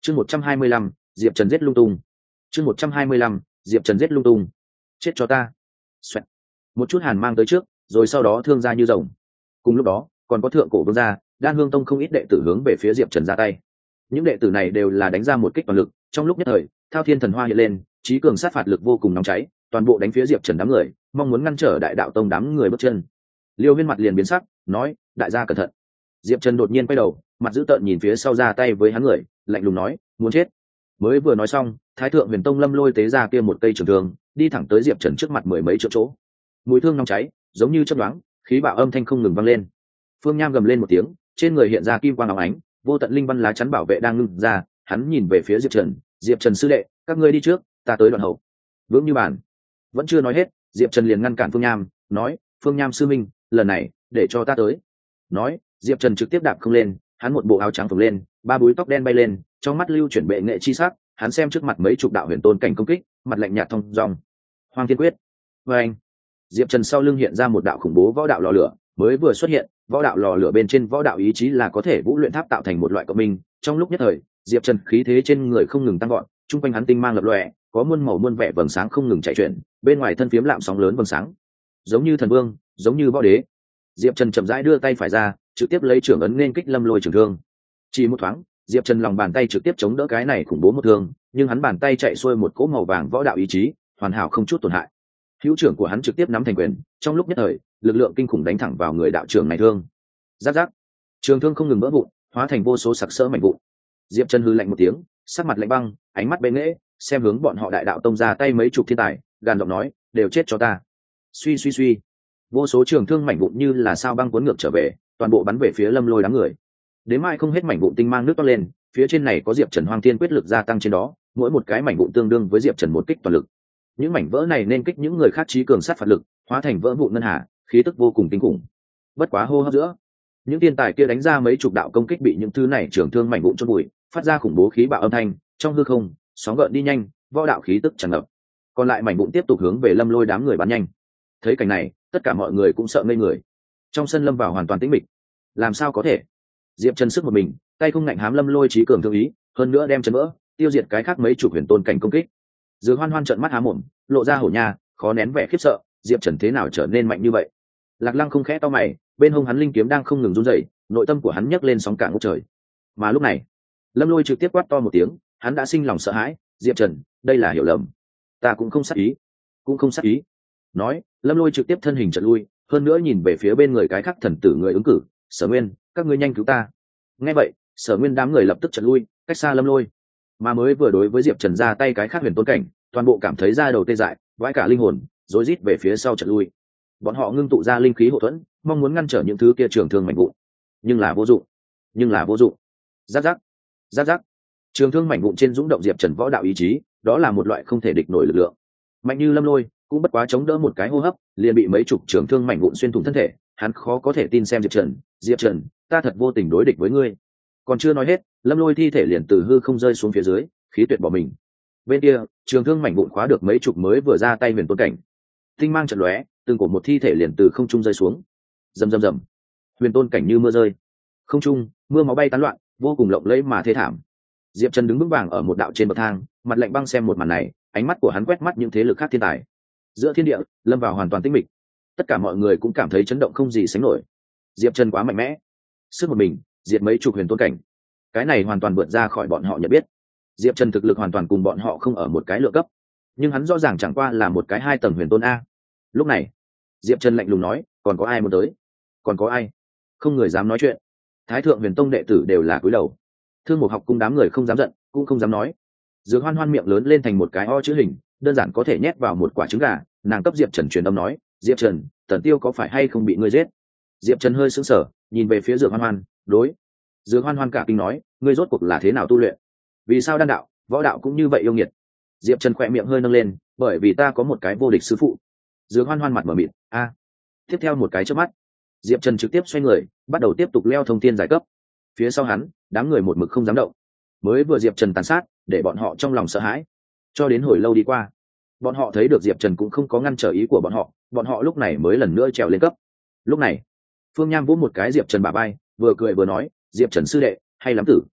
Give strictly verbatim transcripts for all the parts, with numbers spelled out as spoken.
chương một trăm hai mươi lăm diệp trần giết lung tung. chương một trăm hai mươi lăm diệp trần giết lung tung. Chết cho ta. Xoẹt. Một chút hàn mang tới trước, rồi sau đó thương ra như rồng. Cùng lúc đó còn có thượng cổ vương gia, Đan Hương Tông không ít đệ tử hướng về phía diệp trần ra tay. Những đệ tử này đều là đánh ra một kích toàn lực, trong lúc nhất thời thao thiên thần hoa hiện lên, trí cường sát phạt lực vô cùng nóng cháy, toàn bộ đánh phía diệp trần đám người, mong muốn ngăn trở đại đạo tông đám người bước chân. Liêu Huyên mặt liền biến sắc, nói: đại gia cẩn thận. Diệp trần đột nhiên quay đầu, mặt dữ tợn nhìn phía sau ra tay với hắn người, lạnh lùng nói: muốn chết. Mới vừa nói xong, thái thượng huyền tông Lâm Lôi tế ra kia một cây trường thương, đi thẳng tới diệp trần trước mặt mười mấy triệu chỗ. Mũi thương nóng cháy giống như chớp nhoáng, khí bạo âm thanh không ngừng vang lên. Phương Nham gầm lên một tiếng, trên người hiện ra kim quang óng ánh, vô tận linh văn lá chắn bảo vệ đang ngưng ra. Hắn nhìn về phía diệp trần: diệp trần sư đệ, các ngươi đi trước, ta tới đoạn hậu. Vững như bàn. Vẫn chưa nói hết, diệp trần liền ngăn cản Phương Nham, nói: Phương Nham sư minh, lần này để cho ta tới. Nói, diệp trần trực tiếp đạp không lên, hắn một bộ áo trắng phồng lên, ba búi tóc đen bay lên, trong mắt lưu chuyển bệ nghệ chi sắc. Hắn xem trước mặt mấy chục đạo huyền tôn cảnh công kích, mặt lạnh nhạt thông dong. Hoàng Thiên Quyết. Và anh, diệp trần sau lưng hiện ra một đạo khủng bố võ đạo lò lửa, mới vừa xuất hiện, võ đạo lò lửa bên trên võ đạo ý chí là có thể vũ luyện tháp tạo thành một loại cộng minh. Trong lúc nhất thời, diệp trần khí thế trên người không ngừng tăng gọn, chung quanh hắn tinh mang lập lòe, có muôn màu muôn vẻ vầng sáng không ngừng chạy chuyển, bên ngoài thân phiếm lạm sóng lớn vầng sáng, giống như thần vương, giống như võ đế. Diệp trần chậm rãi đưa tay phải ra, trực tiếp lấy trưởng ấn nên kích Lâm Lôi trường thương. Chỉ một thoáng, diệp trần lòng bàn tay trực tiếp chống đỡ cái này khủng bố một thương, nhưng hắn bàn tay chạy xuôi một cỗ màu vàng võ đạo ý chí, hoàn hảo không chút tổn hại. Hữu trưởng của hắn trực tiếp nắm thành quyền, trong lúc nhất thời, lực lượng kinh khủng đánh thẳng vào người đạo trưởng này thương. Rắc rắc, trường thương không ngừng vỡ vụn, hóa thành vô số sặc sỡ mảnh vụn. Diệp trần hừ lạnh một tiếng, sắc mặt lạnh băng, ánh mắt bệ nghễ, xem hướng bọn họ đại đạo tông ra tay mấy chục thiên tài, gàn giọng nói: đều chết cho ta. Suy suy suy, vô số trường thương mảnh vụn như là sao băng cuốn ngược trở về, toàn bộ bắn về phía Lâm Lôi đám người. Đến mai không hết mảnh vụn tinh mang nước toát lên, phía trên này có diệp trần Hoang Thiên Quyết lực gia tăng trên đó, mỗi một cái mảnh vụn tương đương với diệp trần một kích toàn lực. Những mảnh vỡ này nên kích những người khác trí cường sát phạt lực, hóa thành vỡ vụn ngân hà, khí tức vô cùng kinh khủng. Bất quá hô hấp giữa, những thiên tài kia đánh ra mấy chục đạo công kích bị những thứ này trường thương mảnh vụn chôn bụi, phát ra khủng bố khí bạo âm thanh, trong hư không sóng gợn đi nhanh, võ đạo khí tức tràn ngập. Còn lại mảnh vụn tiếp tục hướng về Lâm Lôi đám người bắn nhanh. Thấy cảnh này, tất cả mọi người cũng sợ ngây người. Trong sân lâm vào hoàn toàn tĩnh mịch. Làm sao có thể? Diệp Trần sức một mình, tay không ngạnh hám Lâm Lôi trí cường thương ý, hơn nữa đem chấn vỡ, tiêu diệt cái khác mấy chủ huyền tôn cảnh công kích. Dư Hoan Hoan trợn mắt há mồm, lộ ra hổ nha, khó nén vẻ khiếp sợ, Diệp Trần thế nào trở nên mạnh như vậy? Lạc Lăng không khẽ to mày, bên hông hắn linh kiếm đang không ngừng run rẩy, nội tâm của hắn nhấc lên sóng cả ngút trời. Mà lúc này, Lâm Lôi trực tiếp quát to một tiếng, hắn đã sinh lòng sợ hãi: Diệp Trần, đây là hiểu lầm, ta cũng không sát ý, cũng không sát ý. Nói, Lâm Lôi trực tiếp thân hình chợt lui, hơn nữa nhìn về phía bên người cái khác thần tử người ứng cử: Sở Nguyên, các ngươi nhanh cứu ta. Nghe vậy, Sở Nguyên đám người lập tức chợt lui, cách xa Lâm Lôi. Mà mới vừa đối với Diệp Trần ra tay cái khác huyền tôn cảnh, toàn bộ cảm thấy da đầu tê dại, vãi cả linh hồn, rối rít về phía sau chợt lui. Bọn họ ngưng tụ ra linh khí hộ thuẫn, mong muốn ngăn trở những thứ kia trường thương mạnh vụn, nhưng là vô dụng, nhưng là vô dụng. Rắc rắc, rắc rắc, trường thương mảnh vụn trên dũng động Diệp Trần võ đạo ý chí, đó là một loại không thể địch nổi lực lượng. Mạnh như Lâm Lôi cũng bất quá chống đỡ một cái hô hấp, liền bị mấy chục trường thương mảnh vụn xuyên thủng thân thể. Hắn khó có thể tin xem Diệp Trần: Diệp Trần, ta thật vô tình đối địch với ngươi. Còn chưa nói hết, Lâm Lôi thi thể liền từ hư không rơi xuống phía dưới, khí tuyệt bỏ mình. Bên kia, trường thương mảnh vụn khóa được mấy chục mới vừa ra tay huyền tôn cảnh, tinh mang trận lóe, từng cổ một thi thể liền từ không trung rơi xuống. Rầm rầm rầm, huyền tôn cảnh như mưa rơi, không trung mưa máu bay tán loạn, vô cùng lộng lẫy mà thê thảm. Diệp Trần đứng vững vàng ở một đạo trên bậc thang, mặt lạnh băng xem một màn này, ánh mắt của hắn quét mắt những thế lực khác thiên tài. Giữa thiên địa lâm vào hoàn toàn tĩnh mịch, tất cả mọi người cũng cảm thấy chấn động không gì sánh nổi. Diệp Trần quá mạnh mẽ, sức một mình diệt mấy chục huyền tôn cảnh, cái này hoàn toàn vượt ra khỏi bọn họ nhận biết. Diệp Trần thực lực hoàn toàn cùng bọn họ không ở một cái lượng cấp, nhưng hắn rõ ràng chẳng qua là một cái hai tầng huyền tôn a. Lúc này, Diệp Trần lạnh lùng nói: còn có ai muốn tới? Còn có ai? Không người dám nói chuyện. Thái thượng huyền tông đệ tử đều là cúi đầu. Thương Mục học cung đám người không dám giận, cũng không dám nói. Dược Hoan Hoan miệng lớn lên thành một cái o chữ hình, đơn giản có thể nhét vào một quả trứng gà. Nàng cấp Diệp Trần truyền âm nói: Diệp Trần, Tần Tiêu có phải hay không bị ngươi giết? Diệp Trần hơi sững sờ, nhìn về phía Dược Hoan Hoan, đối. Dược Hoan Hoan cả kinh nói: ngươi rốt cuộc là thế nào tu luyện? Vì sao đan đạo, võ đạo cũng như vậy yêu nghiệt? Diệp Trần khỏe miệng hơi nâng lên: bởi vì ta có một cái vô địch sư phụ. Dược Hoan Hoan mặt mở mịt: a. Tiếp theo một cái chớp mắt, Diệp Trần trực tiếp xoay người, bắt đầu tiếp tục leo thông thiên giải cấp. Phía sau hắn, đám người một mực không dám động. Mới vừa Diệp Trần tàn sát, để bọn họ trong lòng sợ hãi. Cho đến hồi lâu đi qua, bọn họ thấy được Diệp Trần cũng không có ngăn trở ý của bọn họ, bọn họ lúc này mới lần nữa trèo lên cấp. Lúc này, Phương Nham vỗ một cái Diệp Trần bả vai, vừa cười vừa nói: Diệp Trần sư đệ, hay lắm tử.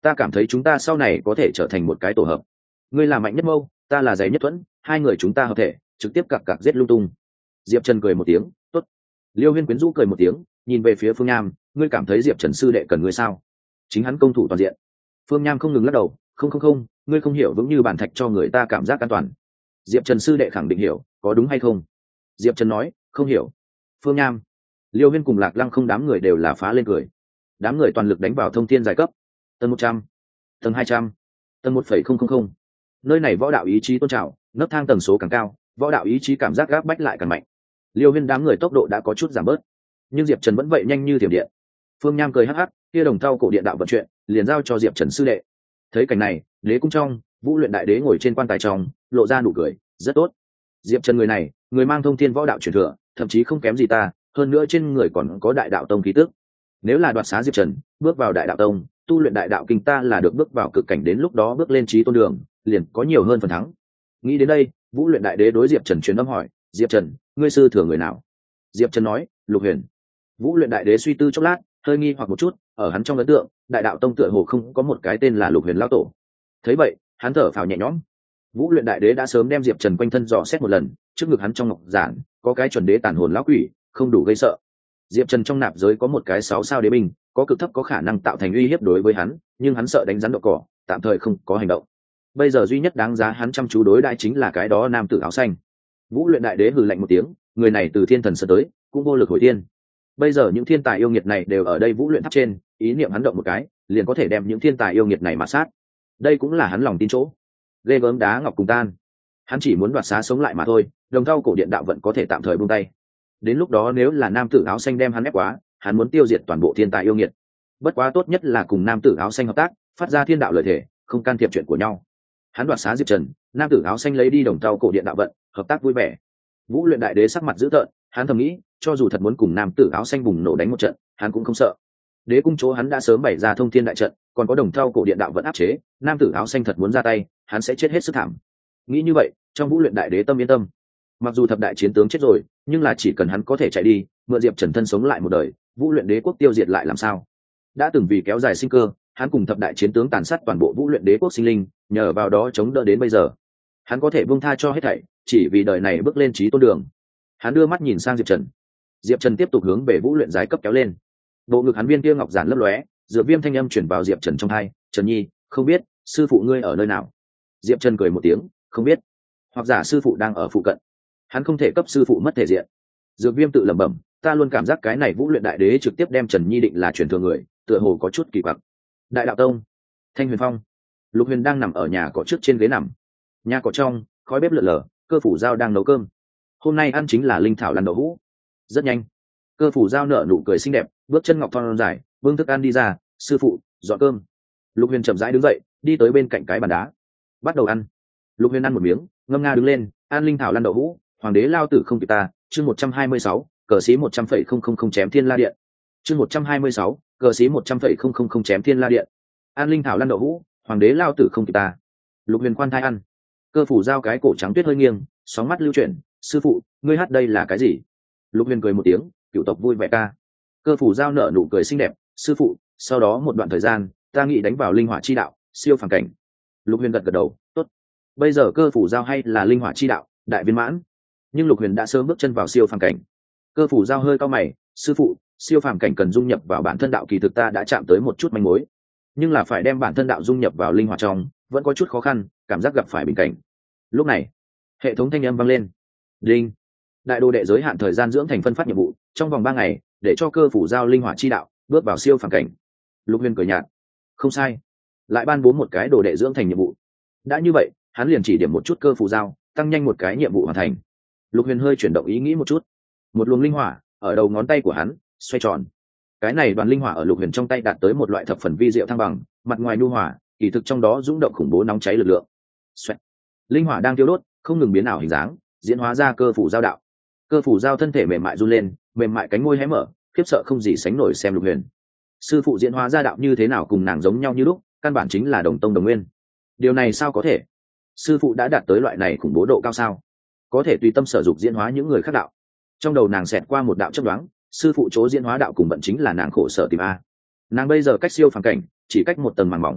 ta cảm thấy chúng ta sau này có thể trở thành một cái tổ hợp. Ngươi là Mạnh Nhất Mâu, ta là Giấy Nhất Thuẫn, hai người chúng ta hợp thể trực tiếp cặp cặp giết lung tung. Diệp Trần cười một tiếng, tốt. Liêu Huyên quyến rũ cười một tiếng, nhìn về phía Phương Nham, ngươi cảm thấy Diệp Trần sư đệ cần ngươi sao? Chính hắn công thủ toàn diện. Phương Nham không ngừng lắc đầu, không không không, ngươi không hiểu vững như bản thạch cho người ta cảm giác an toàn. Diệp Trần sư đệ khẳng định hiểu, có đúng hay không? Diệp Trần nói, không hiểu. Phương Nham, Liêu Huyên cùng Lạc Lăng không đám người đều là phá lên cười. Đám người toàn lực đánh vào thông thiên giai cấp. Tầng một trăm, tầng hai trăm, tầng một phẩy không không không. Nơi này võ đạo ý chí tôn trào, nấc thang tần số càng cao, võ đạo ý chí cảm giác gáp bách lại càng mạnh. Liêu Huyên đám người tốc độ đã có chút giảm bớt, nhưng Diệp Trần vẫn vậy nhanh như thiểm điện. Phương Nham cười hắc hắc, kia đồng thau cổ điện đạo vận chuyện, liền giao cho Diệp Trần sư đệ. Thấy cảnh này, đế cung trong, Vũ Luyện đại đế ngồi trên quan tài trong, lộ ra nụ cười, rất tốt. Diệp Trần người này, người mang thông thiên võ đạo truyền thừa, thậm chí không kém gì ta, hơn nữa trên người còn có đại đạo tông khí tức. Nếu là đoạt xá Diệp Trần, bước vào đại đạo tông, tu luyện đại đạo kinh ta là được bước vào cực cảnh, đến lúc đó bước lên trí tôn đường, liền có nhiều hơn phần thắng. Nghĩ đến đây, Vũ Luyện đại đế đối Diệp Trần truyền âm hỏi, Diệp Trần, ngươi sư thừa người nào? Diệp Trần nói, Lục Huyền. Vũ Luyện đại đế suy tư chốc lát, hơi nghi hoặc một chút, ở hắn trong ấn tượng, đại đạo tông tựa hồ không có một cái tên là Lục Huyền lão tổ. Thấy vậy, hắn thở phào nhẹ nhõm. Vũ Luyện đại đế đã sớm đem Diệp Trần quanh thân dò xét một lần, trước ngực hắn trong ngọc giản có cái chuẩn đế tàn hồn lão quỷ, không đủ gây sợ. Diệp Trần trong nạp giới có một cái sáu sao đế binh, có cực thấp có khả năng tạo thành uy hiếp đối với hắn, nhưng hắn sợ đánh rắn độ cỏ, tạm thời không có hành động. Bây giờ duy nhất đáng giá hắn chăm chú đối đãi chính là cái đó nam tử áo xanh. Vũ Luyện đại đế hừ lạnh một tiếng, người này từ thiên thần sơn tới, cũng vô lực hồi thiên. Bây giờ những thiên tài yêu nghiệt này đều ở đây Vũ Luyện tháp trên, ý niệm hắn động một cái, liền có thể đem những thiên tài yêu nghiệt này mà sát. Đây cũng là hắn lòng tin chỗ. Ghê gớm đá ngọc cùng tan. Hắn chỉ muốn đoạt xá sống lại mà thôi, đồng thau cổ điện đạo vận có thể tạm thời buông tay. Đến lúc đó nếu là nam tử áo xanh đem hắn ép quá, hắn muốn tiêu diệt toàn bộ thiên tài yêu nghiệt. Bất quá tốt nhất là cùng nam tử áo xanh hợp tác, phát ra thiên đạo lợi thể, không can thiệp chuyện của nhau. Hắn đoạt xá Diệp Trần, nam tử áo xanh lấy đi đồng thau cổ điện đạo vận, hợp tác vui vẻ. Vũ Luyện đại đế sắc mặt dữ tợn, hắn thầm nghĩ, cho dù thật muốn cùng nam tử áo xanh bùng nổ đánh một trận, hắn cũng không sợ. Đế cung chỗ hắn đã sớm bày ra thông thiên đại trận, còn có đồng thau cổ điện đạo vận áp chế, nam tử áo xanh thật muốn ra tay, hắn sẽ chết hết sức thảm. Nghĩ như vậy, trong Vũ Luyện đại đế tâm yên tâm. Mặc dù thập đại chiến tướng chết rồi, nhưng là chỉ cần hắn có thể chạy đi, mượn Diệp Trần thân sống lại một đời, Vũ Luyện đế quốc tiêu diệt lại làm sao? Đã từng vì kéo dài sinh cơ, hắn cùng thập đại chiến tướng tàn sát toàn bộ Vũ Luyện đế quốc sinh linh, nhờ vào đó chống đỡ đến bây giờ. Hắn có thể buông tha cho hết thảy, chỉ vì đời này bước lên trí tôn đường. Hắn đưa mắt nhìn sang Diệp Trần. Diệp Trần tiếp tục hướng về Vũ Luyện giái cấp kéo lên. Bộ ngực hắn viên kia ngọc giản lấp lóe, dược viêm thanh âm chuyển vào Diệp Trần trong tai, "Trần Nhi, không biết sư phụ ngươi ở nơi nào?" Diệp Trần cười một tiếng, "Không biết, hoặc giả sư phụ đang ở phụ cận." Hắn không thể cấp sư phụ mất thể diện. Dược viêm tự lẩm bẩm, "Ta luôn cảm giác cái này Vũ Luyện đại đế trực tiếp đem Trần Nhi định là truyền thừa người, tựa hồ có chút kỳ quặc." Đại đạo tông, Thanh Huyền Phong, Lục Huyền đang nằm ở nhà cỏ trước trên ghế nằm. Nhà cỏ trong, khói bếp lượn lờ, Cơ Phủ Giao đang nấu cơm. Hôm nay ăn chính là linh thảo lăn đậu hũ. Rất nhanh, Cơ Phủ Giao nở nụ cười xinh đẹp, bước chân ngọc thon dài, bưng thức ăn đi ra, "Sư phụ, dọn cơm." Lục Huyền chậm rãi đứng dậy, đi tới bên cạnh cái bàn đá, bắt đầu ăn. Lục Huyền ăn một miếng, ngâm nga đứng lên, "Ăn linh thảo lăn đậu hũ, hoàng đế lao tử không kịp ta." Chương một trăm hai mươi sáu, cờ sĩ một trăm phẩy không không không chém thiên la điện. Chương một trăm hai mươi sáu, cờ sĩ một trăm phẩy không không không chém thiên la điện. Ăn linh thảo lăn đậu hũ, hoàng đế lao tử không kịp ta. Lục Huyền khoan thai ăn. Cơ Phủ Giao cái cổ trắng tuyết hơi nghiêng, sóng mắt lưu chuyển, "Sư phụ, ngươi hát đây là cái gì?" Lục Huyền cười một tiếng, "Cửu tộc vui vẻ ca." Cơ Phủ Giao nở nụ cười xinh đẹp, "Sư phụ, sau đó một đoạn thời gian, ta nghĩ đánh vào linh hỏa chi đạo, siêu phàm cảnh." Lục Huyền gật gật đầu, "Tốt." Bây giờ Cơ Phủ Giao hay là linh hỏa chi đạo, đại viên mãn, nhưng Lục Huyền đã sớm bước chân vào siêu phàm cảnh. Cơ Phủ Giao hơi cau mày, "Sư phụ, siêu phàm cảnh cần dung nhập vào bản thân đạo, kỳ thực ta đã chạm tới một chút manh mối, nhưng là phải đem bản thân đạo dung nhập vào linh hỏa trong, vẫn có chút khó khăn, cảm giác gặp phải bình cảnh." Lúc này, hệ thống thanh âm vang lên. Đinh. Đại đồ đệ giới hạn thời gian dưỡng thành phân phát nhiệm vụ, trong vòng ba ngày, để cho Cơ Phủ Giao linh hỏa chi đạo, bước vào siêu phàm cảnh. Lục Huyền cười nhạt, "Không sai." Lại ban bố một cái đồ đệ dưỡng thành nhiệm vụ. Đã như vậy, hắn liền chỉ điểm một chút Cơ Phủ Giao, tăng nhanh một cái nhiệm vụ hoàn thành. Lục Huyền hơi chuyển động ý nghĩ một chút. Một luồng linh hỏa ở đầu ngón tay của hắn xoay tròn. Cái này đoàn linh hỏa ở Lục Huyền trong tay đạt tới một loại thập phần vi diệu thăng bằng, mặt ngoài nhu hỏa, kỳ thực trong đó dũng động khủng bố nóng cháy lực lượng. Xoẹt. Linh hỏa đang tiêu đốt, không ngừng biến ảo hình dáng, diễn hóa ra Cơ Phủ Giao đạo. Cơ Phủ Giao thân thể mềm mại run lên, mềm mại cánh môi hé mở, khiếp sợ không gì sánh nổi xem Lục Huyền. Sư phụ diễn hóa ra đạo như thế nào cùng nàng giống nhau như lúc, căn bản chính là đồng tông đồng nguyên. Điều này sao có thể? Sư phụ đã đạt tới loại này khủng bố độ cao sao? Có thể tùy tâm sở dục diễn hóa những người khác đạo. Trong đầu nàng xẹt qua một đạo chấp đoán, sư phụ chỗ diễn hóa đạo cùng vận chính là nàng khổ sở tìm a. Nàng bây giờ cách siêu phàm cảnh, chỉ cách một tầng màng mỏng,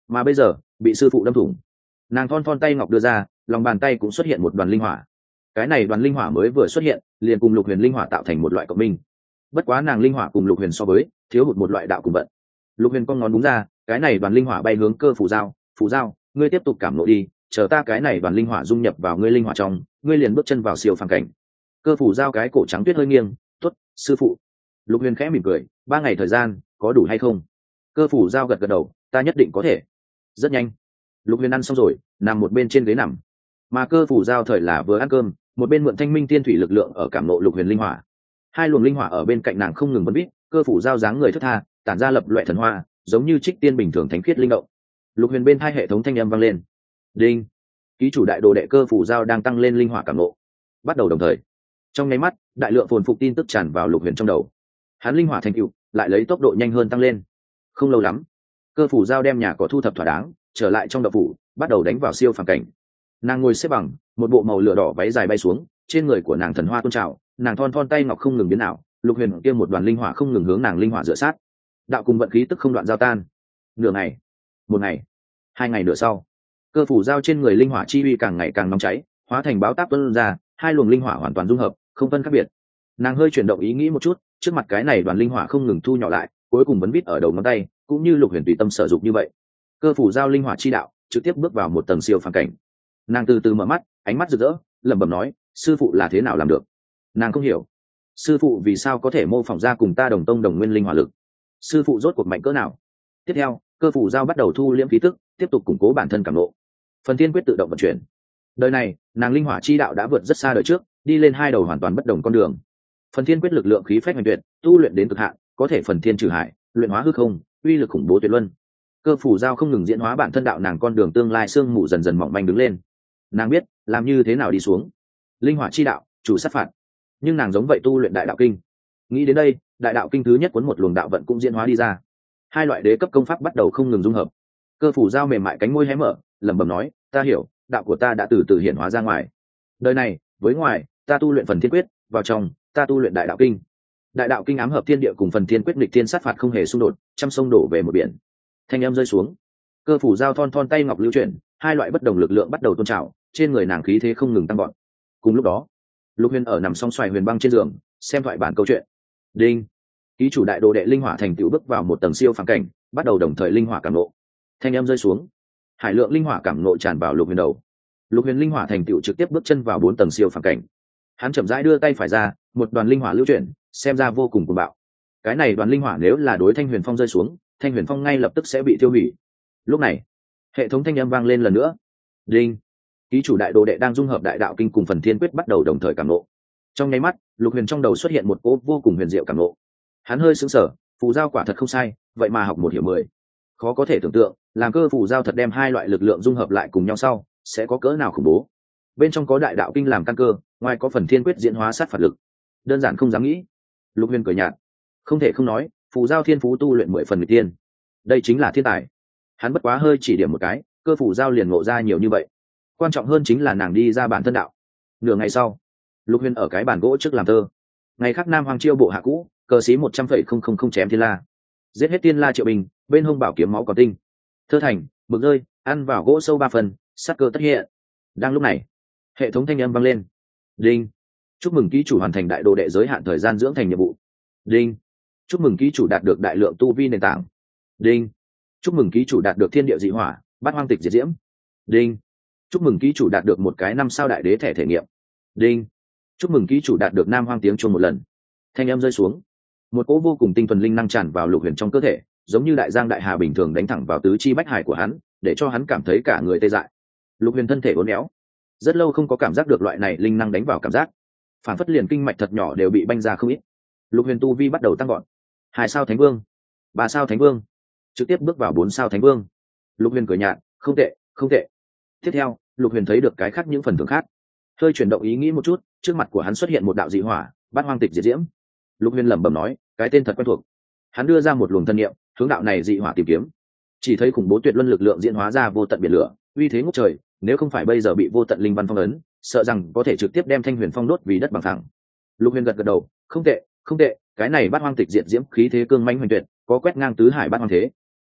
mà bây giờ bị sư phụ đâm thủng. Nàng thon thon tay ngọc đưa ra, lòng bàn tay cũng xuất hiện một đoàn linh hỏa. Cái này đoàn linh hỏa mới vừa xuất hiện, liền cùng lục huyền linh hỏa tạo thành một loại cộng minh. Bất quá nàng linh hỏa cùng lục huyền so với, thiếu hụt một loại đạo cùng vận. Lục huyền cong ngón đúng ra, cái này đoàn linh hỏa bay hướng Cơ Phủ Giao. Phủ Giao, ngươi tiếp tục cảm nộ đi, chờ ta cái này đoàn linh hỏa dung nhập vào ngươi linh hỏa trong, ngươi liền bước chân vào siêu phàm cảnh. Cơ Phủ Giao cái cổ trắng tuyết hơi nghiêng, tốt, sư phụ. Lục huyền khẽ mỉm cười, ba ngày thời gian có đủ hay không? Cơ Phủ Giao gật gật đầu, ta nhất định có thể. Rất nhanh, lục huyền ăn xong rồi, nằm một bên trên ghế nằm, mà Cơ Phủ Giao thời là vừa ăn cơm, một bên mượn thanh minh tiên thủy lực lượng ở cảm nộ lục huyền linh hỏa. Hai luồng linh hỏa ở bên cạnh nàng không ngừng bấn bít, Cơ Phủ Giao dáng người thướt tha, tản ra lập loại thần hoa, giống như trích tiên bình thường thánh khiết linh động. Lục huyền bên hai hệ thống thanh âm vang lên, đinh, ký chủ đại đồ đệ Cơ Phủ Giao đang tăng lên linh hỏa cảm nộ. Bắt đầu đồng thời, trong nháy mắt, đại lượng phồn phục tin tức tràn vào lục huyền trong đầu. Hắn linh hỏa thành tựu lại lấy tốc độ nhanh hơn tăng lên. Không lâu lắm, Cơ Phủ Giao đem nhà cỏ thu thập thỏa đáng, trở lại trong đậu phủ, bắt đầu đánh vào siêu phàm cảnh. Nàng ngồi xếp bằng, một bộ màu lửa đỏ váy dài bay xuống, trên người của nàng thần hoa tôn trào, nàng thon thon tay ngọc không ngừng biến ảo, lục huyền kia một đoàn linh hỏa không ngừng hướng nàng linh hỏa dựa sát. Đạo cùng vận khí tức không đoạn giao tan. Nửa ngày, một ngày, hai ngày nữa sau, Cơ Phủ Giao trên người linh hỏa chi uy càng ngày càng nóng cháy, hóa thành báo táp tuôn ra, hai luồng linh hỏa hoàn toàn dung hợp, không phân khác biệt. Nàng hơi chuyển động ý nghĩ một chút, trước mặt cái này đoàn linh hỏa không ngừng thu nhỏ lại, cuối cùng vấn vít ở đầu ngón tay, cũng như lục huyền tùy tâm sử dụng như vậy. Cơ Phủ Giao linh hỏa chi đạo trực tiếp bước vào một tầng siêu phàm cảnh. Nàng từ từ mở mắt, ánh mắt rực rỡ, lẩm bẩm nói, sư phụ là thế nào làm được? Nàng không hiểu, sư phụ vì sao có thể mô phỏng ra cùng ta đồng tông đồng nguyên linh hỏa lực? Sư phụ rốt cuộc mạnh cỡ nào? Tiếp theo, Cơ Phủ Giao bắt đầu thu liễm khí tức, tiếp tục củng cố bản thân cảm ngộ. Phần thiên quyết tự động vận chuyển. Đời này, nàng linh hỏa chi đạo đã vượt rất xa đời trước, đi lên hai đầu hoàn toàn bất đồng con đường. Phần thiên quyết lực lượng khí phách hoành tuyệt, tu luyện đến cực hạn, có thể phần thiên trừ hải, luyện hóa hư không, uy lực khủng bố tuyệt luân. Cơ Phủ Giao không ngừng diễn hóa bản thân đạo nàng con đường tương lai sương mù dần dần mỏng manh đứng lên. Nàng biết làm như thế nào đi xuống. Linh hỏa chi đạo, chủ sát phạt. Nhưng nàng giống vậy tu luyện đại đạo kinh. Nghĩ đến đây, đại đạo kinh thứ nhất cuốn một luồng đạo vận cũng diễn hóa đi ra. Hai loại đế cấp công pháp bắt đầu không ngừng dung hợp. Cơ Phủ Giao mềm mại cánh môi hé mở, lẩm bẩm nói, ta hiểu, đạo của ta đã từ từ hiện hóa ra ngoài. Đời này, với ngoài, ta tu luyện phần thiên quyết, vào trong, ta tu luyện đại đạo kinh. Đại đạo kinh ám hợp thiên địa cùng phần thiên quyết nghịch thiên sát phạt không hề xung đột, trăm sông đổ về một biển. Thanh âm rơi xuống, Cơ Phủ Giao thon thon tay ngọc lưu chuyển, hai loại bất đồng lực lượng bắt đầu tôn trào, trên người nàng khí thế không ngừng tăng gọn. Cùng lúc đó, Lục Huyền ở nằm song xoài huyền băng trên giường, xem thoại bản câu chuyện. Đinh, ký chủ đại đồ đệ linh hỏa thành tựu bước vào một tầng siêu phàm cảnh, bắt đầu đồng thời linh hỏa cảm nộ. Thanh âm rơi xuống, hải lượng linh hỏa cảm nộ tràn vào Lục Huyền đầu. Lục Huyền linh hỏa thành tựu trực tiếp bước chân vào bốn tầng siêu phàm cảnh. Hắn chậm rãi đưa tay phải ra, một đoàn linh hỏa lưu chuyển, xem ra vô cùng cuồng bạo. Cái này đoàn linh hỏa nếu là đối Thanh Huyền Phong rơi xuống, Thanh Huyền Phong ngay lập tức sẽ bị tiêu hủy. Lúc này, hệ thống thanh âm vang lên lần nữa. Đinh, ký chủ đại đồ đệ đang dung hợp đại đạo kinh cùng phần thiên quyết bắt đầu đồng thời cảm nộ. Trong nháy mắt, Lục Huyền trong đầu xuất hiện một cỗ vô cùng huyền diệu cảm nộ. Hắn hơi sững sờ, phù giao quả thật không sai, vậy mà học một hiểu mười. Khó có thể tưởng tượng, làm Cơ Phủ Giao thật đem hai loại lực lượng dung hợp lại cùng nhau sau, sẽ có cỡ nào khủng bố. Bên trong có đại đạo kinh làm căn cơ, ngoài có phần thiên quyết diễn hóa sát phạt lực. Đơn giản không dám nghĩ. Lục Huyền cười nhạt, không thể không nói, phù giao thiên phú tu luyện mười phần người tiên. Đây chính là thiên tài. Hắn bất quá hơi chỉ điểm một cái, Cơ Phủ Giao liền ngộ ra nhiều như vậy. Quan trọng hơn chính là nàng đi ra bản thân đạo. Nửa ngày sau, Lục Huyền ở cái bàn gỗ trước làm thơ. Ngày khác Nam Hoàng chiêu bộ hạ cũ, cờ xí một trăm phẩy không không không chém thiên la, giết hết tiên la triệu bình, bên hông bảo kiếm máu còn tinh. Thơ thành, mực rơi, ăn vào gỗ sâu ba phần, sát cơ tất hiện. Đang lúc này, hệ thống thanh âm vang lên. Đinh, chúc mừng ký chủ hoàn thành đại đồ đệ giới hạn thời gian dưỡng thành nhiệm vụ. Đinh, chúc mừng ký chủ đạt được đại lượng tu vi nền tảng. Đinh, chúc mừng ký chủ đạt được thiên địa dị hỏa, bát hoang tịch diệt diễm. Đinh, chúc mừng ký chủ đạt được một cái năm sao đại đế thẻ thể nghiệm. Đinh, chúc mừng ký chủ đạt được nam hoang tiếng chuông một lần. Thanh âm rơi xuống, một cỗ vô cùng tinh thuần linh năng tràn vào Lục Huyền trong cơ thể, giống như đại giang đại hà bình thường đánh thẳng vào tứ chi bách hải của hắn, để cho hắn cảm thấy cả người tê dại. Lục Huyền thân thể uốn éo, rất lâu không có cảm giác được loại này linh năng đánh vào cảm giác, phản phất liền kinh mạch thật nhỏ đều bị banh ra không ít. Lục Huyền tu vi bắt đầu tăng gọn, hai sao thánh vương, ba sao thánh vương, trực tiếp bước vào bốn sao thánh vương. Lục Huyền cười nhạt, không tệ, không tệ. Tiếp theo, Lục Huyền thấy được cái khác những phần thưởng khác, hơi chuyển động ý nghĩ một chút, trước mặt của hắn xuất hiện một đạo dị hỏa, bát hoang tịch diệt diễm. Lục Huyền lẩm bẩm nói, cái tên thật quen thuộc. Hắn đưa ra một luồng thân niệm, hướng đạo này dị hỏa tìm kiếm. Chỉ thấy khủng bố tuyệt luân lực lượng diễn hóa ra vô tận biển lửa, uy thế ngút trời, nếu không phải bây giờ bị vô tận linh văn phong ấn, sợ rằng có thể trực tiếp đem Thanh Huyền Phong đốt vì đất bằng phẳng. Lục Huyền gật gật đầu, không tệ, không tệ, cái này bát hoang tịch diệt diễm khí thế cương mãnh hoành tuyệt, có quét ngang tứ hải bát hoang thế.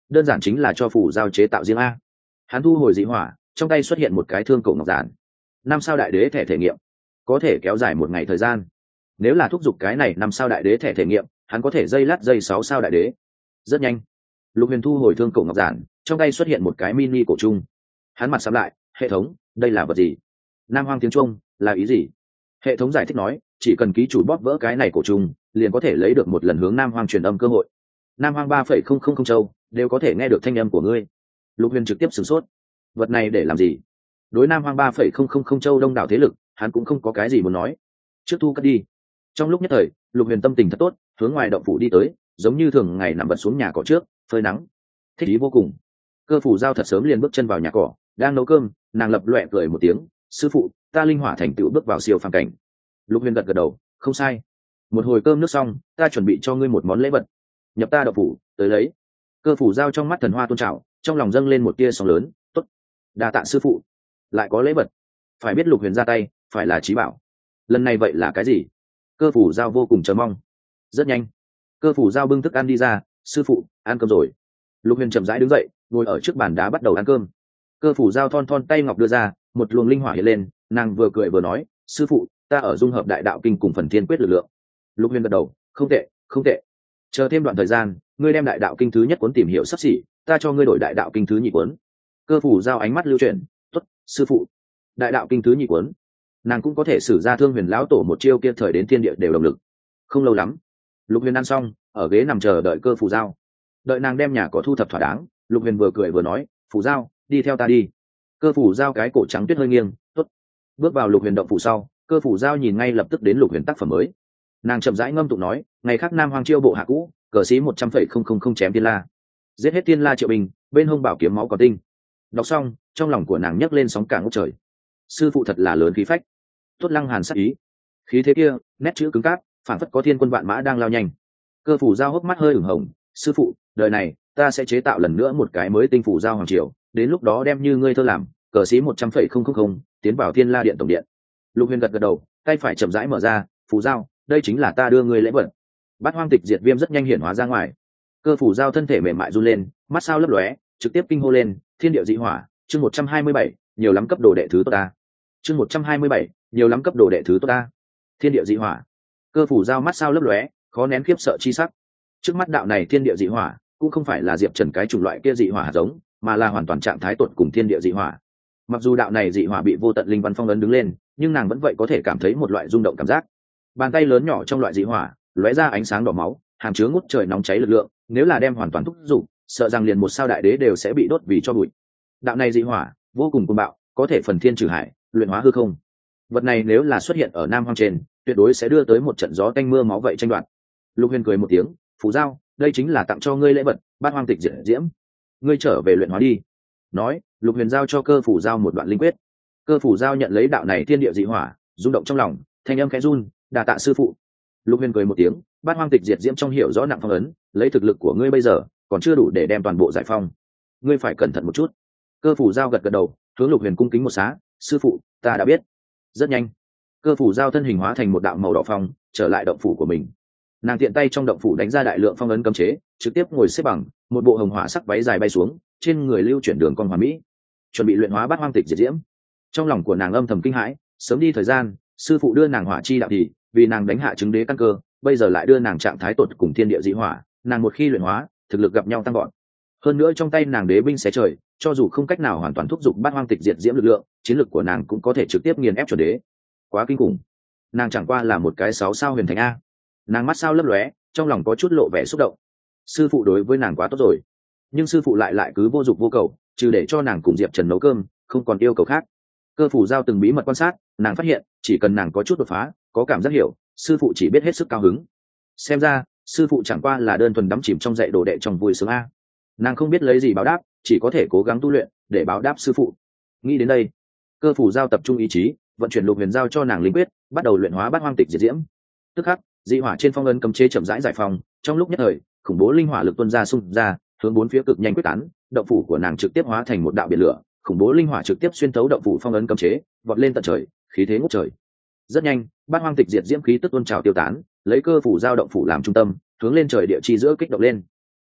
đơn giản chính là cho phủ giao chế tạo riêng a. Hắn thu hồi dị hỏa, trong tay xuất hiện một cái thương cổ ngọc giản. Năm sao đại đế thẻ thể nghiệm, có thể kéo dài một ngày thời gian. Nếu là thúc giục cái này năm sao đại đế thẻ thể nghiệm, hắn có thể dây lát dây sáu sao đại đế. Rất nhanh, Lục Huyền thu hồi thương cổ ngọc giản, trong tay xuất hiện một cái mini cổ trung. Hắn mặt sắm lại, hệ thống, đây là vật gì? Nam Hoang tiếng Trung là ý gì? Hệ thống giải thích nói, chỉ cần ký chủ bóp vỡ cái này cổ trung, liền có thể lấy được một lần hướng Nam Hoang truyền âm cơ hội. Nam Hoang ba phẩy không không không châu đều có thể nghe được thanh âm của ngươi. Lục Huyền trực tiếp sửng sốt. Vật này để làm gì? Đối Nam Hoang ba phẩy không không không châu đông đảo thế lực, hắn cũng không có cái gì muốn nói. Trước thu cất đi. Trong lúc nhất thời, Lục Huyền tâm tình thật tốt, hướng ngoài động phủ đi tới, giống như thường ngày nằm vật xuống nhà cỏ trước, phơi nắng, thích ý vô cùng. Cơ phủ giao thật sớm liền bước chân vào nhà cỏ, đang nấu cơm, nàng lập loè cười một tiếng, sư phụ, ta linh hỏa thành tựu bước vào siêu phàm cảnh. Lục Huyền gật gật đầu, không sai. Một hồi cơm nước xong, ta chuẩn bị cho ngươi một món lễ vật. Nhập ta động phủ, tới lấy. Cơ phủ giao trong mắt thần hoa tôn trào, trong lòng dâng lên một tia sóng lớn, tốt, đa tạ sư phụ. Lại có lễ vật, phải biết Lục Huyền ra tay, phải là trí bảo. Lần này vậy là cái gì? Cơ phủ giao vô cùng chờ mong. Rất nhanh, cơ phủ giao bưng thức ăn đi ra, sư phụ, ăn cơm rồi. Lục Huyền chậm rãi đứng dậy, ngồi ở trước bàn đá bắt đầu ăn cơm. Cơ phủ giao thon thon tay ngọc đưa ra, một luồng linh hỏa hiện lên, nàng vừa cười vừa nói, sư phụ, ta ở dung hợp đại đạo kinh cùng phần thiên quyết lực lượng. Lục Huyền gật đầu, không tệ, không tệ. Chờ thêm đoạn thời gian, ngươi đem đại đạo kinh thứ nhất cuốn tìm hiểu sắp xỉ, ta cho ngươi đổi đại đạo kinh thứ nhị cuốn. Cơ phủ giao ánh mắt lưu chuyển, tốt, sư phụ. Đại đạo kinh thứ nhị cuốn, nàng cũng có thể sử ra Thương Huyền lão tổ một chiêu kia thời đến thiên địa đều động lực. Không lâu lắm, Lục Huyền ăn xong, ở ghế nằm chờ đợi cơ phủ giao. Đợi nàng đem nhà có thu thập thỏa đáng, Lục Huyền vừa cười vừa nói, phủ giao, đi theo ta đi. Cơ phủ giao cái cổ trắng tuyết hơi nghiêng, tốt. Bước vào Lục Huyền động phủ sau, cơ phủ giao nhìn ngay lập tức đến Lục Huyền tác phẩm mới. Nàng chậm rãi ngâm tụng nói, ngày khác Nam Hoang chiêu bộ hạ cũ, cờ sĩ một trăm phẩy không không không chém thiên la, giết hết thiên la triệu bình, bên hông bảo kiếm máu còn tinh. Đọc xong, trong lòng của nàng nhấc lên sóng cả ngút trời. Sư phụ thật là lớn khí phách, tốt lăng hàn sắc ý, khí thế kia, nét chữ cứng cáp, phản phất có thiên quân vạn mã đang lao nhanh. Cơ phủ giao hốc mắt hơi ửng hồng, sư phụ, đời này ta sẽ chế tạo lần nữa một cái mới tinh phủ giao hoàng triều, đến lúc đó đem như ngươi thơ làm, cờ sĩ một trăm phẩy không không không tiến vào thiên la điện tổng điện. Lục Huyền gật gật đầu, tay phải chậm rãi mở ra, phủ giao, đây chính là ta đưa ngươi lễ vật. Bát hoang tịch diệt viêm rất nhanh hiển hóa ra ngoài. Cơ phủ giao thân thể mềm mại run lên, mắt sao lấp lóe, trực tiếp kinh hô lên, thiên địa dị hỏa, chương một trăm hai mươi bảy, nhiều lắm cấp đồ đệ thứ tốt ta. Chương một trăm hai mươi bảy, nhiều lắm cấp đồ đệ thứ tốt ta. Thiên địa dị hỏa. Cơ phủ giao mắt sao lấp lóe, khó nén khiếp sợ chi sắc. Trước mắt đạo này thiên địa dị hỏa, cũng không phải là Diệp Trần cái chủng loại kia dị hỏa giống, mà là hoàn toàn trạng thái tuột cùng thiên địa dị hỏa. Mặc dù đạo này dị hỏa bị vô tận linh văn phong ấn đứng lên, nhưng nàng vẫn vậy có thể cảm thấy một loại rung động cảm giác. Bàn tay lớn nhỏ trong loại dị hỏa lóe ra ánh sáng đỏ máu, hàm chứa ngút trời nóng cháy lực lượng, nếu là đem hoàn toàn thúc dụng, sợ rằng liền một sao đại đế đều sẽ bị đốt vì cho bụi. Đạo này dị hỏa vô cùng cuồng bạo, có thể phần thiên trừ hải, luyện hóa hư không. Vật này nếu là xuất hiện ở Nam Hoang trên, tuyệt đối sẽ đưa tới một trận gió tanh mưa máu vậy tranh đoạt. Lục Huyền cười một tiếng, phủ giao, đây chính là tặng cho ngươi lễ vật, Bát Hoang tịch diệt diễm, ngươi trở về luyện hóa đi. Nói, Lục Huyền giao cho cơ phủ giao một đoạn linh quyết. Cơ phủ giao nhận lấy đạo này thiên địa dị hỏa, rung động trong lòng, thanh âm khẽ run, đà tạ sư phụ. Lục Huyền cười một tiếng, Bát Hoang tịch diệt diễm trong hiểu rõ nặng phong ấn, lấy thực lực của ngươi bây giờ còn chưa đủ để đem toàn bộ giải phong, ngươi phải cẩn thận một chút. Cơ phủ giao gật gật đầu, hướng Lục Huyền cung kính một xá, sư phụ, ta đã biết. Rất nhanh, cơ phủ giao thân hình hóa thành một đạo màu đỏ phong, trở lại động phủ của mình. Nàng tiện tay trong động phủ đánh ra đại lượng phong ấn cấm chế, trực tiếp ngồi xếp bằng, một bộ hồng hỏa sắc váy dài bay xuống, trên người lưu chuyển đường cong hoàn mỹ, chuẩn bị luyện hóa Bát Hoang tịch diệt diễm. Trong lòng của nàng âm thầm kinh hãi, sớm đi thời gian, sư phụ đưa nàng hỏa chi đạo thì vì nàng đánh hạ chứng đế căn cơ, bây giờ lại đưa nàng trạng thái tột cùng thiên địa dị hỏa, nàng một khi luyện hóa, thực lực gặp nhau tăng gọn. Hơn nữa trong tay nàng đế binh xé trời, cho dù không cách nào hoàn toàn thúc giục Bát Hoang tịch diệt diễm lực lượng, chiến lực của nàng cũng có thể trực tiếp nghiền ép chuẩn đế. Quá kinh khủng, nàng chẳng qua là một cái sáu sao huyền thành a. Nàng mắt sao lấp lóe, trong lòng có chút lộ vẻ xúc động. Sư phụ đối với nàng quá tốt rồi, nhưng sư phụ lại lại cứ vô dụng vô cầu, trừ để cho nàng cùng Diệp Trần nấu cơm, không còn yêu cầu khác. Cơ phủ giao từng bí mật quan sát, nàng phát hiện chỉ cần nàng có chút đột phá, có cảm giác hiểu, sư phụ chỉ biết hết sức cao hứng. Xem ra sư phụ chẳng qua là đơn thuần đắm chìm trong dạy đồ đệ trong vui sướng a. Nàng không biết lấy gì báo đáp, chỉ có thể cố gắng tu luyện để báo đáp sư phụ. Nghĩ đến đây, cơ phủ giao tập trung ý chí, vận chuyển Lục Huyền giao cho nàng linh quyết, bắt đầu luyện hóa Bát Hoang tịch diệt diễm. Tức khắc, dị hỏa trên phong ấn cấm chế chậm rãi giải phóng, trong lúc nhất thời, khủng bố linh hỏa lực tuôn ra xung ra, hướng bốn phía cực nhanh quyết tán, động phủ của nàng trực tiếp hóa thành một đạo biển lửa, khủng bố linh hỏa trực tiếp xuyên thấu động phủ phong ấn cấm chế, vọt lên tận trời, khí thế ngút trời. Rất nhanh, Bát Hoang tịch diệt diễm khí tức tuôn trào tiêu tán, lấy cơ phủ giao động phủ làm trung tâm, hướng lên trời địa chi giữa kích động lên.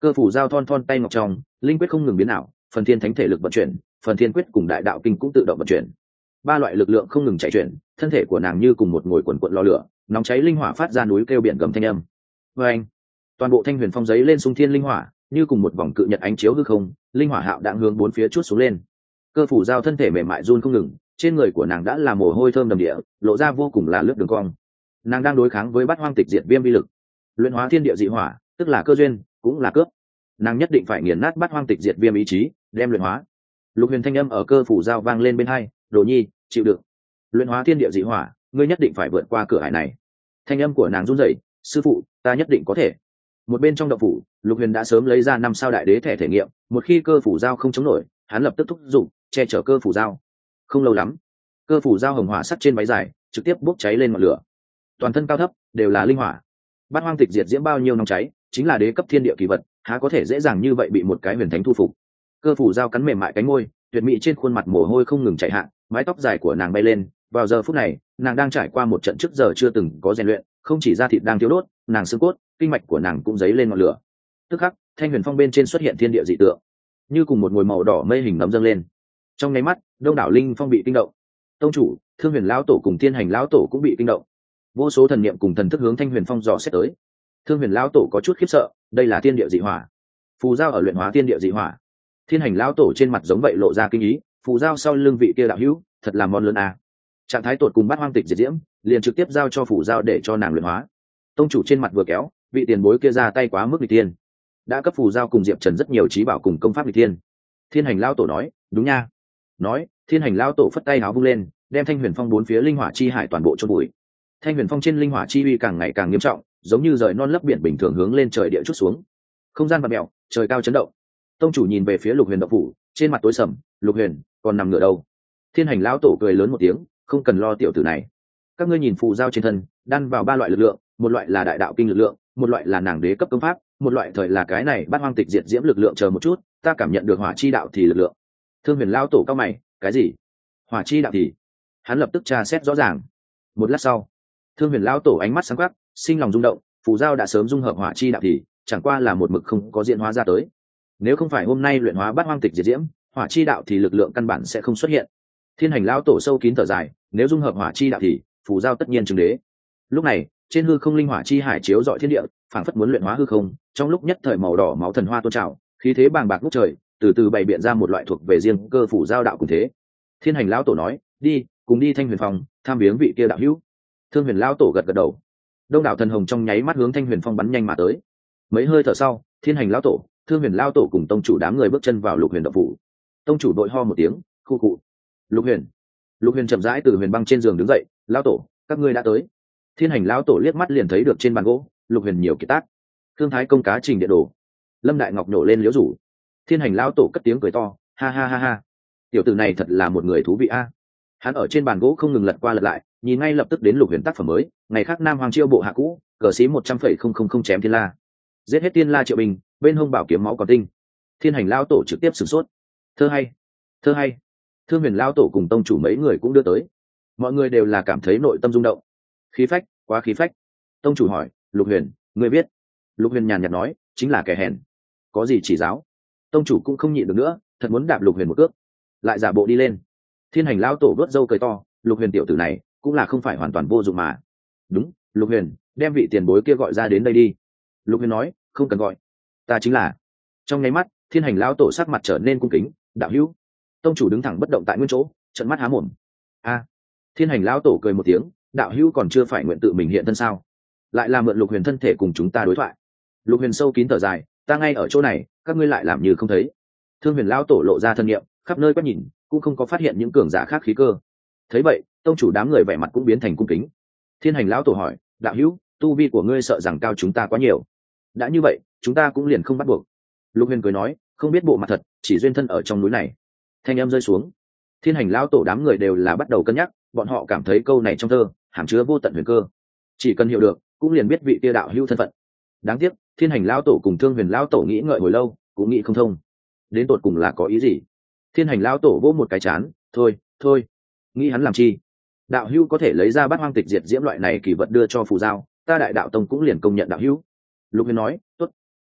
Cơ phủ giao thon thon tay ngọc trong, linh quyết không ngừng biến ảo, phần thiên thánh thể lực vận chuyển, phần thiên quyết cùng đại đạo kinh cũng tự động vận chuyển. Ba loại lực lượng không ngừng chạy chuyển, thân thể của nàng như cùng một ngồi quần quận lò lửa, nóng cháy linh hỏa phát ra núi kêu biển gầm thanh âm. Và anh, toàn bộ thanh huyền phong giấy lên xung thiên linh hỏa, như cùng một vòng cự nhật ánh chiếu hư không, linh hỏa hạo đạn hướng bốn phía chút xuống lên. Cơ phủ giao thân thể mềm mại run không ngừng, trên người của nàng đã là mồ hôi thơm đầm địa, lộ ra vô cùng là lướt đường cong. Nàng đang đối kháng với bát hoang tịch diệt viêm vi lực, luyện hóa thiên địa dị hỏa, tức là cơ duyên, cũng là cướp. Nàng nhất định phải nghiền nát bát hoang tịch diệt viêm ý chí, đem luyện hóa. Lục huyền thanh âm ở cơ phủ giao vang lên bên hai, đồ nhi, chịu đựng. Luyện hóa thiên địa dị hỏa, ngươi nhất định phải vượt qua cửa hải này. Thanh âm của nàng run rẩy, sư phụ, ta nhất định có thể. Một bên trong động phủ, Lục huyền đã sớm lấy ra năm sao đại đế thẻ thể nghiệm, một khi cơ phủ giao không chống nổi, hắn lập tức thúc giục che chở cơ phủ giao. Không lâu lắm, cơ phủ giao hồng hỏa sắt trên váy dài trực tiếp bốc cháy lên ngọn lửa, toàn thân cao thấp đều là linh hỏa. Bát hoang tịch diệt diễm bao nhiêu nóng cháy, chính là đế cấp thiên địa kỳ vật, há có thể dễ dàng như vậy bị một cái huyền thánh thu phục. Cơ phủ giao cắn mềm mại cánh môi, tuyệt mỹ trên khuôn mặt mồ hôi không ngừng chảy hạ, mái tóc dài của nàng bay lên. Vào giờ phút này, nàng đang trải qua một trận trước giờ chưa từng có rèn luyện, không chỉ da thịt đang thiếu đốt, nàng xương cốt, kinh mạch của nàng cũng dấy lên ngọn lửa. Tức khắc, thanh huyền phong bên trên xuất hiện thiên địa dị tượng, như cùng một ngôi màu đỏ mây hình nấm dâng lên. Trong nháy mắt, đông đảo linh phong bị kinh động. Tông chủ, Thương Huyền lão tổ cùng Thiên Hành lão tổ cũng bị kinh động. Vô số thần niệm cùng thần thức hướng thanh huyền phong dò xét tới. Thương Huyền lão tổ có chút khiếp sợ, đây là thiên địa dị hỏa. Phù giao ở luyện hóa thiên địa dị hỏa. Thiên Hành lão tổ trên mặt giống vậy lộ ra kinh ý, phù giao sau lưng vị kia đạo hữu, thật là món lớn à. Trạng thái tột cùng bắt hoang tịch diệt diễm, liền trực tiếp giao cho phù giao để cho nàng luyện hóa. Tông chủ trên mặt vừa kéo, vị tiền bối kia ra tay quá mức nghịch tiên, đã cấp phù giao cùng Diệp Trần rất nhiều trí bảo cùng công pháp nghịch tiên. Thiên Hành lão tổ nói, đúng nha. Nói, Thiên Hành lão tổ phất tay áo vung lên, đem thanh huyền phong bốn phía linh hỏa chi hải toàn bộ chôn bụi. Thanh huyền phong trên linh hỏa chi uy càng ngày càng nghiêm trọng, giống như rời non lấp biển bình thường hướng lên trời địa chút xuống. Không gian vặn mèo, trời cao chấn động. Tông chủ nhìn về phía Lục Huyền động phủ, trên mặt tối sầm, Lục Huyền, còn nằm ngửa đâu? Thiên Hành lão tổ cười lớn một tiếng, không cần lo tiểu tử này. Các ngươi nhìn phù giao trên thân, đan vào ba loại lực lượng, một loại là đại đạo kinh lực lượng, một loại là nàng đế cấp công pháp, một loại thời là cái này bát hoang tịch diệt diễm lực lượng. Chờ một chút, ta cảm nhận được hỏa chi đạo thì lực lượng. Thương Huyền lão tổ cao mày, cái gì? Hỏa chi đạo thì? Hắn lập tức tra xét rõ ràng. Một lát sau, Thương Huyền lão tổ ánh mắt sáng quắc, sinh lòng rung động, phù giao đã sớm dung hợp hỏa chi đạo thì, chẳng qua là một mực không có diễn hóa ra tới. Nếu không phải hôm nay luyện hóa bát hoang tịch diệt diễm, hỏa chi đạo thì lực lượng căn bản sẽ không xuất hiện. Thiên Hành lão tổ sâu kín thở dài, nếu dung hợp hỏa chi đạo thì, phù giao tất nhiên chứng đế. Lúc này, trên hư không linh hỏa chi hải chiếu rọi thiên địa, phảng phất muốn luyện hóa hư không, trong lúc nhất thời màu đỏ máu thần hoa tôn trào, khí thế bàng bạc ngút trời, từ từ bày biện ra một loại thuộc về riêng cơ phủ giao đạo cùng thế. Thiên Hành lão tổ nói, đi, cùng đi thanh huyền phong, tham viếng vị kia đạo hữu. Thương Huyền lão tổ gật gật đầu. Đông đảo thần hồng trong nháy mắt hướng thanh huyền phong bắn nhanh mà tới. Mấy hơi thở sau, Thiên Hành lão tổ, Thương Huyền lão tổ cùng tông chủ đám người bước chân vào Lục Huyền động phủ. Tông chủ đội ho một tiếng, khu cụ. Lục Huyền. Lục Huyền chậm rãi từ huyền băng trên giường đứng dậy, lão tổ, các ngươi đã tới. Thiên Hành lão tổ liếc mắt liền thấy được trên bàn gỗ, Lục Huyền nhiều kiệt tác. Thương Thái công cá trình điện đồ. Lâm Đại Ngọc nổ lên liếu rủ. Thiên Hành lão tổ cất tiếng cười to, ha ha ha ha. Tiểu tử này thật là một người thú vị a. Hắn ở trên bàn gỗ không ngừng lật qua lật lại, nhìn ngay lập tức đến Lục Huyền tác phẩm mới, ngày khác Nam Hoàng chiêu bộ hạ cũ, cờ sĩ một trăm phẩy không không không chém thiên la, giết hết thiên la triệu bình, bên hông bảo kiếm máu còn tinh. Thiên Hành lão tổ trực tiếp sửng sốt. Thơ hay, thơ hay. Thương Huyền lão tổ cùng tông chủ mấy người cũng đưa tới. Mọi người đều là cảm thấy nội tâm rung động. Khí phách, quá khí phách. Tông chủ hỏi, Lục Huyền, ngươi biết? Lục Huyền nhàn nhạt nói, chính là kẻ hèn. Có gì chỉ giáo? Tông chủ cũng không nhịn được nữa, thật muốn đạp Lục Huyền một cước, lại giả bộ đi lên. Thiên Hành lão tổ vớt râu cười to, Lục Huyền tiểu tử này cũng là không phải hoàn toàn vô dụng mà. Đúng, Lục Huyền, đem vị tiền bối kia gọi ra đến đây đi. Lục Huyền nói, không cần gọi, ta chính là. Trong nháy mắt, Thiên Hành lão tổ sắc mặt trở nên cung kính, đạo hữu. Tông chủ đứng thẳng bất động tại nguyên chỗ, trợn mắt há mồm. A. Thiên Hành lão tổ cười một tiếng, đạo hữu còn chưa phải nguyện tự mình hiện thân sao? Lại là mượn Lục Huyền thân thể cùng chúng ta đối thoại. Lục Huyền sâu kín thở dài, ta ngay ở chỗ này, các ngươi lại làm như không thấy. Thương Huyền lão tổ lộ ra thân nhiệm, khắp nơi quét nhìn, cũng không có phát hiện những cường giả khác khí cơ. Thấy vậy, tông chủ đám người vẻ mặt cũng biến thành cung kính. Thiên Hành lão tổ hỏi, đạo hữu, tu vi của ngươi sợ rằng cao chúng ta quá nhiều. Đã như vậy, chúng ta cũng liền không bắt buộc. Lục Huyền cười nói, không biết bộ mặt thật, chỉ duyên thân ở trong núi này. Thanh âm rơi xuống, Thiên Hành lão tổ đám người đều là bắt đầu cân nhắc, bọn họ cảm thấy câu này trong thơ hàm chứa vô tận huyền cơ, chỉ cần hiểu được, cũng liền biết vị kia đạo hữu thân phận. Đáng tiếc, Thiên Hành lão tổ cùng Thương Huyền lão tổ nghĩ ngợi hồi lâu, cũng nghĩ không thông. Đến tột cùng là có ý gì? Thiên Hành lão tổ vỗ một cái chán, thôi, thôi, nghĩ hắn làm chi? Đạo hữu có thể lấy ra bát hoang tịch diệt diễm loại này kỳ vật đưa cho phù giao, ta Đại Đạo Tông cũng liền công nhận đạo hữu. Lục Huyền nói, tốt.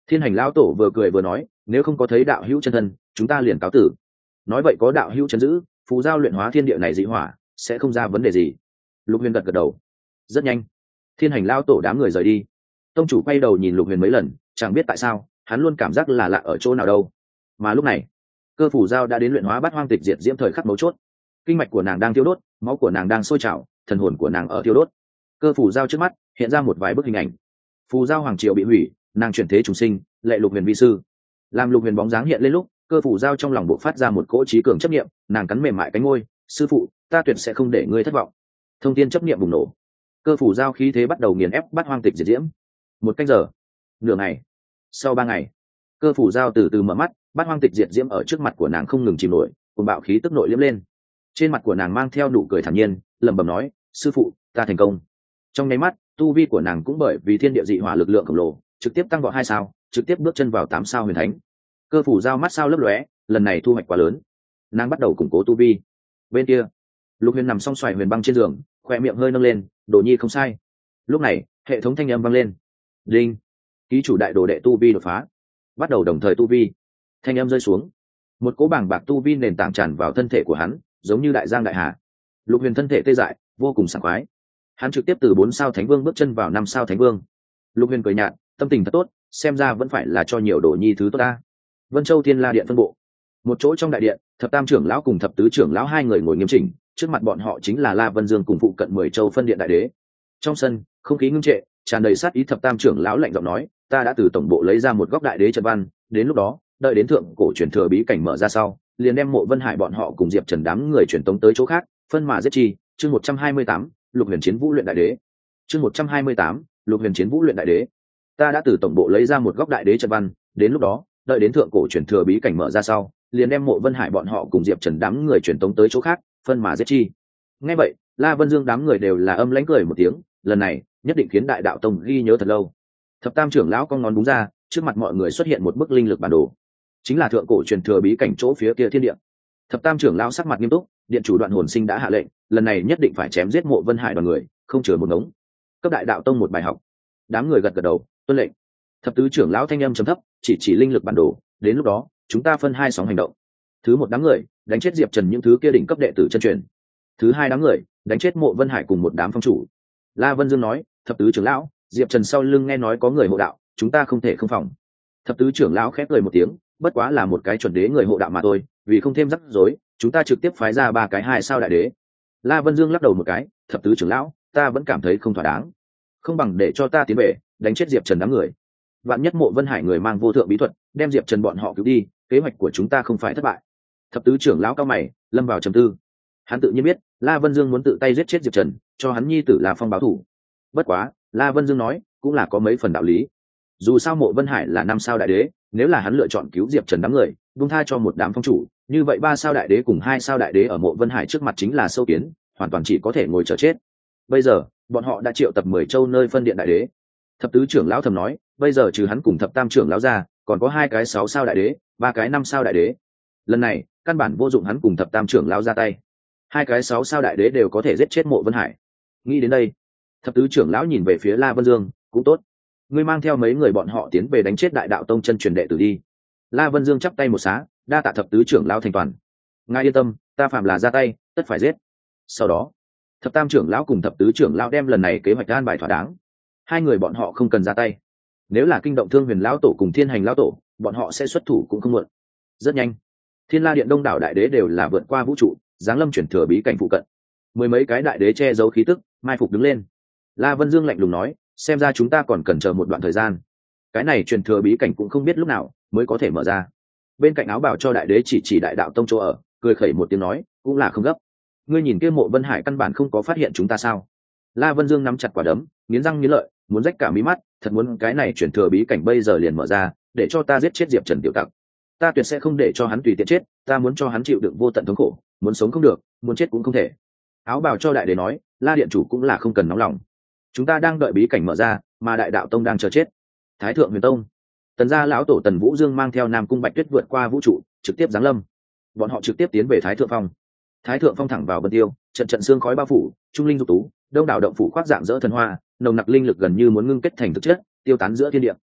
Thiên Hành lão tổ vừa cười vừa nói, nếu không có thấy đạo hữu chân thân, chúng ta liền cáo tử. Nói vậy có đạo hữu chân giữ, phù giao luyện hóa thiên địa này dị hỏa sẽ không ra vấn đề gì. Lục Huyền gật gật đầu. Rất nhanh, Thiên Hành lão tổ đám người rời đi. Tông chủ quay đầu nhìn Lục Huyền mấy lần, chẳng biết tại sao hắn luôn cảm giác là lạ ở chỗ nào đâu. Mà lúc này, cơ phủ giao đã đến luyện hóa bát hoang tịch diệt diễm thời khắc mấu chốt. Kinh mạch của nàng đang thiêu đốt, máu của nàng đang sôi trào, thần hồn của nàng ở thiêu đốt. Cơ phủ giao trước mắt hiện ra một vài bức hình ảnh. Phù giao hoàng triều bị hủy, nàng chuyển thế trùng sinh, lệ Lục Huyền vi sư. Làm Lục Huyền bóng dáng hiện lên lúc, cơ phủ giao trong lòng bộ phát ra một cỗ trí cường chấp niệm, nàng cắn mềm mại cánh môi, sư phụ, ta tuyệt sẽ không để ngươi thất vọng. Thông thiên chấp niệm bùng nổ, cơ phủ giao khí thế bắt đầu nghiền ép bát hoang tịch diệt diễm. Một canh giờ, nửa ngày, sau ba ngày, cơ phủ giao từ từ mở mắt, bát hoang tịch diệt diễm ở trước mặt của nàng không ngừng chìm nổi, cùng bạo khí tức nội liếm lên. Trên mặt của nàng mang theo nụ cười thản nhiên, lẩm bẩm nói, sư phụ, ta thành công. Trong nháy mắt, tu vi của nàng cũng bởi vì thiên địa dị hỏa lực lượng khổng lồ trực tiếp tăng vọt hai sao, trực tiếp bước chân vào tám sao huyền thánh. Cơ phủ giao mắt sao lấp lóe, lần này thu hoạch quá lớn, nàng bắt đầu củng cố tu vi. Bên kia, Lục Huyền nằm song xoài huyền băng trên giường, khoe miệng hơi nâng lên, đồ nhi không sai. Lúc này, hệ thống thanh âm vang lên, đinh, ký chủ đại đồ đệ tu vi đột phá, bắt đầu đồng thời tu vi. Thanh âm rơi xuống, một cỗ bảng bạc tu vi nền tảng tràn vào thân thể của hắn, giống như đại giang đại hà. Lục Huyền thân thể tê dại, vô cùng sảng khoái. Hắn trực tiếp từ bốn sao thánh vương bước chân vào năm sao thánh vương. Lục Huyền cười nhạt, tâm tình thật tốt, xem ra vẫn phải là cho nhiều đồ nhi thứ tốt ta. Vân Châu Thiên La Điện phân bộ, một chỗ trong đại điện, thập tam trưởng lão cùng thập tứ trưởng lão hai người ngồi nghiêm chỉnh, trước mặt bọn họ chính là La Vân Dương cùng phụ cận mười châu phân điện đại đế. Trong sân, không khí ngưng trệ, tràn đầy sát ý. Thập tam trưởng lão lạnh giọng nói, ta đã từ tổng bộ lấy ra một góc đại đế trận văn, đến lúc đó, đợi đến thượng cổ truyền thừa bí cảnh mở ra sau, liền đem Mộ Vân Hải bọn họ cùng Diệp Trần đám người truyền tống tới chỗ khác, phân mà giết chi. Chương một trăm hai mươi tám, Lục Huyền Chiến Vũ luyện đại đế. Chương một trăm hai mươi tám, Lục Huyền Chiến Vũ luyện đại đế. Ta đã từ tổng bộ lấy ra một góc đại đế trận văn, đến lúc đó, đợi đến thượng cổ truyền thừa bí cảnh mở ra sau, liền đem Mộ Vân Hải bọn họ cùng Diệp Trần đám người truyền tống tới chỗ khác, phân mà giết chi. Nghe vậy, La Vân Dương đám người đều là âm lãnh cười một tiếng, lần này, nhất định khiến Đại Đạo Tông ghi nhớ thật lâu. Thập tam trưởng lão con ngón đúng ra, trước mặt mọi người xuất hiện một bức linh lực bản đồ, chính là thượng cổ truyền thừa bí cảnh chỗ phía kia thiên địa. Thập tam trưởng lão sắc mặt nghiêm túc, điện chủ Đoạn Hồn Sinh đã hạ lệnh, lần này nhất định phải chém giết Mộ Vân Hải đoàn người, không chừa một ngống. Cấp Đại Đạo Tông một bài học. Đám người gật gật đầu, tuân lệnh. Thập tứ trưởng lão thanh âm trầm thấp, chỉ chỉ linh lực bản đồ, đến lúc đó, chúng ta phân hai sóng hành động. Thứ một đám người, đánh chết Diệp Trần những thứ kia đỉnh cấp đệ tử chân truyền. Thứ hai đám người, đánh chết Mộ Vân Hải cùng một đám phong chủ. La Vân Dương nói, thập tứ trưởng lão, Diệp Trần sau lưng nghe nói có người hộ đạo, chúng ta không thể không phòng. Thập tứ trưởng lão khép cười một tiếng, bất quá là một cái chuẩn đế người hộ đạo mà thôi, vì không thêm rắc rối, chúng ta trực tiếp phái ra ba cái hai sao đại đế. La Vân Dương lắc đầu một cái, thập tứ trưởng lão, ta vẫn cảm thấy không thỏa đáng, không bằng để cho ta tiến về, đánh chết Diệp Trần đám người. Vạn nhất Mộ Vân Hải người mang vô thượng bí thuật, đem Diệp Trần bọn họ cứu đi, kế hoạch của chúng ta không phải thất bại. Thập tứ trưởng lão cao mày, lâm vào trầm tư. Hắn tự nhiên biết, La Vân Dương muốn tự tay giết chết Diệp Trần, cho hắn nhi tử là phong báo thủ. Bất quá, La Vân Dương nói, cũng là có mấy phần đạo lý. Dù sao Mộ Vân Hải là năm sao đại đế, nếu là hắn lựa chọn cứu Diệp Trần đám người, buông tha cho một đám phong chủ, như vậy ba sao đại đế cùng hai sao đại đế ở Mộ Vân Hải trước mặt chính là sâu kiến, hoàn toàn chỉ có thể ngồi chờ chết. Bây giờ, bọn họ đã triệu tập mười châu nơi phân điện đại đế. Thập tứ trưởng lão thầm nói, bây giờ trừ hắn cùng thập tam trưởng lão ra, còn có hai cái sáu sao đại đế, ba cái năm sao đại đế. Lần này, căn bản vô dụng hắn cùng thập tam trưởng lão ra tay. Hai cái sáu sao đại đế đều có thể giết chết Mộ Vân Hải. Nghĩ đến đây, thập tứ trưởng lão nhìn về phía La Vân Dương, cũng tốt, ngươi mang theo mấy người bọn họ tiến về đánh chết Đại Đạo Tông chân truyền đệ tử đi. La Vân Dương chắp tay một xá, đa tạ thập tứ trưởng lão thành toàn. Ngài yên tâm, ta phạm là ra tay, tất phải giết. Sau đó, thập tam trưởng lão cùng thập tứ trưởng lão đem lần này kế hoạch an bài thỏa đáng. Hai người bọn họ không cần ra tay. Nếu là kinh động Thương Huyền lão tổ cùng Thiên Hành lão tổ, bọn họ sẽ xuất thủ cũng không muộn. Rất nhanh, Thiên La Điện đông đảo đại đế đều là vượt qua vũ trụ, giáng lâm chuyển thừa bí cảnh phụ cận. Mười mấy cái đại đế che giấu khí tức, mai phục đứng lên. La Vân Dương lạnh lùng nói, xem ra chúng ta còn cần chờ một đoạn thời gian. Cái này truyền thừa bí cảnh cũng không biết lúc nào mới có thể mở ra. Bên cạnh áo bào cho đại đế chỉ chỉ Đại Đạo Tông chỗ ở, cười khẩy một tiếng nói, cũng là không gấp. Ngươi nhìn kia Mộ Vân Hải căn bản không có phát hiện chúng ta sao? La Vân Dương nắm chặt quả đấm, nghiến răng nghiến lợi, muốn rách cả mí mắt, thật muốn cái này chuyển thừa bí cảnh bây giờ liền mở ra, để cho ta giết chết Diệp Trần tiểu tặc. Ta tuyệt sẽ không để cho hắn tùy tiện chết, ta muốn cho hắn chịu đựng vô tận thống khổ, muốn sống không được, muốn chết cũng không thể. Áo bào cho đại đế nói, La điện chủ cũng là không cần nóng lòng. Chúng ta đang đợi bí cảnh mở ra, mà Đại Đạo Tông đang chờ chết. Thái Thượng Huyền Tông, Tần gia lão tổ Tần Vũ Dương mang theo Nam Cung Bạch Tuyết vượt qua vũ trụ, trực tiếp giáng lâm. Bọn họ trực tiếp tiến về Thái Thượng Phong. Thái Thượng Phong thẳng vào Vân Tiêu, trận trận xương khói bao phủ, trung linh dục tú, đông đảo động phủ khoác dạng dỡ thần hoa, nồng nặc linh lực gần như muốn ngưng kết thành thực chất, tiêu tán giữa thiên địa.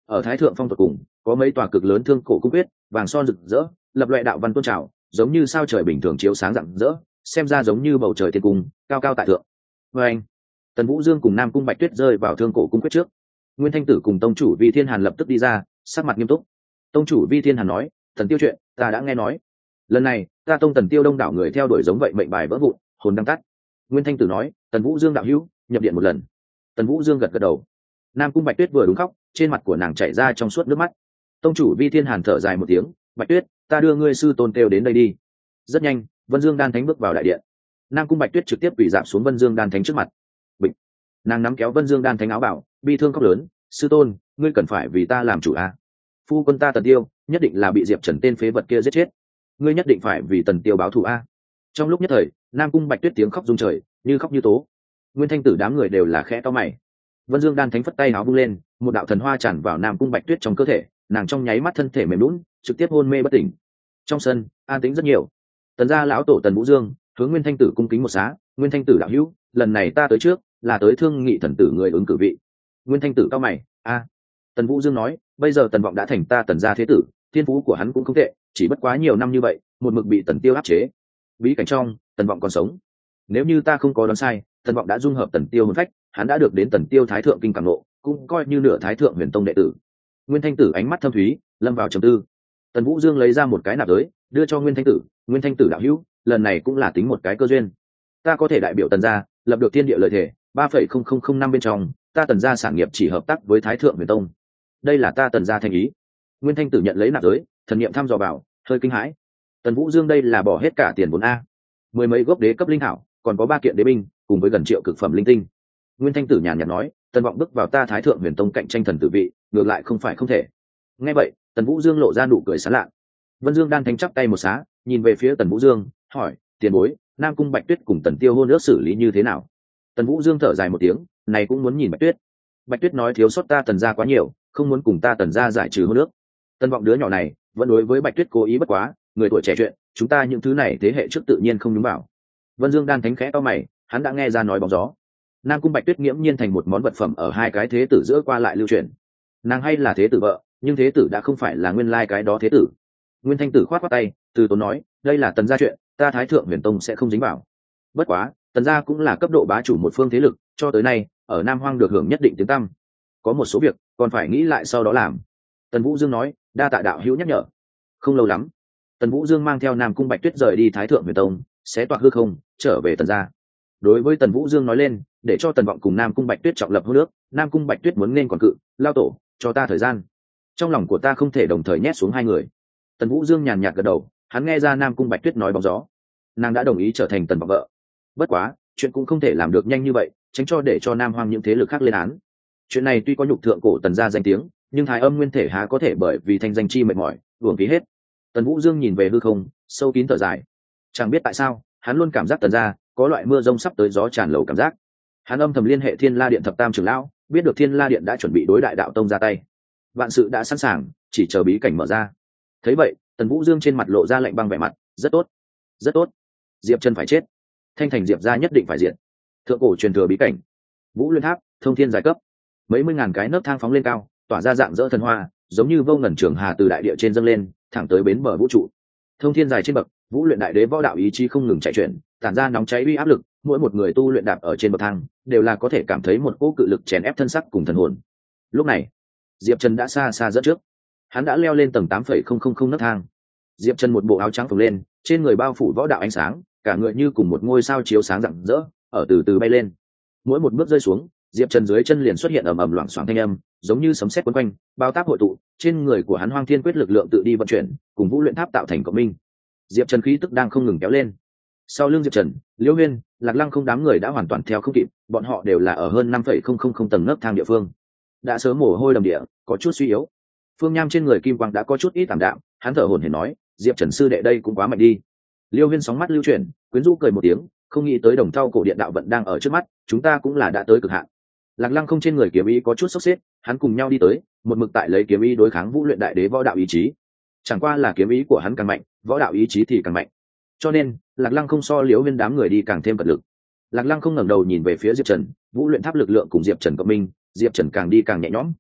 ở thái thượng phong thuật cùng có mấy tòa cực lớn thương cổ cung quyết, vàng son rực rỡ, lập loại đạo văn tôn trào, giống như sao trời bình thường chiếu sáng rạng rỡ, xem ra giống như bầu trời thiên cung cao cao tại thượng. Và anh, Tần Vũ Dương cùng Nam Cung Bạch Tuyết rơi vào thương cổ cung quyết trước. Nguyên Thanh Tử cùng tông chủ Vi Thiên Hàn lập tức đi ra, sắc mặt nghiêm túc. Tông chủ Vi Thiên Hàn nói, Thần Tiêu chuyện ta đã nghe nói, lần này ta tông Tần Tiêu đông đảo người theo đuổi giống vậy mệnh bài vỡ vụn, hồn đang tắt. Nguyên Thanh Tử nói, Tần Vũ Dương đạo hữu nhập điện một lần. Tần Vũ Dương gật gật đầu. Nam Cung Bạch Tuyết vừa đúng khóc, trên mặt của nàng chảy ra trong suốt nước mắt. Tông chủ Vi Thiên Hàn thở dài một tiếng, Bạch Tuyết, ta đưa ngươi sư tôn kêu đến đây đi. Rất nhanh, Vân Dương Đan Thánh bước vào đại điện. Nam Cung Bạch Tuyết trực tiếp quỳ dạp xuống Vân Dương Đan Thánh trước mặt. Bịch. Nàng nắm kéo Vân Dương Đan Thánh áo bảo, bi thương khóc lớn, sư tôn, ngươi cần phải vì ta làm chủ a. À? Phu quân ta Tần Tiêu, nhất định là bị Diệp Trần tên phế vật kia giết chết. Ngươi nhất định phải vì Tần Tiêu báo thù a. À? Trong lúc nhất thời, Nam Cung Bạch Tuyết tiếng khóc rung trời, như khóc như tố. Nguyên Thanh Tử đám người đều là khẽ to mày. Vân Dương Đan Thánh phất tay áo vung lên, một đạo thần hoa tràn vào Nam Cung Bạch Tuyết trong cơ thể, nàng trong nháy mắt thân thể mềm nhũn, trực tiếp hôn mê bất tỉnh. Trong sân, an tĩnh rất nhiều. Tần gia lão tổ Tần Vũ Dương hướng Nguyên Thanh Tử cung kính một xá, Nguyên Thanh Tử đạo hữu, lần này ta tới trước, là tới thương nghị thần tử người ứng cử vị. Nguyên Thanh Tử cao mày, a. Tần Vũ Dương nói, bây giờ Tần Vọng đã thành ta Tần gia thế tử, thiên phú của hắn cũng không tệ, chỉ bất quá nhiều năm như vậy, một mực bị Tần Tiêu áp chế. Bí cảnh trong, Tần Vọng còn sống. Nếu như ta không có đoán sai, Tần Vọng đã dung hợp Tần Tiêu hồn phách, hắn đã được đến Tần Tiêu Thái Thượng Kinh cảm ngộ, cũng coi như nửa Thái Thượng Huyền Tông đệ tử. Nguyên Thanh Tử ánh mắt thâm thúy, lâm vào trầm tư. Tần Vũ Dương lấy ra một cái nạp giới, đưa cho Nguyên Thanh Tử, Nguyên Thanh Tử đạo hữu, lần này cũng là tính một cái cơ duyên. Ta có thể đại biểu Tần gia, lập được thiên địa lợi thể, ba phẩy không không không năm bên trong, ta Tần gia sản nghiệp chỉ hợp tác với Thái Thượng Huyền Tông. Đây là ta Tần gia thành ý. Nguyên Thanh Tử nhận lấy nạp giới, thần niệm thăm dò vào, hơi kinh hãi. Tần Vũ Dương đây là bỏ hết cả tiền vốn a. Mười mấy gốc đế cấp linh thảo, còn có ba kiện đế binh, cùng với gần triệu cực phẩm linh tinh. Nguyên Thanh Tử nhàn nhạt nói, Tần Vọng bước vào ta Thái Thượng Huyền Tông cạnh tranh thần tử vị, ngược lại không phải không thể. Nghe vậy, Tần Vũ Dương lộ ra nụ cười sảng lạ. Vân Dương Đan Thánh chắp tay một xá, nhìn về phía Tần Vũ Dương, hỏi, tiền bối, Nam Cung Bạch Tuyết cùng Tần Tiêu hôn ước xử lý như thế nào? Tần Vũ Dương thở dài một tiếng, này cũng muốn nhìn Bạch Tuyết. Bạch Tuyết nói thiếu sót ta Tần gia quá nhiều, không muốn cùng ta Tần gia giải trừ hôn ước. Tần Vọng đứa nhỏ này, vẫn đối với Bạch Tuyết cố ý bất quá, người tuổi trẻ chuyện, chúng ta những thứ này thế hệ trước tự nhiên không nhúng vào. Vân Dương Đan Thánh khẽ to mày, hắn đã nghe ra nói bóng gió. Nam Cung Bạch Tuyết nghiễm nhiên thành một món vật phẩm ở hai cái thế tử giữa qua lại lưu truyền. Nàng hay là thế tử vợ, nhưng thế tử đã không phải là nguyên lai cái đó thế tử. Nguyên Thanh Tử khoát khoát tay, từ tốn nói, đây là Tần gia chuyện, ta Thái Thượng Huyền Tông sẽ không dính vào. Bất quá, Tần gia cũng là cấp độ bá chủ một phương thế lực, cho tới nay ở Nam Hoang được hưởng nhất định tiếng tăm. Có một số việc còn phải nghĩ lại sau đó làm. Tần Vũ Dương nói, đa tạ đạo hữu nhắc nhở. Không lâu lắm, Tần Vũ Dương mang theo Nam Cung Bạch Tuyết rời đi Thái Thượng Huyền Tông, xé toạc hư không, trở về Tần gia. Đối với Tần Vũ Dương nói lên, để cho Tần Vọng cùng Nam Cung Bạch Tuyết trọng lập hôn ước, Nam Cung Bạch Tuyết muốn nên còn cự, lao tổ, cho ta thời gian. Trong lòng của ta không thể đồng thời nhét xuống hai người. Tần Vũ Dương nhàn nhạt gật đầu, hắn nghe ra Nam Cung Bạch Tuyết nói bóng gió, nàng đã đồng ý trở thành Tần Vọng vợ. Bất quá, chuyện cũng không thể làm được nhanh như vậy, tránh cho để cho Nam Hoang những thế lực khác lên án. Chuyện này tuy có nhục thượng cổ Tần gia danh tiếng, nhưng Thái Âm nguyên thể há có thể bởi vì thanh danh chi mệt mỏi, uổng phí hết. Tần Vũ Dương nhìn về hư không, sâu kín thở dài. Chẳng biết tại sao, hắn luôn cảm giác Tần gia có loại mưa rông sắp tới gió tràn lầu cảm giác. Hắn âm thầm liên hệ Thiên La Điện thập tam trưởng lão, biết được Thiên La Điện đã chuẩn bị đối đại đạo tông ra tay, vạn sự đã sẵn sàng, chỉ chờ bí cảnh mở ra. Thấy vậy, Tần Vũ Dương trên mặt lộ ra lạnh băng vẻ mặt, rất tốt, rất tốt. Diệp Trần phải chết, Thanh Thành Diệp gia nhất định phải diệt. Thượng cổ truyền thừa bí cảnh, Vũ Luyện Tháp, thông thiên giải cấp, mấy mươi ngàn cái nấc thang phóng lên cao, tỏa ra dạng dỡ thần hoa, giống như vô ngần trường hà từ đại địa trên dâng lên, thẳng tới bến bờ vũ trụ. Thông thiên dài trên bậc, Vũ Luyện Đại Đế võ đạo ý chí không ngừng chạy chuyển, tản ra nóng cháy uy áp lực, mỗi một người tu luyện đạp ở trên bậc thang, đều là có thể cảm thấy một cỗ cự lực chèn ép thân sắc cùng thần hồn. Lúc này, Diệp Trần đã xa xa dẫn trước, hắn đã leo lên tầng tám phẩy không không không nấc thang. Diệp Trần một bộ áo trắng phồng lên, trên người bao phủ võ đạo ánh sáng, cả người như cùng một ngôi sao chiếu sáng rạng rỡ, ở từ từ bay lên. Mỗi một bước rơi xuống, Diệp Trần dưới chân liền xuất hiện ầm ầm loảng xoảng thanh âm, giống như sấm sét quấn quanh, bao táp hội tụ, trên người của hắn Hoang Thiên Quyết lực lượng tự đi vận chuyển, cùng Vũ Luyện Tháp tạo thành cộng minh. Diệp Trần khí tức đang không ngừng kéo lên. Sau lưng Diệp Trần, Liễu Huyên, Lạc Lăng không đám người đã hoàn toàn theo không kịp, bọn họ đều là ở hơn năm phẩy không không không tầng nấc thang địa phương, đã sớm mồ hôi đầm địa, có chút suy yếu. Phương Nham trên người kim quang đã có chút ít tạm đạm, hắn thở hổn hển nói, Diệp Trần sư đệ đây cũng quá mạnh đi. Liêu Huyên sóng mắt lưu chuyển, quyến rũ cười một tiếng, không nghĩ tới đồng thau cổ điện đạo vận đang ở trước mắt, chúng ta cũng là đã tới cực hạn. Lạc Lăng không trên người kiếm ý có chút sốc xếp, hắn cùng nhau đi tới, một mực tại lấy kiếm ý đối kháng Vũ Luyện Đại Đế võ đạo ý chí. Chẳng qua là kiếm ý của hắn càng mạnh, võ đạo ý chí thì càng mạnh. Cho nên, Lạc Lăng không so Liễu Huyên đám người đi càng thêm cật lực. Lạc Lăng không ngẩng đầu nhìn về phía Diệp Trần, Vũ Luyện Tháp lực lượng cùng Diệp Trần cộng minh, Diệp Trần càng đi càng nhẹ nhõm.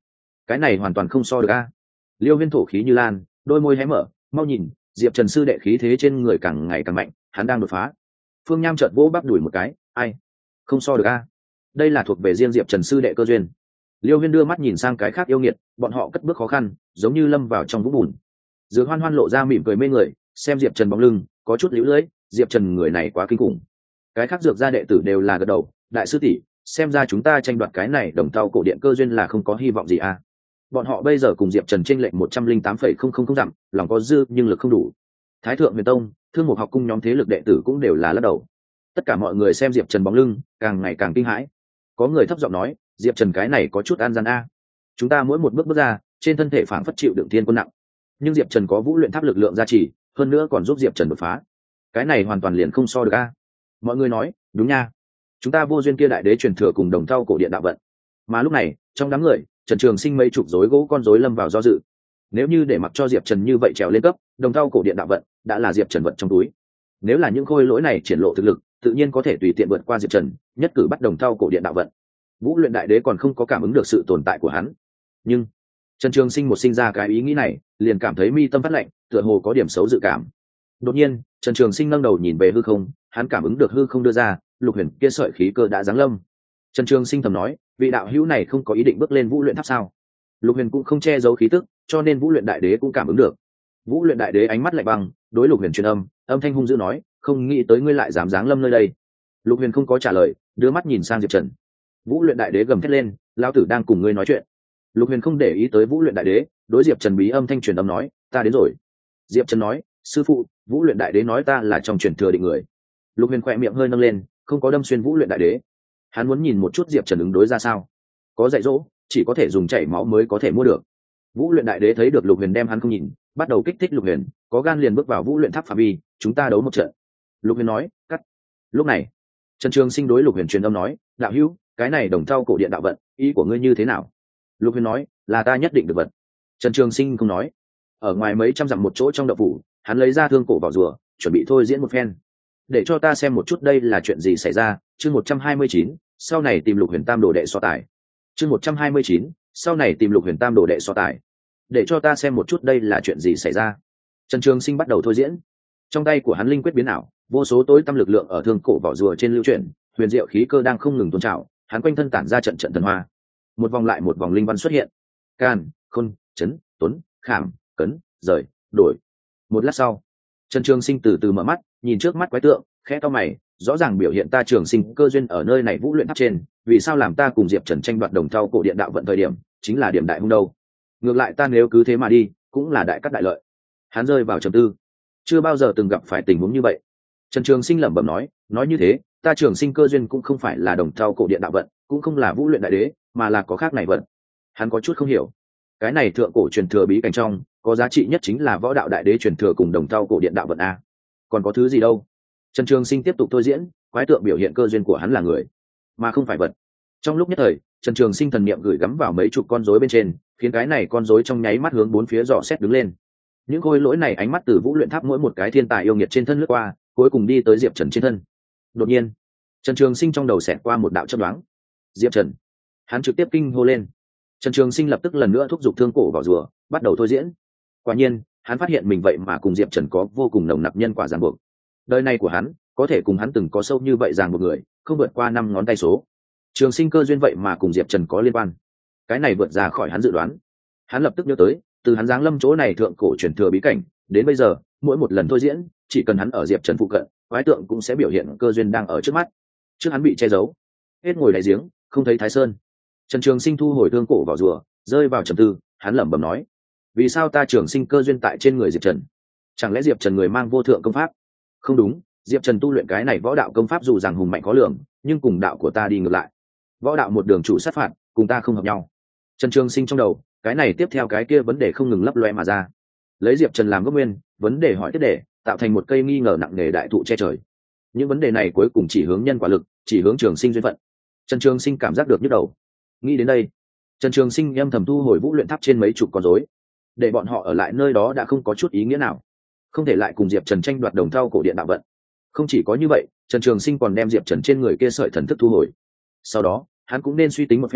cái này hoàn toàn không so được a. Liêu Huyên thổ khí như lan, đôi môi hé mở, mau nhìn, diệp trần sư đệ khí thế trên người càng ngày càng mạnh, hắn đang đột phá. Phương Nham chợt vỗ bắp đùi một cái, ai, không so được a, đây là thuộc về riêng diệp trần sư đệ cơ duyên. Liêu Huyên đưa mắt nhìn sang cái khác yêu nghiệt, bọn họ cất bước khó khăn, giống như lâm vào trong vũng bùn. Dược Hoan Hoan lộ ra mỉm cười mê người, xem diệp trần bóng lưng có chút liễu lưỡi, diệp trần người này quá kinh khủng. Cái khác dược gia đệ tử đều là gật đầu, đại sư tỷ, xem ra chúng ta tranh đoạt cái này đồng tàu cổ điện cơ duyên là không có hy vọng gì a. Bọn họ bây giờ cùng diệp trần tranh lệnh một trăm linh tám phẩy không không không dặm, lòng có dư nhưng lực không đủ. Thái thượng huyền tông, Thương Mục học cung nhóm thế lực đệ tử cũng đều là lắc đầu. Tất cả mọi người xem diệp trần bóng lưng càng ngày càng kinh hãi. Có người thấp giọng nói, diệp trần cái này có chút an gian a. Chúng ta mỗi một bước bước ra, trên thân thể phản phất chịu đựng thiên quân nặng, nhưng diệp trần có vũ luyện tháp lực lượng gia trì, hơn nữa còn giúp diệp trần đột phá, cái này hoàn toàn liền không so được a. Mọi người nói đúng nha, chúng ta vô duyên kia đại đế truyền thừa cùng đồng thau cổ điện đạo vận. Mà lúc này trong đám người, Trần Trường Sinh mấy chục rối gỗ con rối lâm vào do dự. Nếu như để mặc cho diệp trần như vậy trèo lên cấp, đồng thau cổ điện đạo vận đã là diệp trần vận trong túi. Nếu là những khôi lỗi này triển lộ thực lực, tự nhiên có thể tùy tiện vượt qua diệp trần, nhất cử bắt đồng thau cổ điện đạo vận. Vũ luyện đại đế còn không có cảm ứng được sự tồn tại của hắn, nhưng Trần Trường Sinh một sinh ra cái ý nghĩ này, liền cảm thấy mi tâm phát lạnh, tựa hồ có điểm xấu dự cảm. Đột nhiên, Trần Trường Sinh nâng đầu nhìn về hư không, hắn cảm ứng được hư không đưa ra, lục huyền kia sợi khí cơ đã giáng lâm. Trần Trường Sinh thầm nói, vị đạo hữu này không có ý định bước lên vũ luyện tháp sao? Lục huyền cũng không che giấu khí tức, cho nên vũ luyện đại đế cũng cảm ứng được. Vũ luyện đại đế ánh mắt lạnh băng, đối lục huyền truyền âm, âm thanh hung dữ nói, không nghĩ tới ngươi lại dám giáng lâm nơi đây. Lục huyền không có trả lời, đưa mắt nhìn sang Diệp Trần. Vũ luyện đại đế gầm thét lên, lão tử đang cùng ngươi nói chuyện. Lục huyền không để ý tới vũ luyện đại đế, đối Diệp Trần bí âm thanh truyền âm nói, ta đến rồi. Diệp Trần nói, sư phụ, vũ luyện đại đế nói ta là trong truyền thừa định người. Lục huyền khỏe miệng hơi nâng lên, không có đâm xuyên vũ luyện đại đế. Hắn muốn nhìn một chút Diệp Trần ứng đối ra sao. Có dạy dỗ, chỉ có thể dùng chảy máu mới có thể mua được. Vũ luyện đại đế thấy được lục huyền đem hắn không nhìn, bắt đầu kích thích lục huyền, có gan liền bước vào vũ luyện tháp phạm vi, chúng ta đấu một trận. Lục huyền nói, cắt. Lúc này Trần Trường Sinh đối lục huyền truyền âm nói, đạo hữu, cái này đồng thau cổ điện đạo vận, ý của ngươi như thế nào? Lục huyền nói, là ta nhất định được vận. Trần Trường Sinh không nói. Ở ngoài mấy trăm dặm một chỗ trong động phủ, hắn lấy ra thương cổ vào rùa, chuẩn bị thôi diễn một phen. Để cho ta xem một chút đây là chuyện gì xảy ra. Chương một trăm hai mươi chín, sau này tìm lục huyền tam đồ đệ so tài. Chương một trăm hai mươi chín, sau này tìm lục huyền tam đồ đệ so tài. Để cho ta xem một chút đây là chuyện gì xảy ra. Trần Trường Sinh bắt đầu thôi diễn. Trong tay của hắn linh quyết biến ảo, vô số tối tâm lực lượng ở thương cổ vỏ rùa trên lưu chuyển, huyền diệu khí cơ đang không ngừng tuôn trào, hắn quanh thân tản ra trận trận thần hoa. Một vòng lại một vòng linh văn xuất hiện. Can, Khôn, Chấn, Tuấn, Khảm, Cấn, Rời, Đổi. Một lát sau, Trần Trường Sinh từ từ mở mắt, nhìn trước mắt quái tượng, khẽ cau mày, rõ ràng biểu hiện ta Trường Sinh cơ duyên ở nơi này vũ luyện tháp trên, vì sao làm ta cùng Diệp Trần tranh đoạt đồng thau cổ điện đạo vận thời điểm, chính là điểm đại hung đâu. Ngược lại ta nếu cứ thế mà đi, cũng là đại cắt đại lợi. Hắn rơi vào trầm tư, chưa bao giờ từng gặp phải tình huống như vậy. Trần Trường Sinh lẩm bẩm nói, nói như thế, ta Trường Sinh cơ duyên cũng không phải là đồng thau cổ điện đạo vận, cũng không là vũ luyện đại đế, mà là có khác này vận. Hắn có chút không hiểu, cái này thượng cổ truyền thừa bí cảnh trong, có giá trị nhất chính là võ đạo đại đế truyền thừa cùng đồng thau cổ điện đạo vận a. Còn có thứ gì đâu? Trần Trường Sinh tiếp tục thôi diễn, quái tượng biểu hiện cơ duyên của hắn là người, mà không phải vật. Trong lúc nhất thời, Trần Trường Sinh thần niệm gửi gắm vào mấy chục con rối bên trên, khiến cái này con rối trong nháy mắt hướng bốn phía dò xét đứng lên. Những khối lỗi này ánh mắt từ vũ luyện tháp mỗi một cái thiên tài yêu nghiệt trên thân lướt qua, cuối cùng đi tới Diệp Trần trên thân. Đột nhiên, Trần Trường Sinh trong đầu xẹt qua một đạo chớp nhoáng. Diệp Trần! Hắn trực tiếp kinh hô lên. Trần Trường Sinh lập tức lần nữa thúc giục thương cổ vào rùa, bắt đầu thôi diễn. Quả nhiên, hắn phát hiện mình vậy mà cùng Diệp Trần có vô cùng nồng nặc nhân quả ràng buộc. Đời này của hắn, có thể cùng hắn từng có sâu như vậy ràng một người, không vượt qua năm ngón tay số. Trường Sinh cơ duyên vậy mà cùng Diệp Trần có liên quan. Cái này vượt ra khỏi hắn dự đoán. Hắn lập tức nhớ tới, từ hắn giáng lâm chỗ này thượng cổ truyền thừa bí cảnh, đến bây giờ, mỗi một lần thôi diễn, chỉ cần hắn ở Diệp Trần phụ cận, quái tượng cũng sẽ biểu hiện cơ duyên đang ở trước mắt. Trước hắn bị che giấu, hết ngồi đáy giếng, không thấy Thái Sơn. Trần Trường Sinh thu hồi thương cổ vào rùa, rơi vào trầm tư, hắn lẩm bẩm nói: vì sao ta Trường Sinh cơ duyên tại trên người Diệp Trần? Chẳng lẽ Diệp Trần người mang vô thượng công pháp? Không đúng, Diệp Trần tu luyện cái này võ đạo công pháp dù rằng hùng mạnh khó lường, nhưng cùng đạo của ta đi ngược lại. Võ đạo một đường chủ sát phạt, cùng ta không hợp nhau. Trần Trường Sinh trong đầu, cái này tiếp theo cái kia vấn đề không ngừng lấp loe mà ra. Lấy Diệp Trần làm gốc nguyên, vấn đề hỏi tiếp đề, tạo thành một cây nghi ngờ nặng nề đại thụ che trời. Những vấn đề này cuối cùng chỉ hướng nhân quả lực, chỉ hướng Trường Sinh duyên phận. Trần Trường Sinh cảm giác được nhức đầu. Nghĩ đến đây, Trần Trường Sinh âm thầm thu hồi vũ luyện tháp trên mấy chục con rối, để bọn họ ở lại nơi đó đã không có chút ý nghĩa nào, không thể lại cùng Diệp Trần tranh đoạt đồng thau cổ điện đạo vận. Không chỉ có như vậy, Trần Trường Sinh còn đem Diệp Trần trên người kia sợi thần thức thu hồi. Sau đó, hắn cũng nên suy tính một phen,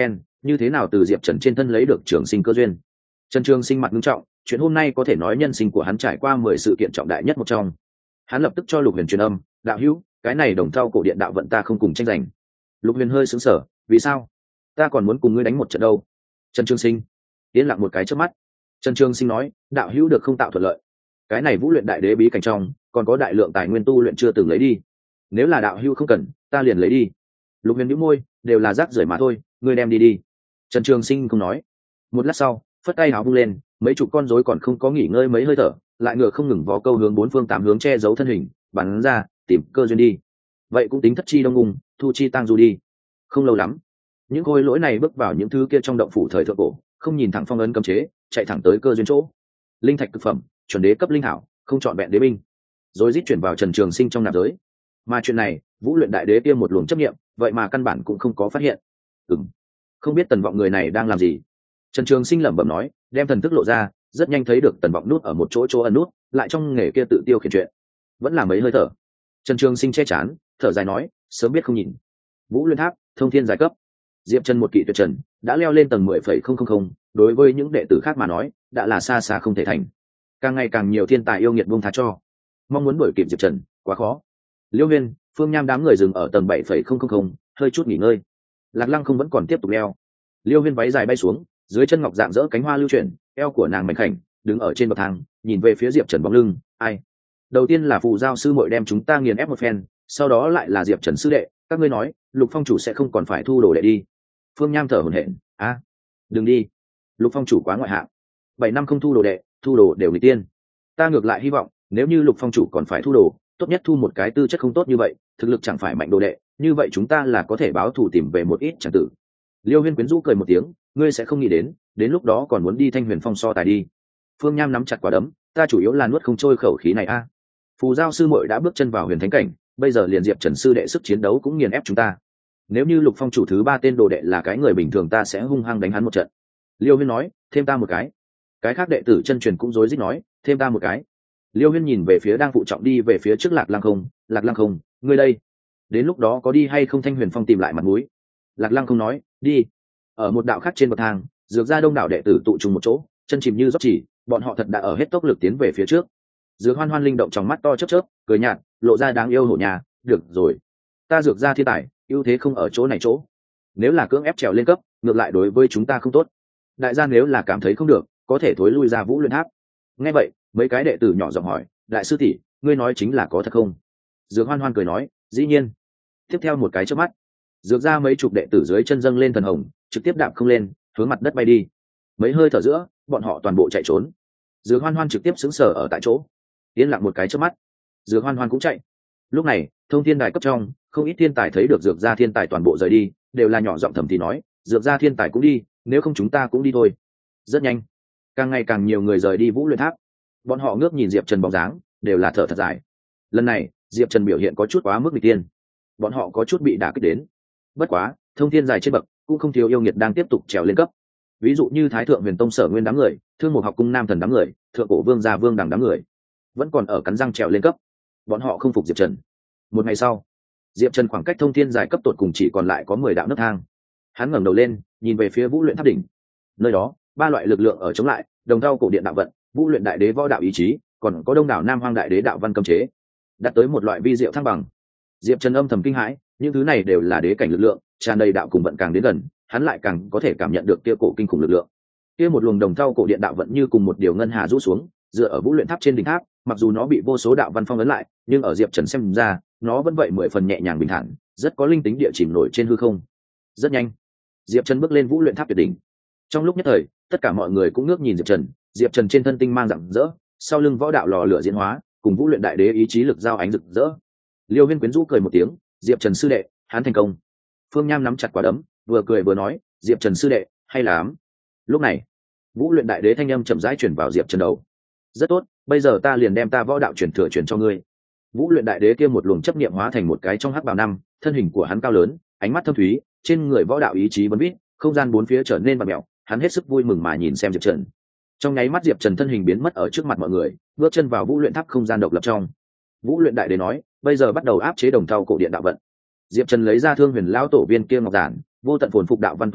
như thế nào từ diệp trần trên thân lấy được trường sinh cơ duyên. Trần Trường Sinh mặt nghiêm trọng, chuyện hôm nay có thể nói nhân sinh của hắn trải qua mười sự kiện trọng đại nhất một trong. Hắn lập tức cho Lục Huyền truyền âm, đạo hữu, cái này đồng thau cổ điện đạo vận ta không cùng tranh giành. Lục Huyền hơi sững sờ, vì sao? Ta còn muốn cùng ngươi đánh một trận đâu. Trần Trường Sinh yên lặng một cái trước mắt. Trần Trường Sinh nói, đạo hữu được không tạo thuận lợi. Cái này Vũ Luyện Đại Đế bí cảnh trong, còn có đại lượng tài nguyên tu luyện chưa từng lấy đi. Nếu là đạo hữu không cần, ta liền lấy đi. Lục Huyền nhíu môi, đều là rác rưởi mà thôi, ngươi đem đi đi. Trần Trường Sinh không nói. Một lát sau, phất tay áo vung lên, mấy chục con rối còn không có nghỉ ngơi mấy hơi thở, lại ngựa không ngừng vó câu hướng bốn phương tám hướng che giấu thân hình, bắn ra, tìm cơ duyên đi. Vậy cũng tính thất chi đông ung, thu chi tăng du đi. Không lâu lắm, những khối lỗi này bước vào những thứ kia trong động phủ thời thượng cổ, không nhìn thẳng phong ấn cấm chế, chạy thẳng tới cơ duyên chỗ. Linh thạch cực phẩm, chuẩn đế cấp linh hảo, không chọn vẹn đế binh, rồi rít chuyển vào Trần Trường Sinh trong nạp giới. Mà chuyện này, Vũ Luyện Đại Đế kia một luồng chấp niệm, vậy mà căn bản cũng không có phát hiện. Ừm, không biết Tần Vọng người này đang làm gì. Trần Trường Sinh lẩm bẩm nói, đem thần thức lộ ra, rất nhanh thấy được Tần Vọng nút ở một chỗ chỗ ẩn nút, lại trong nghề kia tự tiêu khiển chuyện, vẫn là mấy hơi thở. Trần Trường Sinh che chán, thở dài nói, sớm biết không nhìn. Vũ Luyện Tháp, thông thiên giải cấp. Diệp Trần một kỵ tuyệt trần, đã leo lên tầng mười phẩy không không không, đối với những đệ tử khác mà nói, đã là xa xa không thể thành. Càng ngày càng nhiều thiên tài yêu nghiệt buông tha cho, mong muốn đuổi kịp Diệp Trần, quá khó. Liêu Huyên, Phương Nham đám người dừng ở tầng bảy phẩy không không không, hơi chút nghỉ ngơi. Lạc Lăng không vẫn còn tiếp tục leo. Liêu Huyên váy dài bay xuống, dưới chân ngọc dạng dỡ cánh hoa lưu chuyển, eo của nàng mảnh khảnh, đứng ở trên bậc thang, nhìn về phía Diệp Trần bóng lưng, ai? Đầu tiên là phù giao sư muội đem chúng ta nghiền ép một phen, sau đó lại là Diệp Trần sư đệ, các ngươi nói, Lục Phong chủ sẽ không còn phải thu đồ đệ đi. Phương Nham thở hổn hển, a, à, đừng đi, Lục Phong chủ quá ngoại hạng, bảy năm không thu đồ đệ, thu đồ đều người tiên. Ta ngược lại hy vọng, nếu như Lục Phong chủ còn phải thu đồ, tốt nhất thu một cái tư chất không tốt như vậy, thực lực chẳng phải mạnh đồ đệ, như vậy chúng ta là có thể báo thù tìm về một ít chẳng tử. Liêu Huyên quyến rũ cười một tiếng, ngươi sẽ không nghĩ đến, đến lúc đó còn muốn đi Thanh Huyền Phong so tài đi. Phương Nham nắm chặt quả đấm, ta chủ yếu là nuốt không trôi khẩu khí này a. À. Phù giao sư muội đã bước chân vào huyền thánh cảnh, bây giờ liền Diệp Trần sư đệ sức chiến đấu cũng nghiền ép chúng ta. Nếu như Lục Phong chủ thứ ba tên đồ đệ là cái người bình thường, ta sẽ hung hăng đánh hắn một trận. Liêu Huyên nói, thêm ta một cái. Cái khác đệ tử chân truyền cũng rối rít nói, thêm ta một cái. Liêu Huyên nhìn về phía đang phụ trọng đi về phía trước Lạc Lăng không, Lạc Lăng không, ngươi đây, đến lúc đó có đi hay không Thanh Huyền Phong tìm lại mặt mũi? Lạc Lăng không nói, đi. Ở một đạo khác trên bậc thang, dược ra đông đảo đệ tử tụ trùng một chỗ, chân chìm như rót chỉ, bọn họ thật đã ở hết tốc lực tiến về phía trước. Dược Hoan Hoan linh động trong mắt to chớp chớp, cười nhạt, lộ ra đáng yêu hổ nhà, được rồi, ta dược ra thiên tài, ưu thế không ở chỗ này chỗ. Nếu là cưỡng ép trèo lên cấp, ngược lại đối với chúng ta không tốt. Đại gia nếu là cảm thấy không được, có thể thối lui ra Vũ Luyện Tháp. Nghe vậy, mấy cái đệ tử nhỏ giọng hỏi, đại sư tỷ, ngươi nói chính là có thật không? Dược Hoan Hoan cười nói, dĩ nhiên. Tiếp theo một cái chớp mắt, dược ra mấy chục đệ tử dưới chân dâng lên thần hồng, trực tiếp đạp không lên, hướng mặt đất bay đi. Mấy hơi thở giữa, bọn họ toàn bộ chạy trốn. Dược Hoan Hoan trực tiếp sững sờ ở tại chỗ, yên lặng một cái chớp mắt. Dược Hoan Hoan cũng chạy. Lúc này, thông thiên đài cấp trong, không ít thiên tài thấy được dược gia thiên tài toàn bộ rời đi, đều là nhỏ giọng thầm thì nói, dược gia thiên tài cũng đi, nếu không chúng ta cũng đi thôi. Rất nhanh, càng ngày càng nhiều người rời đi Vũ Luyện Tháp. Bọn họ ngước nhìn Diệp Trần bóng dáng, đều là thở thật dài. Lần này, Diệp Trần biểu hiện có chút quá mức nghịch tiên, bọn họ có chút bị đả kích đến. Bất quá, thông thiên dài trên bậc, cũng không thiếu yêu nghiệt đang tiếp tục trèo lên cấp. Ví dụ như Thái Thượng Huyền Tông Sở Nguyên đám người, Thương Mục Học Cung Nam Thần đám người, Thượng Cổ Vương gia Vương Đằng đám người, vẫn còn ở cắn răng trèo lên cấp. Bọn họ không phục Diệp Trần. Một ngày sau, Diệp Trần khoảng cách thông thiên dài cấp tột cùng chỉ còn lại có mười đạo nấc thang. Hắn ngẩng đầu lên, nhìn về phía Vũ Luyện Tháp đỉnh. Nơi đó, ba loại lực lượng ở chống lại, đồng thau cổ điện đạo vận, Vũ Luyện Đại Đế võ đạo ý chí, còn có Đông đảo Nam Hoang Đại Đế đạo văn cấm chế, đạt tới một loại vi diệu thăng bằng. Diệp Trần âm thầm kinh hãi, những thứ này đều là đế cảnh lực lượng, tràn đầy đạo cùng vận càng đến gần, hắn lại càng có thể cảm nhận được kia cổ kinh khủng lực lượng. Kia một luồng đồng thau cổ điện đạo vận như cùng một điều ngân hà rũ xuống, dựa ở Vũ Luyện Tháp trên đỉnh tháp, mặc dù nó bị vô số đạo văn phong ấn lại, nhưng ở Diệp Trần xem ra, nó vẫn vậy mười phần nhẹ nhàng bình thản, rất có linh tính địa chìm nổi trên hư không. Rất nhanh, Diệp Trần bước lên Vũ Luyện Tháp tuyệt đỉnh. Trong lúc nhất thời, tất cả mọi người cũng ngước nhìn Diệp Trần, Diệp Trần trên thân tinh mang rạng rỡ, sau lưng võ đạo lò lửa diễn hóa, cùng Vũ Luyện Đại Đế ý chí lực giao ánh rực rỡ. Liêu Huyên quyến rũ cười một tiếng, Diệp Trần sư đệ, hắn thành công. Phương Nham nắm chặt quả đấm, vừa cười vừa nói, Diệp Trần sư đệ, hay lắm. Lúc này, Vũ Luyện Đại Đế thanh âm chậm rãi truyền vào Diệp Trần đầu. Rất tốt, bây giờ ta liền đem ta võ đạo truyền thừa truyền cho ngươi. Vũ Luyện Đại Đế kia một luồng chấp niệm hóa thành một cái trong hắc bào năm, thân hình của hắn cao lớn, ánh mắt thâm thúy, trên người võ đạo ý chí bấn bít, không gian bốn phía trở nên vặn mèo, hắn hết sức vui mừng mà nhìn xem Diệp Trần. Trong nháy mắt Diệp Trần thân hình biến mất ở trước mặt mọi người, bước chân vào Vũ Luyện Tháp không gian độc lập trong. Vũ Luyện Đại Đế nói, bây giờ bắt đầu áp chế đồng thau cổ điện đạo vận. Diệp Trần lấy ra Thương Huyền lão tổ viên kia ngọc giản, vô tận phồn phục đạo văn tôn trào,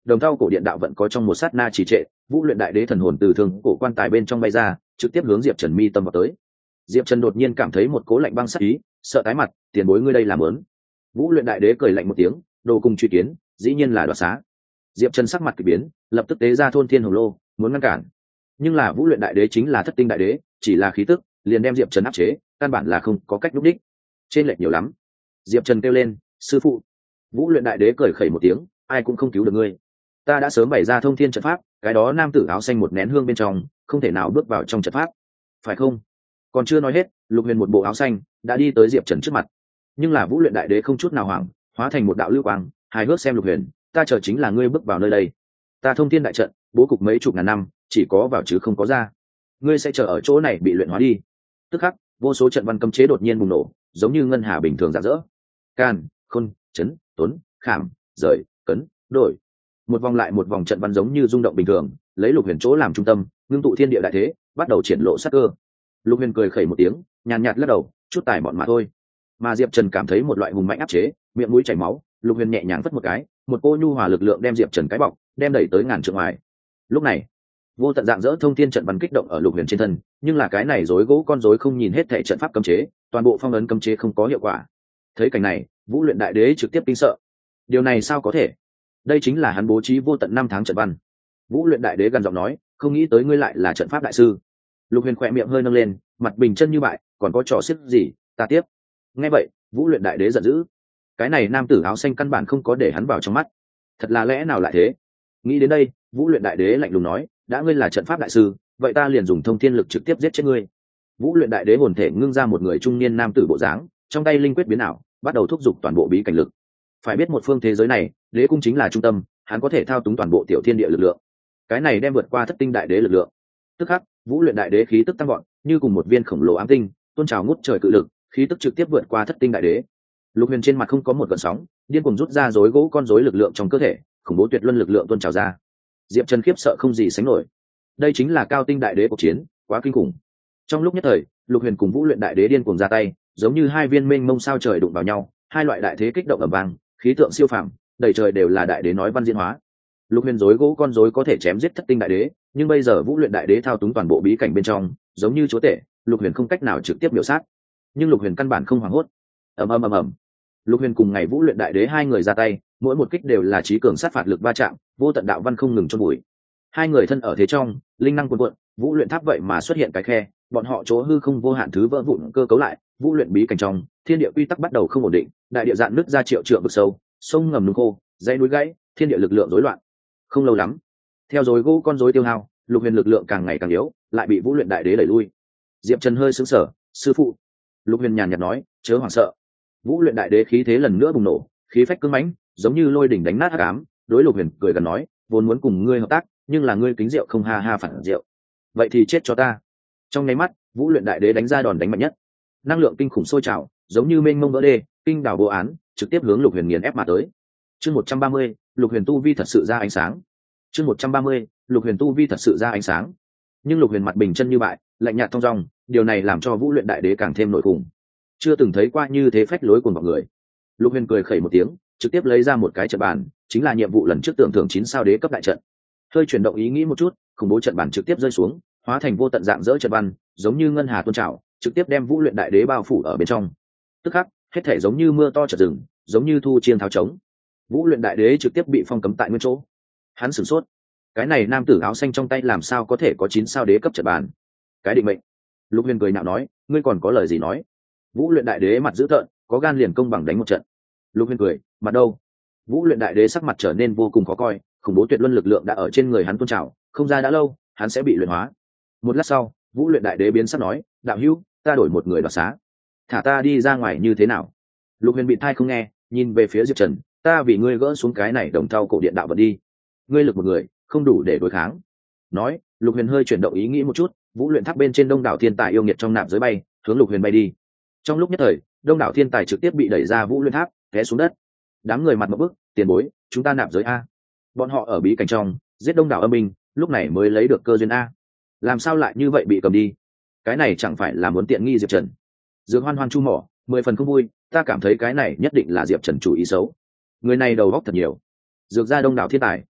đồng thau cổ điện đạo vận có trong một sát na trì trệ, Vũ Luyện Đại Đế thần hồn từ thường cổ quan tài bên trong bay ra, trực tiếp hướng Diệp Trần mi tâm vào tới. Diệp Trần đột nhiên cảm thấy một cố lạnh băng sắc ý, sợ tái mặt, tiền bối ngươi đây làm lớn. Vũ Luyện Đại Đế cười lạnh một tiếng, đồ cùng truy kiến, dĩ nhiên là đoạt xá. Diệp Trần sắc mặt kỳ biến, lập tức tế ra thôn thiên hồng lô, muốn ngăn cản. Nhưng là Vũ Luyện Đại Đế chính là thất tinh đại đế, chỉ là khí tức, liền đem Diệp Trần áp chế, căn bản là không có cách lúc đích. Trên lệch nhiều lắm. Diệp Trần kêu lên, sư phụ. Vũ Luyện Đại Đế cười khẩy một tiếng, ai cũng không cứu được ngươi. Ta đã sớm bày ra thông thiên trận pháp, cái đó nam tử áo xanh một nén hương bên trong, không thể nào bước vào trong trận pháp, phải không? Còn chưa nói hết, Lục Huyền một bộ áo xanh đã đi tới Diệp Trần trước mặt. Nhưng là Vũ Luyện Đại Đế không chút nào hoảng, hóa thành một đạo lưu quang, hài hước xem Lục Huyền, ta chờ chính là ngươi bước vào nơi đây. Ta thông thiên đại trận, bố cục mấy chục ngàn năm, chỉ có vào chứ không có ra. Ngươi sẽ chờ ở chỗ này bị luyện hóa đi. Tức khắc, vô số trận văn cấm chế đột nhiên bùng nổ, giống như ngân hà bình thường rạng rỡ. Can, khôn, chấn, tuấn, khảm, rời, cấn, đổi. Một vòng lại một vòng trận văn giống như rung động bình thường, lấy Lục Huyền chỗ làm trung tâm, ngưng tụ thiên địa đại thế, bắt đầu triển lộ sát cơ. Lục Huyền cười khẩy một tiếng, nhàn nhạt lắc đầu, chút tài bọn mà thôi. Mà Diệp Trần cảm thấy một loại hùng mạnh áp chế, miệng mũi chảy máu. Lục Huyền nhẹ nhàng vất một cái, một cô nhu hòa lực lượng đem Diệp Trần cái bọc, đem đẩy tới ngàn trượng ngoài. Lúc này, vô tận dạng dỡ thông thiên trận văn kích động ở Lục Huyền trên thân, nhưng là cái này rối gỗ con rối không nhìn hết thảy trận pháp cấm chế, toàn bộ phong ấn cấm chế không có hiệu quả. Thấy cảnh này, Vũ Luyện Đại Đế trực tiếp kinh sợ. Điều này sao có thể? Đây chính là hắn bố trí vô tận năm tháng trận văn. Vũ Luyện Đại Đế gần giọng nói, không nghĩ tới ngươi lại là trận pháp đại sư. Lục Huyền khỏe miệng hơi nâng lên, mặt bình chân như bại, còn có trò xiếc gì, ta tiếp. Nghe vậy, Vũ Luyện Đại Đế giận dữ. Cái này nam tử áo xanh căn bản không có để hắn vào trong mắt. Thật là lẽ nào lại thế? Nghĩ đến đây, Vũ Luyện Đại Đế lạnh lùng nói, đã ngươi là trận pháp đại sư, vậy ta liền dùng thông thiên lực trực tiếp giết chết ngươi. Vũ Luyện Đại Đế hồn thể ngưng ra một người trung niên nam tử bộ dáng, trong tay linh quyết biến ảo, bắt đầu thúc giục toàn bộ bí cảnh lực. Phải biết một phương thế giới này, đế cung chính là trung tâm, hắn có thể thao túng toàn bộ tiểu thiên địa lực lượng. Cái này đem vượt qua thất tinh đại đế lực lượng. Tức khắc, Vũ Luyện Đại Đế khí tức tăng vọt, như cùng một viên khổng lồ ám tinh, tôn trào ngút trời cự lực, khí tức trực tiếp vượt qua thất tinh đại đế. Lục Huyền trên mặt không có một gợn sóng, điên cuồng rút ra rối gỗ con rối lực lượng trong cơ thể, khủng bố tuyệt luân lực lượng tôn trào ra. Diệp Trần khiếp sợ không gì sánh nổi. Đây chính là cao tinh đại đế cuộc chiến, quá kinh khủng. Trong lúc nhất thời, Lục Huyền cùng Vũ Luyện Đại Đế điên cuồng ra tay, giống như hai viên mênh mông sao trời đụng vào nhau, hai loại đại thế kích động ầm vang, khí tượng siêu phàm, đầy trời đều là đại đế nói văn diễn hóa. Lục Huyền rối gỗ con rối có thể chém giết thất tinh đại đế, nhưng bây giờ Vũ Luyện Đại Đế thao túng toàn bộ bí cảnh bên trong, giống như chúa tể, Lục Huyền không cách nào trực tiếp biểu sát. Nhưng Lục Huyền căn bản không hoảng hốt. Ầm ầm ầm ầm. Lục Huyền cùng ngày Vũ Luyện Đại Đế hai người ra tay, mỗi một kích đều là chí cường sát phạt lực va chạm, vô tận đạo văn không ngừng chôn bụi. Hai người thân ở thế trong, linh năng cuồn cuộn, Vũ Luyện Tháp vậy mà xuất hiện cái khe, bọn họ chỗ hư không vô hạn thứ vỡ vụn cơ cấu lại, Vũ Luyện bí cảnh trong, thiên địa quy tắc bắt đầu không ổn định, đại địa dạn nứt ra triệu trượng vực sâu, sông ngầm núi khô, dãy núi gãy, thiên địa lực lượng rối loạn. Không lâu lắm, theo rối gỗ con rối tiêu hao, Lục Huyền lực lượng càng ngày càng yếu, lại bị Vũ Luyện Đại Đế đẩy lui. Diệp Trần hơi sững sờ, sư phụ. Lục Huyền nhàn nhạt nói, chớ hoảng sợ. Vũ Luyện Đại Đế khí thế lần nữa bùng nổ, khí phách cứng mãnh, giống như lôi đỉnh đánh nát hắc ám. Đối Lục Huyền cười gần nói, vốn muốn cùng ngươi hợp tác, nhưng là ngươi kính rượu không ha ha phản rượu. Vậy thì chết cho ta. Trong nháy mắt, Vũ Luyện Đại Đế đánh ra đòn đánh mạnh nhất, năng lượng kinh khủng sôi trào, giống như mênh mông vỡ đê, kinh đảo vô án, trực tiếp hướng Lục Huyền nghiền ép mà tới. Chương một trăm ba mươi, Lục Huyền tu vi thật sự ra ánh sáng. Chương một trăm ba mươi, Lục Huyền tu vi thật sự ra ánh sáng. Nhưng Lục Huyền mặt bình chân như bại, lạnh nhạt thong dong, điều này làm cho Vũ Luyện Đại Đế càng thêm nổi khủng. Chưa từng thấy qua như thế phách lối cuồng vọng người. Lục Huyền cười khẩy một tiếng, trực tiếp lấy ra một cái trận bàn, chính là nhiệm vụ lần trước tưởng thưởng chín sao đế cấp đại trận. Hơi chuyển động ý nghĩ một chút, khủng bố trận bàn trực tiếp rơi xuống, hóa thành vô tận dạng dỡ trận văn, giống như ngân hà tuôn trào, trực tiếp đem Vũ Luyện Đại Đế bao phủ ở bên trong. Tức khắc, hết thể giống như mưa to chợt dừng, giống như thu chiên tháo trống. Vũ Luyện Đại Đế trực tiếp bị phong cấm tại nguyên chỗ. Hắn sửng sốt, cái này nam tử áo xanh trong tay làm sao có thể có chín sao đế cấp trận bàn? Cái định mệnh. Lục Huyền cười nhạo nói, ngươi còn có lời gì nói? Vũ Luyện Đại Đế mặt dữ tợn, có gan liền công bằng đánh một trận. Lục Huyền cười, mặt đâu? Vũ Luyện Đại Đế sắc mặt trở nên vô cùng khó coi, khủng bố tuyệt luân lực lượng đã ở trên người hắn tuôn trào, không ra đã lâu, hắn sẽ bị luyện hóa. Một lát sau, Vũ Luyện Đại Đế biến sắc nói, đạo hữu, ta đổi một người đoạt xá, thả ta đi ra ngoài như thế nào? Lục Huyền bị thai không nghe, nhìn về phía Diệp Trần, ta vì ngươi gỡ xuống cái này đồng thau cổ điện đạo vật đi, ngươi lực một người không đủ để đối kháng. Nói, Lục Huyền hơi chuyển động ý nghĩ một chút, Vũ Luyện Tháp bên trên đông đảo thiên tài yêu nghiệt trong nạp giới bay, hướng Lục Huyền bay đi. Trong lúc nhất thời, đông đảo thiên tài trực tiếp bị đẩy ra Vũ Luyện Tháp, té xuống đất. Đám người mặt ngộp bức, tiền bối, chúng ta nạp giới a. Bọn họ ở bí cảnh trong, giết đông đảo âm binh, lúc này mới lấy được cơ duyên a. Làm sao lại như vậy bị cầm đi? Cái này chẳng phải là muốn tiện nghi Diệp Trần? Dương Hoan Hoan chu mỏ, mười phần không vui, ta cảm thấy cái này nhất định là Diệp Trần chủ ý xấu. Người này đầu óc thật nhiều. Dược ra đông đảo thiên tài,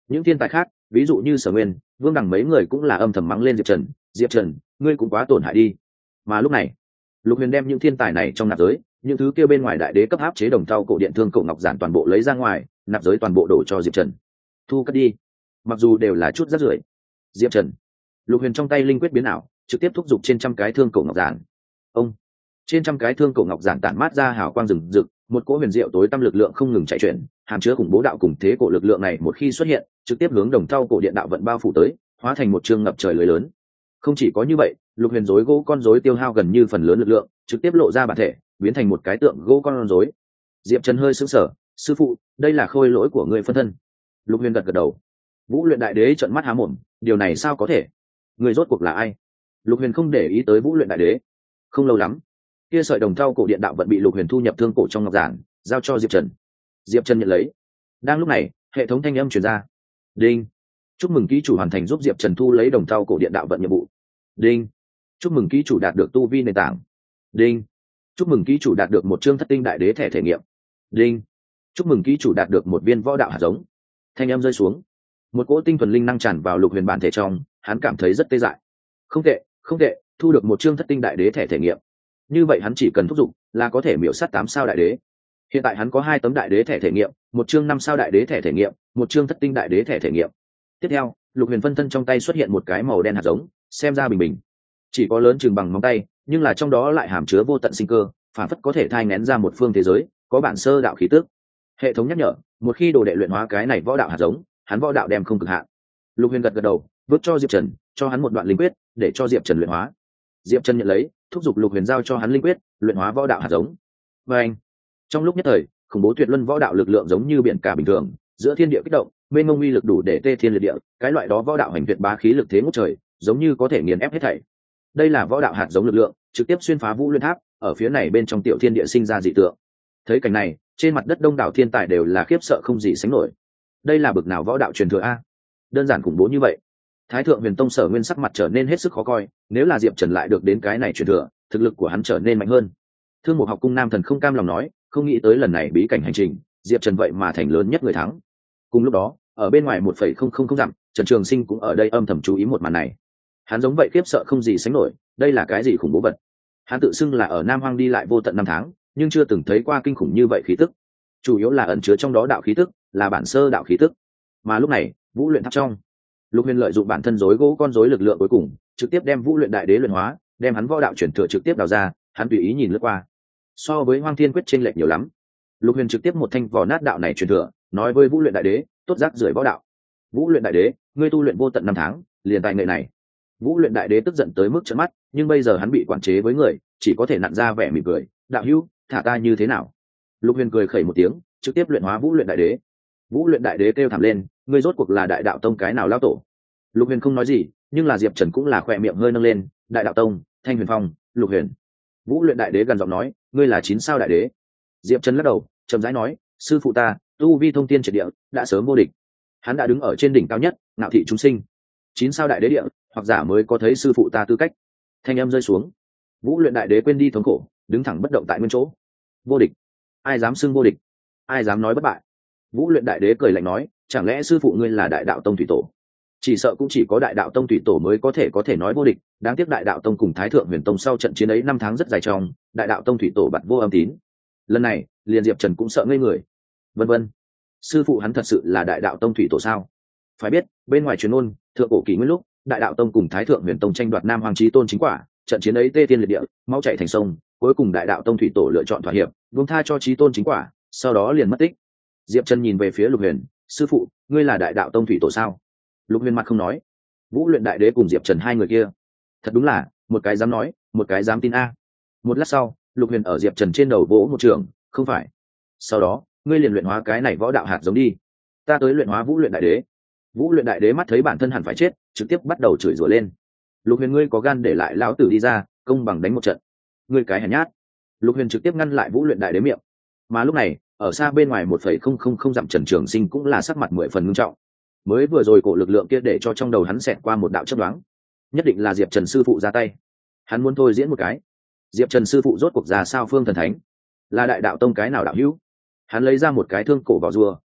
những thiên tài khác ví dụ như Sở Nguyên, Vương Đằng mấy người cũng là âm thầm mắng lên Diệp Trần. Diệp Trần, ngươi cũng quá tổn hại đi. Mà lúc này Lục Huyền đem những thiên tài này trong nạp giới, những thứ kia bên ngoài đại đế cấp áp chế đồng thau cổ điện thương cổ ngọc giản toàn bộ lấy ra ngoài, nạp giới toàn bộ đổ cho Diệp Trần. Thu cất đi. Mặc dù đều là chút rác rưởi. Diệp Trần. Lục Huyền trong tay linh quyết biến ảo, trực tiếp thúc giục trên trăm cái thương cổ ngọc giản. Ông. Trên trăm cái thương cổ ngọc giản tản mát ra hào quang rừng rực, một cỗ huyền diệu tối tăm lực lượng không ngừng chạy chuyển, hàm chứa khủng bố đạo cùng thế cổ lực lượng này một khi xuất hiện, trực tiếp hướng đồng thau cổ điện đạo vận bao phủ tới, hóa thành một chương ngập trời lưới lớn. Không chỉ có như vậy, Lục Huyền rối gỗ con rối tiêu hao gần như phần lớn lực lượng, trực tiếp lộ ra bản thể, biến thành một cái tượng gỗ con rối. Diệp Trần hơi sững sờ, sư phụ, đây là khôi lỗi của người phân thân. Lục Huyền gật gật đầu. Vũ Luyện Đại Đế trợn mắt há mồm, điều này sao có thể? Người rốt cuộc là ai? Lục Huyền không để ý tới Vũ Luyện Đại Đế. Không lâu lắm, kia sợi đồng thau cổ điện đạo vận bị Lục Huyền thu nhập thương cổ trong ngọc giản, giao cho Diệp Trần. Diệp Trần nhận lấy. Đang lúc này, hệ thống thanh âm truyền ra. Đinh. Chúc mừng ký chủ hoàn thành giúp Diệp Trần thu lấy đồng thau cổ điện đạo vận nhiệm vụ. Đinh. Chúc mừng ký chủ đạt được tu vi nền tảng. Đinh. Chúc mừng ký chủ đạt được một chương thất tinh đại đế thẻ thể nghiệm. Đinh. Chúc mừng ký chủ đạt được một viên võ đạo hạt giống. Thanh âm rơi xuống, một cỗ tinh thuần linh năng tràn vào Lục Huyền bản thể trong, hắn cảm thấy rất tê dại. Không tệ, không tệ, thu được một chương thất tinh đại đế thẻ thể nghiệm. Như vậy hắn chỉ cần thúc giục là có thể miểu sát tám sao đại đế. Hiện tại hắn có hai tấm đại đế thẻ thể nghiệm, một chương năm sao đại đế thẻ thể nghiệm, một chương thất tinh đại đế thẻ thể nghiệm. Tiếp theo, Lục Huyền phân thân trong tay xuất hiện một cái màu đen hạt giống, xem ra bình bình, chỉ có lớn chừng bằng móng tay, nhưng là trong đó lại hàm chứa vô tận sinh cơ, phản phất có thể thai nghén ra một phương thế giới, có bản sơ đạo khí tức. Hệ thống nhắc nhở, một khi đồ đệ luyện hóa cái này võ đạo hạt giống, hắn võ đạo đem không cực hạn. Lục Huyền gật gật đầu, vứt cho Diệp Trần, cho hắn một đoạn linh quyết, để cho Diệp Trần luyện hóa. Diệp Trần nhận lấy, thúc giục Lục Huyền giao cho hắn linh quyết, luyện hóa võ đạo hạt giống. Và anh, trong lúc nhất thời, khủng bố tuyệt luân võ đạo lực lượng giống như biển cả bình thường, giữa thiên địa kích động, mênh mông uy lực đủ để tê thiên liệt địa, cái loại đó võ đạo hành tuyệt bá khí lực thế ngút trời, giống như có thể nghiền ép hết thảy. Đây là võ đạo hạt giống lực lượng, trực tiếp xuyên phá vũ luyện tháp, ở phía này bên trong tiểu thiên địa sinh ra dị tượng. Thấy cảnh này, trên mặt đất đông đảo thiên tài đều là khiếp sợ không gì sánh nổi. Đây là bực nào võ đạo truyền thừa a? Đơn giản khủng bố như vậy. Thái thượng huyền tông Sở Nguyên sắc mặt trở nên hết sức khó coi, nếu là Diệp Trần lại được đến cái này truyền thừa, thực lực của hắn trở nên mạnh hơn. Thương Mục học cung Nam Thần không cam lòng nói, không nghĩ tới lần này bí cảnh hành trình, Diệp Trần vậy mà thành lớn nhất người thắng. Cùng lúc đó, ở bên ngoài một phẩy không không không dặm, Trần Trường Sinh cũng ở đây âm thầm chú ý một màn này. Hắn giống vậy khiếp sợ không gì sánh nổi, đây là cái gì khủng bố vật? Hắn tự xưng là ở Nam Hoang đi lại vô tận năm tháng, nhưng chưa từng thấy qua kinh khủng như vậy khí tức. Chủ yếu là ẩn chứa trong đó đạo khí tức, là bản sơ đạo khí tức. Mà lúc này, Vũ Luyện Tháp trong, Lục Huyền lợi dụng bản thân rối gỗ con rối lực lượng cuối cùng, trực tiếp đem Vũ Luyện Đại Đế luyện hóa, đem hắn võ đạo chuyển thừa trực tiếp đào ra, hắn tùy ý nhìn lướt qua. So với Hoang Thiên Quyết chênh lệch nhiều lắm. Lục Huyền trực tiếp một thanh vò nát đạo này truyền thừa, nói với Vũ Luyện Đại Đế, tốt rác rưởi võ đạo. Vũ Luyện Đại Đế, ngươi tu luyện vô tận năm tháng, liền tài nghệ này. Vũ Luyện Đại Đế tức giận tới mức trợn mắt, nhưng bây giờ hắn bị quản chế với người, chỉ có thể nặn ra vẻ mỉm cười, đạo hữu, thả ta như thế nào? Lục Huyền cười khẩy một tiếng, trực tiếp luyện hóa Vũ Luyện Đại Đế. Vũ Luyện Đại Đế kêu thảm lên, ngươi rốt cuộc là đại đạo tông cái nào lao tổ? Lục Huyền không nói gì, nhưng là Diệp Trần cũng là khỏe miệng hơi nâng lên, đại đạo tông, Thanh Huyền Phong, Lục Huyền. Vũ Luyện Đại Đế gần giọng nói, ngươi là chín sao đại đế. Diệp Trần lắc đầu, chậm rãi nói, sư phụ ta, tu vi thông tiên triệt địa, đã sớm vô địch. Hắn đã đứng ở trên đỉnh cao nhất, ngạo thị chúng sinh. Chín sao đại đế địa, hoặc giả mới có thấy sư phụ ta tư cách. Thanh âm rơi xuống, Vũ Luyện Đại Đế quên đi thống khổ, đứng thẳng bất động tại nguyên chỗ. Vô địch? Ai dám xưng vô địch? Ai dám nói bất bại? Vũ Luyện Đại Đế cười lạnh nói, chẳng lẽ sư phụ ngươi là đại đạo tông thủy tổ? Chỉ sợ cũng chỉ có đại đạo tông thủy tổ mới có thể có thể nói vô địch. Đáng tiếc đại đạo tông cùng thái thượng huyền tông sau trận chiến ấy năm tháng rất dài trong, đại đạo tông thủy tổ bật vô âm tín. Lần này liền Diệp Trần cũng sợ ngây người. Vân vân, sư phụ hắn thật sự là đại đạo tông thủy tổ sao? Phải biết bên ngoài truyền ôn, thượng cổ kỷ nguyên lúc đại đạo tông cùng thái thượng huyền tông tranh đoạt nam hoàng chí tôn chính quả, trận chiến ấy tê thiên liệt địa, máu chảy thành sông, cuối cùng đại đạo tông thủy tổ lựa chọn thỏa hiệp, buông tha cho chí tôn chính quả, sau đó liền mất tích. Diệp Trần nhìn về phía Lục Huyền, sư phụ, ngươi là đại đạo tông thủy tổ sao? Lục Huyền mặt không nói. Vũ Luyện Đại Đế cùng Diệp Trần hai người kia, thật đúng là một cái dám nói, một cái dám tin a. Một lát sau, Lục Huyền ở Diệp Trần trên đầu vỗ một trường, không phải. Sau đó, ngươi liền luyện hóa cái này võ đạo hạt giống đi. Ta tới luyện hóa Vũ Luyện Đại Đế. Vũ Luyện Đại Đế mắt thấy bản thân hẳn phải chết, trực tiếp bắt đầu chửi rủa lên. Lục Huyền, ngươi có gan để lại lão tử đi ra, công bằng đánh một trận. Ngươi cái hèn nhát. Lục Huyền trực tiếp ngăn lại Vũ Luyện Đại Đế miệng. Mà lúc này, ở xa bên ngoài một phẩy không không không dặm Trần Trường Sinh cũng là sắc mặt mười phần nghiêm trọng. Mới vừa rồi cổ lực lượng kia để cho trong đầu hắn xẹt qua một đạo chớp đoán, nhất định là Diệp Trần sư phụ ra tay. Hắn muốn thôi diễn một cái, Diệp Trần sư phụ rốt cuộc ra sao phương thần thánh, là đại đạo tông cái nào đạo hữu. Hắn lấy ra một cái thương cổ vỏ rùa,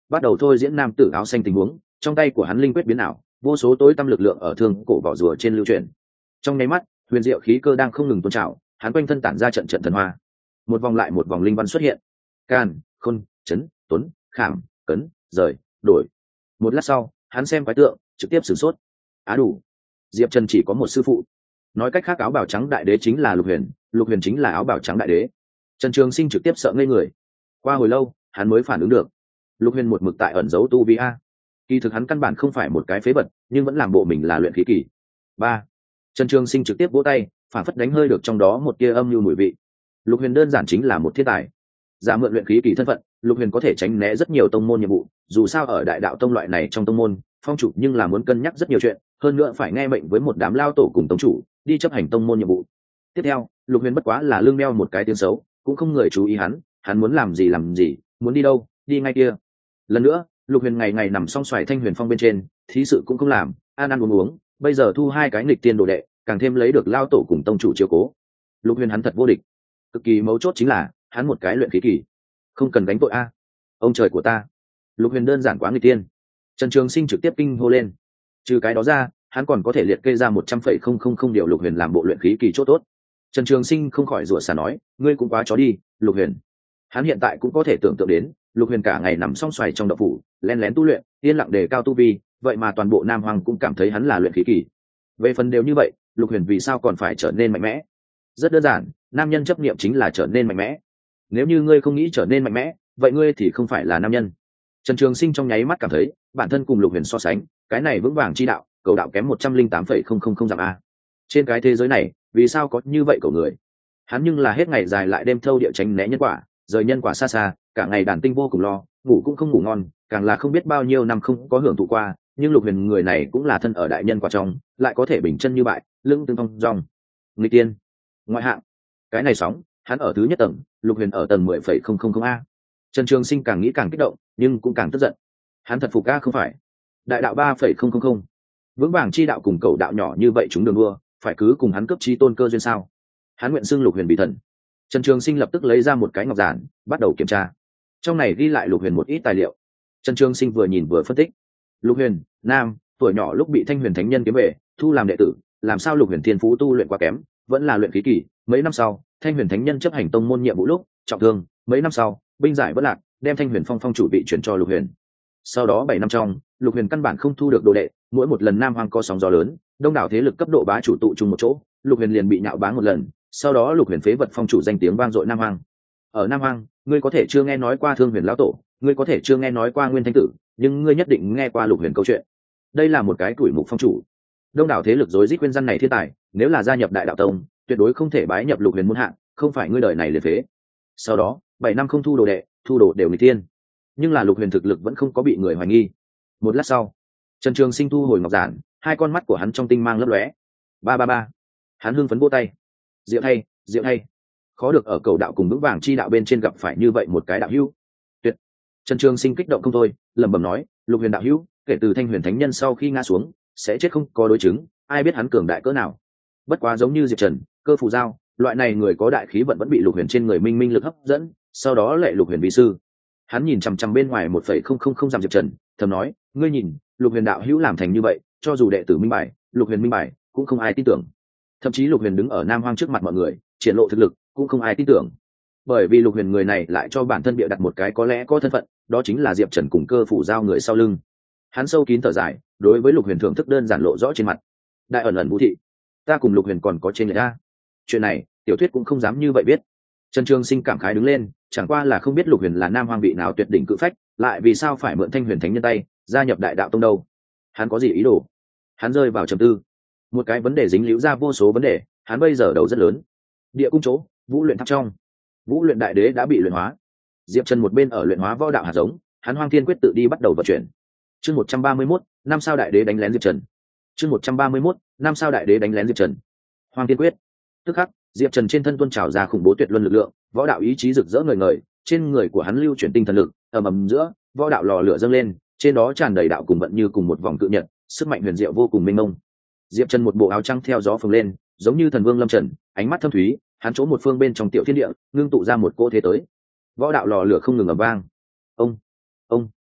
bắt đầu thôi diễn nam tử áo xanh tình huống. Trong tay của hắn linh quyết biến ảo, vô số tối tâm lực lượng ở thương cổ vỏ rùa trên lưu truyền. Trong nháy mắt, huyền diệu khí cơ đang không ngừng tôn trào, hắn quanh thân tản ra trận trận thần hoa. Một vòng lại một vòng linh văn xuất hiện. Can, khôn, chấn, tuấn, khảm, cấn, rời, đổi. Một lát sau, hắn xem quái tượng, trực tiếp sửng sốt. Á đủ. Diệp Trần chỉ có một sư phụ. Nói cách khác, áo bào trắng đại đế chính là Lục Huyền, Lục Huyền chính là áo bào trắng đại đế. Trần Trường Sinh trực tiếp sợ ngây người. Qua hồi lâu, hắn mới phản ứng được. Lục Huyền một mực tại ẩn giấu tu vi a. Kỳ thực hắn căn bản không phải một cái phế vật, nhưng vẫn làm bộ mình là luyện khí kỳ. Ba. Trần Trường Sinh trực tiếp vỗ tay, phản phất đánh hơi được trong đó một tia âm nhu mùi vị. Lục Huyền đơn giản chính là một thiên tài. Giả mượn luyện khí kỳ thân phận, Lục Huyền có thể tránh né rất nhiều tông môn nhiệm vụ, dù sao ở đại đạo tông loại này trong tông môn, phong chủ nhưng là muốn cân nhắc rất nhiều chuyện, hơn nữa phải nghe mệnh với một đám lao tổ cùng tông chủ, đi chấp hành tông môn nhiệm vụ. Tiếp theo, Lục Huyền bất quá là lương đeo một cái tiếng xấu, cũng không người chú ý hắn, hắn muốn làm gì làm gì, muốn đi đâu, đi ngay kia. Lần nữa, Lục Huyền ngày ngày nằm song xoài Thanh Huyền Phong bên trên, thí sự cũng không làm, ăn ăn uống uống, bây giờ thu hai cái nghịch tiên đồ đệ, càng thêm lấy được lao tổ cùng tông chủ chiếu cố. Lục Huyền hắn thật vô địch. Cực kỳ mấu chốt chính là, hắn một cái luyện khí kỳ, không cần gánh tội a. Ông trời của ta. Lục Huyền đơn giản quá nghịch tiên. Trần Trường Sinh trực tiếp kinh hô lên. Trừ cái đó ra, hắn còn có thể liệt kê ra một trăm phẩy không không không điều Lục Huyền làm bộ luyện khí kỳ chỗ tốt. Trần Trường Sinh không khỏi rủa xả nói, ngươi cũng quá chó đi, Lục Huyền. Hắn hiện tại cũng có thể tưởng tượng đến, Lục Huyền cả ngày nằm song xoài trong động phủ, lén lén tu luyện, yên lặng đề cao tu vi, vậy mà toàn bộ Nam Hoàng cũng cảm thấy hắn là luyện khí kỳ. Về phần đều như vậy, Lục Huyền vì sao còn phải trở nên mạnh mẽ? Rất đơn giản, nam nhân chấp niệm chính là trở nên mạnh mẽ. Nếu như ngươi không nghĩ trở nên mạnh mẽ, vậy ngươi thì không phải là nam nhân. Trần Trường Sinh trong nháy mắt cảm thấy, bản thân cùng Lục Huyền so sánh, cái này vững vàng chi đạo, cầu đạo kém một trăm linh tám phẩy không không không dặm a. Trên cái thế giới này, vì sao có như vậy cậu người? Hắn nhưng là hết ngày dài lại đêm thâu địa tránh né nhân quả, rời nhân quả xa xa, cả ngày đàn tinh vô cùng lo, ngủ cũng không ngủ ngon, càng là không biết bao nhiêu năm không có hưởng thụ qua, nhưng Lục Huyền người này cũng là thân ở đại nhân quả trong, lại có thể bình chân như bại, lưng tương phong dòng. Nghịch tiên, ngoại hạng. Cái này sóng, hắn ở thứ nhất tầng, Lục Huyền ở tầng mười phẩy không không không a. Trần Trường Sinh càng nghĩ càng kích động, nhưng cũng càng tức giận. Hắn thật phục a không phải. Đại đạo ba phẩy không không không. Vững vàng chi đạo cùng cầu đạo nhỏ như vậy chúng đường đua, phải cứ cùng hắn cấp chi tôn cơ duyên sao? Hắn nguyện xưng Lục Huyền bị thần. Trần Trường Sinh lập tức lấy ra một cái ngọc giản, bắt đầu kiểm tra. Trong này ghi lại Lục Huyền một ít tài liệu. Trần Trường Sinh vừa nhìn vừa phân tích. Lục Huyền, nam, tuổi nhỏ lúc bị Thanh Huyền Thánh Nhân kiếm về, thu làm đệ tử, làm sao Lục Huyền thiên phú tu luyện quá kém, vẫn là luyện khí kỳ, mấy năm sau, Thanh Huyền Thánh Nhân chấp hành tông môn nhiệm vụ lúc, trọng thương, mấy năm sau, binh giải bất lạc, đem Thanh Huyền Phong phong chủ bị chuyển cho Lục Huyền. Sau đó bảy năm trong, Lục Huyền căn bản không thu được đồ đệ, mỗi một lần Nam Hoang có sóng gió lớn, đông đảo thế lực cấp độ bá chủ tụ chung một chỗ, Lục Huyền liền bị nhạo báng một lần, sau đó Lục Huyền phế vật phong chủ danh tiếng vang dội Nam Hoang. Ở Nam Hoang, ngươi có thể chưa nghe nói qua Thương Huyền lão tổ, ngươi có thể chưa nghe nói qua Nguyên Thanh tử, nhưng ngươi nhất định nghe qua Lục Huyền câu chuyện. Đây là một cái tuổi mục phong chủ. Đông đảo thế lực rối rít khuyên dân này thiên tài, nếu là gia nhập Đại Đạo Tông, tuyệt đối không thể bái nhập Lục Huyền môn hạng, không phải ngươi đời này liệt phế. Sau đó, bảy năm không thu đồ đệ, thu đồ đều nghịch tiên. Nhưng là Lục Huyền thực lực vẫn không có bị người hoài nghi. Một lát sau, Trần Trường Sinh thu hồi ngọc giản, hai con mắt của hắn trong tinh mang lấp lóe. Ba ba ba. Hắn hưng phấn vỗ tay. Diệu hay, diệu hay. Khó được ở cầu đạo cùng vững vàng chi đạo bên trên gặp phải như vậy một cái đạo hữu. Tuyệt. Trần Trường Sinh kích động không thôi, lẩm bẩm nói, Lục Huyền đạo hữu, kể từ Thanh Huyền Thánh Nhân sau khi ngã xuống, sẽ chết không có đối chứng, ai biết hắn cường đại cỡ nào. Bất quá giống như Diệp Trần, Cơ Phù Giao, loại này người có đại khí vận vẫn bị Lục Huyền trên người minh minh lực hấp dẫn, sau đó lệ Lục Huyền vi sư. Hắn nhìn chằm chằm bên ngoài một phẩy không không không dặm Diệp Trần, thầm nói, ngươi nhìn, Lục Huyền đạo hữu làm thành như vậy, cho dù đệ tử minh bài, Lục Huyền minh bài, cũng không ai tin tưởng. Thậm chí Lục Huyền đứng ở Nam Hoang trước mặt mọi người, triển lộ thực lực, cũng không ai tin tưởng. Bởi vì Lục Huyền người này lại cho bản thân bịa đặt một cái có lẽ có thân phận, đó chính là Diệp Trần cùng Cơ Phủ Giao người sau lưng. Hắn sâu kín thở dài, đối với Lục Huyền thưởng thức đơn giản lộ rõ trên mặt. Đại ẩn ẩn vũ thị, ta cùng Lục Huyền còn có trên người ta. Chuyện này, tiểu thuyết cũng không dám như vậy biết. Trần Trường Sinh cảm khái đứng lên, chẳng qua là không biết Lục Huyền là Nam Hoang vị nào tuyệt đỉnh cự phách, lại vì sao phải mượn Thanh Huyền Thánh Nhân tay, gia nhập Đại Đạo Tông đâu? Hắn có gì ý đồ? Hắn rơi vào trầm tư. Một cái vấn đề dính líu ra vô số vấn đề, hắn bây giờ đầu rất lớn. Địa cung chỗ, Vũ luyện tháp trong, Vũ luyện đại đế đã bị luyện hóa. Diệp Trần một bên ở luyện hóa võ đạo hạt giống, hắn Hoang Thiên Quyết tự đi bắt đầu vận chuyển. Chương một trăm ba mươi mốt, năm sao đại đế đánh lén Diệp Trần. Chương một trăm ba mươi mốt, năm sao đại đế đánh lén Diệp Trần. Hoang Thiên Quyết. Tức khắc, Diệp Trần trên thân tuôn trào ra khủng bố tuyệt luân lực lượng, võ đạo ý chí rực rỡ ngời ngời, trên người của hắn lưu chuyển tinh thần lực, ầm ầm giữa, võ đạo lò lửa dâng lên, trên đó tràn đầy đạo cùng vận như cùng một vòng cự nhật, sức mạnh huyền diệu vô cùng mênh mông. Diệp Trần một bộ áo trắng theo gió phồng lên, giống như thần vương lâm trần, ánh mắt thâm thúy, hắn chỗ một phương bên trong tiểu thiên địa, ngưng tụ ra một cỗ thế tới. Võ đạo lò lửa không ngừng ầm vang. Ông, ông,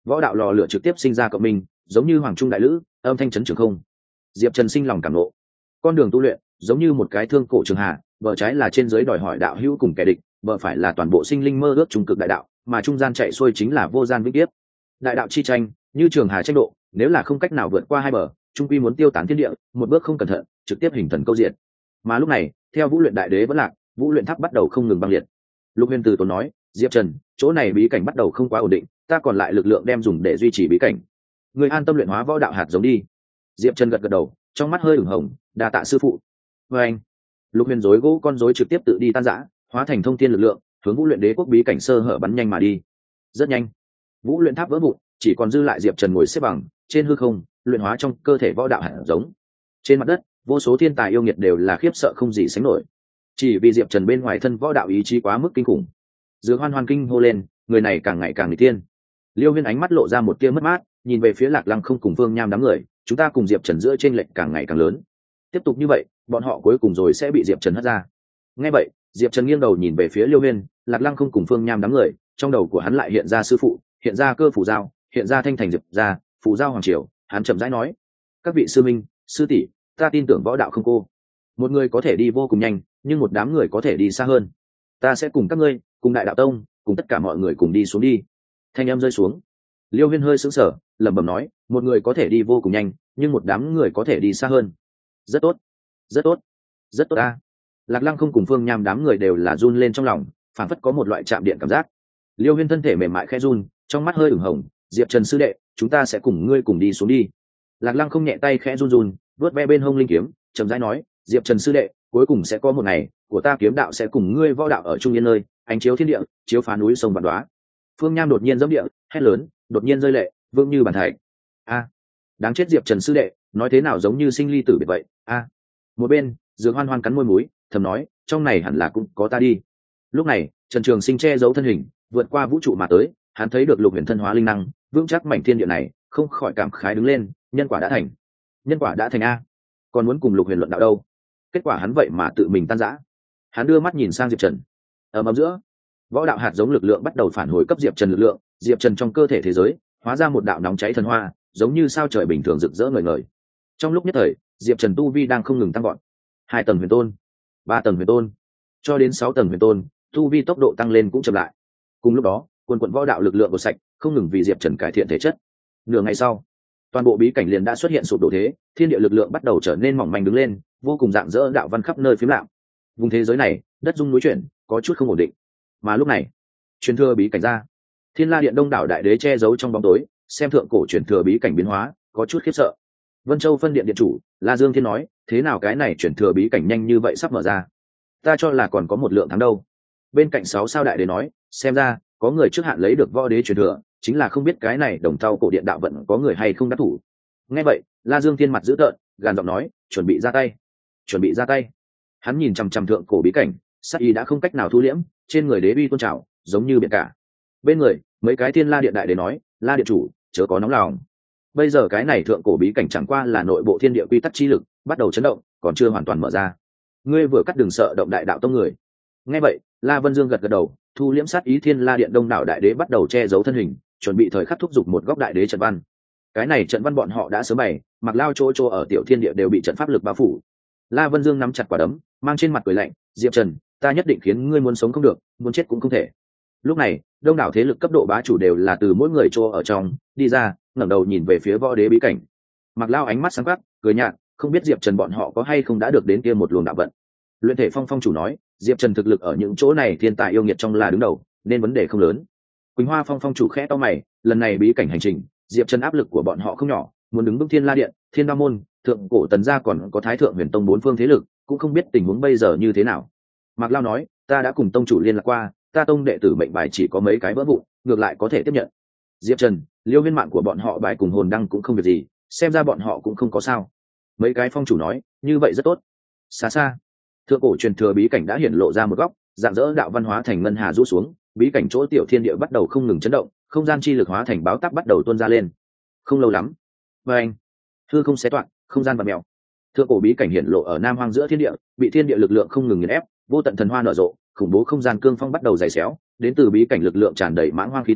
võ đạo lò lửa trực tiếp sinh ra cộng minh, giống như hoàng trung đại lữ, âm thanh chấn trường không. Diệp Trần sinh lòng cảm nộ, con đường tu luyện giống như một cái thương cổ trường hà, bờ trái là trên dưới đòi hỏi đạo hữu cùng kẻ địch, bờ phải là toàn bộ sinh linh mơ ước trung cực đại đạo, mà trung gian chạy xuôi chính là vô gian vĩnh tiếp. Đại đạo chi tranh như trường hà tranh độ, nếu là không cách nào vượt qua hai bờ, trung quy muốn tiêu tán thiên địa, một bước không cẩn thận trực tiếp hình thần câu diện. Mà lúc này theo vũ luyện đại đế vẫn lạc, vũ luyện tháp bắt đầu không ngừng băng liệt. Lục Huyền từ tốn nói, Diệp Trần, chỗ này bí cảnh bắt đầu không quá ổn định, ta còn lại lực lượng đem dùng để duy trì bí cảnh, người an tâm luyện hóa võ đạo hạt giống đi. Diệp Trần gật gật đầu, trong mắt hơi ửng hồng, đa tạ sư phụ. Và anh, Lục Huyền rối gỗ con rối trực tiếp tự đi tan rã, hóa thành thông thiên lực lượng, hướng vũ luyện đế quốc bí cảnh sơ hở bắn nhanh mà đi. Rất nhanh, vũ luyện tháp vỡ vụn, chỉ còn dư lại Diệp Trần ngồi xếp bằng trên hư không, luyện hóa trong cơ thể võ đạo hạt giống. Trên mặt đất, vô số thiên tài yêu nghiệt đều là khiếp sợ không gì sánh nổi, chỉ vì Diệp Trần bên ngoài thân võ đạo ý chí quá mức kinh khủng. Dương Hoan Hoan kinh hô lên, người này càng ngày càng nghịch tiên. Liêu Huyên ánh mắt lộ ra một tia mất mát, nhìn về phía Lạc Lăng không cùng Phương Nham đám người, chúng ta cùng Diệp Trần giữa chênh lệch càng ngày càng lớn. Tiếp tục như vậy, bọn họ cuối cùng rồi sẽ bị Diệp Trần hất ra. Nghe vậy, Diệp Trần nghiêng đầu nhìn về phía Liêu Huyên, Lạc Lăng không cùng Phương Nham đám người, trong đầu của hắn lại hiện ra sư phụ, hiện ra cơ phủ giao, hiện ra thanh thành Diệp gia, phủ giao hoàng triều, hắn chậm rãi nói: "Các vị sư minh, sư tỷ, ta tin tưởng võ đạo không cô. Một người có thể đi vô cùng nhanh, nhưng một đám người có thể đi xa hơn. Ta sẽ cùng các ngươi, cùng Đại Đạo Tông, cùng tất cả mọi người cùng đi xuống đi." Thanh âm rơi xuống, Liêu Huyên hơi sững sờ, lẩm bẩm nói: "Một người có thể đi vô cùng nhanh, nhưng một đám người có thể đi xa hơn. Rất tốt, rất tốt, rất tốt a." Lạc Lăng không cùng Phương Nham đám người đều là run lên trong lòng, phảng phất có một loại chạm điện cảm giác. Liêu Huyên thân thể mềm mại khẽ run, trong mắt hơi ửng hồng, "Diệp Trần sư đệ, chúng ta sẽ cùng ngươi cùng đi xuống đi." Lạc Lăng không nhẹ tay khẽ run run, vuốt ve bên hông linh kiếm, chậm rãi nói: "Diệp Trần sư đệ, cuối cùng sẽ có một ngày, của ta kiếm đạo sẽ cùng ngươi võ đạo ở chung yên nơi, ánh chiếu thiên địa, chiếu phá núi sông vạn đoá." Phương Nham đột nhiên giẫm địa, hét lớn, đột nhiên rơi lệ, vững như bàn thạch. A, đáng chết Diệp Trần sư đệ, nói thế nào giống như sinh ly tử biệt vậy. A. Một bên, Dương Hoan Hoan cắn môi múi, thầm nói, trong này hẳn là cũng có ta đi. Lúc này, Trần Trường Sinh che giấu thân hình, vượt qua vũ trụ mà tới, hắn thấy được Lục Huyền thân hóa linh năng, vững chắc mảnh thiên địa này, không khỏi cảm khái đứng lên, nhân quả đã thành. Nhân quả đã thành a. Còn muốn cùng Lục Huyền luận đạo đâu? Kết quả hắn vậy mà tự mình tan rã. Hắn đưa mắt nhìn sang Diệp Trần. Ở ầm giữa, võ đạo hạt giống lực lượng bắt đầu phản hồi cấp Diệp Trần lực lượng, Diệp Trần trong cơ thể thế giới hóa ra một đạo nóng cháy thần hoa, giống như sao trời bình thường rực rỡ ngời ngời. Trong lúc nhất thời, Diệp Trần tu vi đang không ngừng tăng vọt. Hai tầng huyền tôn, ba tầng huyền tôn, cho đến sáu tầng huyền tôn, tu vi tốc độ tăng lên cũng chậm lại. Cùng lúc đó, quần quần võ đạo lực lượng của sạch, không ngừng vì Diệp Trần cải thiện thể chất. Nửa ngày sau, toàn bộ bí cảnh liền đã xuất hiện sụp đổ thế, thiên địa lực lượng bắt đầu trở nên mỏng manh đứng lên, vô cùng rạng rỡ đạo văn khắp nơi phím lạm. Vùng thế giới này, đất rung núi chuyển, có chút không ổn định. Mà lúc này, truyền thừa bí cảnh ra, Thiên La Điện đông đảo đại đế che giấu trong bóng tối, xem thượng cổ truyền thừa bí cảnh biến hóa, có chút khiếp sợ. Vân Châu phân điện điện chủ La Dương Thiên nói, thế nào cái này truyền thừa bí cảnh nhanh như vậy sắp mở ra? Ta cho là còn có một lượng tháng đâu. Bên cạnh sáu sao đại đế nói, xem ra có người trước hạn lấy được võ đế truyền thừa, chính là không biết cái này đồng thau cổ điện đạo vận có người hay không đắc thủ. Nghe vậy, La Dương Thiên mặt dữ tợn, gàn giọng nói, chuẩn bị ra tay, chuẩn bị ra tay. Hắn nhìn chằm chằm thượng cổ bí cảnh, sát ý đã không cách nào thu liễm, trên người đế uy tôn trào, giống như biển cả. Bên người, mấy cái Thiên La Điện đại đế nói, La điện chủ, chớ có nóng lòng. Bây giờ cái này thượng cổ bí cảnh chẳng qua là nội bộ thiên địa quy tắc chi lực bắt đầu chấn động, còn chưa hoàn toàn mở ra. Ngươi vừa cắt đường sợ động đại đạo tông người. Nghe vậy, La Vân Dương gật gật đầu, thu liễm sát ý. Thiên La Điện đông đảo đại đế bắt đầu che giấu thân hình, chuẩn bị thời khắc thúc giục một góc đại đế trận văn. Cái này trận văn bọn họ đã sớm bày, mặc lao chỗ chỗ ở tiểu thiên địa đều bị trận pháp lực bao phủ. La Vân Dương nắm chặt quả đấm, mang trên mặt cười lạnh, Diệp Trần, ta nhất định khiến ngươi muốn sống không được, muốn chết cũng không thể. Lúc này, đông đảo thế lực cấp độ bá chủ đều là từ mỗi người chỗ ở trong đi ra, ngẩng đầu nhìn về phía võ đế bí cảnh. Mặc lao ánh mắt sáng quắc, cười nhạt, không biết Diệp Trần bọn họ có hay không đã được đến kia một luồng đạo vận. Luyện thể phong phong chủ nói, Diệp Trần thực lực ở những chỗ này thiên tài yêu nghiệt trong là đứng đầu, nên vấn đề không lớn. Quỳnh Hoa phong phong chủ khẽ to mày, lần này bí cảnh hành trình, Diệp Trần áp lực của bọn họ không nhỏ, muốn đứng bước Thiên La Điện, Thiên Đao môn, thượng cổ tần gia còn có Thái thượng huyền tông bốn phương thế lực, cũng không biết tình huống bây giờ như thế nào. Mạc Lao nói, ta đã cùng tông chủ liên lạc qua, ta tông đệ tử mệnh bài chỉ có mấy cái vỡ vụn, ngược lại có thể tiếp nhận. Diệp Trần, Liêu Viên mạng của bọn họ bài cùng hồn đăng cũng không việc gì, xem ra bọn họ cũng không có sao. Mấy cái phong chủ nói, như vậy rất tốt. Xa xa, thượng cổ truyền thừa bí cảnh đã hiển lộ ra một góc, dạng dỡ đạo văn hóa thành ngân hà rũ xuống, bí cảnh chỗ tiểu thiên địa bắt đầu không ngừng chấn động, không gian chi lực hóa thành báo táp bắt đầu tuôn ra lên. Không lâu lắm, và anh, hư không xé toạc, không gian vặn mèo. Thượng cổ bí cảnh hiển lộ ở nam hoang giữa thiên địa, bị thiên địa lực lượng không ngừng nghiền ép, vô tận thần hoa nở rộ, khủng bố không gian cương phong bắt đầu dày xéo, đến từ bí cảnh lực lượng tràn đầy mãng hoang khí tức,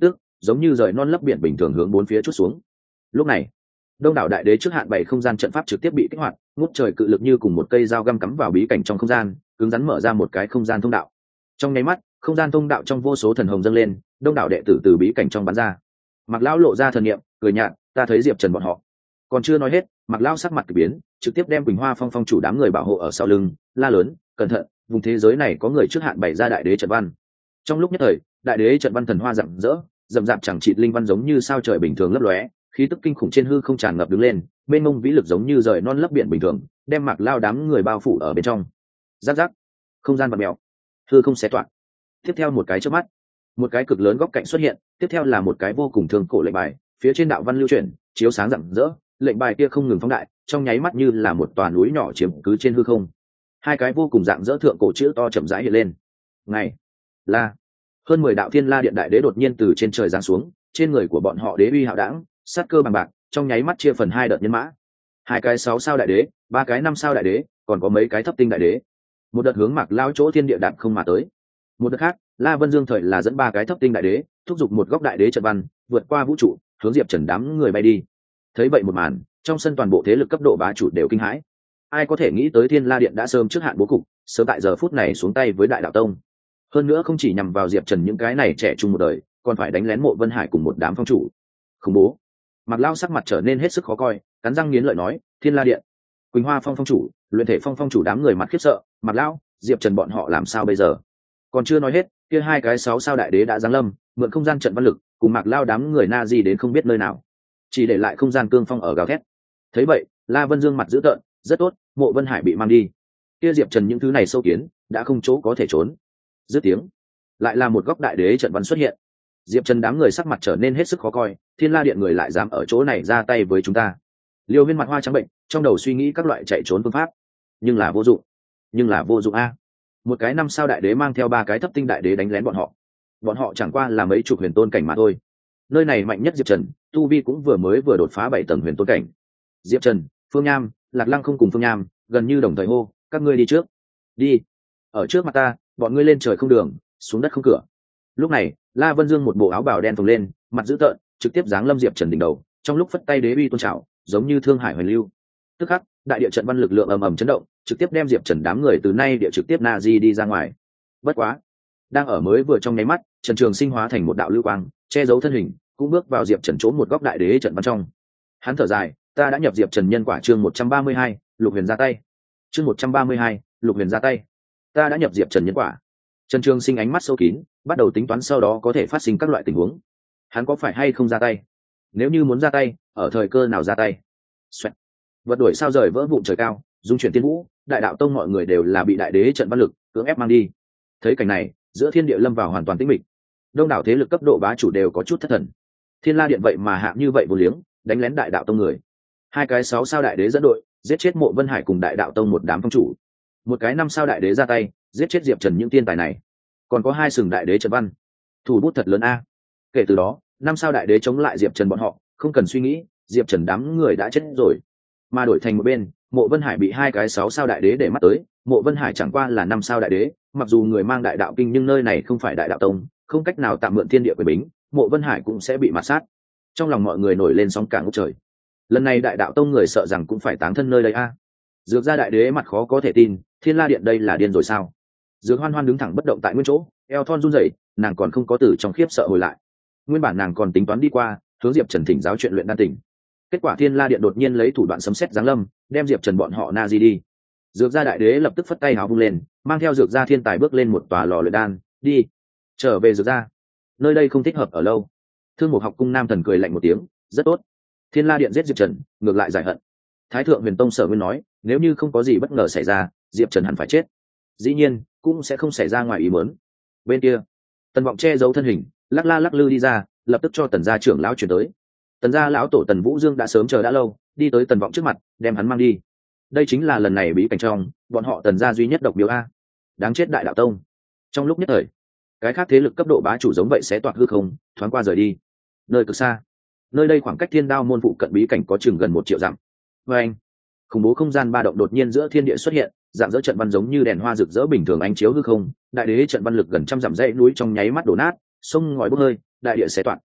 giống như rời non lấp biển bình thường hướng bốn phía chút xuống. Lúc này đông đảo đại đế trước hạn bảy không gian trận pháp trực tiếp bị kích hoạt, ngút trời cự lực như cùng một cây dao găm cắm vào bí cảnh trong không gian, cứng rắn mở ra một cái không gian thông đạo. Trong nháy mắt, không gian thông đạo trong vô số thần hồng dâng lên, đông đảo đệ tử từ bí cảnh trong bắn ra. Mạc lão lộ ra thần niệm, cười nhạt, ta thấy Diệp Trần bọn họ. Còn chưa nói hết, Mạc lão sắc mặt kỳ biến, trực tiếp đem Quỳnh Hoa Phong Phong chủ đám người bảo hộ ở sau lưng, la lớn, cẩn thận, vùng thế giới này có người trước hạn bày ra đại đế trận văn. Trong lúc nhất thời, đại đế trận văn thần hoa rạng rỡ, rậm rạp chẳng chịt linh văn giống như sao trời bình thường lấp lóe, khí tức kinh khủng trên hư không tràn ngập đứng lên, mênh mông vĩ lực giống như rời non lấp biển bình thường, đem Mạc Lao đám người bao phủ ở bên trong. Rắc rắc, không gian vặn mèo, hư không xé toạc. Tiếp theo một cái chớp mắt, một cái cực lớn góc cạnh xuất hiện, tiếp theo là một cái vô cùng thương cổ lệnh bài, phía trên đạo văn lưu chuyển, chiếu sáng rạng rỡ, lệnh bài kia không ngừng phóng đại, trong nháy mắt như là một tòa núi nhỏ chiếm cứ trên hư không. Hai cái vô cùng rạng rỡ thượng cổ chữ to chậm rãi hiện lên. Ngày là hơn mười đạo thiên la điện đại đế đột nhiên từ trên trời giáng xuống, trên người của bọn họ đế uy hạo đẳng, sát cơ bằng bạc, trong nháy mắt chia phần hai đợt nhân mã. Hai cái sáu sao đại đế, ba cái năm sao đại đế, còn có mấy cái thấp tinh đại đế. Một đợt hướng Mạc Lao chỗ thiên địa đạp không mà tới. Một đợt khác, La Vân Dương thời là dẫn ba cái thấp tinh đại đế, thúc giục một góc đại đế trận văn, vượt qua vũ trụ, hướng Diệp Trần đám người bay đi. Thấy vậy một màn, trong sân toàn bộ thế lực cấp độ bá chủ đều kinh hãi. Ai có thể nghĩ tới Thiên La Điện đã sớm trước hạn bố cục, sớm tại giờ phút này xuống tay với Đại Đạo Tông. Hơn nữa không chỉ nhằm vào Diệp Trần những cái này trẻ trung một đời, còn phải đánh lén Mộ Vân Hải cùng một đám phong chủ. Khủng bố. Mạc Lao sắc mặt trở nên hết sức khó coi, cắn răng nghiến lợi nói, Thiên La Điện, Quỳnh Hoa Phong phong chủ, Luyện Thể Phong phong chủ đám người mặt khiếp sợ, Mạc Lao, Diệp Trần bọn họ làm sao bây giờ? Còn chưa nói hết, kia hai cái sáu sao đại đế đã giáng lâm, mượn không gian trận văn lực, cùng Mạc Lao đám người na di đến không biết nơi nào, chỉ để lại không gian cương phong ở gào thét. Thấy vậy, La Vân Dương mặt dữ tợn, rất tốt, Mộ Vân Hải bị mang đi. Kia Diệp Trần những thứ này sâu kiến, đã không chỗ có thể trốn. Dứt tiếng, lại là một góc đại đế trận văn xuất hiện. Diệp Trần đám người sắc mặt trở nên hết sức khó coi, Thiên La Điện người lại dám ở chỗ này ra tay với chúng ta. Liêu Huyên mặt hoa trắng bệnh, trong đầu suy nghĩ các loại chạy trốn phương pháp, nhưng là vô dụng, nhưng là vô dụng a. Một cái năm sao đại đế mang theo ba cái thấp tinh đại đế đánh lén bọn họ, bọn họ chẳng qua là mấy chục huyền tôn cảnh mà thôi. Nơi này mạnh nhất Diệp Trần, tu vi cũng vừa mới vừa đột phá bảy tầng huyền tôn cảnh. Diệp Trần, Phương Nham, Lạc Lăng không cùng Phương Nham, gần như đồng thời hô, các ngươi đi trước. Đi. Ở trước mặt ta, bọn ngươi lên trời không đường, xuống đất không cửa. Lúc này, La Vân Dương một bộ áo bào đen phồng lên, mặt dữ tợn, trực tiếp giáng lâm Diệp Trần đỉnh đầu, trong lúc phất tay đế uy tôn trào, giống như thương hải hoành lưu. Tức khắc, đại địa trận văn lực lượng ầm ầm chấn động, trực tiếp đem Diệp Trần đám người từ nay địa trực tiếp na di đi ra ngoài. Bất quá, đang ở mới vừa trong nháy mắt, Trần Trường Sinh hóa thành một đạo lưu quang, che giấu thân hình, cũng bước vào Diệp Trần chỗ một góc đại đế trận văn trong. Hắn thở dài, ta đã nhập Diệp Trần nhân quả chương một trăm ba mươi hai, Lục Huyền ra tay. Chương một trăm ba mươi hai, Lục Huyền ra tay. Ta đã nhập Diệp Trần nhân quả. Trần Trường Sinh ánh mắt sâu kín, bắt đầu tính toán sau đó có thể phát sinh các loại tình huống. Hắn có phải hay không ra tay? Nếu như muốn ra tay, ở thời cơ nào ra tay? Xoẹt. Vật đuổi sao rời vỡ vụn trời cao, dung chuyển tiên vũ, Đại Đạo Tông mọi người đều là bị đại đế trận văn lực cưỡng ép mang đi. Thấy cảnh này, giữa thiên địa lâm vào hoàn toàn tĩnh mịch. Đông đảo thế lực cấp độ bá chủ đều có chút thất thần. Thiên La Điện vậy mà hạ như vậy vô liếng, đánh lén Đại Đạo Tông người. Hai cái sáu sao đại đế dẫn đội, giết chết Mộ Vân Hải cùng Đại Đạo Tông một đám phong chủ. Một cái năm sao đại đế ra tay, giết chết Diệp Trần những tiên tài này. Còn có hai sừng đại đế trận văn, thủ bút thật lớn a. Kể từ đó, năm sao đại đế chống lại Diệp Trần bọn họ, không cần suy nghĩ, Diệp Trần đám người đã chết rồi. Mà đổi thành một bên, Mộ Vân Hải bị hai cái sáu sao đại đế để mắt tới, Mộ Vân Hải chẳng qua là năm sao đại đế, mặc dù người mang đại đạo kinh nhưng nơi này không phải Đại Đạo Tông, không cách nào tạm mượn thiên địa quyền bính, Mộ Vân Hải cũng sẽ bị mạt sát. Trong lòng mọi người nổi lên sóng cả ngút trời. Lần này Đại Đạo Tông người sợ rằng cũng phải táng thân nơi đây a. Dược gia đại đế mặt khó có thể tin, Thiên La Điện đây là điên rồi sao? Dược Hoan Hoan đứng thẳng bất động tại nguyên chỗ, eo thon run rẩy, nàng còn không có từ trong khiếp sợ hồi lại. Nguyên bản nàng còn tính toán đi qua, hướng Diệp Trần thỉnh giáo chuyện luyện đan tỉnh. Kết quả Thiên La Điện đột nhiên lấy thủ đoạn sấm sét giáng lâm, đem Diệp Trần bọn họ na di đi. Dược gia đại đế lập tức phất tay hào vung lên, mang theo dược gia thiên tài bước lên một tòa lò luyện đan, đi, trở về dược gia. Nơi đây không thích hợp ở lâu. Thương Mục Học cung nam thần cười lạnh một tiếng, rất tốt. Thiên La Điện giết Diệp Trần, ngược lại giải hận. Thái thượng Huyền Tông Sở Nguyên nói, nếu như không có gì bất ngờ xảy ra, Diệp Trần hẳn phải chết. Dĩ nhiên, cũng sẽ không xảy ra ngoài ý muốn. Bên kia, Tần Vọng che giấu thân hình, lắc la lắc lư đi ra, lập tức cho Tần gia trưởng lão truyền tới. Tần gia lão tổ Tần Vũ Dương đã sớm chờ đã lâu, đi tới Tần Vọng trước mặt, đem hắn mang đi. Đây chính là lần này bí cảnh trong, bọn họ Tần gia duy nhất độc biểu a. Đáng chết Đại Đạo Tông. Trong lúc nhất thời, cái khác thế lực cấp độ bá chủ giống vậy sẽ toạc hư không, thoáng qua rời đi. Nơi cực xa, nơi đây khoảng cách Thiên Đao môn phụ cận bí cảnh có chừng gần một triệu dặm. Và anh, khủng bố không gian ba động đột nhiên giữa thiên địa xuất hiện, dạng dỡ trận văn giống như đèn hoa rực rỡ bình thường ánh chiếu hư không, đại đế trận văn lực gần trăm dặm dãy núi trong nháy mắt đổ nát, sông ngòi bốc hơi, đại địa xé toạc.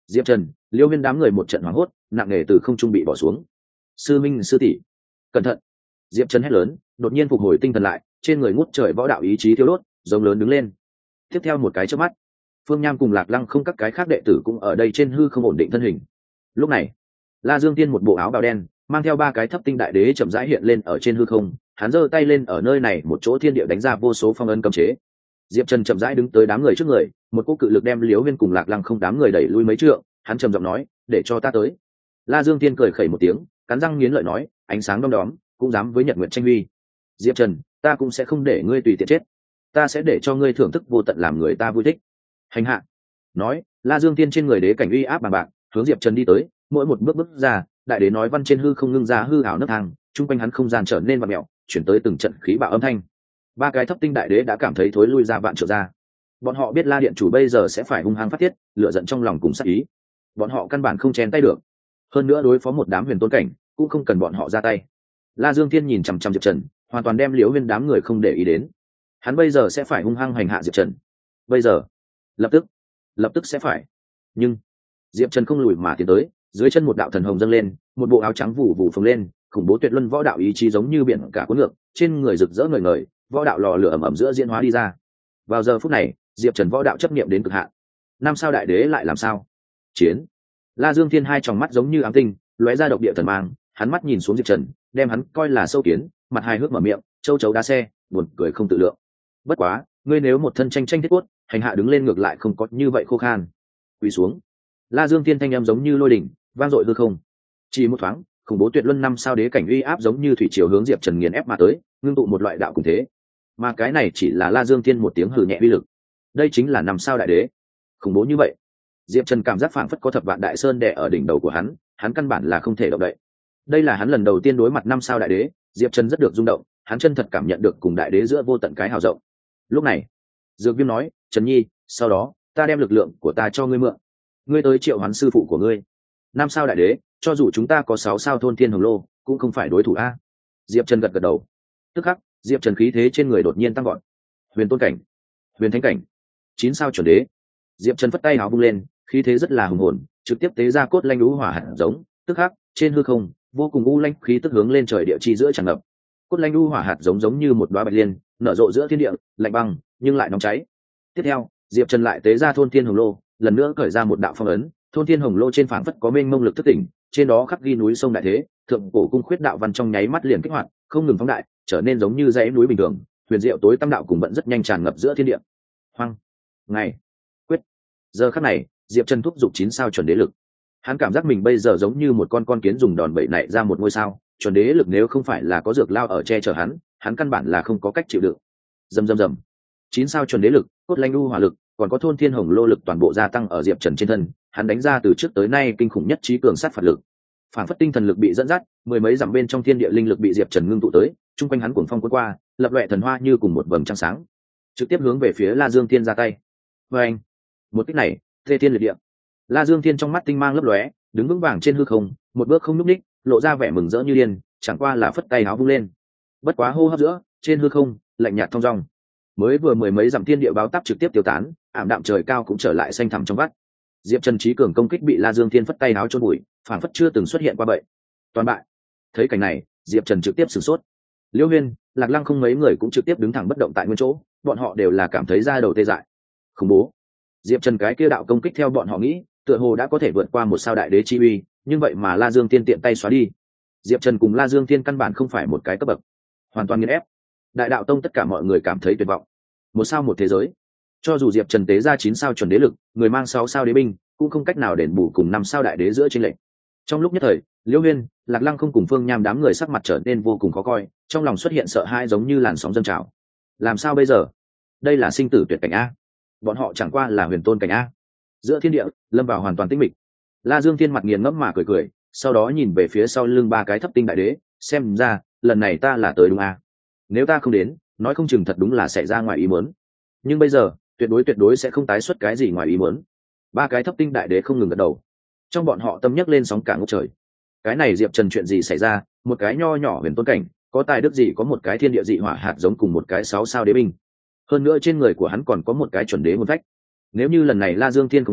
Diệp Trần, Liêu Huyên đám người một trận hoảng hốt, nặng nề từ không trung bị bỏ xuống. Sư minh sư tỷ, cẩn thận! Diệp Trần hét lớn, đột nhiên phục hồi tinh thần lại, trên người ngút trời võ đạo ý chí thiêu đốt, giống lớn đứng lên. Tiếp theo một cái chớp mắt, Phương Nham cùng Lạc Lăng không các cái khác đệ tử cũng ở đây trên hư không ổn định thân hình. Lúc này, La Dương Tiên một bộ áo bào đen, mang theo ba cái thấp tinh đại đế chậm rãi hiện lên ở trên hư không, hắn giơ tay lên ở nơi này một chỗ thiên địa đánh ra vô số phong ấn cấm chế. Diệp Trần chậm rãi đứng tới đám người trước người, một cỗ cự lực đem Liễu Huyên cùng Lạc Lăng không đám người đẩy lui mấy trượng, hắn trầm giọng nói, "Để cho ta tới." La Dương Tiên cười khẩy một tiếng, cắn răng nghiến lợi nói, "Ánh sáng đom đóm, cũng dám với Nhật Nguyệt tranh huy. Diệp Trần, ta cũng sẽ không để ngươi tùy tiện chết, ta sẽ để cho ngươi thưởng thức vô tận làm người ta vui thích." Hành hạ. Nói, La Dương Tiên trên người đế cảnh uy áp bằng bạc, hướng Diệp Trần đi tới, mỗi một bước bước ra, đại đế nói văn trên hư không ngưng ra hư ảo nấc thang, trung quanh hắn không gian trở nên vặn mèo, chuyển tới từng trận khí bạo âm thanh. Ba cái thấp tinh đại đế đã cảm thấy thối lui ra vạn trượng ra. Bọn họ biết La điện chủ bây giờ sẽ phải hung hăng phát tiết, lửa giận trong lòng cùng sát ý. Bọn họ căn bản không chen tay được. Hơn nữa đối phó một đám huyền tôn cảnh, cũng không cần bọn họ ra tay. La Dương Thiên nhìn chằm chằm Diệp Trần, hoàn toàn đem Liễu Huyên đám người không để ý đến. Hắn bây giờ sẽ phải hung hăng hành hạ Diệp Trần. Bây giờ, lập tức, lập tức sẽ phải. Nhưng Diệp Trần không lùi mà tiến tới, dưới chân một đạo thần hồng dâng lên, một bộ áo trắng vụ vụ phồng lên, khủng bố tuyệt luân võ đạo ý chí giống như biển cả cuốn ngược, trên người rực rỡ ngời ngời, võ đạo lò lửa ẩm ẩm giữa diễn hóa đi ra. Vào giờ phút này, Diệp Trần võ đạo chấp niệm đến cực hạn. Năm sao đại đế lại làm sao? Chiến. La Dương Thiên hai tròng mắt giống như ám tinh, lóe ra độc địa thần mang, hắn mắt nhìn xuống Diệp Trần, đem hắn coi là sâu kiến, mặt hài hước mở miệng, châu chấu đá xe, buồn cười không tự lượng. Bất quá, ngươi nếu một thân tranh tranh thiết quất, hành hạ đứng lên ngược lại không có như vậy khô khan. Quỳ xuống. La Dương Thiên thanh âm giống như lôi đỉnh, vang dội hư không. Chỉ một thoáng, khủng bố tuyệt luân năm sao đế cảnh uy áp giống như thủy triều hướng Diệp Trần nghiền ép mà tới, ngưng tụ một loại đạo cùng thế. Mà cái này chỉ là La Dương Thiên một tiếng hừ nhẹ uy lực. Đây chính là năm sao đại đế. Khủng bố như vậy. Diệp Trần cảm giác phảng phất có thập vạn đại sơn đè ở đỉnh đầu của hắn, hắn căn bản là không thể động đậy. Đây là hắn lần đầu tiên đối mặt năm sao đại đế, Diệp Trần rất được rung động, hắn chân thật cảm nhận được cùng đại đế giữa vô tận cái hào rộng. Lúc này, Dược Viêm nói, "Trần Nhi, sau đó, ta đem lực lượng của ta cho ngươi mượn. Ngươi tới triệu hoán sư phụ của ngươi. Năm sao đại đế, cho dù chúng ta có sáu sao thôn thiên hồng lô, cũng không phải đối thủ a." Diệp Trần gật gật đầu. Tức khắc, Diệp Trần khí thế trên người đột nhiên tăng vọt. Huyền tôn cảnh, huyền thánh cảnh, chín sao chuẩn đế. Diệp Trần phất tay áo vung lên, khí thế rất là hùng hồn, trực tiếp tế ra cốt lanh lũ hỏa hạt giống, tức khắc, trên hư không, vô cùng u lanh khí tức hướng lên trời địa chi giữa tràn ngập. Cốt lanh lũ hỏa hạt giống giống như một đóa bạch liên, nở rộ giữa thiên địa, lạnh băng, nhưng lại nóng cháy. Tiếp theo, Diệp Trần lại tế ra thôn thiên hồng lô, lần nữa cởi ra một đạo phong ấn, thôn thiên hồng lô trên phảng phất có mênh mông lực thức tỉnh, trên đó khắc ghi núi sông đại thế, thượng cổ cung khuyết đạo văn trong nháy mắt liền kích hoạt, không ngừng phóng đại, trở nên giống như dãy núi bình thường, huyền diệu tối tâm đạo cùng bận rất nhanh tràn ngập giữa thiên địa. Hoang, ngày, quyết. Giờ khắc này, Diệp Trần thúc giục chín sao chuẩn đế lực. Hắn cảm giác mình bây giờ giống như một con con kiến dùng đòn bẩy nảy ra một ngôi sao, chuẩn đế lực nếu không phải là có dược lao ở che chở hắn, hắn căn bản là không có cách chịu đựng. Rầm rầm rầm. chín sao chuẩn đế lực, cốt lanh u hỏa lực, còn có thôn thiên hồng lô lực toàn bộ gia tăng ở Diệp Trần trên thân, hắn đánh ra từ trước tới nay kinh khủng nhất trí cường sát phạt lực. Phản phất tinh thần lực bị dẫn dắt, mười mấy dặm bên trong thiên địa linh lực bị Diệp Trần ngưng tụ tới, trung quanh hắn cuồng phong cuốn qua, lập loè thần hoa như cùng một vầng trăng sáng, trực tiếp hướng về phía La Dương Thiên ra tay. Và anh, một kích này, thê thiên liệt địa. La Dương Thiên trong mắt tinh mang lấp lóe, đứng vững vàng trên hư không, một bước không nhúc nhích, lộ ra vẻ mừng rỡ như điên, chẳng qua là phất tay áo vung lên. Bất quá hô hấp giữa, trên hư không, lạnh nhạt thong dong. Mới vừa mười mấy dặm thiên địa báo táp trực tiếp tiêu tán, ảm đạm trời cao cũng trở lại xanh thẳm trong vắt. Diệp Trần trí cường công kích bị La Dương Thiên phất tay áo chôn bụi, phản phất chưa từng xuất hiện qua vậy. Toàn bại. Thấy cảnh này, Diệp Trần trực tiếp sửng sốt. Liễu Huyên, Lạc Lăng không mấy người cũng trực tiếp đứng thẳng bất động tại nguyên chỗ, bọn họ đều là cảm thấy da đầu tê dại. Khủng bố. Diệp Trần cái kia đạo công kích theo bọn họ nghĩ, tựa hồ đã có thể vượt qua một sao đại đế chi uy, nhưng vậy mà La Dương Thiên tiện tay xóa đi. Diệp Trần cùng La Dương Thiên căn bản không phải một cái cấp bậc, hoàn toàn nghiền ép. Đại đạo tông tất cả mọi người cảm thấy tuyệt vọng. Một sao một thế giới. Cho dù Diệp Trần tế ra chín sao chuẩn đế lực, người mang sáu sao đế binh, cũng không cách nào đền bù cùng năm sao đại đế giữa chênh lệch. Trong lúc nhất thời, Liễu Huyên, Lạc Lăng không cùng Phương Nham đám người sắc mặt trở nên vô cùng khó coi, trong lòng xuất hiện sợ hãi giống như làn sóng dâng trào. Làm sao bây giờ? Đây là sinh tử tuyệt cảnh a. Bọn họ chẳng qua là huyền tôn cảnh a. Giữa thiên địa, lâm vào hoàn toàn tĩnh mịch. La Dương Thiên mặt nghiền ngẫm mà cười cười, sau đó nhìn về phía sau lưng ba cái thấp tinh đại đế, xem ra, lần này ta là tới đúng a. Nếu ta không đến, nói không chừng thật đúng là xảy ra ngoài ý muốn. Nhưng bây giờ, tuyệt đối tuyệt đối sẽ không tái xuất cái gì ngoài ý muốn. Ba cái thấp tinh đại đế không ngừng gật đầu. Trong bọn họ tâm nhấc lên sóng cả ngút trời. Cái này Diệp Trần chuyện gì xảy ra, một cái nho nhỏ huyền tôn cảnh, có tài đức gì có một cái thiên địa dị hỏa hạt giống cùng một cái sáu sao đế binh. Hơn nữa trên người của hắn còn có một cái chuẩn đế hồn phách. Nếu như lần này La Dương Thiên không đến,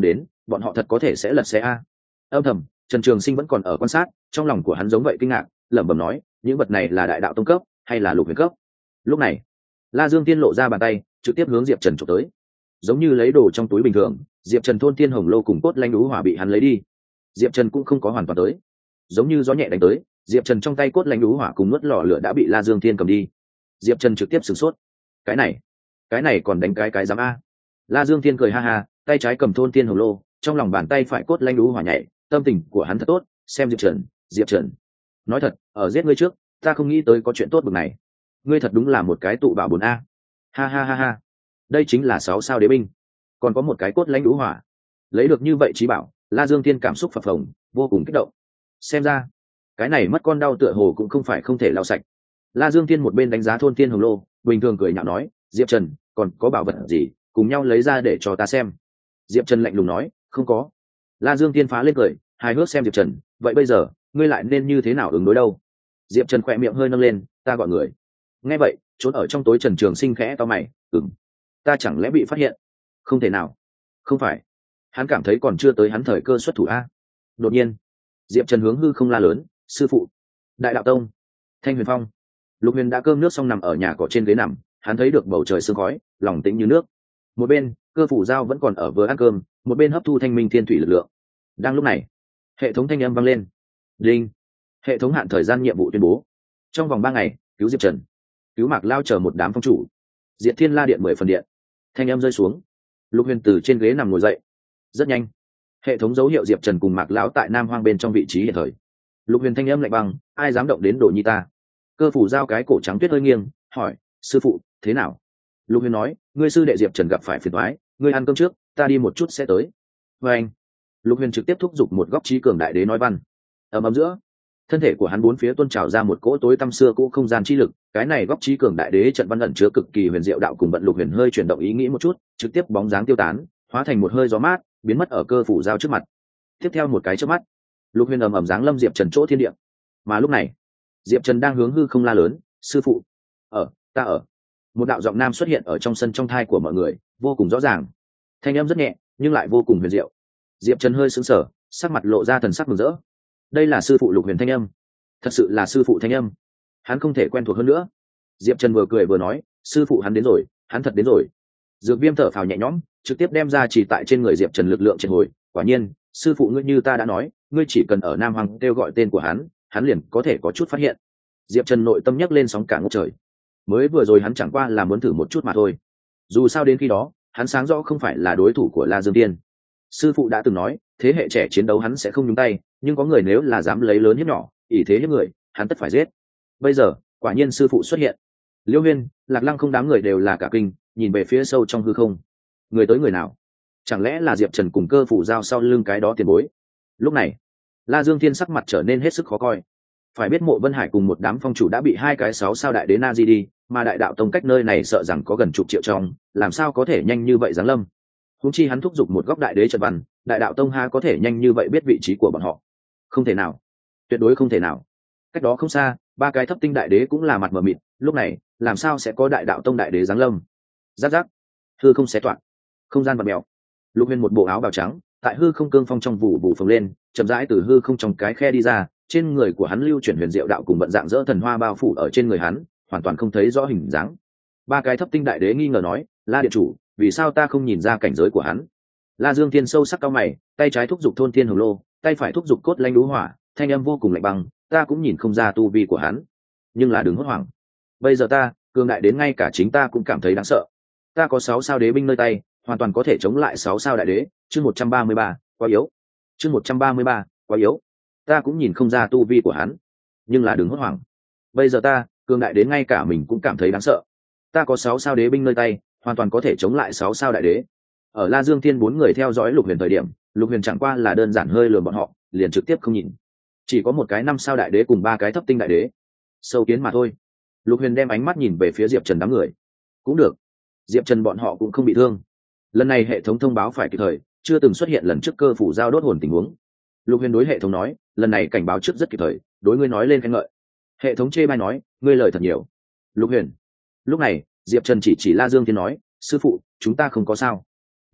bọn họ thật có thể sẽ lật xe a. Âm thầm Trần Trường Sinh vẫn còn ở quan sát, trong lòng của hắn giống vậy kinh ngạc, lẩm bẩm nói, những vật này là đại đạo tông cấp hay là lục huyền cấp? Lúc này La Dương Tiên lộ ra bàn tay, trực tiếp hướng Diệp Trần chụp tới, giống như lấy đồ trong túi bình thường. Diệp Trần thôn tiên hồng lô cùng cốt lanh đú hỏa bị hắn lấy đi, Diệp Trần cũng không có hoàn toàn tới, giống như gió nhẹ đánh tới, Diệp Trần trong tay cốt lanh đú hỏa cùng nuốt lò lửa đã bị La Dương Tiên cầm đi. Diệp Trần trực tiếp sửng sốt, cái này cái này còn đánh cái cái dám a. La Dương Tiên cười ha ha, tay trái cầm thôn tiên hồng lô, trong lòng bàn tay phải cốt lanh đú hỏa nhảy, tâm tình của hắn thật tốt. Xem Diệp Trần, Diệp Trần nói thật, ở giết ngươi trước ta không nghĩ tới có chuyện tốt bực này, ngươi thật đúng là một cái tụ bảo bốn a. Ha ha ha ha, đây chính là sáu sao đế binh, còn có một cái cốt lãnh đũ hỏa, lấy được như vậy trí bảo. La Dương Tiên cảm xúc phập phồng, vô cùng kích động. Xem ra cái này mất con đau tựa hồ cũng không phải không thể lau sạch. La Dương Tiên một bên đánh giá thôn tiên hồng lô, bình thường cười nhạo nói, Diệp Trần còn có bảo vật gì cùng nhau lấy ra để cho ta xem. Diệp Trần lạnh lùng nói, không có. La Dương Tiên phá lên cười, hài hước xem Diệp Trần, vậy bây giờ ngươi lại nên như thế nào ứng đối đâu? Diệp Trần khỏe miệng hơi nâng lên, ta gọi người. Nghe vậy trốn ở trong tối Trần Trường Sinh khẽ to mày, ừm, ta chẳng lẽ bị phát hiện? Không thể nào, không phải, hắn cảm thấy còn chưa tới hắn thời cơ xuất thủ a. Đột nhiên Diệp Trần hướng hư không la lớn, sư phụ. Đại đạo tông, Thanh Huyền Phong. Lục Huyền đã cơm nước xong nằm ở nhà cỏ trên ghế nằm, hắn thấy được bầu trời sương khói, lòng tĩnh như nước. Một bên Cơ Phủ Giao vẫn còn ở vừa ăn cơm, một bên hấp thu thanh minh thiên thủy lực lượng. Đang lúc này hệ thống thanh âm vang lên, đinh, hệ thống hạn thời gian nhiệm vụ tuyên bố, trong vòng ba ngày cứu Diệp Trần, cứu Mạc Lao chờ một đám phong chủ, diệt Thiên La Điện mười phần điện. Thanh âm rơi xuống, Lục Huyền từ trên ghế nằm ngồi dậy. Rất nhanh hệ thống dấu hiệu Diệp Trần cùng Mạc Lão tại Nam Hoang bên trong vị trí hiện thời. Lục Huyền thanh âm lạnh băng, ai dám động đến Đồ Nhi ta? Cơ Phủ Giao cái cổ trắng tuyết hơi nghiêng, hỏi, sư phụ thế nào? Lục Huyền nói, ngươi sư đệ Diệp Trần gặp phải phiền toái, ngươi ăn cơm trước, ta đi một chút sẽ tới. Và anh Lục Huyền trực tiếp thúc giục một góc trí cường đại đế nói văn. Ầm ầm giữa thân thể của hắn bốn phía tuôn trào ra một cỗ tối tăm xưa cũ không gian chi lực. Cái này góc trí cường đại đế trận văn ẩn chứa cực kỳ huyền diệu đạo cùng vận. Lục Huyền hơi chuyển động ý nghĩ một chút, trực tiếp bóng dáng tiêu tán, hóa thành một hơi gió mát, biến mất ở Cơ Phủ Giao trước mặt. Tiếp theo một cái chớp mắt, Lục Huyền ầm ầm giáng lâm Diệp Trần chỗ thiên địa. Mà lúc này Diệp Trần đang hướng hư không la lớn, sư phụ, ở ta ở. Một đạo giọng nam xuất hiện ở trong sân trong thai của mọi người, vô cùng rõ ràng, thanh âm rất nhẹ nhưng lại vô cùng huyền diệu. Diệp Trần hơi sững sờ, sắc mặt lộ ra thần sắc mừng rỡ. Đây là sư phụ Lục Huyền thanh âm, thật sự là sư phụ thanh âm, hắn không thể quen thuộc hơn nữa. Diệp Trần vừa cười vừa nói, sư phụ hắn đến rồi, hắn thật đến rồi. Dược Viêm thở phào nhẹ nhõm, trực tiếp đem ra chỉ tại trên người Diệp Trần lực lượng triệt hồi. Quả nhiên, sư phụ ngươi như ta đã nói, ngươi chỉ cần ở Nam Hoàng kêu gọi tên của hắn, hắn liền có thể có chút phát hiện. Diệp Trần nội tâm nhấc lên sóng cả ngút trời. Mới vừa rồi hắn chẳng qua là muốn thử một chút mà thôi. Dù sao đến khi đó, hắn sáng rõ không phải là đối thủ của La Dương Tiên. Sư phụ đã từng nói, thế hệ trẻ chiến đấu hắn sẽ không nhúng tay, nhưng có người nếu là dám lấy lớn hiếp nhỏ, ỷ thế hiếp người, hắn tất phải giết. Bây giờ quả nhiên sư phụ xuất hiện. Liêu Huyên, Lạc Lăng không đám người đều là cả kinh, nhìn về phía sâu trong hư không. Người tới người nào? Chẳng lẽ là Diệp Trần cùng Cơ Phủ Giao sau lưng cái đó tiền bối? Lúc này La Dương Thiên sắc mặt trở nên hết sức khó coi. Phải biết Mộ Vân Hải cùng một đám phong chủ đã bị hai cái sáu sao đại đế na di đi, mà đại đạo tông cách nơi này sợ rằng có gần chục triệu trong, làm sao có thể nhanh như vậy giáng lâm? Huống chi hắn thúc giục một góc đại đế trận văn, đại đạo tông ha có thể nhanh như vậy biết vị trí của bọn họ? Không thể nào, tuyệt đối không thể nào. Cách đó không xa, ba cái thấp tinh đại đế cũng là mặt mờ mịt, lúc này làm sao sẽ có đại đạo tông đại đế giáng lâm? Giáp giáp, hư không xé toạc, không gian bật mèo. Lục Huyền một bộ áo bào trắng, tại hư không cương phong trong vụ vụ phồng lên, chậm rãi từ hư không trong cái khe đi ra, trên người của hắn lưu chuyển huyền diệu đạo cùng vận dạng dỡ thần hoa bao phủ ở trên người hắn, hoàn toàn không thấy rõ hình dáng. Ba cái thấp tinh đại đế nghi ngờ nói, La điện chủ, vì sao ta không nhìn ra cảnh giới của hắn? La Dương Thiên sâu sắc cao mày, tay trái thúc giục thôn thiên hồng lô, tay phải thúc giục cốt lanh đú hỏa, thanh âm vô cùng lạnh băng, ta cũng nhìn không ra tu vi của hắn. Nhưng là đừng hốt hoảng, bây giờ ta cường đại đến ngay cả chính ta cũng cảm thấy đáng sợ. Ta có sáu sao đế binh nơi tay, hoàn toàn có thể chống lại sáu sao đại đế. Chương một trăm ba mươi ba, quá yếu. Chương một trăm ba mươi ba, quá yếu. Ta cũng nhìn không ra tu vi của hắn, nhưng là đừng hốt hoảng, bây giờ ta cường đại đến ngay cả mình cũng cảm thấy đáng sợ. Ta có sáu sao đế binh nơi tay, hoàn toàn có thể chống lại sáu sao đại đế. Ở La Dương Thiên bốn người theo dõi Lục Huyền thời điểm, Lục Huyền chẳng qua là đơn giản hơi lườm bọn họ, liền trực tiếp không nhìn. Chỉ có một cái năm sao đại đế cùng ba cái thấp tinh đại đế, sâu kiến mà thôi. Lục Huyền đem ánh mắt nhìn về phía Diệp Trần đám người. Cũng được, Diệp Trần bọn họ cũng không bị thương. Lần này hệ thống thông báo phải kịp thời, chưa từng xuất hiện lần trước Cơ Phủ Giao đốt hồn tình huống. Lục Huyền đối hệ thống nói, lần này cảnh báo trước rất kịp thời, đối ngươi nói lên khen ngợi. Hệ thống chê bai nói, ngươi lời thật nhiều. Lục Huyền. Lúc này Diệp Trần chỉ chỉ La Dương Thiên nói, sư phụ, chúng ta không có sao.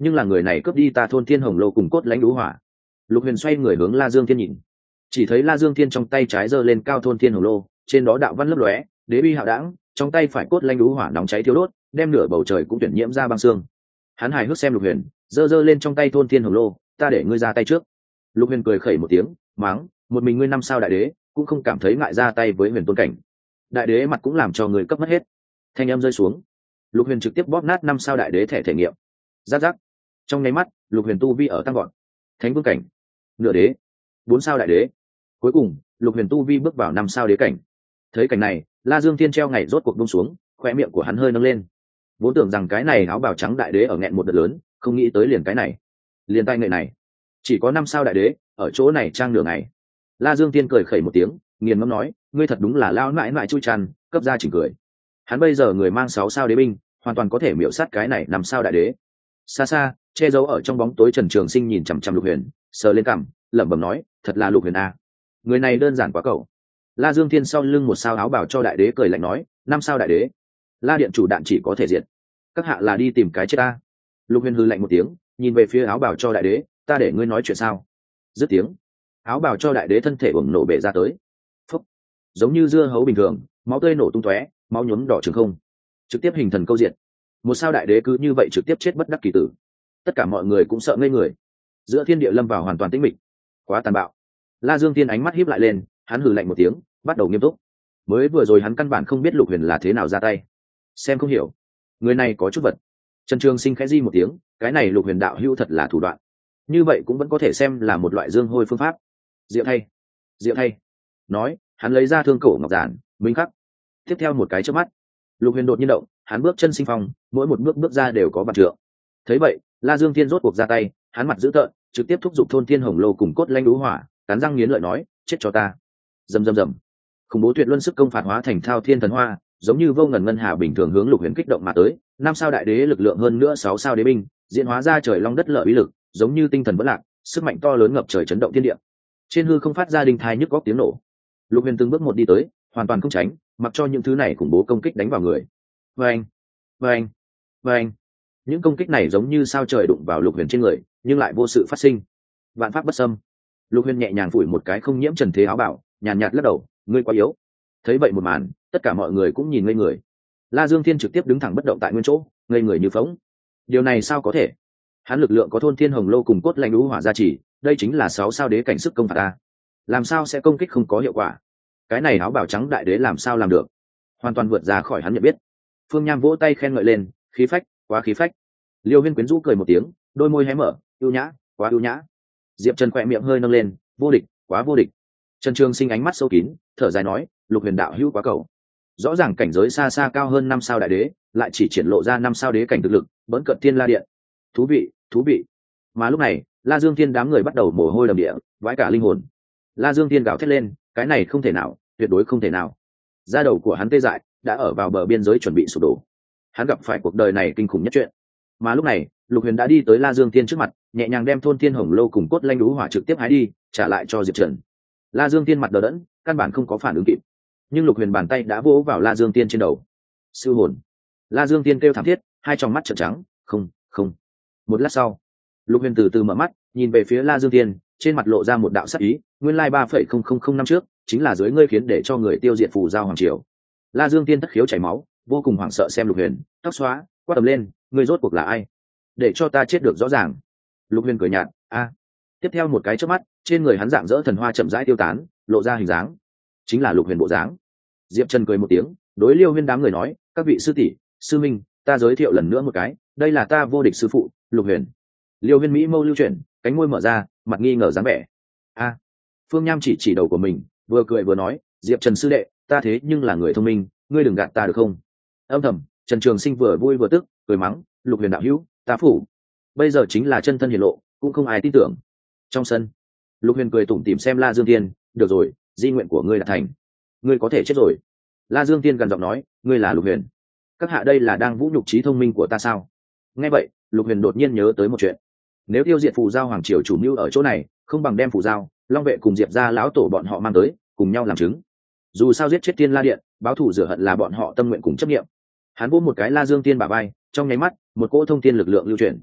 nhưng là người này cướp đi ta thôn thiên hồng lô cùng cốt lãnh đũ hỏa. Lục Huyền xoay người hướng La Dương Thiên nhìn, chỉ thấy La Dương Thiên trong tay trái giơ lên cao thôn thiên hồng lô, trên đó đạo văn lấp lóe, đế bi hạo đãng, trong tay phải cốt lãnh đũ hỏa nóng cháy thiêu đốt, đem nửa bầu trời cũng tuyển nhiễm ra băng xương. Hắn hài hước xem Lục Huyền, giơ giơ lên trong tay thôn thiên hồng lô, ta để ngươi ra tay trước. Lục Huyền cười khẩy một tiếng, mắng, một mình ngươi năm sao đại đế, cũng không cảm thấy ngại ra tay với huyền tôn cảnh. Đại đế mặt cũng làm cho người cấp mất hết. Thanh âm rơi xuống, Lục Huyền trực tiếp bóp nát năm sao đại đế thẻ thể nghiệm. Giáp giáp. Trong nháy mắt, Lục Huyền tu vi ở tăng gọn. Thánh vương cảnh, nửa đế, bốn sao đại đế. Cuối cùng, Lục Huyền tu vi bước vào năm sao đế cảnh. Thấy cảnh này, La Dương Thiên treo ngày rốt cuộc buông xuống, khóe miệng của hắn hơi nâng lên. Vốn tưởng rằng cái này áo bào trắng đại đế ở nghẹn một đợt lớn, không nghĩ tới liền cái này, liền tay nghệ này, chỉ có năm sao đại đế, ở chỗ này trang nửa ngày. La Dương Thiên cười khẩy một tiếng, nghiền ngẫm nói, ngươi thật đúng là lao mãi mãi chui chăn, cấp ra chỉnh cười. Hắn bây giờ người mang sáu sao đế binh, hoàn toàn có thể miểu sát cái này năm sao đại đế. Xa xa, che giấu ở trong bóng tối Trần Trường Sinh nhìn chằm chằm Lục Huyền, sờ lên cằm, lẩm bẩm nói, thật là Lục Huyền a. Người này đơn giản quá cậu. La Dương Thiên sau lưng một sao áo bảo cho đại đế cười lạnh nói, năm sao đại đế, La điện chủ đạn chỉ có thể diệt, các hạ là đi tìm cái chết ta. Lục Huyền hừ lạnh một tiếng, nhìn về phía áo bảo cho đại đế, ta để ngươi nói chuyện sao? Dứt tiếng, áo bảo cho đại đế thân thể bùng nổ bể ra tới, phúc, giống như dưa hấu bình thường, máu tươi nổ tung tóe, máu nhuốm đỏ trường không, trực tiếp hình thần câu diện. Một sao đại đế cứ như vậy trực tiếp chết bất đắc kỳ tử. Tất cả mọi người cũng sợ ngây người, giữa thiên địa lâm vào hoàn toàn tĩnh mịch. Quá tàn bạo. La Dương Tiên ánh mắt híp lại lên, hắn hừ lạnh một tiếng, bắt đầu nghiêm túc. Mới vừa rồi hắn căn bản không biết Lục Huyền là thế nào ra tay, xem không hiểu, người này có chút vật. Trần Trường Sinh khẽ di một tiếng, cái này Lục Huyền đạo hữu thật là thủ đoạn, như vậy cũng vẫn có thể xem là một loại dương hôi phương pháp. Diệu thay, diệu thay. Nói, hắn lấy ra thương cổ ngọc giản, minh khắc. Tiếp theo một cái chớp mắt, Lục Huyền đột nhiên động, hắn bước chân sinh phong, mỗi một bước bước ra đều có vạn trượng. Thấy vậy, La Dương Thiên rốt cuộc ra tay, hắn mặt dữ tợn, trực tiếp thúc giục thôn thiên hồng lô cùng cốt lanh đú hỏa, cắn răng nghiến lợi nói, chết cho ta. Rầm rầm rầm. Khủng bố tuyệt luân sức công phạt hóa thành thao thiên thần hoa, giống như vô ngần ngân hà bình thường hướng Lục Huyền kích động mà tới. Năm sao đại đế lực lượng hơn nữa sáu sao đế binh, diễn hóa ra trời long đất lợi uy lực, giống như tinh thần vỡ lạc, sức mạnh to lớn ngập trời chấn động thiên địa. Trên hư không phát ra đình thai nhức góc tiếng nổ. Lục Huyền từng bước một đi tới, hoàn toàn không tránh, mặc cho những thứ này khủng bố công kích đánh vào người. Vâng, vâng, vâng. Những công kích này giống như sao trời đụng vào Lục Huyền trên người, nhưng lại vô sự phát sinh. Vạn pháp bất xâm. Lục Huyền nhẹ nhàng phủi một cái không nhiễm trần thế áo bảo, nhàn nhạt lắc đầu, ngươi quá yếu. Thấy vậy một màn, tất cả mọi người cũng nhìn ngây người. La Dương Thiên trực tiếp đứng thẳng bất động tại nguyên chỗ, ngây người như phỗng. Điều này sao có thể? Hắn lực lượng có thôn thiên hồng lô cùng cốt lanh đú hỏa gia trì, đây chính là sáu sao đế cảnh sức công phạt ta. Làm sao sẽ công kích không có hiệu quả? Cái này áo bảo trắng đại đế làm sao làm được? Hoàn toàn vượt ra khỏi hắn nhận biết. Phương Nham vỗ tay khen ngợi lên, khí phách, quá khí phách. Liêu Huyên quyến rũ cười một tiếng, đôi môi hé mở, ưu nhã, quá ưu nhã. Diệp Trần khỏe miệng hơi nâng lên, vô địch, quá vô địch. Trần Trường Sinh ánh mắt sâu kín, thở dài nói, Lục Huyền đạo hữu quá cầu. Rõ ràng cảnh giới xa xa cao hơn năm sao đại đế, lại chỉ triển lộ ra năm sao đế cảnh thực lực, bỡn cận thiên la điện. Thú vị, thú vị. Mà lúc này, La Dương Thiên đám người bắt đầu mồ hôi đầm địa, vãi cả linh hồn. La Dương Thiên gào thét lên, cái này không thể nào, tuyệt đối không thể nào. Da đầu của hắn tê dại, đã ở vào bờ biên giới chuẩn bị sụp đổ. Hắn gặp phải cuộc đời này kinh khủng nhất chuyện. Mà lúc này, Lục Huyền đã đi tới La Dương Thiên trước mặt, nhẹ nhàng đem thôn thiên hồng lô cùng cốt lanh đú hỏa trực tiếp hái đi, trả lại cho Diệp Trần. La Dương Thiên mặt đờ đẫn, căn bản không có phản ứng kịp. Nhưng Lục Huyền bàn tay đã vỗ vào La Dương Thiên trên đầu. Siêu hồn. La Dương Thiên kêu thảm thiết, hai tròng mắt trợn trắng, không, không. Một lát sau, Lục Huyền từ từ mở mắt, nhìn về phía La Dương Thiên, trên mặt lộ ra một đạo sắc ý, nguyên lai ba phẩy không không không năm trước, chính là dưới ngươi khiến để cho người tiêu diệt phù giao hoàng triều. La Dương Thiên tất khiếu chảy máu, vô cùng hoảng sợ xem Lục Huyền, tóc xóa, quát tầm lên, ngươi rốt cuộc là ai? Để cho ta chết được rõ ràng. Lục Huyền cười nhạt, a. Tiếp theo một cái chớp mắt, trên người hắn dạng dỡ thần hoa chậm rãi tiêu tán, lộ ra hình dáng, chính là Lục Huyền bộ dáng. Diệp Trần cười một tiếng, đối Liêu Huyên đám người nói, các vị sư tỷ, sư minh, ta giới thiệu lần nữa một cái, đây là ta vô địch sư phụ, Lục Huyền. Liêu Huyên mỹ mâu lưu chuyển, cánh môi mở ra, mặt nghi ngờ dáng vẻ. A. Phương Nham chỉ chỉ đầu của mình, vừa cười vừa nói, Diệp Trần sư đệ, ta thế nhưng là người thông minh, ngươi đừng gạt ta được không? Âm thầm, Trần Trường Sinh vừa vui vừa tức, cười mắng, Lục Huyền đạo hữu, ta phủ. Bây giờ chính là chân thân hiển lộ, cũng không ai tin tưởng. Trong sân, Lục Huyền cười tủm tỉm xem La Dương Thiên, được rồi, di nguyện của ngươi đã thành, ngươi có thể chết rồi. La Dương Thiên gần giọng nói, ngươi là Lục Huyền, các hạ đây là đang vũ nhục trí thông minh của ta sao? Nghe vậy, Lục Huyền đột nhiên nhớ tới một chuyện, nếu tiêu diệt phù giao hoàng triều chủ mưu ở chỗ này, không bằng đem phù giao, long vệ cùng Diệp gia lão tổ bọn họ mang tới, cùng nhau làm chứng. Dù sao giết chết Tiên La điện, báo thù rửa hận là bọn họ tâm nguyện cùng chấp niệm. Hắn vỗ một cái La Dương Tiên bả vai, trong nháy mắt, một cỗ thông thiên lực lượng lưu chuyển.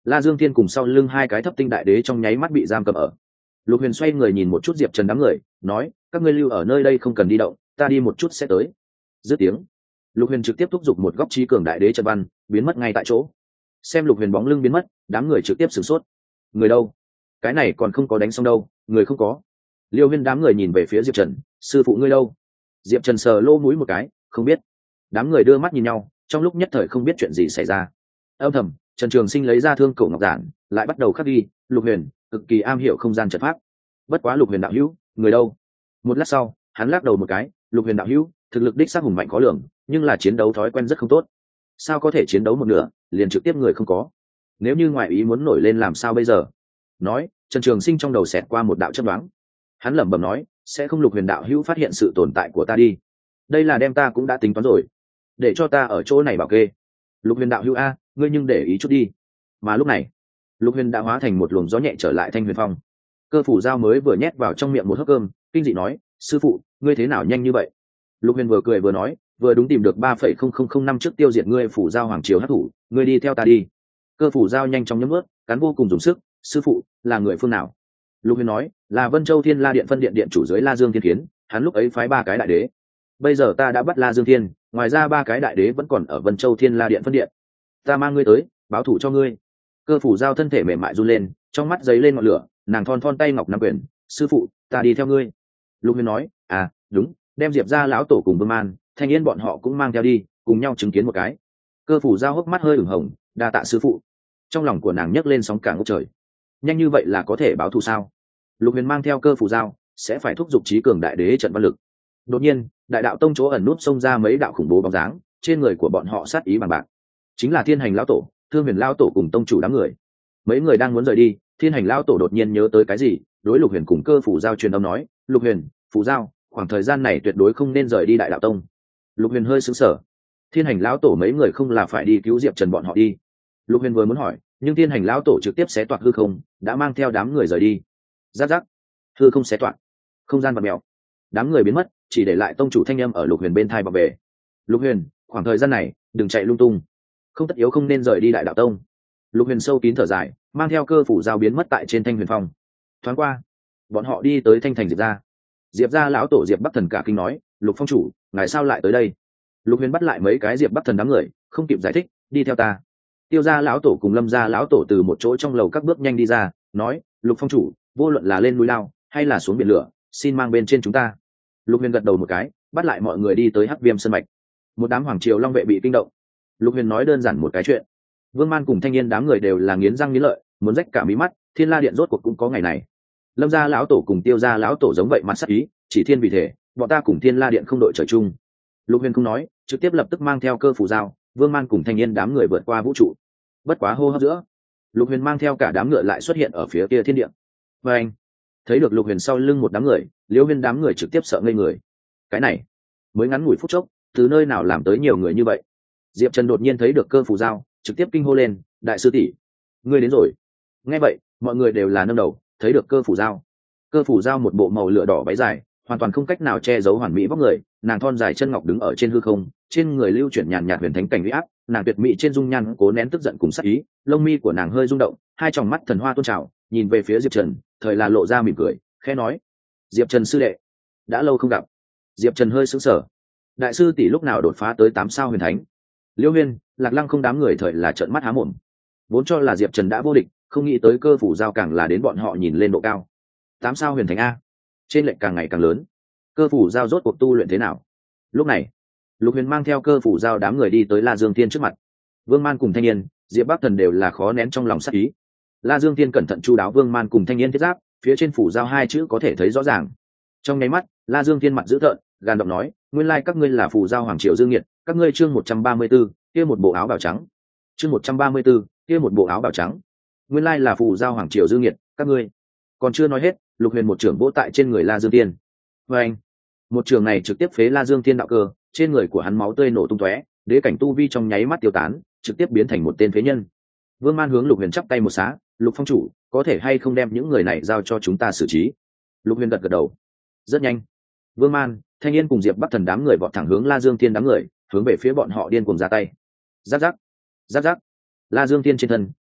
La Dương Thiên cùng sau lưng hai cái thấp tinh đại đế trong nháy mắt bị giam cầm ở. Lục Huyền xoay người nhìn một chút Diệp Trần đám người, nói: các ngươi lưu ở nơi đây không cần đi động, ta đi một chút sẽ tới. Dứt tiếng, Lục Huyền trực tiếp thúc giục một góc trí cường đại đế trận văn, biến mất ngay tại chỗ. Xem Lục Huyền bóng lưng biến mất, đám người trực tiếp sửng sốt. Người đâu? Cái này còn không có đánh xong đâu, người không có. Liêu Huyên đám người nhìn về phía Diệp Trần: sư phụ ngươi đâu? Diệp Trần sờ lỗ mũi một cái, không biết. Đám người đưa mắt nhìn nhau, trong lúc nhất thời không biết chuyện gì xảy ra. Âm thầm, Trần Trường Sinh lấy ra thương cổ ngọc giản, lại bắt đầu khắc ghi: Lục Huyền cực kỳ am hiểu không gian trận pháp. Bất quá Lục Huyền đạo hữu, người đâu? Một lát sau, hắn lắc đầu một cái: Lục Huyền đạo hữu thực lực đích xác hùng mạnh khó lường, nhưng là chiến đấu thói quen rất không tốt. Sao có thể chiến đấu một nửa liền trực tiếp người không có? Nếu như ngoại ý muốn nổi lên làm sao bây giờ? Nói, Trần Trường Sinh trong đầu xẹt qua một đạo chớp đoán. Hắn lẩm bẩm nói: sẽ không Lục Huyền đạo hữu phát hiện sự tồn tại của ta đi. Đây là đem ta cũng đã tính toán rồi, để cho ta ở chỗ này bảo kê. Lục Huyền đạo hữu a, ngươi nhưng để ý chút đi. Mà lúc này, Lục Huyền đã hóa thành một luồng gió nhẹ trở lại Thanh Huyền Phong. Cơ phủ dao mới vừa nhét vào trong miệng một hớp cơm, kinh dị nói: sư phụ, ngươi thế nào nhanh như vậy? Lục Huyền vừa cười vừa nói: vừa đúng tìm được ba phẩy không không không năm trước tiêu diệt ngươi phủ dao hoàng triều hắc thủ, ngươi đi theo ta đi. Cơ phủ dao nhanh chóng nhấm ướt, cắn vô cùng dùng sức: sư phụ, là người phương nào? Lục Huyền nói: là Vân Châu Thiên La Điện phân điện điện chủ dưới La Dương Thiên Kiến, hắn lúc ấy phái ba cái đại đế. Bây giờ ta đã bắt La Dương Thiên, ngoài ra ba cái đại đế vẫn còn ở Vân Châu Thiên La Điện phân điện. Ta mang ngươi tới, báo thủ cho ngươi. Cơ phủ dao thân thể mềm mại run lên, trong mắt giấy lên ngọn lửa, nàng thon thon tay ngọc nắm quyền: sư phụ, ta đi theo ngươi. Lục Huyền nói: à, đúng, đem Diệp gia lão tổ cùng Vương Man, Thanh Yên bọn họ cũng mang theo đi, cùng nhau chứng kiến một cái. Cơ phủ dao hốc mắt hơi ửng hồng, đa tạ sư phụ. Trong lòng của nàng nhấc lên sóng cả ngút trời. Nhanh như vậy là có thể báo thù sao? Lục Huyền mang theo cơ phủ dao, sẽ phải thúc giục trí cường đại đế trận văn lực. Đột nhiên, đại đạo tông chỗ ẩn nút xông ra mấy đạo khủng bố bóng dáng, trên người của bọn họ sát ý bằng bạc. Chính là Thiên Hành lão tổ, Thương Huyền lão tổ cùng tông chủ đám người. Mấy người đang muốn rời đi, Thiên Hành lão tổ đột nhiên nhớ tới cái gì, đối Lục Huyền cùng cơ phủ dao truyền âm nói: Lục Huyền, phủ dao, khoảng thời gian này tuyệt đối không nên rời đi đại đạo tông. Lục Huyền hơi sững sờ. Thiên Hành lão tổ mấy người không là phải đi cứu Diệp Trần bọn họ đi? Lục Huyền vừa muốn hỏi, nhưng Thiên Hành lão tổ trực tiếp xé toạc hư không, đã mang theo đám người rời đi. Giáp giáp, hư không xé toạc, không gian vặn mèo, đám người biến mất, chỉ để lại tông chủ thanh âm ở Lục Huyền bên thai bảo vệ. Lục Huyền, khoảng thời gian này đừng chạy lung tung, không tất yếu không nên rời đi đại đạo tông. Lục Huyền sâu kín thở dài, mang theo cơ phủ dao biến mất tại trên Thanh Huyền Phong. Thoáng qua, bọn họ đi tới Thanh Thành Diệp gia. Diệp gia lão tổ Diệp Bắc Thần cả kinh nói: Lục phong chủ, ngài sao lại tới đây? Lục Huyền bắt lại mấy cái Diệp Bắc Thần đám người, không kịp giải thích: đi theo ta. Tiêu gia lão tổ cùng Lâm gia lão tổ từ một chỗ trong lầu các bước nhanh đi ra, nói: Lục phong chủ, vô luận là lên núi lao hay là xuống biển lửa, xin mang bên trên chúng ta. Lục Huyền gật đầu một cái, bắt lại mọi người đi tới Hắc Viêm Sơn mạch. Một đám hoàng triều long vệ bị kinh động. Lục Huyền nói đơn giản một cái chuyện. Vương Man cùng Thanh Niên đám người đều là nghiến răng nghiến lợi, muốn rách cả mí mắt. Thiên La Điện rốt cuộc cũng có ngày này. Lâm gia lão tổ cùng Tiêu gia lão tổ giống vậy mặt sắc ý, chỉ thiên vì thể, bọn ta cùng Thiên La Điện không đội trời chung. Lục Huyền không nói, trực tiếp lập tức mang theo cơ phủ dao, Vương Man cùng Thanh Niên đám người vượt qua vũ trụ. Bất quá hô hấp giữa, Lục Huyền mang theo cả đám ngựa lại xuất hiện ở phía kia thiên địa. Và anh thấy được Lục Huyền sau lưng một đám người, Liễu Huyên đám người trực tiếp sợ ngây người. Cái này mới ngắn ngủi phút chốc, từ nơi nào làm tới nhiều người như vậy? Diệp Trần đột nhiên thấy được cơ phủ dao, trực tiếp kinh hô lên: đại sư tỷ, ngươi đến rồi! Nghe vậy, mọi người đều là nâng đầu, thấy được cơ phủ dao. Cơ phủ dao một bộ màu lửa đỏ váy dài, hoàn toàn không cách nào che giấu hoàn mỹ vóc người, nàng thon dài chân ngọc đứng ở trên hư không, trên người lưu chuyển nhàn nhạt huyền thánh cảnh uy áp, nàng tuyệt mỹ trên dung nhan cố nén tức giận cùng sát ý, lông mi của nàng hơi rung động, hai tròng mắt thần hoa tôn trào, nhìn về phía Diệp Trần, thời là lộ ra mỉm cười, khẽ nói: Diệp Trần sư đệ, đã lâu không gặp. Diệp Trần hơi sững sờ, đại sư tỷ lúc nào đột phá tới tám sao huyền thánh? Liêu Huyên, Lạc Lăng không đám người thời là trợn mắt há mồm, vốn cho là Diệp Trần đã vô địch, không nghĩ tới cơ phủ giao càng là đến bọn họ nhìn lên độ cao. Tám sao huyền thánh a, trên lệnh càng ngày càng lớn. Cơ phủ giao rốt cuộc tu luyện thế nào? Lúc này, Lục Huyền mang theo cơ phủ giao đám người đi tới La Dương Thiên trước mặt. Vương Man cùng Thanh Niên, Diệp Bắc Thần đều là khó nén trong lòng sát ý. La Dương Thiên cẩn thận chu đáo Vương Man cùng Thanh Niên thiết giáp, phía trên phủ giao hai chữ có thể thấy rõ ràng. Trong nháy mắt, La Dương Thiên mặt dữ tợn, gàn giọng nói: nguyên lai các ngươi là phủ giao hoàng triều Dương Nghiệt, các ngươi chương một trăm ba mươi 134, kia một bộ áo bào trắng. Chương một trăm ba mươi 134, kia một bộ áo bào trắng. Nguyên lai là phủ giao hoàng triều Dương Nghiệt, các ngươi. Còn chưa nói hết, Lục Huyền một trưởng vỗ tại trên người La Dương Thiên. Và anh, một trường này trực tiếp phế La Dương Thiên đạo cơ, trên người của hắn máu tươi nổ tung tóe, đế cảnh tu vi trong nháy mắt tiêu tán, trực tiếp biến thành một tên phế nhân. Vương Man hướng Lục Huyền chắp tay một xá: Lục phong chủ, có thể hay không đem những người này giao cho chúng ta xử trí? Lục Huyền gật gật đầu. Rất nhanh, Vương Man, Thanh Niên cùng Diệp Bắc Thần đám người vọt thẳng hướng La Dương Thiên đám người, hướng về phía bọn họ điên cuồng ra tay. Giáp giáp, giáp giáp. La Dương Thiên trên thân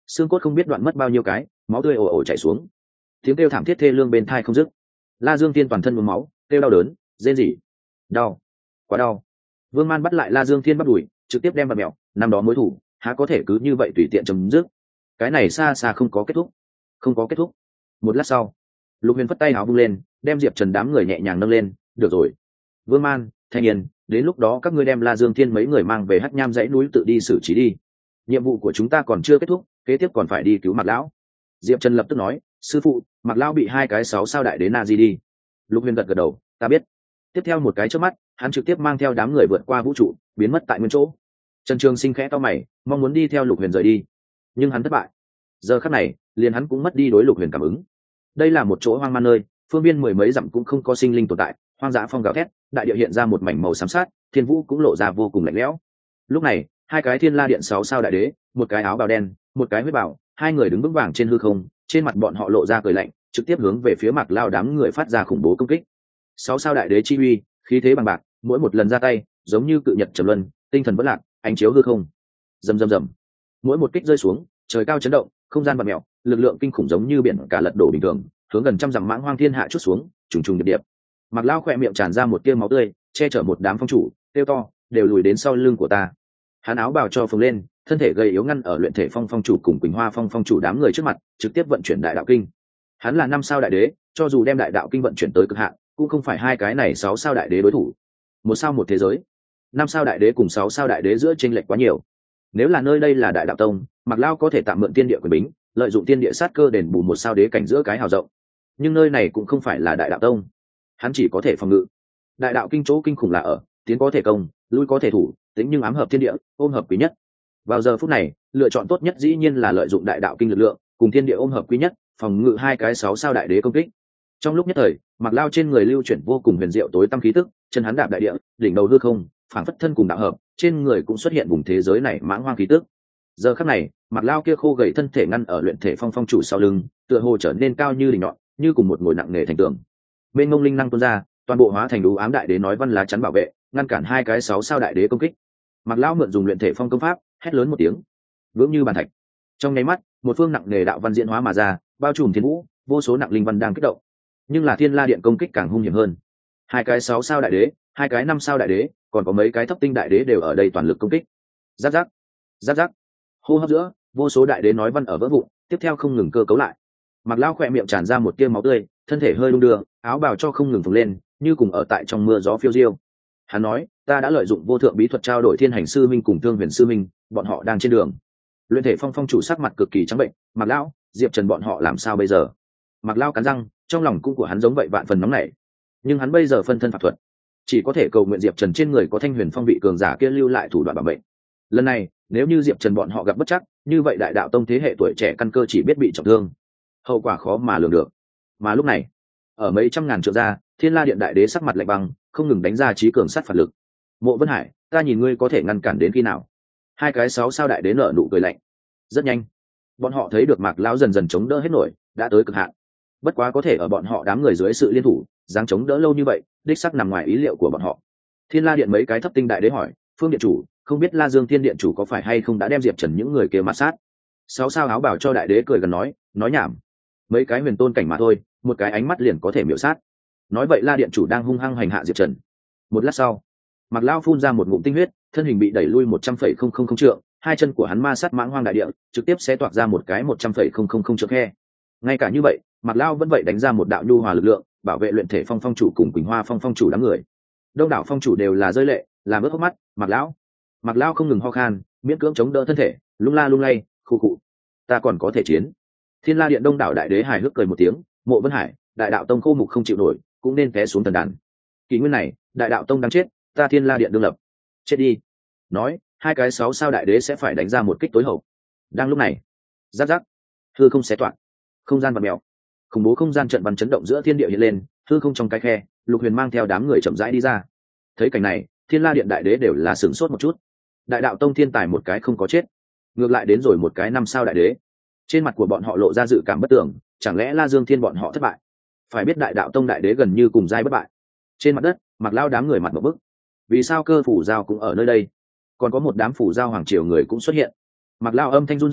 xương cốt không biết đoạn mất bao nhiêu cái, máu tươi ồ ồ chảy xuống, tiếng kêu thảm thiết thê lương bên thai không dứt. La Dương Thiên toàn thân nhuốm máu, kêu đau đớn, rên rỉ, đau, quá đau. Vương Man bắt lại La Dương Thiên bắt đuổi, trực tiếp đem vào mèo, năm đó mối thủ há có thể cứ như vậy tùy tiện chấm dứt. Cái này xa xa không có kết thúc, không có kết thúc. Một lát sau, Lục Huyền phất tay áo vung lên, đem Diệp Trần đám người nhẹ nhàng nâng lên. Được rồi, Vương Man, Thanh Yên, đến lúc đó các ngươi đem La Dương Thiên mấy người mang về Hắc Nham dãy núi tự đi xử trí đi. Nhiệm vụ của chúng ta còn chưa kết thúc, kế tiếp còn phải đi cứu Mạc lão. Diệp Trần lập tức nói, sư phụ, Mạc lão bị hai cái sáu sao đại đế na di đi. Lục Huyền gật gật đầu, ta biết. Tiếp theo một cái chớp mắt, hắn trực tiếp mang theo đám người vượt qua vũ trụ, biến mất tại nguyên chỗ. Trần Trường Sinh khẽ to mày, mong muốn đi theo Lục Huyền rời đi, nhưng hắn thất bại. Giờ khắc này, liền hắn cũng mất đi đối Lục Huyền cảm ứng. Đây là một chỗ hoang man nơi, phương viên mười mấy dặm cũng không có sinh linh tồn tại, hoang dã phong gào thét, đại địa hiện ra một mảnh màu xám sát, thiên vũ cũng lộ ra vô cùng lạnh lẽo. Lúc này, hai cái Thiên La Điện sáu sao đại đế, một cái áo bào đen, một cái huyết bào, hai người đứng vững vàng trên hư không, trên mặt bọn họ lộ ra cười lạnh, trực tiếp hướng về phía Mạc Lao đám người phát ra khủng bố công kích. Sáu sao đại đế chi uy, khí thế bằng bạc, mỗi một lần ra tay, giống như cự nhật trầm luân, tinh thần bất lạc, ánh chiếu hư không. Rầm rầm rầm. Mỗi một kích rơi xuống, trời cao chấn động, không gian vặn mèo, lực lượng kinh khủng giống như biển cả lật đổ bình thường, hướng gần trăm dặm mãng hoang thiên hạ chút xuống, trùng trùng điệp điệp. Mạc Lao khỏe miệng tràn ra một tia máu tươi, che chở một đám phong chủ, tiêu to, đều lùi đến sau lưng của ta. Hắn áo bào cho phồng lên, thân thể gầy yếu ngăn ở luyện thể phong phong chủ cùng Quỳnh Hoa phong phong chủ đám người trước mặt, trực tiếp vận chuyển đại đạo kinh. Hắn là năm sao đại đế, cho dù đem đại đạo kinh vận chuyển tới cực hạn, cũng không phải hai cái này sáu sao đại đế đối thủ. Một sao một thế giới, năm sao đại đế cùng sáu sao đại đế giữa chênh lệch quá nhiều. Nếu là nơi đây là đại đạo tông, Mạc Lao có thể tạm mượn tiên địa quyền bính, lợi dụng tiên địa sát cơ đền bù một sao đế cảnh giữa cái hào rộng. Nhưng nơi này cũng không phải là đại đạo tông, hắn chỉ có thể phòng ngự. Đại đạo kinh chỗ kinh khủng là ở tiến có thể công, lui có thể thủ, tính nhưng ám hợp thiên địa, ôm hợp quý nhất. Vào giờ phút này, lựa chọn tốt nhất dĩ nhiên là lợi dụng đại đạo kinh lực lượng cùng thiên địa ôm hợp quý nhất, phòng ngự hai cái sáu sao đại đế công kích. Trong lúc nhất thời, Mạc Lao trên người lưu chuyển vô cùng huyền diệu tối tăm khí tức, chân hắn đạp đại địa, đỉnh đầu hư không, phảng phất thân cùng đạo hợp, trên người cũng xuất hiện vùng thế giới này mãng hoang khí tức. Giờ khắc này, Mạc Lao kia khô gầy thân thể ngăn ở luyện thể phong phong chủ sau lưng, tựa hồ trở nên cao như đỉnh nhọn, như cùng một ngồi nặng nề thành tường. Bên ngông linh năng tuôn ra, toàn bộ hóa thành đủ ám đại đế nói văn lá chắn bảo vệ, ngăn cản hai cái sáu sao đại đế công kích. Mạc Lao mượn dùng luyện thể phong công pháp, hét lớn một tiếng, vững như bàn thạch. Trong nháy mắt, một phương nặng nề đạo văn diễn hóa mà ra, bao trùm thiên vũ, vô số nặng linh văn đang kích động. Nhưng là Thiên La Điện công kích càng hung hiểm hơn. Hai cái sáu sao đại đế, hai cái năm sao đại đế, còn có mấy cái thấp tinh đại đế đều ở đây toàn lực công kích. Giáp giáp, giáp giáp. Hô hấp giữa, vô số đại đế nói văn ở vỡ vụn, tiếp theo không ngừng cơ cấu lại. Mạc Lao khỏe miệng tràn ra một tia máu tươi, thân thể hơi đung đưa, áo bào cho không ngừng phồng lên, như cùng ở tại trong mưa gió phiêu diêu. Hắn nói, ta đã lợi dụng vô thượng bí thuật trao đổi Thiên Hành sư minh cùng Thương Huyền sư minh, bọn họ đang trên đường. Luyện thể phong phong chủ sắc mặt cực kỳ trắng bệnh, Mạc Lao, Diệp Trần bọn họ làm sao bây giờ? Mạc Lao cắn răng, trong lòng cung của hắn giống vậy vạn phần nóng nảy. Nhưng hắn bây giờ phân thân pháp thuật, chỉ có thể cầu nguyện Diệp Trần trên người có Thanh Huyền phong vị cường giả kia lưu lại thủ đoạn bảo mệnh. Lần này, nếu như Diệp Trần bọn họ gặp bất trắc, như vậy đại đạo tông thế hệ tuổi trẻ căn cơ chỉ biết bị trọng thương, hậu quả khó mà lường được. Mà lúc này, ở mấy trăm ngàn trượng ra, Thiên La Điện đại đế sắc mặt lạnh băng, không ngừng đánh ra trí cường sát phạt lực. Mộ Vân Hải, ta nhìn ngươi có thể ngăn cản đến khi nào? Hai cái sáu sao đại đế nở nụ cười lạnh. Rất nhanh, bọn họ thấy được Mạc Lão dần dần chống đỡ hết nổi, đã tới cực hạn. Bất quá có thể ở bọn họ đám người dưới sự liên thủ, dáng chống đỡ lâu như vậy, đích xác nằm ngoài ý liệu của bọn họ. Thiên La Điện mấy cái thấp tinh đại đế hỏi, Phương điện chủ, không biết La Dương Thiên điện chủ có phải hay không đã đem Diệp Trần những người kia mà sát? Sáu sao áo bảo cho đại đế cười gần nói, nói nhảm. Mấy cái huyền tôn cảnh mà thôi, một cái ánh mắt liền có thể miểu sát. Nói vậy La điện chủ đang hung hăng hành hạ Diệp Trần. Một lát sau, Mạc Lão phun ra một ngụm tinh huyết, thân hình bị đẩy lui một trăm phẩy không không không trượng, hai chân của hắn ma sát mãng hoang đại địa, trực tiếp xé toạc ra một cái một trăm phẩy không không không trượng khe. Ngay cả như vậy, Mạc Lão vẫn vậy đánh ra một đạo nhu hòa lực lượng, bảo vệ luyện thể phong phong chủ cùng Quỳnh Hoa phong phong chủ đám người. Đông đảo phong chủ đều là rơi lệ, làm ướt hốc mắt. Mạc Lão, Mạc Lão không ngừng ho khan, miễn cưỡng chống đỡ thân thể, lung la lung lay, khụ khụ. Ta còn có thể chiến. Thiên La Điện đông đảo đại đế hài hước cười một tiếng, Mộ Vân Hải, đại đạo tông khô mục không chịu nổi, cũng nên té xuống thần đàn. Kỷ nguyên này, đại đạo tông đang chết, ta Thiên La Điện đương lập. Chết đi. Nói, hai cái sáu sao đại đế sẽ phải đánh ra một kích tối hậu. Đang lúc này, giáp giáp, hư không xé toạc, không gian vặn mèo, khủng bố không gian trận văn chấn động giữa thiên địa hiện lên, hư không trong cái khe, Lục Huyền mang theo đám người chậm rãi đi ra. Thấy cảnh này, Thiên La Điện đại đế đều là sửng sốt một chút. Đại đạo tông thiên tài một cái không có chết, ngược lại đến rồi một cái năm sao đại đế. Trên mặt của bọn họ lộ ra dự cảm bất tưởng, chẳng lẽ La Dương Thiên bọn họ thất bại? Phải biết đại đạo tông đại đế gần như cùng giai bất bại. Trên mặt đất, Mạc Lao đám người mặt một bức. Vì sao Cơ Phủ Giao cũng ở nơi đây? Còn có một đám phủ giao hoàng triều người cũng xuất hiện. Mạc Lao âm thanh run rẩy,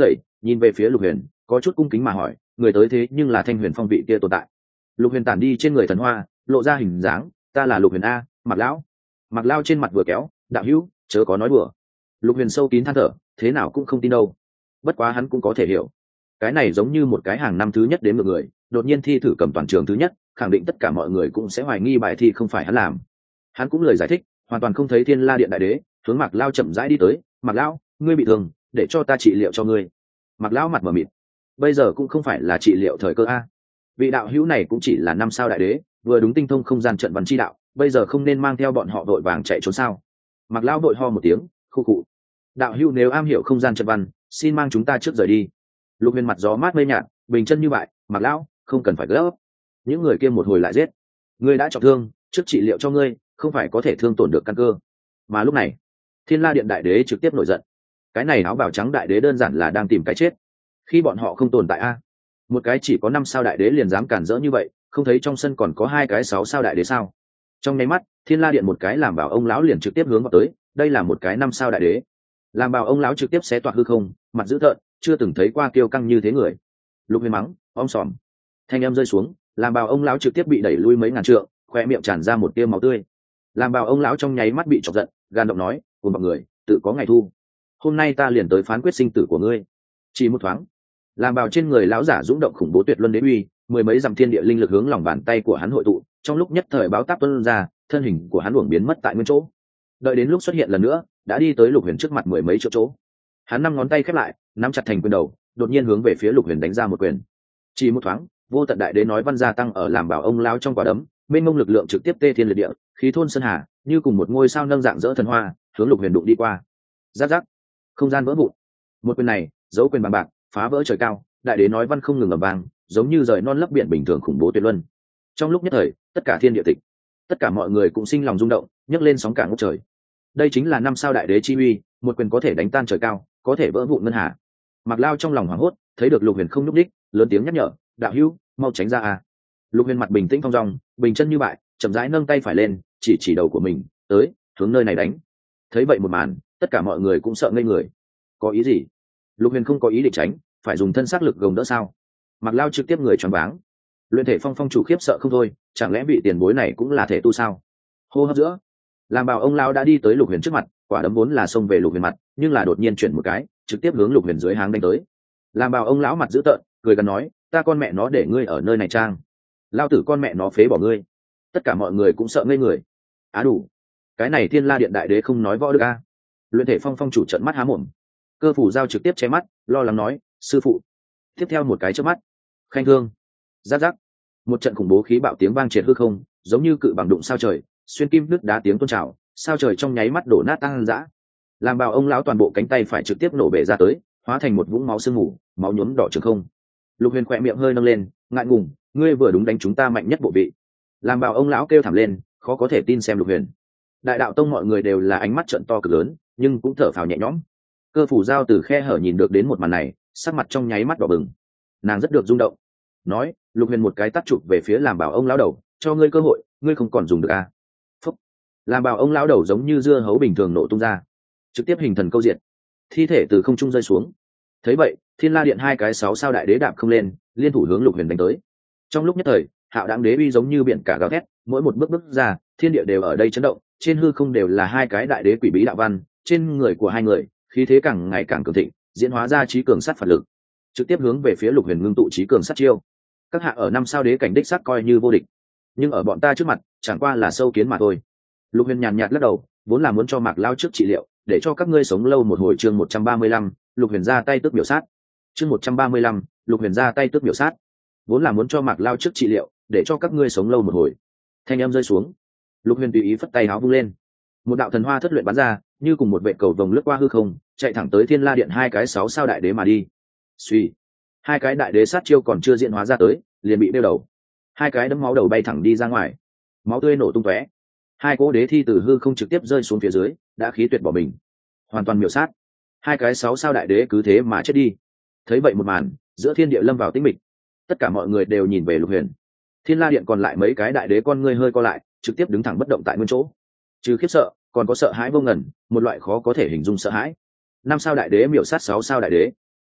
nhìn về phía Lục Huyền, có chút cung kính mà hỏi, người tới thế nhưng là Thanh Huyền Phong vị kia tồn tại. Lục Huyền tản đi trên người thần hoa, lộ ra hình dáng, ta là Lục Huyền a, Mặc lão. Mặc Lao trên mặt vừa kéo, đạo hữu, chớ có nói đùa. Lục Huyền sâu kín than thở, thế nào cũng không tin đâu. Bất quá hắn cũng có thể hiểu, cái này giống như một cái hàng năm thứ nhất đến một người, đột nhiên thi thử cầm toàn trường thứ nhất, khẳng định tất cả mọi người cũng sẽ hoài nghi bài thi không phải hắn làm. Hắn cũng lời giải thích, hoàn toàn không thấy Thiên La Điện đại đế, hướng Mạc Lao chậm rãi đi tới, Mạc Lao, ngươi bị thương, để cho ta trị liệu cho ngươi. Mạc Lao mặt mờ mịt, bây giờ cũng không phải là trị liệu thời cơ a. Vị đạo hữu này cũng chỉ là năm sao đại đế, vừa đúng tinh thông không gian trận văn chi đạo, bây giờ không nên mang theo bọn họ vội vàng chạy trốn sao? Mạc Lao đội ho một tiếng, khu cụ. Đạo hữu nếu am hiểu không gian trận văn, xin mang chúng ta trước rời đi. Lục Huyền mặt gió mát mây nhạt, bình chân như vậy, Mạc Lão, không cần phải gấp. Những người kia một hồi lại giết, ngươi đã trọng thương, trước trị liệu cho ngươi, không phải có thể thương tổn được căn cơ. Mà lúc này, Thiên La Điện đại đế trực tiếp nổi giận. Cái này áo bào trắng đại đế đơn giản là đang tìm cái chết. Khi bọn họ không tồn tại a, một cái chỉ có năm sao đại đế liền dám cản rỡ như vậy, không thấy trong sân còn có hai cái sáu sao đại đế sao? Trong nháy mắt, Thiên La Điện một cái làm bảo ông lão liền trực tiếp hướng vào tới, đây là một cái năm sao đại đế. Làm bảo ông lão trực tiếp xé toạc hư không, mặt dữ tợn, chưa từng thấy qua kiêu căng như thế người. Lục Huyền mắng, om sòm. Thanh em rơi xuống, làm bảo ông lão trực tiếp bị đẩy lui mấy ngàn trượng, khoe miệng tràn ra một tia máu tươi. Làm bảo ông lão trong nháy mắt bị chọc giận, gan động nói, cùng mọi người, tự có ngày thu. Hôm nay ta liền tới phán quyết sinh tử của ngươi. Chỉ một thoáng, làm bảo trên người lão giả dũng động khủng bố tuyệt luân đế uy, mười mấy dặm thiên địa linh lực hướng lòng bàn tay của hắn hội tụ, trong lúc nhất thời báo táp tuôn ra, thân hình của hắn uổng biến mất tại nguyên chỗ. Đợi đến lúc xuất hiện lần nữa, đã đi tới Lục Huyền trước mặt mười mấy chỗ chỗ. Hắn năm ngón tay khép lại, nắm chặt thành quyền đầu, đột nhiên hướng về phía Lục Huyền đánh ra một quyền. Chỉ một thoáng, vô tận đại đế nói văn gia tăng ở làm bảo ông lão trong quả đấm, mênh mông lực lượng trực tiếp tê thiên liệt địa, khí thôn sơn hà, như cùng một ngôi sao nâng dạng dỡ thần hoa, hướng Lục Huyền đụng đi qua. Rắc rắc, không gian vỡ vụn. Một quyền này, dấu quyền bằng bạc, phá vỡ trời cao, đại đế nói văn không ngừng ầm vang, giống như rời non lấp biển bình thường khủng bố tuyệt luân. Trong lúc nhất thời, tất cả thiên địa tịch, tất cả mọi người cũng sinh lòng rung động, nhấc lên sóng cả ngút trời. Đây chính là năm sao đại đế chi uy, một quyền có thể đánh tan trời cao, có thể vỡ vụn ngân hà. Mạc Lao trong lòng hoảng hốt, thấy được Lục Huyền không nhúc đích, lớn tiếng nhắc nhở, đạo hữu, mau tránh ra à. Lục Huyền mặt bình tĩnh phong dong, bình chân như bại, chậm rãi nâng tay phải lên, chỉ chỉ đầu của mình, tới, hướng nơi này đánh. Thấy vậy một màn, tất cả mọi người cũng sợ ngây người. Có ý gì? Lục Huyền không có ý định tránh, phải dùng thân xác lực gồng đỡ sao? Mạc Lao trực tiếp người choáng váng. Luyện thể phong phong chủ khiếp sợ không thôi, chẳng lẽ vị tiền bối này cũng là thể tu sao? Hô hấp giữa, làm bảo ông lão đã đi tới Lục Huyền trước mặt, quả đấm vốn là xông về Lục Huyền mặt, nhưng là đột nhiên chuyển một cái, trực tiếp hướng Lục Huyền dưới háng đánh tới. Làm bảo ông lão mặt dữ tợn, cười gần nói, ta con mẹ nó để ngươi ở nơi này trang, lao tử con mẹ nó phế bỏ ngươi. Tất cả mọi người cũng sợ ngây người. Á đủ, cái này Thiên La Điện đại đế không nói võ được a. Luyện thể phong phong chủ trợn mắt há mồm, cơ phủ giao trực tiếp che mắt, lo lắng nói, sư phụ. Tiếp theo một cái chớp mắt, khanh thương, rát rát, một trận khủng bố khí bạo tiếng vang triệt hư không, giống như cự bằng đụng sao trời, xuyên kim nước đá tiếng tôn trào, sao trời trong nháy mắt đổ nát tăng dã. Làm bảo ông lão toàn bộ cánh tay phải trực tiếp nổ bể ra tới, hóa thành một vũng máu sương mù, máu nhuốm đỏ trường không. Lục Huyền khỏe miệng hơi nâng lên, ngại ngùng, ngươi vừa đúng đánh chúng ta mạnh nhất bộ vị. Làm bảo ông lão kêu thảm lên, khó có thể tin xem Lục Huyền. Đại đạo tông mọi người đều là ánh mắt trợn to cực lớn, nhưng cũng thở phào nhẹ nhõm. Cơ phủ giao từ khe hở nhìn được đến một màn này, sắc mặt trong nháy mắt đỏ bừng. Nàng rất được rung động, nói, Lục Huyền một cái tát chụp về phía làm bảo ông lão đầu, cho ngươi cơ hội, ngươi không còn dùng được à? Phúc. Làm bảo ông lão đầu giống như dưa hấu bình thường nổ tung ra, trực tiếp hình thần câu diệt, thi thể từ không trung rơi xuống. Thấy vậy, Thiên La Điện hai cái sáu sao đại đế đạp không lên, liên thủ hướng Lục Huyền đánh tới. Trong lúc nhất thời, Hạo Đãng đế uy giống như biển cả gào thét, mỗi một bước bước ra, thiên địa đều ở đây chấn động, trên hư không đều là hai cái đại đế quỷ bí đạo văn, trên người của hai người, khí thế càng ngày càng cường thịnh, diễn hóa ra trí cường sát phạt lực, trực tiếp hướng về phía Lục Huyền ngưng tụ trí cường sát chiêu. Các hạ ở năm sao đế cảnh đích xác coi như vô địch, nhưng ở bọn ta trước mặt, chẳng qua là sâu kiến mà thôi. Lục Huyền nhàn nhạt lắc đầu, vốn là muốn cho Mạc Lao trước trị liệu, để cho các ngươi sống lâu một hồi. Chương một trăm ba mươi lăm, Lục Huyền ra tay tước biểu sát. Chương một trăm ba mươi lăm, Lục Huyền ra tay tước biểu sát. Vốn là muốn cho Mạc Lao trước trị liệu, để cho các ngươi sống lâu một hồi. Thanh âm rơi xuống, Lục Huyền tùy ý phất tay áo vung lên, một đạo thần hoa thất luyện bắn ra, như cùng một vệ cầu vồng lướt qua hư không, chạy thẳng tới Thiên La Điện hai cái sáu sao đại đế mà đi. Suy, hai cái đại đế sát chiêu còn chưa diễn hóa ra tới, liền bị đeo đầu, hai cái đấm máu đầu bay thẳng đi ra ngoài, máu tươi nổ tung tóe. Hai cỗ đế thi từ hư không trực tiếp rơi xuống phía dưới, đã khí tuyệt bỏ mình, hoàn toàn miểu sát. Hai cái sáu sao đại đế cứ thế mà chết đi. Thấy vậy một màn, giữa thiên địa lâm vào tĩnh mịch, tất cả mọi người đều nhìn về Lục Huyền. Thiên La Điện còn lại mấy cái đại đế con ngươi hơi co lại, trực tiếp đứng thẳng bất động tại nguyên chỗ. Trừ khiếp sợ, còn có sợ hãi vô ngần, một loại khó có thể hình dung sợ hãi. Năm sao đại đế miểu sát sáu sao đại đế,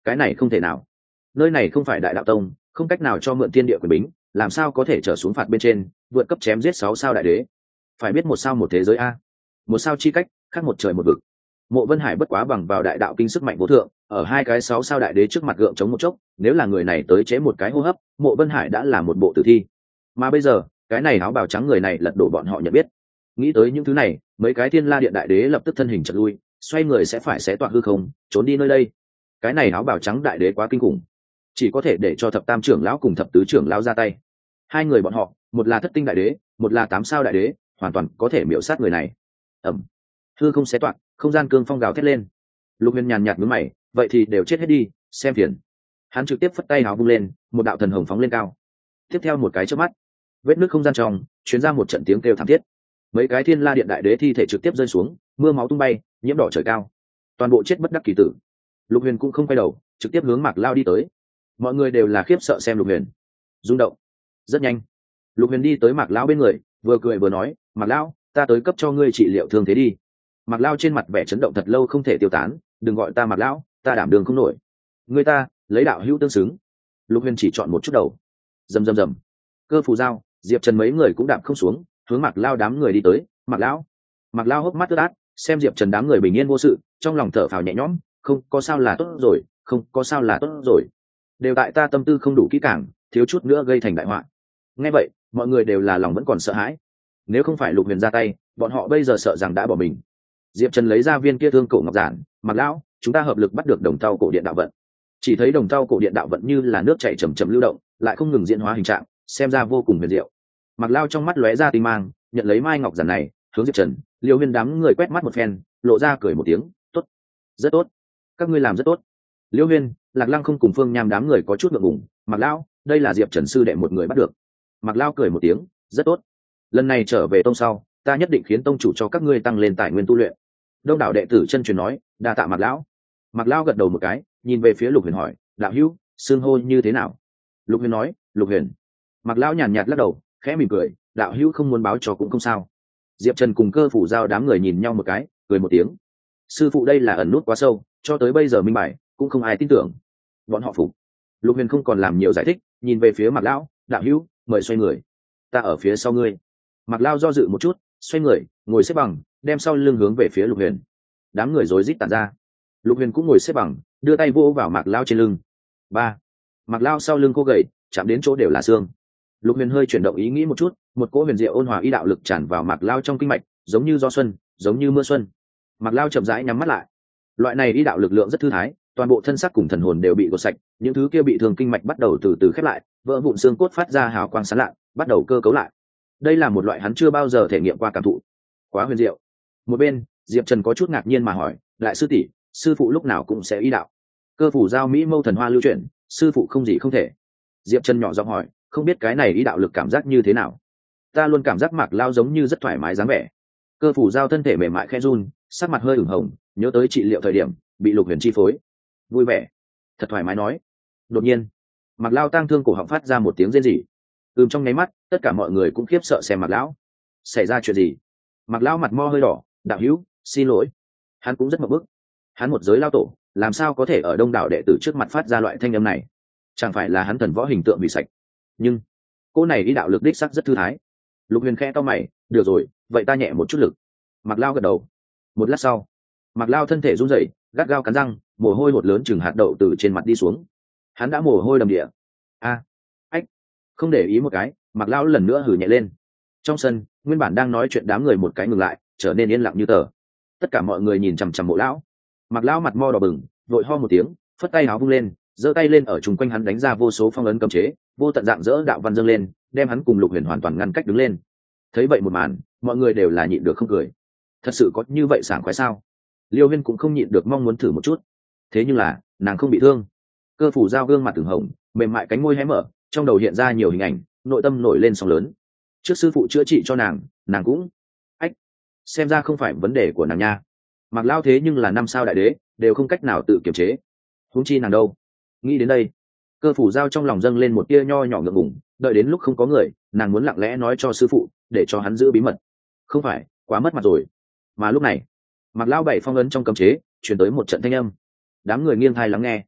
cái này không thể nào, nơi này không phải đại đạo tông, không cách nào cho mượn thiên địa quyền bính, làm sao có thể trở xuống phạt bên trên vượt cấp chém giết sáu sao đại đế. Phải biết một sao một thế giới a, một sao chi cách khác một trời một vực. Mộ Vân Hải bất quá bằng vào đại đạo kinh sức mạnh vô thượng, ở hai cái sáu sao đại đế trước mặt gượng chống một chốc, nếu là người này tới chế một cái hô hấp, Mộ Vân Hải đã là một bộ tử thi. Mà bây giờ cái này áo bào trắng người này lật đổ bọn họ nhận biết. Nghĩ tới những thứ này, mấy cái Thiên La Điện đại đế lập tức thân hình chợt lui, xoay người sẽ phải xé toạc hư không, trốn đi nơi đây. Cái này áo bào trắng đại đế quá kinh khủng, chỉ có thể để cho thập tam trưởng lão cùng thập tứ trưởng lão ra tay. Hai người bọn họ, một là thất tinh đại đế, một là tám sao đại đế, hoàn toàn có thể miểu sát người này. Ẩm, hư không xé toạc, không gian cương phong gào thét lên. Lục Huyền nhàn nhạt nhướng mày, vậy thì đều chết hết đi, xem phiền. Hắn trực tiếp phất tay áo vung lên, một đạo thần hồng phóng lên cao. Tiếp theo một cái chớp mắt, vết nước không gian trong truyền ra một trận tiếng kêu thảm thiết. Mấy cái Thiên La Điện đại đế thi thể trực tiếp rơi xuống, mưa máu tung bay, nhiễm đỏ trời cao, toàn bộ chết bất đắc kỳ tử. Lục Huyền cũng không quay đầu, trực tiếp hướng Mạc Lao đi tới. Mọi người đều là khiếp sợ xem Lục Huyền rung động. Rất nhanh, Lục Huyền đi tới Mạc Lao bên người, vừa cười vừa nói, Mạc Lao, ta tới cấp cho ngươi trị liệu thương thế đi. Mạc Lao trên mặt vẻ chấn động thật lâu không thể tiêu tán, đừng gọi ta Mạc Lão, ta đảm đường không nổi. Ngươi ta lấy đạo hữu tương xứng. Lục Huyền chỉ chọn một chút đầu. Rầm rầm rầm, Cơ Phù Giao, Diệp Trần mấy người cũng đạp không xuống, hướng Mạc Lao đám người đi tới. Mạc Lão, Mạc Lao hốc mắt ướt át, xem Diệp Trần đám người bình yên vô sự, trong lòng thở phào nhẹ nhõm, không có sao là tốt rồi, không có sao là tốt rồi. Đều tại ta tâm tư không đủ kỹ càng, thiếu chút nữa gây thành đại họa. Nghe vậy, mọi người đều là lòng vẫn còn sợ hãi. Nếu không phải Lục Huyền ra tay, bọn họ bây giờ sợ rằng đã bỏ mình. Diệp Trần lấy ra viên kia thương cổ ngọc giản, Mạc Lão, chúng ta hợp lực bắt được đồng thau cổ điện đạo vận. Chỉ thấy đồng thau cổ điện đạo vận như là nước chảy chậm chậm lưu động, lại không ngừng diễn hóa hình trạng, xem ra vô cùng huyền diệu. Mạc Lao trong mắt lóe ra tinh mang, nhận lấy mai ngọc giản này, hướng Diệp Trần, Liêu Huyên đám người quét mắt một phen, lộ ra cười một tiếng, tốt, rất tốt, các ngươi làm rất tốt. Liêu Huyên, Lạc Lăng không cùng Phương Nham đám người có chút ngượng ngùng, Mạc Lao, đây là Diệp Trần sư đệ một người bắt được. Mạc Lao cười một tiếng, rất tốt, lần này trở về tông sau, ta nhất định khiến tông chủ cho các ngươi tăng lên tài nguyên tu luyện. Đông đảo đệ tử chân truyền nói, đa tạ Mạc Lão. Mạc Lao gật đầu một cái, nhìn về phía Lục Huyền hỏi, đạo hữu, xưng hô như thế nào? Lục Huyền nói, Lục Huyền. Mạc Lão nhàn nhạt lắc đầu, khẽ mỉm cười, đạo hữu không muốn báo cho cũng không sao. Diệp Trần cùng Cơ Phủ Giao đám người nhìn nhau một cái, cười một tiếng. Sư phụ đây là ẩn nút quá sâu, cho tới bây giờ minh bạch, cũng không ai tin tưởng. Bọn họ phục. Lục Huyền không còn làm nhiều giải thích, nhìn về phía Mạc Lão, đạo hữu, mời xoay người. Ta ở phía sau ngươi. Mạc Lao do dự một chút, xoay người, ngồi xếp bằng, đem sau lưng hướng về phía Lục Huyền. Đám người rối rít tản ra. Lục Huyền cũng ngồi xếp bằng, đưa tay vỗ vào Mạc Lao trên lưng. Ba. Mạc Lao sau lưng cô gầy, chạm đến chỗ đều là xương. Lục Huyền hơi chuyển động ý nghĩ một chút, một cỗ huyền diệu ôn hòa ý đạo lực tràn vào Mạc Lao trong kinh mạch, giống như gió xuân, giống như mưa xuân. Mạc Lao chậm rãi nhắm mắt lại. Loại này ý đạo lực lượng rất thư thái, toàn bộ thân xác cùng thần hồn đều bị gột sạch, những thứ kia bị thương kinh mạch bắt đầu từ từ khép lại, vỡ vụn xương cốt phát ra hào quang sáng lạ, bắt đầu cơ cấu lại. Đây là một loại hắn chưa bao giờ thể nghiệm qua cảm thụ, quá huyền diệu. Một bên, Diệp Trần có chút ngạc nhiên mà hỏi, lại sư tỷ, sư phụ lúc nào cũng sẽ ý đạo? Cơ Phủ Giao mỹ mâu thần hoa lưu chuyển, sư phụ không gì không thể. Diệp Trần nhỏ giọng hỏi, không biết cái này ý đạo lực cảm giác như thế nào? Ta luôn cảm giác Mạc Lao giống như rất thoải mái dáng vẻ. Cơ Phủ Giao thân thể mềm mại khẽ run, sắc mặt hơi ửng hồng, nhớ tới trị liệu thời điểm bị Lục Huyền chi phối. Vui vẻ, thật thoải mái nói. Đột nhiên, Mạc Lao tang thương cổ họng phát ra một tiếng rên rỉ. Ừm, trong nháy mắt, tất cả mọi người cũng khiếp sợ xem Mạc Lão. Xảy ra chuyện gì? Mạc Lão mặt mo hơi đỏ, đạo hữu, xin lỗi. Hắn cũng rất ngượng bức. Hắn một giới lao tổ, làm sao có thể ở đông đảo đệ tử trước mặt phát ra loại thanh âm này? Chẳng phải là hắn thần võ hình tượng bị sạch? Nhưng cô này đi đạo lực đích sắc rất thư thái. Lục Huyền khẽ to mày, được rồi, vậy ta nhẹ một chút lực. Mạc Lao gật đầu. Một lát sau, Mạc Lao thân thể run rẩy, gắt gao cắn răng, mồ hôi hột lớn chừng hạt đậu từ trên mặt đi xuống. Hắn đã mồ hôi đầm địa. A, ách, không để ý một cái, Mạc Lao lần nữa hử nhẹ lên. Trong sân, nguyên bản đang nói chuyện đám người một cái ngừng lại, trở nên yên lặng như tờ. Tất cả mọi người nhìn chằm chằm Mộ Lão. Mạc Lão mặt mo đỏ bừng, vội ho một tiếng, phất tay áo vung lên, giơ tay lên ở chung quanh hắn đánh ra vô số phong ấn cấm chế, vô tận dạng dỡ đạo văn dâng lên, đem hắn cùng Lục Huyền hoàn toàn ngăn cách đứng lên. Thấy vậy một màn, mọi người đều là nhịn được không cười. Thật sự có như vậy sảng khoái sao? Liêu Huyên cũng không nhịn được mong muốn thử một chút. Thế nhưng là, nàng không bị thương. Cơ Phủ Giao gương mặt từng hồng, mềm mại cánh môi hé mở, trong đầu hiện ra nhiều hình ảnh, nội tâm nổi lên sóng lớn. Trước sư phụ chữa trị cho nàng, nàng cũng ách, xem ra không phải vấn đề của nàng nha. Mạc Lao thế nhưng là năm sao đại đế, đều không cách nào tự kiềm chế, huống chi nàng đâu. Nghĩ đến đây, Cơ Phủ Giao trong lòng dâng lên một tia nho nhỏ ngượng ngùng, đợi đến lúc không có người, nàng muốn lặng lẽ nói cho sư phụ, để cho hắn giữ bí mật. Không phải quá mất mặt rồi. Mà lúc này, Mạc Lao bảy phong ấn trong cấm chế, truyền tới một trận thanh âm. Đám người nghiêng tai lắng nghe.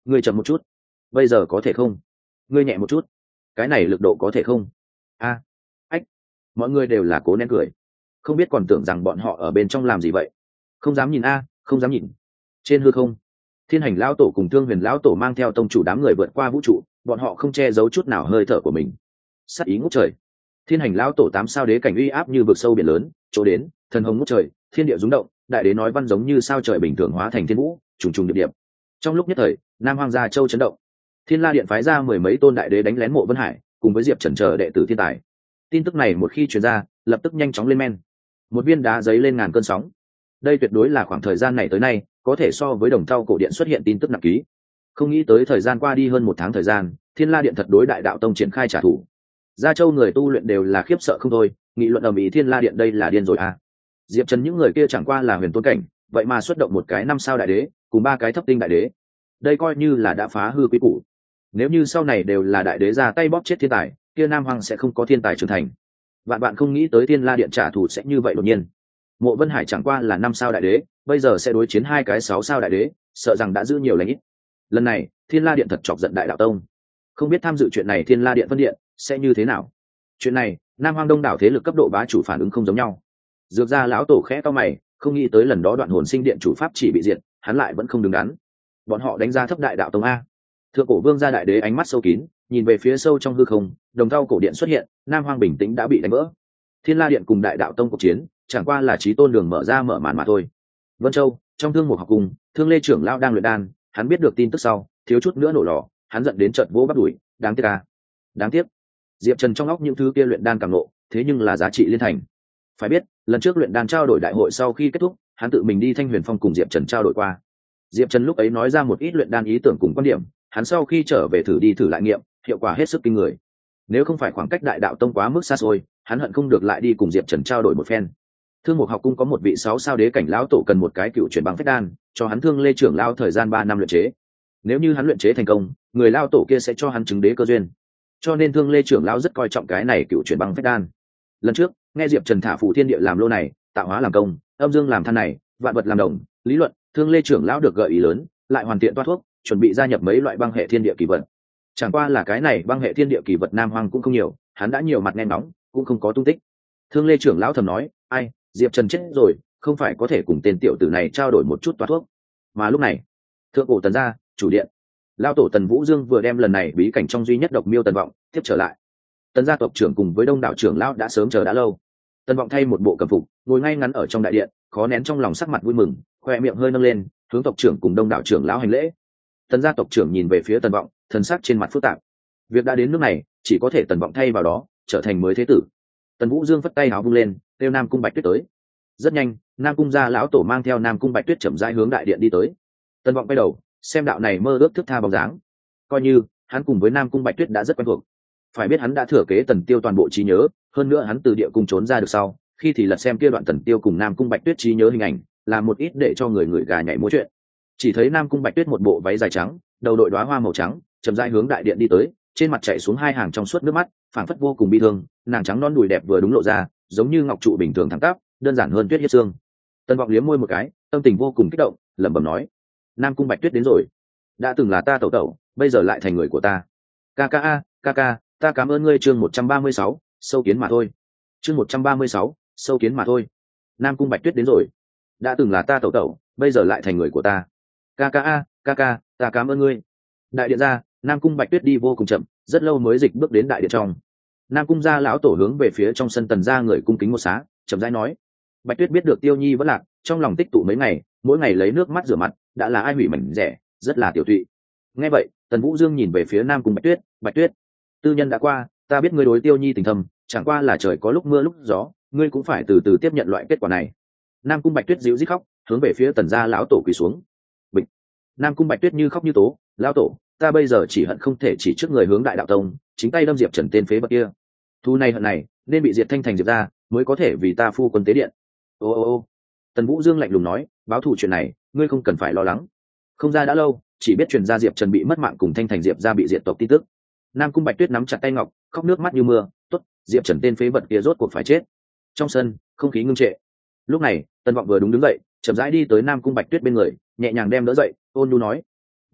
ngươi chậm một chút, bây giờ có thể không? Ngươi nhẹ một chút, cái này lực độ có thể không? A, ách, mọi người đều là cố nén cười, không biết còn tưởng rằng bọn họ ở bên trong làm gì vậy. Không dám nhìn a, không dám nhìn. Trên hư không, Thiên Hành lão tổ cùng Thương Huyền lão tổ mang theo tông chủ đám người vượt qua vũ trụ, bọn họ không che giấu chút nào hơi thở của mình. Sát ý ngút trời. Thiên Hành lão tổ tám sao đế cảnh uy áp như vực sâu biển lớn, chỗ đến, thần hồng ngút trời, thiên địa rung động, đại đế nói văn giống như sao trời bình thường hóa thành thiên vũ, trùng trùng điệp điệp. Trong lúc nhất thời, Nam Hoang Gia Châu chấn động. Thiên La Điện phái ra mười mấy tôn đại đế đánh lén Mộ Vân Hải, cùng với Diệp Trần chờ đệ tử thiên tài. Tin tức này một khi truyền ra, lập tức nhanh chóng lên men. Một viên đá giấy lên ngàn cơn sóng. Đây tuyệt đối là khoảng thời gian này tới nay, có thể so với đồng thau cổ điện xuất hiện tin tức nặng ký. Không nghĩ tới thời gian qua đi hơn một tháng thời gian, Thiên La Điện thật đối Đại Đạo Tông triển khai trả thù. Gia Châu người tu luyện đều là khiếp sợ không thôi, nghị luận ầm ĩ Thiên La Điện đây là điên rồi à. Diệp Trần những người kia chẳng qua là huyền tôn cảnh, vậy mà xuất động một cái năm sao đại đế, cùng ba cái thấp tinh đại đế. Đây coi như là đã phá hư quy củ. Nếu như sau này đều là đại đế ra tay bóp chết thiên tài, kia Nam Hoang sẽ không có thiên tài trưởng thành. Vạn bạn không nghĩ tới Thiên La Điện trả thù sẽ như vậy đột nhiên. Mộ Vân Hải chẳng qua là năm sao đại đế, bây giờ sẽ đối chiến hai cái sáu sao đại đế, sợ rằng đã giữ nhiều lãnh ít. Lần này, Thiên La Điện thật chọc giận Đại Đạo Tông. Không biết tham dự chuyện này Thiên La Điện phân điện sẽ như thế nào. Chuyện này, Nam Hoang đông đảo thế lực cấp độ bá chủ phản ứng không giống nhau. Dược gia lão tổ khẽ cau mày, không nghĩ tới lần đó Đoạn Hồn Sinh Điện chủ pháp chỉ bị diệt, hắn lại vẫn không đứng đắn. Bọn họ đánh giá thấp Đại Đạo Tông a. Thượng cổ vương gia đại đế ánh mắt sâu kín, nhìn về phía sâu trong hư không, đồng thau cổ điện xuất hiện, Nam Hoang bình tĩnh đã bị đánh vỡ. Thiên La Điện cùng Đại Đạo Tông cuộc chiến, chẳng qua là chí tôn đường mở ra mở màn mà thôi. Vân Châu, trong Thương Mục học cung, Thương Lê trưởng lão đang luyện đan, hắn biết được tin tức sau, thiếu chút nữa nổ lò, hắn giận đến chợt vỗ bắt đuổi, đáng tiếc à. Đáng tiếc. Diệp Trần trong óc những thứ kia luyện đan càng nộ, thế nhưng là giá trị liên thành. Phải biết, lần trước luyện đan trao đổi đại hội sau khi kết thúc, hắn tự mình đi Thanh Huyền Phong cùng Diệp Trần trao đổi qua. Diệp Trần lúc ấy nói ra một ít luyện đan ý tưởng cùng quan điểm, hắn sau khi trở về thử đi thử lại nghiệm, hiệu quả hết sức kinh người. Nếu không phải khoảng cách Đại Đạo Tông quá mức xa xôi, hắn hận không được lại đi cùng Diệp Trần trao đổi một phen. Thương Mục học cung có một vị sáu sao đế cảnh lão tổ cần một cái cựu chuyển băng phách đan, cho hắn Thương Lê trưởng lão thời gian ba năm luyện chế. Nếu như hắn luyện chế thành công, người lão tổ kia sẽ cho hắn chứng đế cơ duyên. Cho nên Thương Lê trưởng lão rất coi trọng cái này cựu chuyển băng phách đan. Lần trước, nghe Diệp Trần thả phù thiên địa làm lô này, tạo hóa làm công, âm dương làm than này, vạn vật làm đồng, lý luận, Thương Lê trưởng lão được gợi ý lớn, lại hoàn thiện toa thuốc, chuẩn bị gia nhập mấy loại băng hệ thiên địa kỳ vật. Chẳng qua là cái này băng hệ thiên địa kỳ vật Nam Hoang cũng không nhiều, hắn đã nhiều mặt nghe nóng, cũng không có tung tích. Thương Lê trưởng lão thầm nói, ai, Diệp Trần chết rồi, không phải có thể cùng tên tiểu tử này trao đổi một chút toa thuốc. Mà lúc này, thượng cổ Tần gia, chủ điện, lão tổ Tần Vũ Dương vừa đem lần này bí cảnh trong duy nhất độc miêu Tần Vọng tiếp trở lại. Tần gia tộc trưởng cùng với đông đảo trưởng lão đã sớm chờ đã lâu. Tần Vọng thay một bộ cẩm phục, ngồi ngay ngắn ở trong đại điện, khó nén trong lòng sắc mặt vui mừng, khoe miệng hơi nâng lên, hướng tộc trưởng cùng đông đảo trưởng lão hành lễ. Tần gia tộc trưởng nhìn về phía Tần Vọng, thần sắc trên mặt phức tạp. Việc đã đến nước này, chỉ có thể Tần Vọng thay vào đó, trở thành mới thế tử. Tần Vũ Dương phất tay áo vung lên, kêu Nam Cung Bạch Tuyết tới. Rất nhanh, Nam Cung gia lão tổ mang theo Nam Cung Bạch Tuyết chậm rãi hướng đại điện đi tới. Tần Vọng quay đầu, xem đạo này mơ ước thức tha bóng dáng, coi như hắn cùng với Nam Cung Bạch Tuyết đã rất quen thuộc. Phải biết hắn đã thừa kế Tần Tiêu toàn bộ trí nhớ, hơn nữa hắn từ địa cung trốn ra được sau, khi thì lật xem kia đoạn Tần Tiêu cùng Nam Cung Bạch Tuyết trí nhớ hình ảnh, làm một ít để cho người người gà nhảy múa chuyện. Chỉ thấy Nam Cung Bạch Tuyết một bộ váy dài trắng, đầu đội đóa hoa màu trắng, chậm rãi hướng đại điện đi tới, trên mặt chảy xuống hai hàng trong suốt nước mắt, phảng phất vô cùng bi thương, nàng trắng non đùi đẹp vừa đúng lộ ra, giống như ngọc trụ bình thường thẳng tắp, đơn giản hơn tuyết hiết xương. Tần Vọng liếm môi một cái, tâm tình vô cùng kích động, lẩm bẩm nói: Nam Cung Bạch Tuyết đến rồi, đã từng là ta tẩu tẩu, bây giờ lại thành người của ta. Ca ca a, ca ca, ta cảm ơn ngươi. Chương một trăm ba mươi sáu, sâu kiến mà thôi. Chương một trăm ba mươi sáu, sâu kiến mà thôi. Nam Cung Bạch Tuyết đến rồi, đã từng là ta tẩu tẩu, bây giờ lại thành người của ta. Ca ca a, ca ca, ta cảm ơn ngươi. Đại điện ra, Nam Cung Bạch Tuyết đi vô cùng chậm, rất lâu mới dịch bước đến đại điện trong. Nam Cung gia lão tổ hướng về phía trong sân Tần gia người cung kính một xá, chậm rãi nói: Bạch Tuyết biết được Tiêu Nhi vẫn lạc, trong lòng tích tụ mấy ngày, mỗi ngày lấy nước mắt rửa mặt, đã là ai hủy mảnh rẻ, rất là tiểu tụy. Nghe vậy, Tần Vũ Dương nhìn về phía Nam Cung Bạch Tuyết: Bạch Tuyết, tư nhân đã qua, ta biết ngươi đối Tiêu Nhi tình thầm, chẳng qua là trời có lúc mưa lúc gió, ngươi cũng phải từ từ tiếp nhận loại kết quả này. Nam Cung Bạch Tuyết dịu rít khóc, hướng về phía Tần gia lão tổ quỳ xuống. Bịch. Nam Cung Bạch Tuyết như khóc như tố: lão tổ, ta bây giờ chỉ hận không thể chỉ trước người hướng Đại Đạo Tông, chính tay đâm Diệp Trần tên phế vật kia. Thu này hận này, nên bị diệt thanh thành Diệp gia, mới có thể vì ta phu quân tế điện. Ô ô ô. Tần Vũ Dương lạnh lùng nói: báo thù chuyện này, ngươi không cần phải lo lắng. Không ra đã lâu, chỉ biết truyền ra Diệp Trần bị mất mạng cùng thanh thành Diệp gia bị diệt tộc tin tức. Nam Cung Bạch Tuyết nắm chặt tay ngọc, khóc nước mắt như mưa. Tốt, Diệp Trần tên phế vật kia rốt cuộc phải chết. Trong sân, không khí ngưng trệ. Lúc này, Tần Vọng vừa đúng đứng dậy, chậm rãi đi tới Nam Cung Bạch Tuyết bên người, nhẹ nhàng đem đỡ dậy, ôn nhu nói: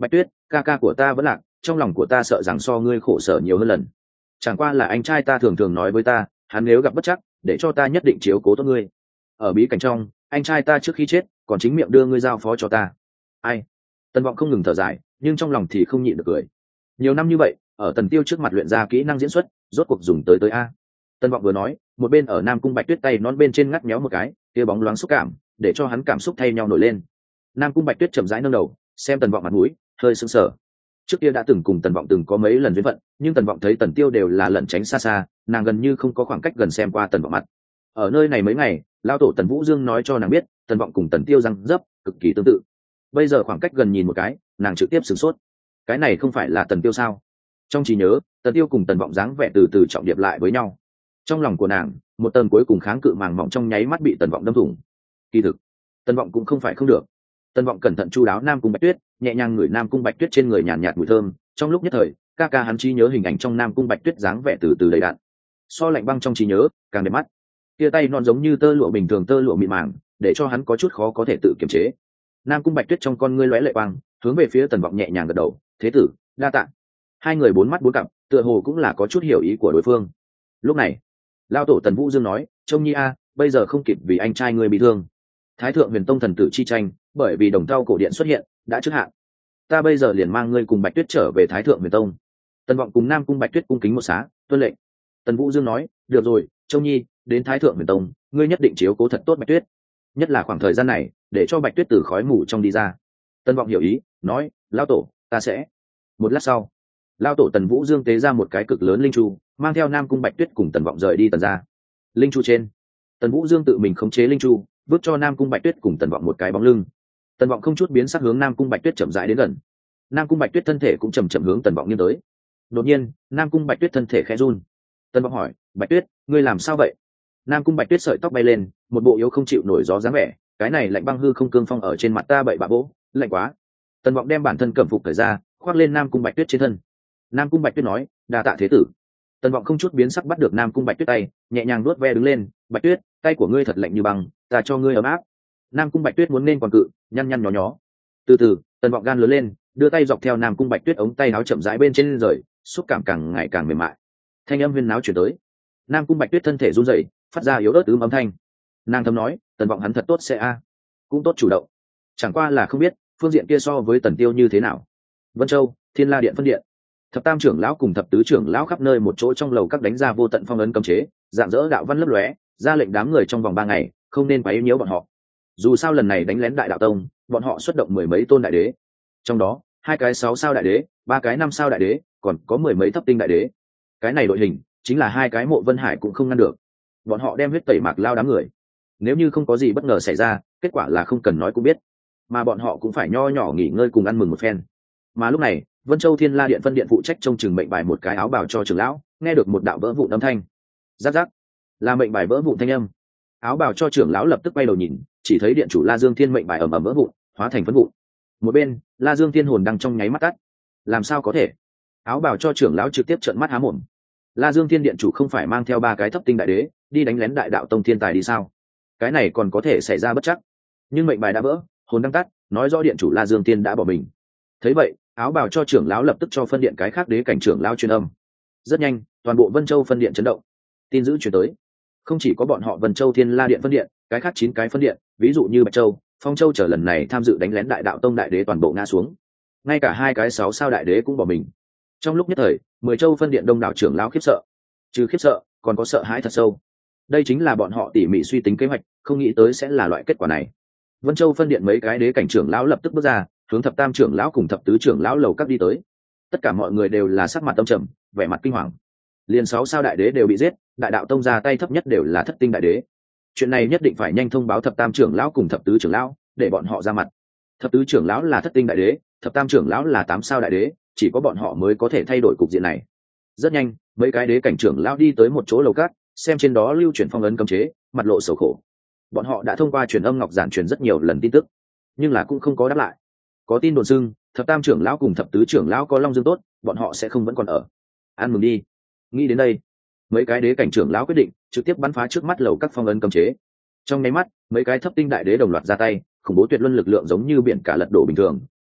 Bạch Tuyết, ca ca của ta vẫn lạc, trong lòng của ta sợ rằng so ngươi khổ sở nhiều hơn lần. Chẳng qua là anh trai ta thường thường nói với ta, hắn nếu gặp bất trắc, để cho ta nhất định chiếu cố tốt ngươi. Ở bí cảnh trong, anh trai ta trước khi chết, còn chính miệng đưa ngươi giao phó cho ta. Ai? Tần Vọng không ngừng thở dài, nhưng trong lòng thì không nhịn được cười. Nhiều năm như vậy, ở Tần Tiêu trước mặt luyện ra kỹ năng diễn xuất, rốt cuộc dùng tới tới a. Tần Vọng vừa nói, một bên ở Nam Cung Bạch Tuyết tay nón bên trên ngắt méo một cái, kia bóng loáng xúc cảm, để cho hắn cảm xúc thay nhau nổi lên. Nam Cung Bạch Tuyết chậm rãi nâng đầu, xem Tần Vọng mặt mũi, hơi sững sờ. Trước kia đã từng cùng Tần Vọng từng có mấy lần duyên phận, nhưng Tần Vọng thấy Tần Tiêu đều là lẩn tránh xa xa, nàng gần như không có khoảng cách gần xem qua Tần Vọng mặt. Ở nơi này mấy ngày, lão tổ Tần Vũ Dương nói cho nàng biết, Tần Vọng cùng Tần Tiêu răng dấp cực kỳ tương tự. Bây giờ khoảng cách gần nhìn một cái, nàng trực tiếp sửng sốt. Cái này không phải là Tần Tiêu sao? Trong trí nhớ, Tần Tiêu cùng Tần Vọng dáng vẻ từ từ trọng điệp lại với nhau. Trong lòng của nàng, một tầng cuối cùng kháng cự màng mỏng trong nháy mắt bị Tần Vọng đâm thủng. Kỳ thực, Tần Vọng cũng không phải không được. Tần Vọng cẩn thận chu đáo Nam Cung Bạch Tuyết, nhẹ nhàng ngửi Nam Cung Bạch Tuyết trên người nhàn nhạt mùi thơm, trong lúc nhất thời, ca ca hắn trí nhớ hình ảnh trong Nam Cung Bạch Tuyết dáng vẻ từ từ đầy đặn. So lạnh băng trong trí nhớ, càng đẹp mắt. Kia tay non giống như tơ lụa bình thường, tơ lụa mịn màng, để cho hắn có chút khó có thể tự kiềm chế. Nam Cung Bạch Tuyết trong con ngươi lóe lệ quang, hướng về phía Tần Vọng nhẹ nhàng gật đầu, "Thế tử, đa tạ." Hai người bốn mắt bốn cặp, tựa hồ cũng là có chút hiểu ý của đối phương. Lúc này, lão tổ Tần Vũ Dương nói, "Trông Nhi a, bây giờ không kịp vì anh trai ngươi bị thương. Thái thượng Huyền Tông thần tử chi tranh, bởi vì đồng thau cổ điện xuất hiện, đã trước hạn. Ta bây giờ liền mang ngươi cùng Bạch Tuyết trở về Thái thượng Huyền Tông." Tần Vọng cùng Nam Cung Bạch Tuyết cung kính một xá, tuân lệnh. Tần Vũ Dương nói, "Được rồi, Trông Nhi, đến Thái thượng Huyền Tông, ngươi nhất định chiếu cố thật tốt Bạch Tuyết, nhất là khoảng thời gian này, để cho Bạch Tuyết từ khói mù trong đi ra." Tần Vọng hiểu ý, nói, "Lão tổ, ta sẽ." Một lát sau, lão tổ Tần Vũ Dương tế ra một cái cực lớn linh chu, mang theo Nam Cung Bạch Tuyết cùng Tần Vọng rời đi Tần gia. Linh chu trên, Tần Vũ Dương tự mình khống chế linh chu, vứt cho Nam Cung Bạch Tuyết cùng Tần Vọng một cái bóng lưng. Tần Vọng không chút biến sắc hướng Nam Cung Bạch Tuyết chậm rãi đến gần. Nam Cung Bạch Tuyết thân thể cũng chậm chậm hướng Tần Vọng nghiêng tới. Đột nhiên, Nam Cung Bạch Tuyết thân thể khẽ run. Tần Vọng hỏi, "Bạch Tuyết, ngươi làm sao vậy?" Nam Cung Bạch Tuyết sợi tóc bay lên, một bộ yếu không chịu nổi gió dáng vẻ, "Cái này lạnh băng hư không cương phong ở trên mặt ta bậy bạ bố, lạnh quá." Tần Vọng đem bản thân cẩm phục cởi ra, khoác lên Nam Cung Bạch Tuyết trên thân. Nam Cung Bạch Tuyết nói, "Đa tạ thế tử." Tần Vọng không chút biến sắc bắt được Nam Cung Bạch Tuyết tay, nhẹ nhàng nuốt ve đứng lên, "Bạch Tuyết, tay của ngươi thật lạnh như băng, ta cho ngươi ấm áp." Nam Cung Bạch Tuyết muốn nên còn cự, nhăn nhăn nhó nhó. Từ từ, Tần Vọng gan lớn lên, đưa tay dọc theo Nam Cung Bạch Tuyết ống tay áo chậm rãi bên trên rời, xúc cảm càng ngày càng mềm mại. Thanh âm huyên náo chuyển tới. Nam Cung Bạch Tuyết thân thể run rẩy, phát ra yếu ớt ứ âm thanh. Nàng thầm nói, Tần Vọng hắn thật tốt sẽ a, cũng tốt chủ động. Chẳng qua là không biết phương diện kia so với Tần Tiêu như thế nào. Vân Châu, Thiên La Điện phân điện. Thập tam trưởng lão cùng thập tứ trưởng lão khắp nơi một chỗ trong lầu các đánh ra vô tận phong ấn cấm chế, dạng dỡ đạo văn lấp lóe, ra lệnh đám người trong vòng ba ngày không nên quấy nhiễu bọn họ. Dù sao lần này đánh lén Đại Đạo Tông, bọn họ xuất động mười mấy tôn đại đế, trong đó hai cái sáu sao đại đế, ba cái năm sao đại đế, còn có mười mấy thấp tinh đại đế. Cái này đội hình chính là hai cái Mộ Vân Hải cũng không ngăn được. Bọn họ đem huyết tẩy mạc lao đám người. Nếu như không có gì bất ngờ xảy ra, kết quả là không cần nói cũng biết. Mà bọn họ cũng phải nho nhỏ nghỉ ngơi cùng ăn mừng một phen. Mà lúc này, Vân Châu Thiên La Điện phân điện phụ trách trông chừng mệnh bài một cái áo bào cho trưởng lão, nghe được một đạo vỡ vụn âm thanh. Rắc rắc, là mệnh bài vỡ vụn thanh âm. Áo bào cho trưởng lão lập tức quay đầu nhìn, chỉ thấy điện chủ La Dương Thiên mệnh bài ầm ầm vỡ vụn, hóa thành phấn vụn. Một bên, La Dương Thiên hồn đang trong nháy mắt tắt. Làm sao có thể? Áo bào cho trưởng lão trực tiếp trợn mắt há mồm. La Dương Thiên điện chủ không phải mang theo ba cái thấp tinh đại đế đi đánh lén Đại Đạo Tông thiên tài đi sao? Cái này còn có thể xảy ra bất chắc. Nhưng mệnh bài đã vỡ, hồn đang tắt, nói rõ điện chủ La Dương Thiên đã bỏ mình. Thấy vậy, áo bào cho trưởng lão lập tức cho phân điện cái khác đế cảnh trưởng lão truyền âm. Rất nhanh, toàn bộ Vân Châu phân điện chấn động. Tin dữ truyền tới, không chỉ có bọn họ Vân Châu Thiên La Điện phân điện, cái khác chín cái phân điện, ví dụ như Bạch Châu, Phong Châu trở lần này tham dự đánh lén Đại Đạo Tông đại đế toàn bộ ngã xuống. Ngay cả hai cái sáu sao đại đế cũng bỏ mình. Trong lúc nhất thời, mười châu phân điện đông đảo trưởng lão khiếp sợ. Trừ khiếp sợ, còn có sợ hãi thật sâu. Đây chính là bọn họ tỉ mỉ suy tính kế hoạch, không nghĩ tới sẽ là loại kết quả này. Vân Châu phân điện mấy cái đế cảnh trưởng lão lập tức bước ra, hướng thập tam trưởng lão cùng thập tứ trưởng lão lầu các đi tới. Tất cả mọi người đều là sắc mặt tâm trầm, vẻ mặt kinh hoàng. Liên sáu sao đại đế đều bị giết, Đại Đạo Tông ra tay thấp nhất đều là thất tinh đại đế. Chuyện này nhất định phải nhanh thông báo thập tam trưởng lão cùng thập tứ trưởng lão, để bọn họ ra mặt. Thập tứ trưởng lão là thất tinh đại đế, thập tam trưởng lão là tám sao đại đế, chỉ có bọn họ mới có thể thay đổi cục diện này. Rất nhanh, mấy cái đế cảnh trưởng lão đi tới một chỗ lầu cát, xem trên đó lưu truyền phong ấn cấm chế, mặt lộ sầu khổ. Bọn họ đã thông qua truyền âm ngọc giản truyền rất nhiều lần tin tức, nhưng là cũng không có đáp lại. Có tin đồn xưng thập tam trưởng lão cùng thập tứ trưởng lão có long dương tốt, bọn họ sẽ không vẫn còn ở. Ăn mừng đi. Nghĩ đến đây, mấy cái đế cảnh trưởng lão quyết định trực tiếp bắn phá trước mắt lầu các phong ấn cấm chế. Trong nháy mắt, mấy cái thấp tinh đại đế đồng loạt ra tay, khủng bố tuyệt luân lực lượng giống như biển cả lật đổ bình thường,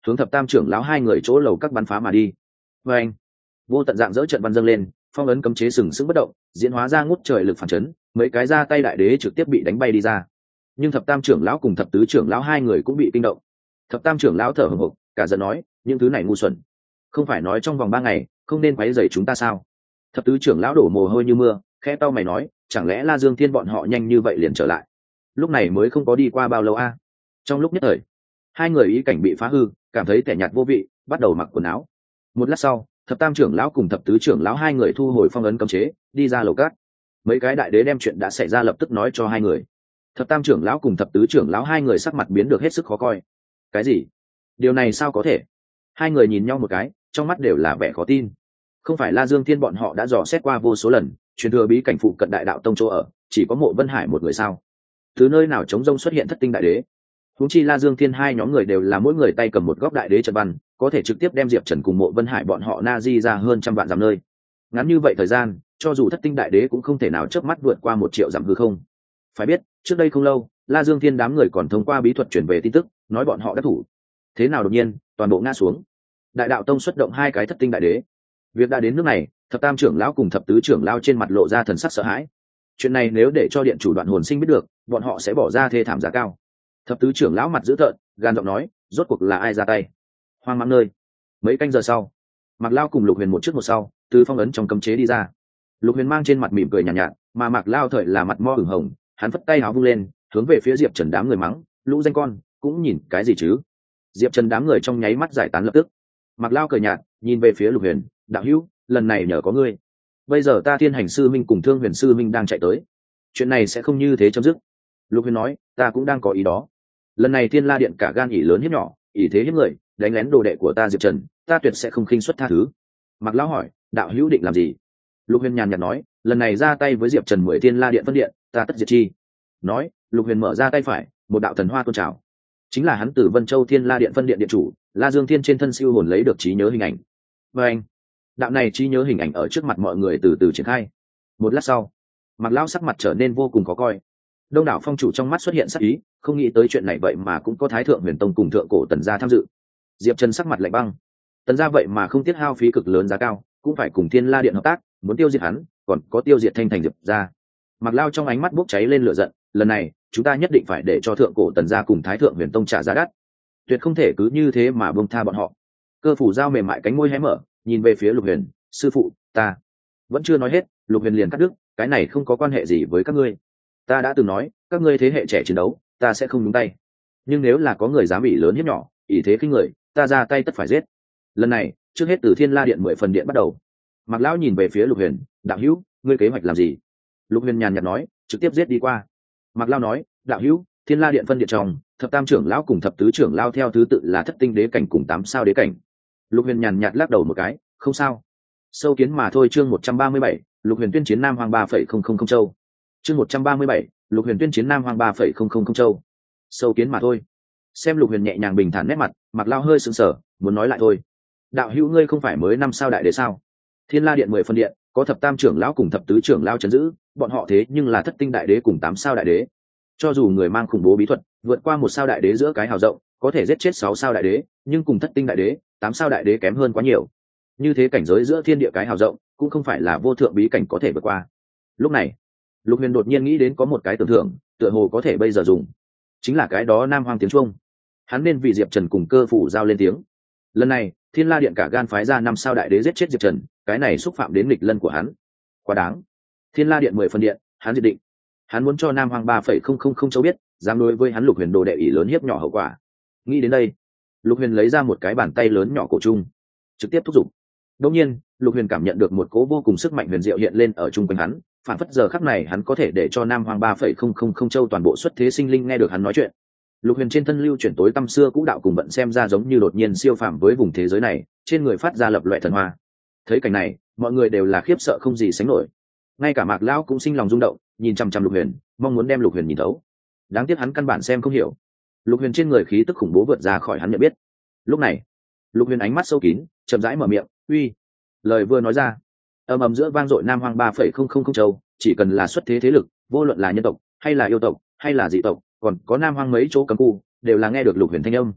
hướng thập tam trưởng lão hai người chỗ lầu các bắn phá mà đi. Và anh vô tận dạng dỡ trận văn dâng lên, phong ấn cấm chế sừng sững bất động, diễn hóa ra ngút trời lực phản chấn, mấy cái ra tay đại đế trực tiếp bị đánh bay đi ra. Nhưng thập tam trưởng lão cùng thập tứ trưởng lão hai người cũng bị kinh động. Thập tam trưởng lão thở hổn hộc, cả giận nói, những thứ này ngu xuẩn, không phải nói trong vòng ba ngày không nên quấy rầy chúng ta sao? Thập tứ trưởng lão đổ mồ hôi như mưa, khẽ tao mày nói, chẳng lẽ La Dương Thiên bọn họ nhanh như vậy liền trở lại? Lúc này mới không có đi qua bao lâu a. À? Trong lúc nhất thời, hai người ý cảnh bị phá hư, cảm thấy tẻ nhạt vô vị, bắt đầu mặc quần áo. Một lát sau, thập tam trưởng lão cùng thập tứ trưởng lão hai người thu hồi phong ấn cấm chế, đi ra lầu cát. Mấy cái đại đế đem chuyện đã xảy ra lập tức nói cho hai người. Thập tam trưởng lão cùng thập tứ trưởng lão hai người sắc mặt biến được hết sức khó coi. Cái gì? Điều này sao có thể? Hai người nhìn nhau một cái, trong mắt đều là vẻ khó tin. Không phải La Dương Thiên bọn họ đã dò xét qua vô số lần, truyền thừa bí cảnh phụ cận đại đạo tông chỗ ở, chỉ có Mộ Vân Hải một người sao? Từ nơi nào trống rông xuất hiện thất tinh đại đế? Huống chi La Dương Thiên hai nhóm người đều là mỗi người tay cầm một góc đại đế trận văn, có thể trực tiếp đem Diệp Trần cùng Mộ Vân Hải bọn họ na di ra hơn trăm vạn dặm nơi. Ngắn như vậy thời gian, cho dù thất tinh đại đế cũng không thể nào chớp mắt vượt qua một triệu dặm hư không. Phải biết, trước đây không lâu, La Dương Thiên đám người còn thông qua bí thuật chuyển về tin tức, nói bọn họ đã thủ. Thế nào đột nhiên, toàn bộ ngã xuống. Đại đạo tông xuất động hai cái thất tinh đại đế. Việc đã đến nước này, thập tam trưởng lão cùng thập tứ trưởng lão trên mặt lộ ra thần sắc sợ hãi. Chuyện này nếu để cho điện chủ Đoạn Hồn Sinh biết được, bọn họ sẽ bỏ ra thê thảm giá cao. Thập tứ trưởng lão mặt dữ tợn, gan giọng nói, rốt cuộc là ai ra tay? Hoang mang nơi. Mấy canh giờ sau, Mạc Lao cùng Lục Huyền một trước một sau, từ phong ấn trong cấm chế đi ra. Lục Huyền mang trên mặt mỉm cười nhàn nhạt, nhạt, mà Mạc Lao thời là mặt mo ửng hồng, hắn phất tay áo vung lên, hướng về phía Diệp Trần đám người mắng, lũ danh con, cũng nhìn cái gì chứ? Diệp Trần đám người trong nháy mắt giải tán lập tức. Mạc Lao cười nhạt, nhìn về phía Lục Huyền, đạo hữu, lần này nhờ có ngươi. Bây giờ ta Thiên Hành sư minh cùng Thương Huyền sư minh đang chạy tới, chuyện này sẽ không như thế chấm dứt. Lục Huyền nói, ta cũng đang có ý đó. Lần này Thiên La điện cả gan ỷ lớn hiếp nhỏ, ỷ thế hiếp người, đánh lén đồ đệ của ta Diệp Trần, ta tuyệt sẽ không khinh suất tha thứ. Mạc Lão hỏi, đạo hữu định làm gì? Lục Huyền nhàn nhạt nói, lần này ra tay với Diệp Trần mười Thiên La điện phân điện, ta tất diệt chi. Nói, Lục Huyền mở ra tay phải, một đạo thần hoa tôn trào, chính là hắn từ Vân Châu Thiên La điện phân điện điện chủ La Dương Thiên trên thân siêu hồn lấy được trí nhớ hình ảnh. Và anh, đạo này trí nhớ hình ảnh ở trước mặt mọi người từ từ triển khai. Một lát sau, Mạc Lão sắc mặt trở nên vô cùng khó coi. Đông đảo phong chủ trong mắt xuất hiện sắc ý, không nghĩ tới chuyện này vậy mà cũng có Thái Thượng Huyền Tông cùng thượng cổ Tần gia tham dự. Diệp Trần sắc mặt lạnh băng, Tần gia vậy mà không tiếc hao phí cực lớn giá cao, cũng phải cùng Thiên La điện hợp tác, muốn tiêu diệt hắn, còn có tiêu diệt Thanh Thành Diệp gia. Mạc Lao trong ánh mắt bốc cháy lên lửa giận, lần này, chúng ta nhất định phải để cho thượng cổ Tần gia cùng Thái Thượng Huyền Tông trả giá đắt. Tuyệt không thể cứ như thế mà buông tha bọn họ. Cơ phủ dao mềm mại cánh môi hé mở, nhìn về phía Lục Huyền, sư phụ, ta vẫn chưa nói hết. Lục Huyền liền cắt đứt, cái này không có quan hệ gì với các ngươi. Ta đã từng nói, các ngươi thế hệ trẻ chiến đấu, ta sẽ không nhúng tay. Nhưng nếu là có người dám ỷ lớn hiếp nhỏ, ỷ thế khinh người, ta ra tay tất phải giết. Lần này, trước hết từ Thiên La điện mười phần điện bắt đầu. Mạc Lão nhìn về phía Lục Huyền, đạo hữu, ngươi kế hoạch làm gì? Lục Huyền nhàn nhạt nói, trực tiếp giết đi qua. Mạc Lão nói, đạo hữu, Thiên La điện phân điện trong, thập tam trưởng lão cùng thập tứ trưởng lão theo thứ tự là thất tinh đế cảnh cùng tám sao đế cảnh. Lục Huyền nhàn nhạt lắc đầu một cái, không sao. Sâu kiến mà thôi. Chương một trăm ba mươi bảy, Lục Huyền tuyên chiến Nam Hoang ba phẩy không không không châu. Chương một trăm ba mươi bảy, Lục Huyền tuyên chiến Nam Hoang ba phẩy không không không châu. Sâu kiến mà thôi. Xem Lục Huyền nhẹ nhàng bình thản nét mặt, Mạc Lao hơi sững sờ, muốn nói lại thôi. Đạo hữu ngươi không phải mới năm sao đại đế sao? Thiên La điện mười phân điện, có thập tam trưởng lão cùng thập tứ trưởng lão trấn giữ, bọn họ thế nhưng là thất tinh đại đế cùng tám sao đại đế. Cho dù người mang khủng bố bí thuật, vượt qua một sao đại đế giữa cái hào rộng, có thể giết chết sáu sao đại đế, nhưng cùng thất tinh đại đế, tám sao đại đế kém hơn quá nhiều. Như thế cảnh giới giữa thiên địa cái hào rộng, cũng không phải là vô thượng bí cảnh có thể vượt qua. Lúc này, Lục Huyền đột nhiên nghĩ đến có một cái tưởng thưởng, tựa hồ có thể bây giờ dùng, chính là cái đó Nam Hoang tiếng chuông. Hắn nên vì Diệp Trần cùng Cơ phủ giao lên tiếng. Lần này, Thiên La điện cả gan phái ra năm sao đại đế giết chết Diệp Trần, cái này xúc phạm đến nghịch lân của hắn, quá đáng. Thiên La điện mười phần điện, hắn dự định, hắn muốn cho Nam Hoang ba phẩy không không không châu biết, dám đối với hắn Lục Huyền đồ đệ ỷ lớn hiếp nhỏ hậu quả. Nghĩ đến đây, Lục Huyền lấy ra một cái bàn tay lớn nhỏ cổ trung, trực tiếp thúc giục. Đột nhiên, Lục Huyền cảm nhận được một cỗ vô cùng sức mạnh huyền diệu hiện lên ở trung quanh hắn, phản phất giờ khắc này hắn có thể để cho Nam Hoang ba phẩy không không không châu toàn bộ xuất thế sinh linh nghe được hắn nói chuyện. Lục Huyền trên thân lưu chuyển tối tăm xưa cũ đạo cùng vận xem ra giống như đột nhiên siêu phàm với vùng thế giới này, trên người phát ra lập loại thần hoa. Thấy cảnh này, mọi người đều là khiếp sợ không gì sánh nổi. Ngay cả Mạc Lão cũng sinh lòng rung động, nhìn chằm chằm Lục Huyền, mong muốn đem Lục Huyền nhìn thấu. Đáng tiếc hắn căn bản xem không hiểu. Lục Huyền trên người khí tức khủng bố vượt ra khỏi hắn nhận biết. Lúc này, Lục Huyền ánh mắt sâu kín, chậm rãi mở miệng, "Uy." Lời vừa nói ra, ầm ầm giữa vang dội Nam Hoang ba phẩy không không không châu, chỉ cần là xuất thế thế lực, vô luận là nhân tộc hay là yêu tộc hay là dị tộc, còn có Nam Hoang mấy chỗ cấm khu, đều là nghe được Lục Huyền thanh âm.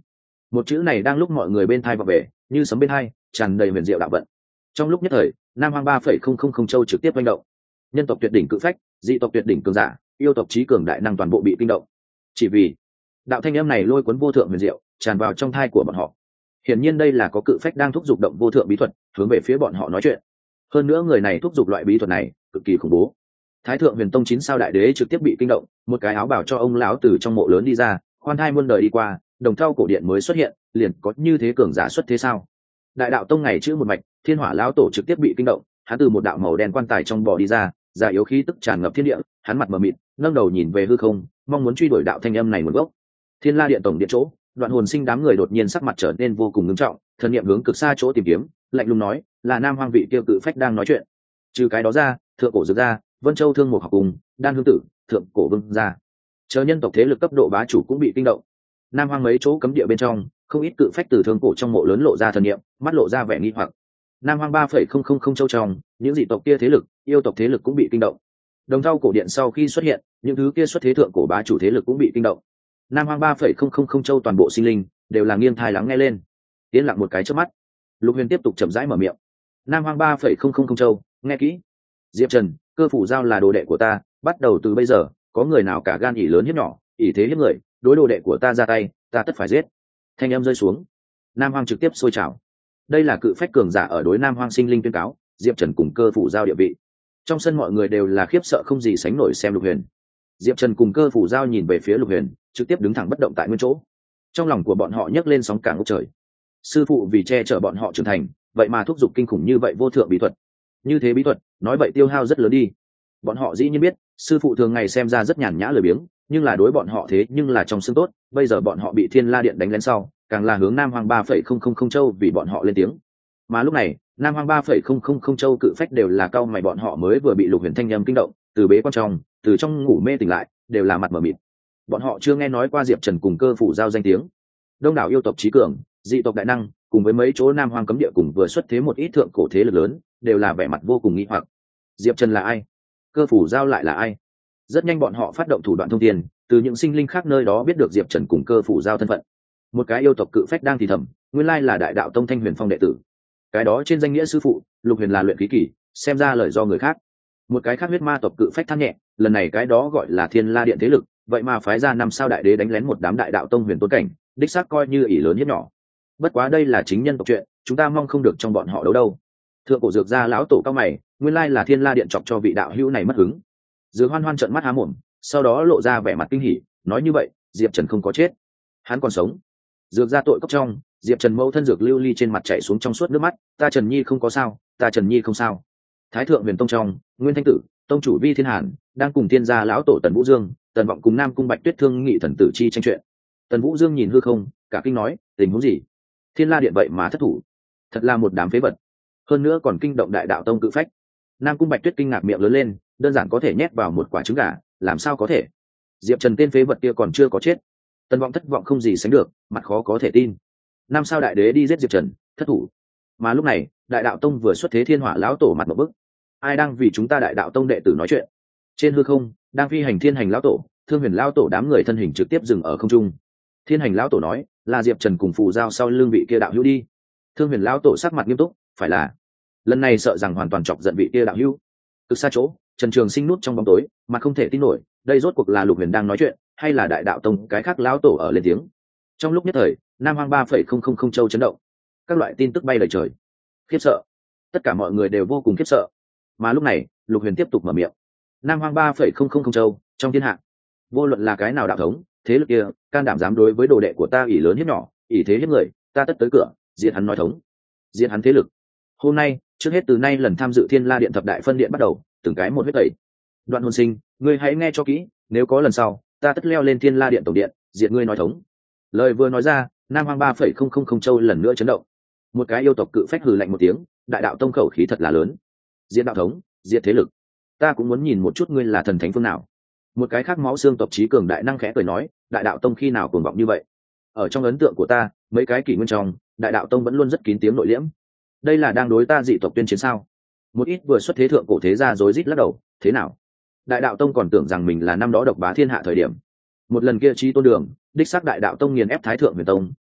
một chữ này đang lúc mọi người bên thai vào về như sấm bên hai, tràn đầy huyền diệu đạo vận. Trong lúc nhất thời, nam hoang ba phẩy không không không châu trực tiếp manh động. Nhân tộc tuyệt đỉnh cự phách, dị tộc tuyệt đỉnh cường giả, yêu tộc trí cường đại năng toàn bộ bị kinh động. Chỉ vì đạo thanh âm này lôi cuốn vô thượng huyền diệu, tràn vào trong thai của bọn họ. Hiển nhiên đây là có cự phách đang thúc giục động vô thượng bí thuật, hướng về phía bọn họ nói chuyện. Hơn nữa người này thúc giục loại bí thuật này cực kỳ khủng bố. Thái thượng huyền tông chín sao đại đế trực tiếp bị kinh động, một cái áo bảo cho ông lão từ trong mộ lớn đi ra, khoan thai muôn đời đi qua, đồng thau cổ điện mới xuất hiện, liền có như thế cường giả xuất thế sao? Đại đạo tông ngày chữ một mạch, thiên hỏa lão tổ trực tiếp bị kinh động, hắn từ một đạo màu đen quan tài trong bò đi ra, giả yếu khí tức tràn ngập thiên địa, hắn mặt mờ mịt, nâng đầu nhìn về hư không, mong muốn truy đuổi đạo thanh âm này nguồn gốc. Thiên La điện tổng điện chỗ, Đoạn Hồn Sinh đám người đột nhiên sắc mặt trở nên vô cùng nghiêm trọng, thần niệm hướng cực xa chỗ tìm kiếm, lạnh lùng nói, là Nam Hoang vị kia cự phách đang nói chuyện. Trừ cái đó ra, thượng cổ dược gia, Vân Châu thương một học cùng, Đan Hương tử, thượng cổ vương gia, chờ nhân tộc thế lực cấp độ bá chủ cũng bị kinh động. Nam Hoang mấy chỗ cấm địa bên trong, không ít cự phách từ thương cổ trong mộ lớn lộ ra thần niệm, mắt lộ ra vẻ nghi hoặc. Nam Hoang ba phẩy không không không châu trong, những dị tộc kia thế lực, yêu tộc thế lực cũng bị kinh động. Đồng thau cổ điện sau khi xuất hiện, những thứ kia xuất thế thượng cổ bá chủ thế lực cũng bị kinh động. Nam Hoang ba phẩy không không không châu toàn bộ sinh linh đều là nghiêng thai lắng nghe lên. Tiến lặng một cái trước mắt, Lục Huyền tiếp tục chậm rãi mở miệng. Nam Hoang ba phẩy không không không châu, nghe kỹ. Diệp Trần, Cơ Phủ Giao là đồ đệ của ta, bắt đầu từ bây giờ, có người nào cả gan ỷ lớn hiếp nhỏ, ỷ thế hiếp người, đối đồ đệ của ta ra tay, ta tất phải giết. Thanh âm rơi xuống, Nam Hoang trực tiếp sôi trào. Đây là cự phách cường giả ở đối Nam Hoang sinh linh tuyên cáo, Diệp Trần cùng Cơ Phủ Giao địa vị. Trong sân mọi người đều là khiếp sợ không gì sánh nổi xem Lục Huyền. Diệp Trần cùng Cơ Phủ Giao nhìn về phía Lục Huyền, trực tiếp đứng thẳng bất động tại nguyên chỗ. Trong lòng của bọn họ nhấc lên sóng cả ngút trời. Sư phụ vì che chở bọn họ trưởng thành, vậy mà thúc giục kinh khủng như vậy vô thượng bí thuật. Như thế bí thuật, nói vậy tiêu hao rất lớn đi. Bọn họ dĩ nhiên biết, sư phụ thường ngày xem ra rất nhàn nhã lười biếng, nhưng là đối bọn họ thế nhưng là trong xương tốt. Bây giờ bọn họ bị Thiên La điện đánh lén sau, càng là hướng Nam Hoang ba phẩy không không không châu vì bọn họ lên tiếng. Mà lúc này, Nam Hoang ba phẩy không không không châu cự phách đều là cao mày, bọn họ mới vừa bị Lục Huyền thanh âm kinh động, từ bế quan trong, từ trong ngủ mê tỉnh lại, đều là mặt mờ mịt. Bọn họ chưa nghe nói qua Diệp Trần cùng Cơ Phủ Giao danh tiếng. Đông đảo yêu tộc trí cường, dị tộc đại năng, cùng với mấy chỗ Nam Hoang cấm địa cùng vừa xuất thế một ít thượng cổ thế lực lớn, đều là vẻ mặt vô cùng nghi hoặc. Diệp Trần là ai? Cơ Phủ Giao lại là ai? Rất nhanh bọn họ phát động thủ đoạn thông tiền, từ những sinh linh khác nơi đó biết được Diệp Trần cùng Cơ Phủ Giao thân phận. Một cái yêu tộc cự phách đang thì thầm, nguyên lai là Đại đạo tông Thanh Huyền Phong đệ tử. Cái đó trên danh nghĩa sư phụ, Lục Huyền là luyện khí kỳ, xem ra lời do người khác. Một cái khác huyết ma tộc cự phách than nhẹ, lần này cái đó gọi là Thiên La điện thế lực, vậy mà phái ra năm sao đại đế đánh lén một đám đại đạo tông huyền tôn cảnh, đích xác coi như ỷ lớn hiếp nhỏ. Bất quá đây là chính nhân tộc chuyện, chúng ta mong không được trong bọn họ đấu đâu. Thượng cổ dược gia lão tổ cao mày, nguyên lai là Thiên La điện chọc cho vị đạo hữu này mất hứng. Dược Hoan Hoan trợn mắt há mồm, sau đó lộ ra vẻ mặt kinh hỉ, nói như vậy, Diệp Trần không có chết, hắn còn sống. Dược gia tội cốc trong, Diệp Trần mâu thân dược lưu ly trên mặt chảy xuống trong suốt nước mắt, ta Trần Nhi không có sao, ta Trần Nhi không sao. Thái thượng huyền tông trong, Nguyên Thanh tử, tông chủ Vi Thiên Hàn, đang cùng Thiên gia lão tổ Tần Vũ Dương, Tần Vọng cùng Nam cung Bạch Tuyết thương nghị thần tử chi tranh chuyện. Tần Vũ Dương nhìn hư không, cả kinh nói, tình huống gì? Thiên La điện vậy mà thất thủ, thật là một đám phế vật, hơn nữa còn kinh động đại đạo tông cự phách. Nam cung Bạch Tuyết kinh ngạc miệng lớn lên, đơn giản có thể nhét vào một quả trứng gà, làm sao có thể? Diệp Trần tên phế vật kia còn chưa có chết. Tần Vọng thất vọng không gì sánh được, mặt khó có thể tin. Năm sao đại đế đi giết Diệp Trần, thất thủ. Mà lúc này, đại đạo tông vừa xuất thế Thiên Hỏa lão tổ mặt một bức. Ai đang vì chúng ta đại đạo tông đệ tử nói chuyện? Trên hư không, đang phi hành Thiên Hành lão tổ, Thương Huyền lão tổ đám người thân hình trực tiếp dừng ở không trung. Thiên Hành lão tổ nói, là Diệp Trần cùng Phù Giao sau lưng vị kia đạo hữu đi. Thương Huyền lão tổ sắc mặt nghiêm túc, phải là. Lần này sợ rằng hoàn toàn chọc giận vị kia đạo hữu. Từ xa chỗ, Trần Trường Sinh nút trong bóng tối, mà không thể tin nổi, đây rốt cuộc là Lục Huyền đang nói chuyện, hay là đại đạo tông cái khác lão tổ ở lên tiếng. Trong lúc nhất thời, Nam Hoang ba phẩy không không không châu chấn động, các loại tin tức bay lời trời, khiếp sợ, tất cả mọi người đều vô cùng khiếp sợ. Mà lúc này, Lục Huyền tiếp tục mở miệng. Nam Hoang ba phẩy không không không châu, trong thiên hạ, vô luận là cái nào đạo thống, thế lực kia, can đảm dám đối với đồ đệ của ta ỷ lớn hiếp nhỏ, ỷ thế hiếp người, ta tất tới cửa, diệt hắn nói thống, diệt hắn thế lực. Hôm nay, trước hết từ nay lần tham dự Thiên La điện thập đại phân điện bắt đầu, từng cái một huyết tẩy. Đoạn Hồn Sinh, ngươi hãy nghe cho kỹ, nếu có lần sau, ta tất leo lên Thiên La điện tổng điện, diệt ngươi nói thống. Lời vừa nói ra, Nam Hoang ba phẩy không không không châu lần nữa chấn động. Một cái yêu tộc cự phách hừ lạnh một tiếng, đại đạo tông khẩu khí thật là lớn. Diệt đạo thống, diệt thế lực, ta cũng muốn nhìn một chút ngươi là thần thánh phương nào. Một cái khác máu xương tộc trí cường đại năng khẽ cười nói, đại đạo tông khi nào cuồng vọng như vậy? Ở trong ấn tượng của ta, mấy cái kỷ nguyên trong, đại đạo tông vẫn luôn rất kín tiếng nội liễm. Đây là đang đối ta dị tộc tuyên chiến sao? Một ít vừa xuất thế thượng cổ thế gia rối rít lắc đầu, thế nào? Đại đạo tông còn tưởng rằng mình là năm đó độc bá thiên hạ thời điểm. Một lần kia trí tôn đường, đích xác đại đạo tông nghiền ép thái thượng huyền tông,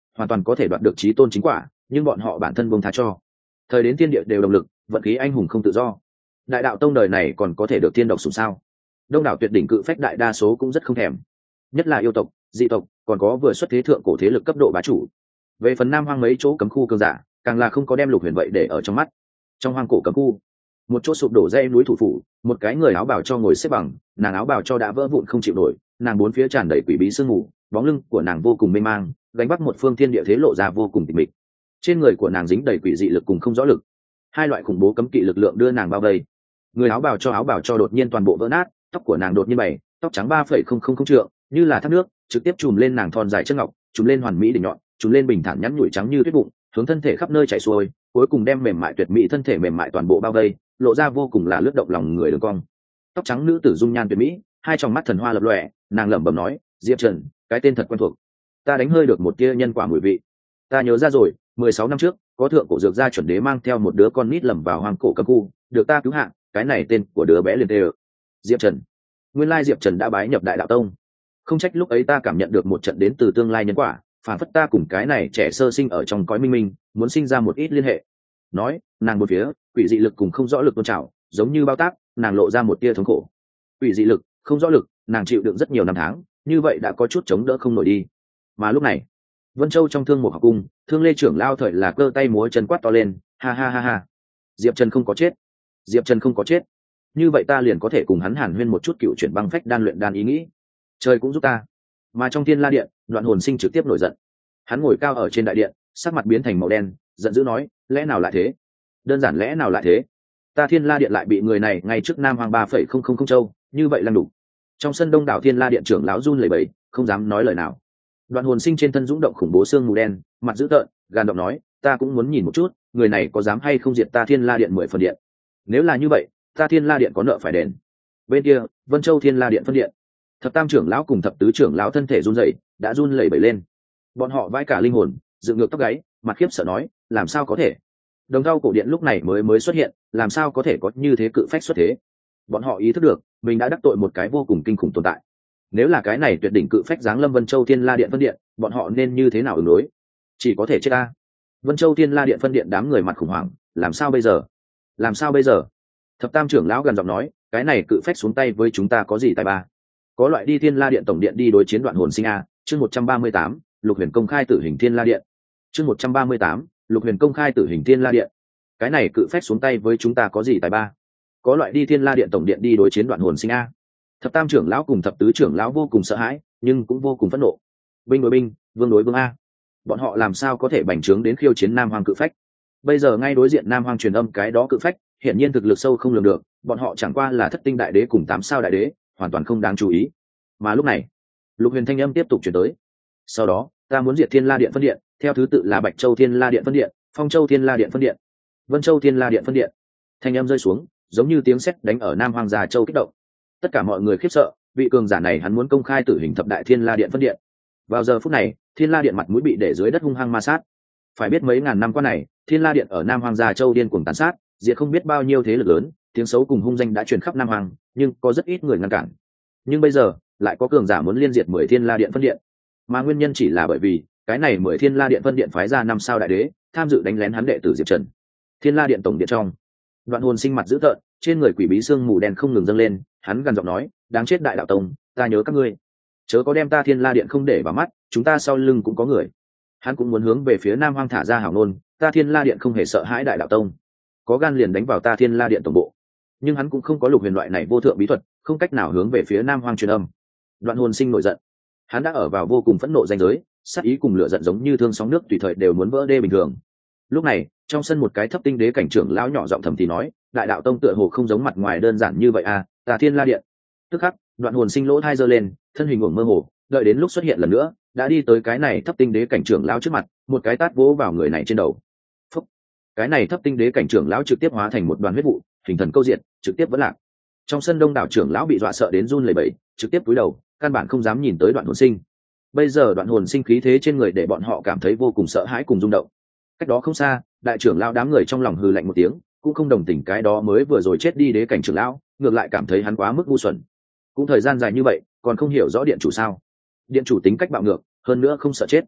hoàn toàn có thể đoạt được chí tôn chính quả, nhưng bọn họ bản thân buông tha cho. Thời đến thiên địa đều động lực, vận khí anh hùng không tự do. Đại đạo tông đời này còn có thể được thiên độc sủng sao? Đông đảo tuyệt đỉnh cự phách đại đa số cũng rất không thèm, nhất là yêu tộc, dị tộc, còn có vừa xuất thế thượng cổ thế lực cấp độ bá chủ. Về phần Nam Hoang mấy chỗ cấm khu cường giả, càng là không có đem Lục Huyền vậy để ở trong mắt. Trong hoang cổ cấm khu, một chỗ sụp đổ dãy núi thủ phủ, một cái người áo bào cho ngồi xếp bằng, nàng áo bào cho đã vỡ vụn không chịu nổi, nàng bốn phía tràn đầy quỷ bí sương mù, bóng lưng của nàng vô cùng mê mang, gánh vác một phương thiên địa thế lộ ra vô cùng tịch mịch. Trên người của nàng dính đầy quỷ dị lực cùng không rõ lực, hai loại khủng bố cấm kỵ lực lượng đưa nàng bao vây. Người áo bào cho áo bào cho đột nhiên toàn bộ vỡ nát, tóc của nàng đột nhiên bày, tóc trắng ba phẩy không không không trượng, như là thác nước, trực tiếp trùm lên nàng thon dài chân ngọc, trùm lên hoàn mỹ đỉnh nhọn, trùm lên bình thản nhắn nhủi trắng như tuyết bụng, hướng thân thể khắp nơi chảy xuôi, cuối cùng đem mềm mại tuyệt mỹ thân thể mềm mại toàn bộ bao vây, lộ ra vô cùng là lướt động lòng người đường cong. Tóc trắng nữ tử dung nhan tuyệt mỹ, hai tròng mắt thần hoa lập lòe, nàng lẩm bẩm nói, Diệp Trần, cái tên thật quen thuộc. Ta đánh hơi được một tia nhân quả mùi vị. Ta nhớ ra rồi, mười sáu năm trước, có thượng cổ dược gia chuẩn đế mang theo một đứa con nít lầm vào hoang cổ cấm khu, được ta cứu hạ, cái này tên của đứa bé liền tê ơ. Diệp Trần. Nguyên lai Diệp Trần đã bái nhập Đại Đạo Tông. Không trách lúc ấy ta cảm nhận được một trận đến từ tương lai nhân quả, phản phất ta cùng cái này trẻ sơ sinh ở trong cõi minh minh, muốn sinh ra một ít liên hệ. Nói, nàng một phía, quỷ dị lực cùng không rõ lực tôn trào, giống như bao tác, nàng lộ ra một tia thống khổ. Quỷ dị lực, không rõ lực, nàng chịu đựng rất nhiều năm tháng, như vậy đã có chút chống đỡ không nổi đi. Mà lúc này, Vân Châu trong Thương Mục học cung, Thương Lê trưởng lao thời là cơ tay múa chân quát to lên, ha ha ha ha. Diệp Trần không có chết. Diệp Trần không có chết. Như vậy ta liền có thể cùng hắn hàn huyên một chút cựu chuyển băng phách đan luyện đan ý nghĩ. Trời cũng giúp ta. Mà trong Thiên La Điện, Đoạn Hồn Sinh trực tiếp nổi giận. Hắn ngồi cao ở trên đại điện, sắc mặt biến thành màu đen, giận dữ nói, lẽ nào lại thế? Đơn giản lẽ nào lại thế? Ta Thiên La Điện lại bị người này ngay trước Nam Hoàng ba phẩy không không không châu, như vậy lăng đủ. Trong sân đông đảo Thiên La Điện trưởng lão run lẩy bẩy, không dám nói lời nào. Đoạn Hồn Sinh trên thân dũng động khủng bố xương mù đen, mặt dữ tợn, gan động nói, ta cũng muốn nhìn một chút, người này có dám hay không diệt ta Thiên La Điện mười phần điện. Nếu là như vậy, ta Thiên La Điện có nợ phải đền. Bên kia, Vân Châu Thiên La Điện phân điện, thập tam trưởng lão cùng thập tứ trưởng lão thân thể run rẩy, đã run lẩy bẩy lên. Bọn họ vãi cả linh hồn, dựng ngược tóc gáy, mặt khiếp sợ nói, làm sao có thể? Đồng thau cổ điện lúc này mới mới xuất hiện, làm sao có thể có như thế cự phách xuất thế? Bọn họ ý thức được, mình đã đắc tội một cái vô cùng kinh khủng tồn tại. Nếu là cái này tuyệt đỉnh cự phách giáng lâm Vân Châu Thiên La Điện phân điện, bọn họ nên như thế nào ứng đối? Chỉ có thể chết ta. Vân Châu Thiên La Điện phân điện đám người mặt khủng hoảng, làm sao bây giờ? Làm sao bây giờ? Thập tam trưởng lão gần giọng nói, cái này cự phách xuống tay với chúng ta có gì tài ba? Có loại đi Thiên La Điện tổng điện đi đối chiến Đoạn Hồn Sinh a. Chương một trăm ba mươi tám, Lục Huyền công khai tử hình Thiên La Điện. Chương một trăm ba mươi tám, Lục Huyền công khai tử hình Thiên La Điện. Cái này cự phách xuống tay với chúng ta có gì tài ba? Có loại đi Thiên La Điện tổng điện đi đối chiến Đoạn Hồn Sinh a. Thập tam trưởng lão cùng thập tứ trưởng lão vô cùng sợ hãi, nhưng cũng vô cùng phẫn nộ. Binh đối binh, vương đối vương a. Bọn họ làm sao có thể bành trướng đến khiêu chiến Nam Hoang cự phách? Bây giờ ngay đối diện Nam Hoang truyền âm cái đó cự phách, hiển nhiên thực lực sâu không lường được, bọn họ chẳng qua là thất tinh đại đế cùng tám sao đại đế, hoàn toàn không đáng chú ý. Mà lúc này, Lục Huyền thanh âm tiếp tục truyền tới. Sau đó, ta muốn diệt Thiên La Điện phân điện, theo thứ tự là Bạch Châu Thiên La Điện phân điện, Phong Châu Thiên La Điện phân điện, Vân Châu Thiên La Điện phân điện. Thanh âm rơi xuống, giống như tiếng sét đánh ở Nam Hoang Già Châu kích động. Tất cả mọi người khiếp sợ, vị cường giả này hắn muốn công khai tử hình thập đại Thiên La Điện phân điện. Vào giờ phút này, Thiên La Điện mặt mũi bị để dưới đất hung hăng ma sát. Phải biết mấy ngàn năm qua này, Thiên La Điện ở Nam Hoang Già Châu điên cuồng tàn sát, diệt không biết bao nhiêu thế lực lớn, tiếng xấu cùng hung danh đã truyền khắp Nam Hoang, nhưng có rất ít người ngăn cản. Nhưng bây giờ, lại có cường giả muốn liên diệt mười Thiên La Điện phân điện. Mà nguyên nhân chỉ là bởi vì, cái này mười Thiên La Điện phân điện phái ra năm sao đại đế, tham dự đánh lén hắn đệ tử Diệp Trần. Thiên La Điện tổng điện trong, Đoạn Hồn Sinh mặt dữ tợn, trên người quỷ bí xương mù đen không ngừng dâng lên, hắn gần giọng nói, đáng chết Đại Đạo Tông, ta nhớ các ngươi, chớ có đem ta Thiên La Điện không để vào mắt, chúng ta sau lưng cũng có người. Hắn cũng muốn hướng về phía Nam Hoang thả ra hảo ngôn, ta Thiên La Điện không hề sợ hãi Đại Đạo Tông, có gan liền đánh vào ta Thiên La Điện tổng bộ. Nhưng hắn cũng không có Lục Huyền loại này vô thượng bí thuật, không cách nào hướng về phía Nam Hoang truyền âm. Đoạn Hồn Sinh nổi giận, hắn đã ở vào vô cùng phẫn nộ danh giới, sát ý cùng lửa giận giống như thương sóng nước tùy thời đều muốn vỡ đê bình thường. Lúc này, trong sân một cái thấp tinh đế cảnh trưởng lão nhỏ giọng thầm thì nói, Đại Đạo Tông tựa hồ không giống mặt ngoài đơn giản như vậy à, ta Thiên La Điện. Tức khắc, Đoạn Hồn Sinh lỗ thai giơ lên, thân hình uổng mơ hồ, đợi đến lúc xuất hiện lần nữa, đã đi tới cái này thấp tinh đế cảnh trưởng lão trước mặt, một cái tát vỗ vào người này trên đầu. Phúc. Cái này thấp tinh đế cảnh trưởng lão trực tiếp hóa thành một đoàn huyết vụ, hình thần câu diện, trực tiếp vẫn lạc. Trong sân đông đảo trưởng lão bị dọa sợ đến run lẩy bẩy, trực tiếp cúi đầu, căn bản không dám nhìn tới Đoạn Hồn Sinh. Bây giờ Đoạn Hồn Sinh khí thế trên người để bọn họ cảm thấy vô cùng sợ hãi cùng rung động. Cách đó không xa, đại trưởng lão đám người trong lòng hừ lạnh một tiếng, cũng không đồng tình cái đó mới vừa rồi chết đi đế cảnh trưởng lão, ngược lại cảm thấy hắn quá mức ngu xuẩn. Cũng thời gian dài như vậy, còn không hiểu rõ điện chủ sao? Điện chủ tính cách bạo ngược, hơn nữa không sợ chết.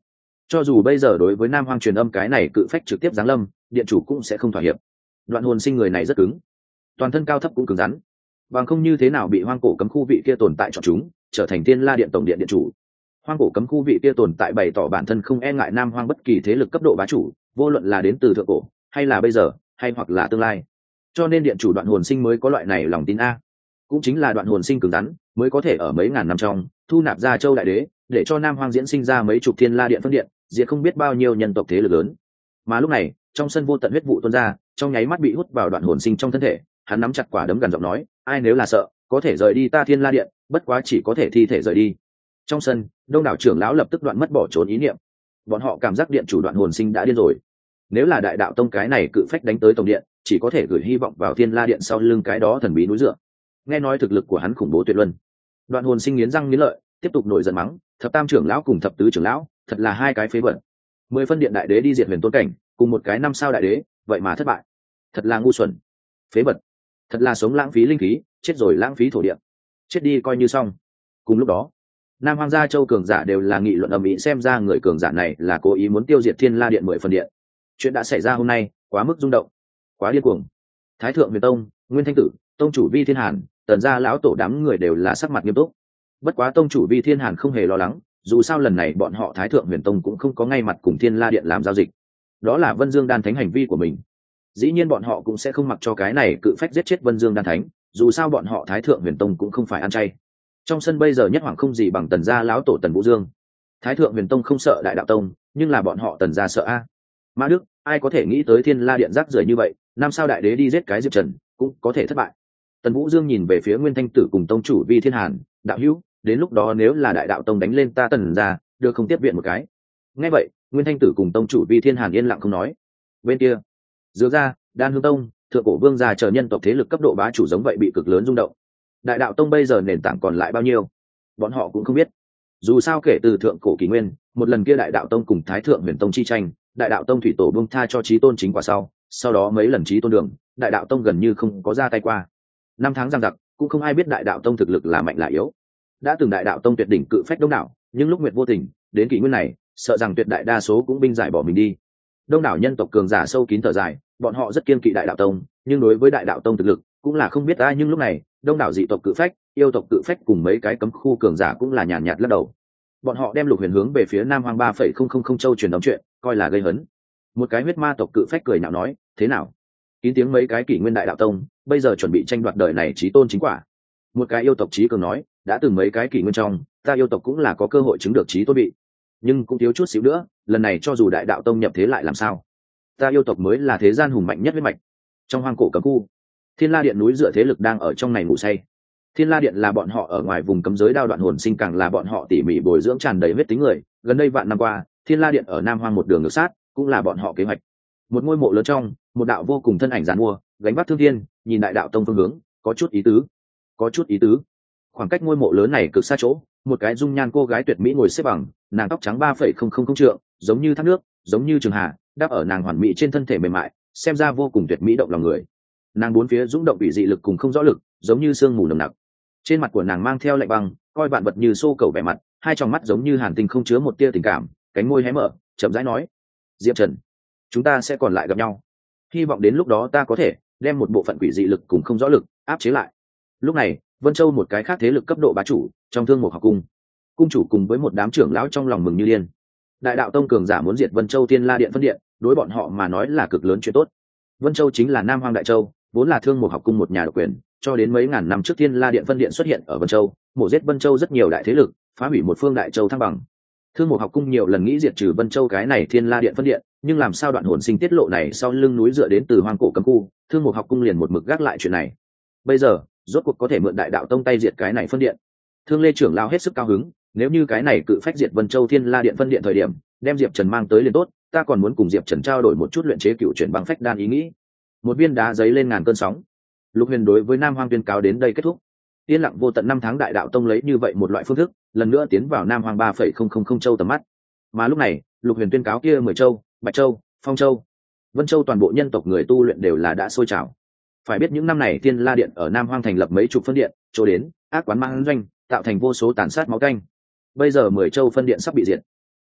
Cho dù bây giờ đối với Nam Hoang truyền âm cái này cự phách trực tiếp giáng lâm, điện chủ cũng sẽ không thỏa hiệp. Đoạn hồn sinh người này rất cứng, toàn thân cao thấp cũng cứng rắn, bằng không như thế nào bị hoang cổ cấm khu vị kia tồn tại chọn chúng trở thành Thiên La điện tổng điện điện chủ. Hoang cổ cấm khu vị kia tồn tại bày tỏ bản thân không e ngại Nam Hoang bất kỳ thế lực cấp độ bá chủ, vô luận là đến từ thượng cổ hay là bây giờ hay hoặc là tương lai. Cho nên điện chủ Đoạn hồn sinh mới có loại này lòng tin a. Cũng chính là Đoạn hồn sinh cứng rắn mới có thể ở mấy ngàn năm trong thu nạp ra Châu Đại Đế, để cho Nam Hoang diễn sinh ra mấy chục Thiên La điện phân điện, diệt không biết bao nhiêu nhân tộc thế lực lớn. Mà lúc này, trong sân vô tận huyết vụ tuôn ra, trong nháy mắt bị hút vào Đoạn hồn sinh trong thân thể, hắn nắm chặt quả đấm gần giọng nói, ai nếu là sợ, có thể rời đi ta Thiên La điện, bất quá chỉ có thể thi thể rời đi. Trong sân, đông đảo trưởng lão lập tức đoạn mất bỏ trốn ý niệm. Bọn họ cảm giác điện chủ Đoạn hồn sinh đã điên rồi. Nếu là đại đạo tông cái này cự phách đánh tới tổng điện, chỉ có thể gửi hy vọng vào Thiên La điện sau lưng cái đó thần bí núi dựa. Nghe nói thực lực của hắn khủng bố tuyệt luân. Đoạn hồn sinh nghiến răng nghiến lợi, tiếp tục nổi giận mắng, thập tam trưởng lão cùng thập tứ trưởng lão, thật là hai cái phế vật. Mười phân điện đại đế đi diệt huyền tôn cảnh, cùng một cái năm sao đại đế, vậy mà thất bại. Thật là ngu xuẩn, phế vật. Thật là sống lãng phí linh khí, chết rồi lãng phí thổ địa. Chết đi coi như xong. Cùng lúc đó, Nam Hoang gia châu cường giả đều là nghị luận ầm ĩ, xem ra người cường giả này là cố ý muốn tiêu diệt Thiên La điện mười phần điện. Chuyện đã xảy ra hôm nay, quá mức rung động, quá điên cuồng. Thái thượng Huyền tông, Nguyên Thanh tử, tông chủ Vi Thiên Hàn, tần gia lão tổ đám người đều là sắc mặt nghiêm túc. Bất quá tông chủ Vi Thiên Hàn không hề lo lắng, dù sao lần này bọn họ Thái thượng Huyền tông cũng không có ngay mặt cùng Thiên La điện làm giao dịch. Đó là Vân Dương đan thánh hành vi của mình. Dĩ nhiên bọn họ cũng sẽ không mặc cho cái này cự phách giết chết Vân Dương đan thánh, dù sao bọn họ Thái thượng Huyền tông cũng không phải ăn chay. Trong sân bây giờ nhất hoàng không gì bằng tần gia lão tổ Tần Vũ Dương. Thái thượng Huyền tông không sợ đại đạo tông, nhưng là bọn họ Tần gia sợ a. Mã Đức, ai có thể nghĩ tới Thiên La điện rác rưởi như vậy, năm sao đại đế đi giết cái Diệp Trần, cũng có thể thất bại. Tần Vũ Dương nhìn về phía Nguyên Thanh tử cùng tông chủ Vi Thiên Hàn, đạo hữu, đến lúc đó nếu là đại đạo tông đánh lên ta Tần gia, được không tiếp viện một cái. Nghe vậy, Nguyên Thanh tử cùng tông chủ Vi Thiên Hàn yên lặng không nói. Bên kia, Dược gia, Đan Hương tông, Thượng cổ vương gia chờ nhân tộc thế lực cấp độ bá chủ giống vậy bị cực lớn rung động. Đại đạo tông bây giờ nền tảng còn lại bao nhiêu, bọn họ cũng không biết. Dù sao kể từ thượng cổ kỷ nguyên, một lần kia đại đạo tông cùng Thái thượng Huyền tông chi tranh, đại đạo tông thủy tổ buông tha cho chí tôn chính quả sau, sau đó mấy lần chí tôn đường, đại đạo tông gần như không có ra tay qua. Năm tháng giằng giặc, cũng không ai biết đại đạo tông thực lực là mạnh là yếu. Đã từng đại đạo tông tuyệt đỉnh cự phách đông đảo, nhưng lúc nguyệt vô tình, đến kỷ nguyên này, sợ rằng tuyệt đại đa số cũng binh giải bỏ mình đi. Đông đảo nhân tộc cường giả sâu kín thở dài, bọn họ rất kiên kỵ đại đạo tông, nhưng đối với đại đạo tông thực lực cũng là không biết ai. Nhưng lúc này, đông đảo dị tộc cự phách, yêu tộc cự phách cùng mấy cái cấm khu cường giả cũng là nhàn nhạt lắc đầu. Bọn họ đem Lục Huyền hướng về phía Nam Hoang ba phẩy không không không châu truyền đóng chuyện, coi là gây hấn. Một cái huyết ma tộc cự phách cười nhạo nói, thế nào? Kín tiếng mấy cái kỷ nguyên đại đạo tông, bây giờ chuẩn bị tranh đoạt đời này chí tôn chính quả. Một cái yêu tộc chí cường nói, đã từng mấy cái kỷ nguyên trong, ta yêu tộc cũng là có cơ hội chứng được chí tôn bị, nhưng cũng thiếu chút xíu nữa, lần này cho dù đại đạo tông nhập thế lại làm sao? Ta yêu tộc mới là thế gian hùng mạnh nhất huyết mạch. Trong hoang cổ cấm khu, Thiên La điện núi dựa thế lực đang ở trong này ngủ say. Thiên La điện là bọn họ ở ngoài vùng cấm giới đao đoạn hồn sinh, càng là bọn họ tỉ mỉ bồi dưỡng tràn đầy huyết tính người. Gần đây vạn năm qua, Thiên La điện ở Nam Hoang một đường ngược sát, cũng là bọn họ kế hoạch. Một ngôi mộ lớn trong, một đạo vô cùng thân ảnh giàn mua, gánh vác thương thiên, nhìn đại đạo tông phương hướng, có chút ý tứ, có chút ý tứ. Khoảng cách ngôi mộ lớn này cực xa chỗ, một cái dung nhan cô gái tuyệt mỹ ngồi xếp bằng, nàng tóc trắng ba phẩy không không không trượng, giống như thác nước, giống như trường hà, đáp ở nàng hoàn mỹ trên thân thể mềm mại, xem ra vô cùng tuyệt mỹ động lòng người. Nàng bốn phía dũng động bị dị lực cùng không rõ lực, giống như sương mù nồng nặc. Trên mặt của nàng mang theo lạnh băng, coi vạn vật như xô cầu vẻ mặt, hai tròng mắt giống như hàn tinh không chứa một tia tình cảm, cánh môi hé mở, chậm rãi nói: "Diệp Trần, chúng ta sẽ còn lại gặp nhau. Hy vọng đến lúc đó ta có thể đem một bộ phận quỷ dị lực cùng không rõ lực áp chế lại." Lúc này, Vân Châu một cái khác thế lực cấp độ bá chủ, trong Thương Mục học cung, cung chủ cùng với một đám trưởng lão trong lòng mừng như điên. Đại đạo tông cường giả muốn diệt Vân Châu Thiên La điện phân điện, đối bọn họ mà nói là cực lớn chuyện tốt. Vân Châu chính là Nam Hoang Đại Châu, vốn là Thương Mục học cung một nhà độc quyền, cho đến mấy ngàn năm trước Thiên La điện phân điện xuất hiện ở Vân Châu, mổ giết Vân Châu rất nhiều đại thế lực, phá hủy một phương Đại Châu thăng bằng. Thương Mục học cung nhiều lần nghĩ diệt trừ Vân Châu cái này Thiên La điện phân điện, nhưng làm sao đoạn hồn sinh tiết lộ này sau lưng núi dựa đến từ hoang cổ cấm khu, Thương Mục học cung liền một mực gác lại chuyện này. Bây giờ, rốt cuộc có thể mượn đại đạo tông tay diệt cái này phân điện. Thương Lê trưởng lão hết sức cao hứng, nếu như cái này cự phách diệt Vân Châu Thiên La điện phân điện thời điểm, đem Diệp Trần mang tới liền tốt, ta còn muốn cùng Diệp Trần trao đổi một chút luyện chế cựu chuyển băng phách đan ý nghĩ. Một viên đá giấy lên ngàn cơn sóng. Lục Huyền đối với Nam Hoang tuyên cáo đến đây kết thúc. Yên lặng vô tận năm tháng đại đạo tông lấy như vậy một loại phương thức, lần nữa tiến vào Nam Hoang ba phẩy không không không châu tầm mắt. Mà lúc này, Lục Huyền tuyên cáo kia mười châu, Bạch Châu, Phong Châu, Vân Châu toàn bộ nhân tộc người tu luyện đều là đã sôi trào. Phải biết những năm này Thiên La điện ở Nam Hoang thành lập mấy chục phân điện, chỗ đến ác quán mang doanh, tạo thành vô số tàn sát máu canh. Bây giờ mười châu phân điện sắp bị diệt.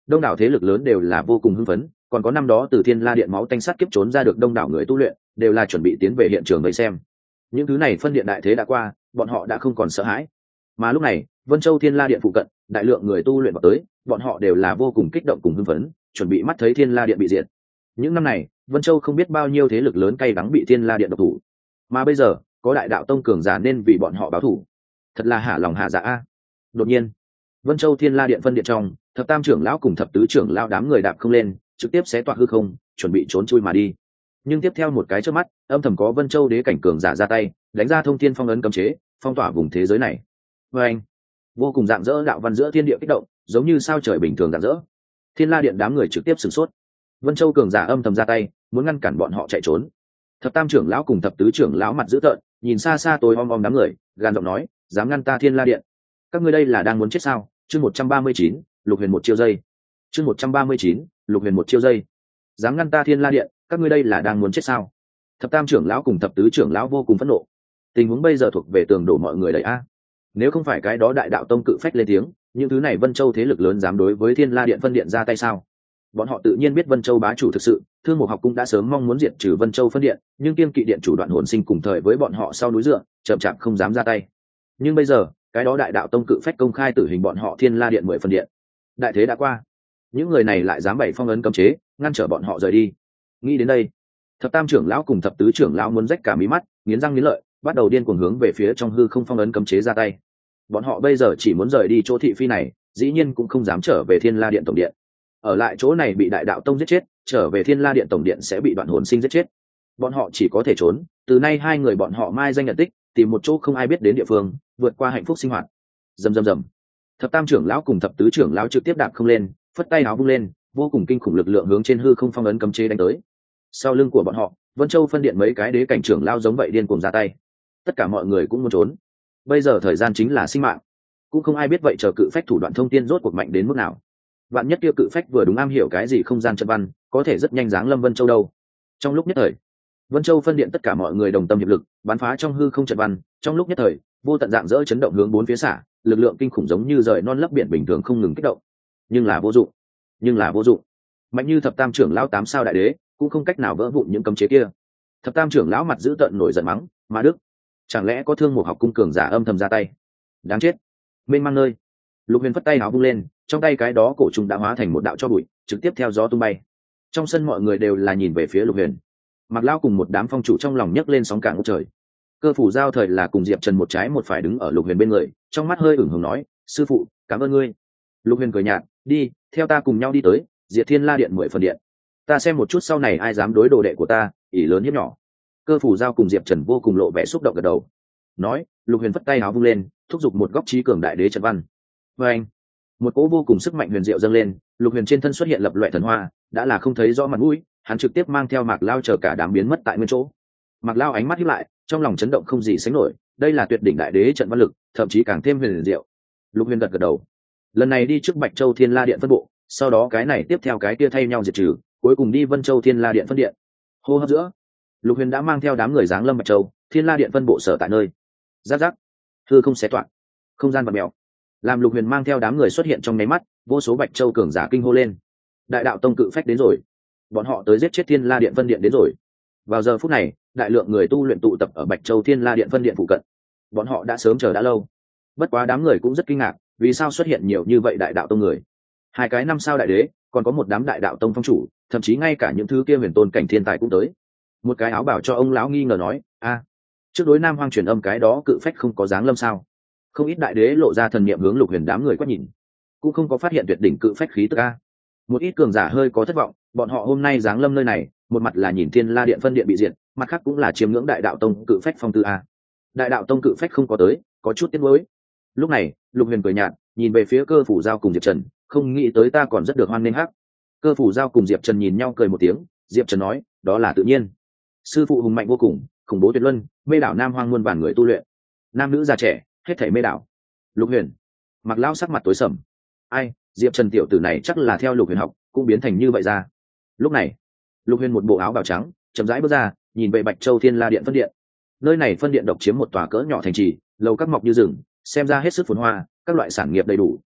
đông đảo thế lực lớn đều là vô cùng hưng phấn, còn có năm đó từ Thiên La Điện máu tanh sát kiếp trốn ra được đông đảo người tu luyện, đều là chuẩn bị tiến về hiện trường vây xem. Những thứ này phân điện đại thế đã qua, bọn họ đã không còn sợ hãi. Mà lúc này, Vân Châu Thiên La Điện phụ cận, đại lượng người tu luyện vào tới, bọn họ đều là vô cùng kích động cùng hưng phấn, chuẩn bị mắt thấy Thiên La Điện bị diệt. Những năm này, Vân Châu không biết bao nhiêu thế lực lớn cay đắng bị Thiên La Điện độc thủ, mà bây giờ, có đại đạo tông cường giả nên vì bọn họ báo thù. Thật là hạ lòng hạ dạ a. Đột nhiên, Vân Châu Thiên La Điện phân điện trong, thập tam trưởng lão cùng thập tứ trưởng lão đám người đạp không lên, trực tiếp xé toạc hư không, chuẩn bị trốn chui mà đi. Nhưng tiếp theo một cái chớp mắt, âm thầm có Vân Châu đế cảnh cường giả ra tay, đánh ra thông thiên phong ấn cấm chế, phong tỏa vùng thế giới này. Và anh, vô cùng rạng rỡ đạo văn giữa thiên địa kích động, giống như sao trời bình thường rạng rỡ. Thiên La Điện đám người trực tiếp sửng sốt. Vân Châu cường giả âm thầm ra tay, muốn ngăn cản bọn họ chạy trốn. Thập tam trưởng lão cùng thập tứ trưởng lão mặt dữ tợn, nhìn xa xa tối om om đám người, gàn giọng nói, dám ngăn ta Thiên La Điện? Các ngươi đây là đang muốn chết sao? Chương một trăm ba mươi chín, Lục Huyền một chiêu dây. Chương một trăm ba mươi chín, Lục Huyền một chiêu dây. Dám ngăn ta Thiên La Điện, các ngươi đây là đang muốn chết sao? Thập tam trưởng lão cùng thập tứ trưởng lão vô cùng phẫn nộ. Tình huống bây giờ thuộc về tường đổ mọi người đẩy a. Nếu không phải cái đó đại đạo tông cự phách lên tiếng, những thứ này Vân Châu thế lực lớn dám đối với Thiên La Điện phân điện ra tay sao? Bọn họ tự nhiên biết Vân Châu bá chủ thực sự, Thương Mục Học cũng đã sớm mong muốn diệt trừ Vân Châu phân điện, nhưng kiên kỵ điện chủ Đoạn Hồn Sinh cùng thời với bọn họ sau núi dựa, chậm chạp không dám ra tay. Nhưng bây giờ, cái đó đại đạo tông cự phách công khai tử hình bọn họ Thiên La Điện mười phân điện. Đại thế đã qua, những người này lại dám bày phong ấn cấm chế, ngăn trở bọn họ rời đi. Nghĩ đến đây, thập tam trưởng lão cùng thập tứ trưởng lão muốn rách cả mí mắt, nghiến răng nghiến lợi, bắt đầu điên cuồng hướng về phía trong hư không phong ấn cấm chế ra tay. Bọn họ bây giờ chỉ muốn rời đi chỗ thị phi này, dĩ nhiên cũng không dám trở về Thiên La Điện tổng điện. Ở lại chỗ này bị đại đạo tông giết chết, trở về Thiên La Điện tổng điện sẽ bị Đoạn Hồn Sinh giết chết. Bọn họ chỉ có thể trốn, từ nay hai người bọn họ mai danh nhận tích, tìm một chỗ không ai biết đến địa phương, vượt qua hạnh phúc sinh hoạt. Rầm rầm rầm. Thập tam trưởng lão cùng thập tứ trưởng lão trực tiếp đạp không lên, phất tay áo vung lên, vô cùng kinh khủng lực lượng hướng trên hư không phong ấn cấm chế đánh tới. Sau lưng của bọn họ, Vân Châu phân điện mấy cái đế cảnh trưởng lao giống vậy điên cuồng ra tay. Tất cả mọi người cũng muốn trốn. Bây giờ thời gian chính là sinh mạng, cũng không ai biết vậy chờ cự phách thủ đoạn thông tiên rốt cuộc mạnh đến mức nào. Vạn nhất kia cự phách vừa đúng am hiểu cái gì không gian trận văn, có thể rất nhanh giáng lâm Vân Châu đâu. Trong lúc nhất thời, Vân Châu phân điện tất cả mọi người đồng tâm hiệp lực, bắn phá trong hư không trận văn, trong lúc nhất thời, vô tận dạng dỡ chấn động hướng bốn phía xả, lực lượng kinh khủng giống như rời non lấp biển bình thường không ngừng kích động. Nhưng là vô dụng, nhưng là vô dụng. Mạnh như thập tam trưởng lão tám sao đại đế, cũng không cách nào vỡ vụn những cấm chế kia. Thập tam trưởng lão mặt dữ tợn nổi giận mắng, "Ma Đức, chẳng lẽ có Thương Mục Học cung cường giả âm thầm ra tay? Đáng chết!" Mênh mang nơi, Lục Huyền phất tay áo vung lên, trong tay cái đó cổ trùng đã hóa thành một đạo cho bụi, trực tiếp theo gió tung bay. Trong sân mọi người đều là nhìn về phía Lục Huyền. Mạc Lão cùng một đám phong chủ trong lòng nhấc lên sóng cả ngút trời. Cơ phủ giao thời là cùng Diệp Trần một trái một phải đứng ở Lục Huyền bên người, trong mắt hơi ửng hồng nói, "Sư phụ, cảm ơn ngươi." Lục Huyền cười nhạt, "Đi, theo ta cùng nhau đi tới Diệt Thiên La Điện mười phần điện. Ta xem một chút sau này ai dám đối đồ đệ của ta, ỷ lớn hiếp nhỏ." Cơ phủ giao cùng Diệp Trần vô cùng lộ vẻ xúc động gật đầu. Nói, Lục Huyền phất tay áo vung lên, thúc giục một góc trí cường đại đế trận văn. Và anh, một cỗ vô cùng sức mạnh huyền diệu dâng lên, Lục Huyền trên thân xuất hiện lập loại thần hoa, đã là không thấy rõ mặt mũi, hắn trực tiếp mang theo Mạc Lao chờ cả đám biến mất tại nguyên chỗ. Mạc Lao ánh mắt híp lại, trong lòng chấn động không gì sánh nổi, đây là tuyệt đỉnh đại đế trận văn lực, thậm chí càng thêm huyền diệu. Lục Huyền gật gật đầu. Lần này đi trước Bạch Châu Thiên La Điện phân bộ, sau đó cái này tiếp theo cái kia thay nhau diệt trừ, cuối cùng đi Vân Châu Thiên La Điện phân điện. Hô hấp giữa, Lục Huyền đã mang theo đám người giáng lâm Bạch Châu Thiên La Điện phân bộ sở tại nơi. Giáp giáp, hư không xé toạc, không gian bật mèo. Làm Lục Huyền mang theo đám người xuất hiện trong nháy mắt, vô số Bạch Châu cường giả kinh hô lên. Đại đạo tông cự phách đến rồi, bọn họ tới giết chết Thiên La Điện phân điện đến rồi. Vào giờ phút này, đại lượng người tu luyện tụ tập ở Bạch Châu Thiên La Điện phân điện phụ cận. Bọn họ đã sớm chờ đã lâu. Bất quá đám người cũng rất kinh ngạc, vì sao xuất hiện nhiều như vậy đại đạo tông người? Hai cái năm sao đại đế, còn có một đám đại đạo tông phong chủ, thậm chí ngay cả những thứ kia huyền tôn cảnh thiên tài cũng tới. Một cái áo bảo cho ông lão nghi ngờ nói, a, trước đối Nam Hoang truyền âm cái đó cự phách không có dáng lâm sao? Không ít đại đế lộ ra thần niệm hướng Lục Huyền đám người quét nhìn, cũng không có phát hiện tuyệt đỉnh cự phách khí tức a. Một ít cường giả hơi có thất vọng, bọn họ hôm nay dáng lâm nơi này, một mặt là nhìn Thiên La Điện phân điện bị diệt, mặt khác cũng là chiêm ngưỡng đại đạo tông cự phách phong tư a. Đại đạo tông cự phách không có tới, có chút tiếc nuối. Lúc này, Lục Huyền cười nhạt, nhìn về phía Cơ phủ giao cùng Diệp Trần, không nghĩ tới ta còn rất được hoan nghênh hắc. Cơ phủ giao cùng Diệp Trần nhìn nhau cười một tiếng, Diệp Trần nói, đó là tự nhiên. Sư phụ hùng mạnh vô cùng, khủng bố tuyệt luân, mê đảo Nam Hoang muôn vàn người tu luyện, nam nữ già trẻ, hết thảy mê đảo. Lục Huyền, Mặc Lão sắc mặt tối sầm. Ai, Diệp Trần tiểu tử này chắc là theo Lục Huyền học, cũng biến thành như vậy ra. Lúc này, Lục Huyền một bộ áo bào trắng, chậm rãi bước ra, nhìn về Bạch Châu Thiên La Điện phân điện. Nơi này phân điện độc chiếm một tòa cỡ nhỏ thành trì, lầu các mọc như rừng, xem ra hết sức phồn hoa, các loại sản nghiệp đầy đủ,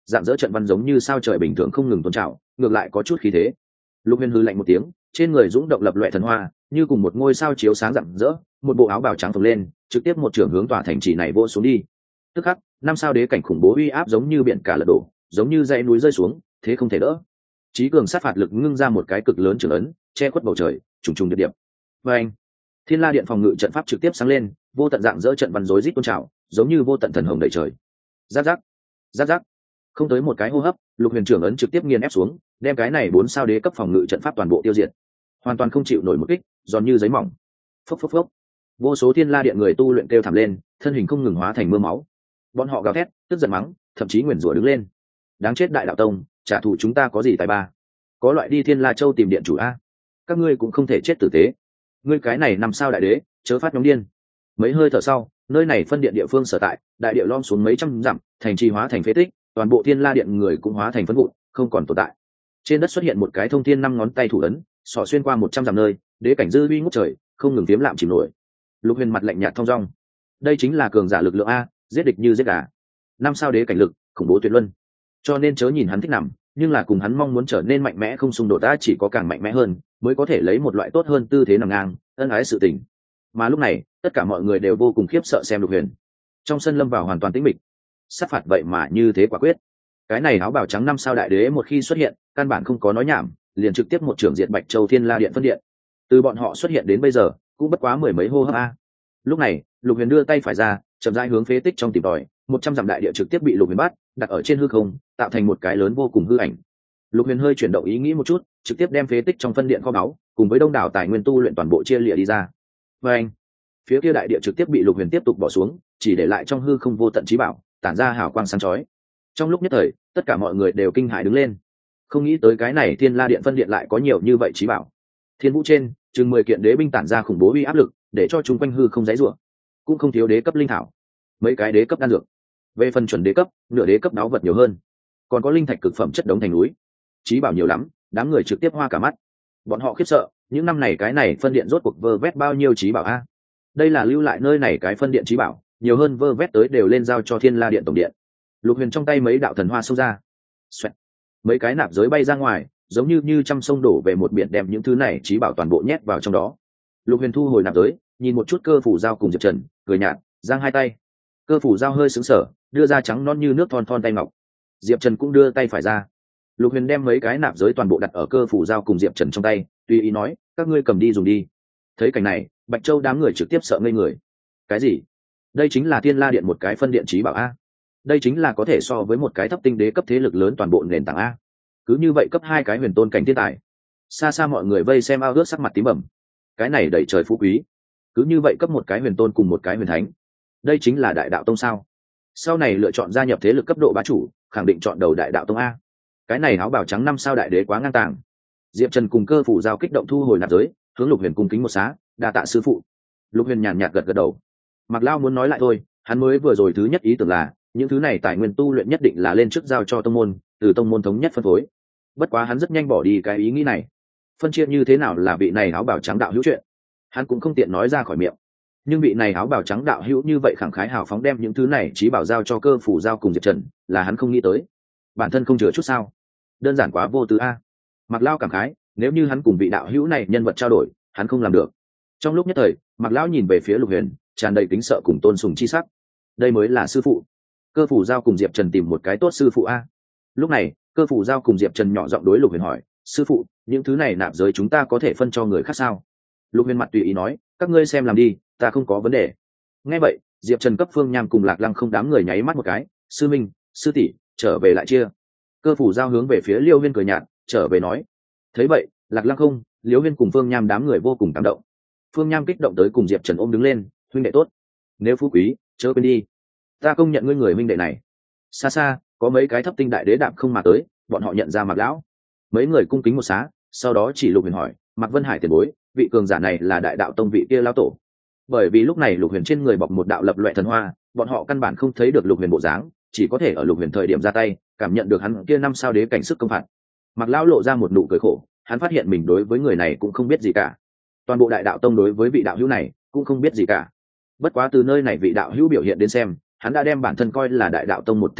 dạng dỡ trận văn giống như sao trời bình thường không ngừng tôn trào, ngược lại có chút khí thế. Lục Huyền hừ lạnh một tiếng, trên người dũng động lập loè thần hoa, như cùng một ngôi sao chiếu sáng rạng rỡ, một bộ áo bào trắng phồng lên, trực tiếp một trường hướng tòa thành trì này vỗ xuống đi. Tức khắc, năm sao đế cảnh khủng bố uy áp giống như biển cả lật đổ, giống như dãy núi rơi xuống, thế không thể đỡ. Chí cường sát phạt lực ngưng ra một cái cực lớn trường ấn, che khuất bầu trời, trùng trùng điệp điệp. Và anh, Thiên La Điện phòng ngự trận pháp trực tiếp sáng lên, vô tận dạng dỡ trận văn rối rít tôn trào, giống như vô tận thần hồng đầy trời. Giáp giáp, giáp giáp. Không tới một cái hô hấp, Lục Huyền trưởng ấn trực tiếp nghiền ép xuống, đem cái này bốn sao đế cấp phòng ngự trận pháp toàn bộ tiêu diệt, hoàn toàn không chịu nổi một kích, giòn như giấy mỏng. Phốc phốc phốc. Vô số Thiên La Điện người tu luyện kêu thảm lên, thân hình không ngừng hóa thành mưa máu. Bọn họ gào thét, tức giận mắng, thậm chí nguyền rủa đứng lên. Đáng chết Đại Đạo Tông, trả thù chúng ta có gì tài ba? Có loại đi Thiên La Châu tìm điện chủ a. Các ngươi cũng không thể chết tử tế. Ngươi cái này năm sao đại đế, chớ phát nhóm điên. Mấy hơi thở sau, nơi này phân điện địa phương sở tại, đại địa lom xuống mấy trăm dặm, thành trì hóa thành phế tích, toàn bộ Thiên La Điện người cũng hóa thành phấn vụn, không còn tồn tại. Trên đất xuất hiện một cái thông thiên năm ngón tay thủ ấn, xỏ xuyên qua một trăm dặm nơi, đế cảnh dư uy ngút trời, không ngừng tiếm lạm chìm nổi. Lục Huyền mặt lạnh nhạt thong dong. Đây chính là cường giả lực lượng a, giết địch như giết gà. Năm sao đế cảnh lực, khủng bố tuyệt luân. Cho nên chớ nhìn hắn thích nằm, nhưng là cùng hắn mong muốn trở nên mạnh mẽ không xung đột, ta chỉ có càng mạnh mẽ hơn, mới có thể lấy một loại tốt hơn tư thế nằm ngang, ân ái sự tình. Mà lúc này, tất cả mọi người đều vô cùng khiếp sợ xem Lục Huyền. Trong sân lâm vào hoàn toàn tĩnh mịch. Sát phạt vậy mà như thế quả quyết. Cái này áo bào trắng năm sao đại đế một khi xuất hiện, căn bản không có nói nhảm, liền trực tiếp một trưởng diệt Bạch Châu Thiên La Điện phân điện. Từ bọn họ xuất hiện đến bây giờ, cũng bất quá mười mấy hô hấp a. Lúc này, Lục Huyền đưa tay phải ra, chậm rãi hướng phế tích trong tìm tòi, một trăm dặm đại địa trực tiếp bị Lục Huyền bắt, đặt ở trên hư không, tạo thành một cái lớn vô cùng hư ảnh. Lục Huyền hơi chuyển động ý nghĩ một chút, trực tiếp đem phế tích trong phân điện kho báu, cùng với đông đảo tài nguyên tu luyện toàn bộ chia lìa đi ra. Và anh, phía kia đại địa trực tiếp bị Lục Huyền tiếp tục bỏ xuống, chỉ để lại trong hư không vô tận trí bảo, tản ra hào quang sáng chói. Trong lúc nhất thời, tất cả mọi người đều kinh hãi đứng lên. Không nghĩ tới cái này Thiên La Điện phân điện lại có nhiều như vậy trí bảo. Thiên vũ trên, chừng mười kiện đế binh tản ra khủng bố uy áp lực, để cho chúng quanh hư không giãy giụa. Cũng không thiếu đế cấp linh thảo, mấy cái đế cấp đan dược. Về phần chuẩn đế cấp, nửa đế cấp đáo vật nhiều hơn. Còn có linh thạch cực phẩm chất đống thành núi. Trí bảo nhiều lắm, đám người trực tiếp hoa cả mắt. Bọn họ khiếp sợ, những năm này cái này phân điện rốt cuộc vơ vét bao nhiêu trí bảo a? Đây là lưu lại nơi này cái phân điện trí bảo, nhiều hơn vơ vét tới đều lên giao cho Thiên La Điện tổng điện. Lục Huyền trong tay mấy đạo thần hoa xông ra. Xoẹt. Mấy cái nạp giới bay ra ngoài, giống như như trăm sông đổ về một biển, đem những thứ này trí bảo toàn bộ nhét vào trong đó. Lục Huyền thu hồi nạp giới, nhìn một chút Cơ Phủ Giao cùng Diệp Trần, cười nhạt, giang hai tay. Cơ Phủ Giao hơi sững sờ, đưa ra trắng non như nước thon thon tay ngọc. Diệp Trần cũng đưa tay phải ra. Lục Huyền đem mấy cái nạp giới toàn bộ đặt ở Cơ Phủ Giao cùng Diệp Trần trong tay, tùy ý nói, các ngươi cầm đi dùng đi. Thấy cảnh này, Bạch Châu đám người trực tiếp sợ ngây người. Cái gì? Đây chính là Thiên La Điện một cái phân điện trí bảo a. Đây chính là có thể so với một cái thấp tinh đế cấp thế lực lớn toàn bộ nền tảng a. Cứ như vậy cấp hai cái huyền tôn cảnh thiên tài. Xa xa mọi người vây xem ao ước sắc mặt tím bẩm. Cái này đẩy trời phú quý. Cứ như vậy cấp một cái huyền tôn cùng một cái huyền thánh. Đây chính là Đại Đạo Tông sao? Sau này lựa chọn gia nhập thế lực cấp độ bá chủ, khẳng định chọn đầu Đại Đạo Tông a. Cái này áo bào trắng năm sao đại đế quá ngang tàng. Diệp Trần cùng Cơ Phủ Giao kích động thu hồi nạp giới, hướng Lục Huyền cung kính một xá, đa tạ sư phụ. Lục Huyền nhàn nhạt gật gật đầu. Mạc Lao muốn nói lại thôi, hắn mới vừa rồi thứ nhất ý tưởng là những thứ này tài nguyên tu luyện nhất định là lên trước giao cho tông môn, từ tông môn thống nhất phân phối. Bất quá hắn rất nhanh bỏ đi cái ý nghĩ này. Phân chia như thế nào là vị này áo bào trắng đạo hữu chuyện, hắn cũng không tiện nói ra khỏi miệng. Nhưng vị này áo bào trắng đạo hữu như vậy khẳng khái hào phóng đem những thứ này trí bảo giao cho Cơ Phủ Giao cùng Diệp Trần, là hắn không nghĩ tới. Bản thân không chừa chút sao? Đơn giản quá vô tư a. Mạc Lao cảm khái, nếu như hắn cùng vị đạo hữu này nhân vật trao đổi, hắn không làm được. Trong lúc nhất thời, Mạc Lão nhìn về phía Lục Huyền, tràn đầy kính sợ cùng tôn sùng chi sắc. Đây mới là sư phụ. Cơ Phủ Giao cùng Diệp Trần tìm một cái tốt sư phụ a. Lúc này, Cơ Phủ Giao cùng Diệp Trần nhỏ giọng đối Lục Huyền hỏi, sư phụ, những thứ này nạp giới chúng ta có thể phân cho người khác sao? Lục Huyền mặt tùy ý nói, các ngươi xem làm đi, ta không có vấn đề. Nghe vậy, Diệp Trần cấp Phương Nham cùng Lạc Lăng không đám người nháy mắt một cái, sư minh, sư tỷ, trở về lại chia. Cơ Phủ Giao hướng về phía Liêu Huyên cười nhạt, trở về nói. Thấy vậy, Lạc Lăng không, Liêu Huyên cùng Phương Nham đám người vô cùng cảm động. Phương Nham kích động tới cùng Diệp Trần ôm đứng lên, huynh đệ tốt, nếu phú quý, chớ quên đi, ta công nhận ngươi người huynh đệ này. Xa xa, có mấy cái thấp tinh đại đế đạm không mà tới, bọn họ nhận ra Mạc Lão. Mấy người cung kính một xá, sau đó chỉ Lục Huyền hỏi, Mạc Vân Hải tiền bối, vị cường giả này là Đại Đạo Tông vị kia lão tổ. Bởi vì lúc này Lục Huyền trên người bọc một đạo lập loè thần hoa, bọn họ căn bản không thấy được Lục Huyền bộ dáng, chỉ có thể ở Lục Huyền thời điểm ra tay, cảm nhận được hắn kia năm sao đế cảnh sức công phạt. Mạc Lão lộ ra một nụ cười khổ, hắn phát hiện mình đối với người này cũng không biết gì cả. Toàn bộ Đại Đạo Tông đối với vị đạo hữu này cũng không biết gì cả. Bất quá từ nơi này vị đạo hữu biểu hiện đến xem, hắn đã đem bản thân coi là Đại Đạo Tông một thành viên,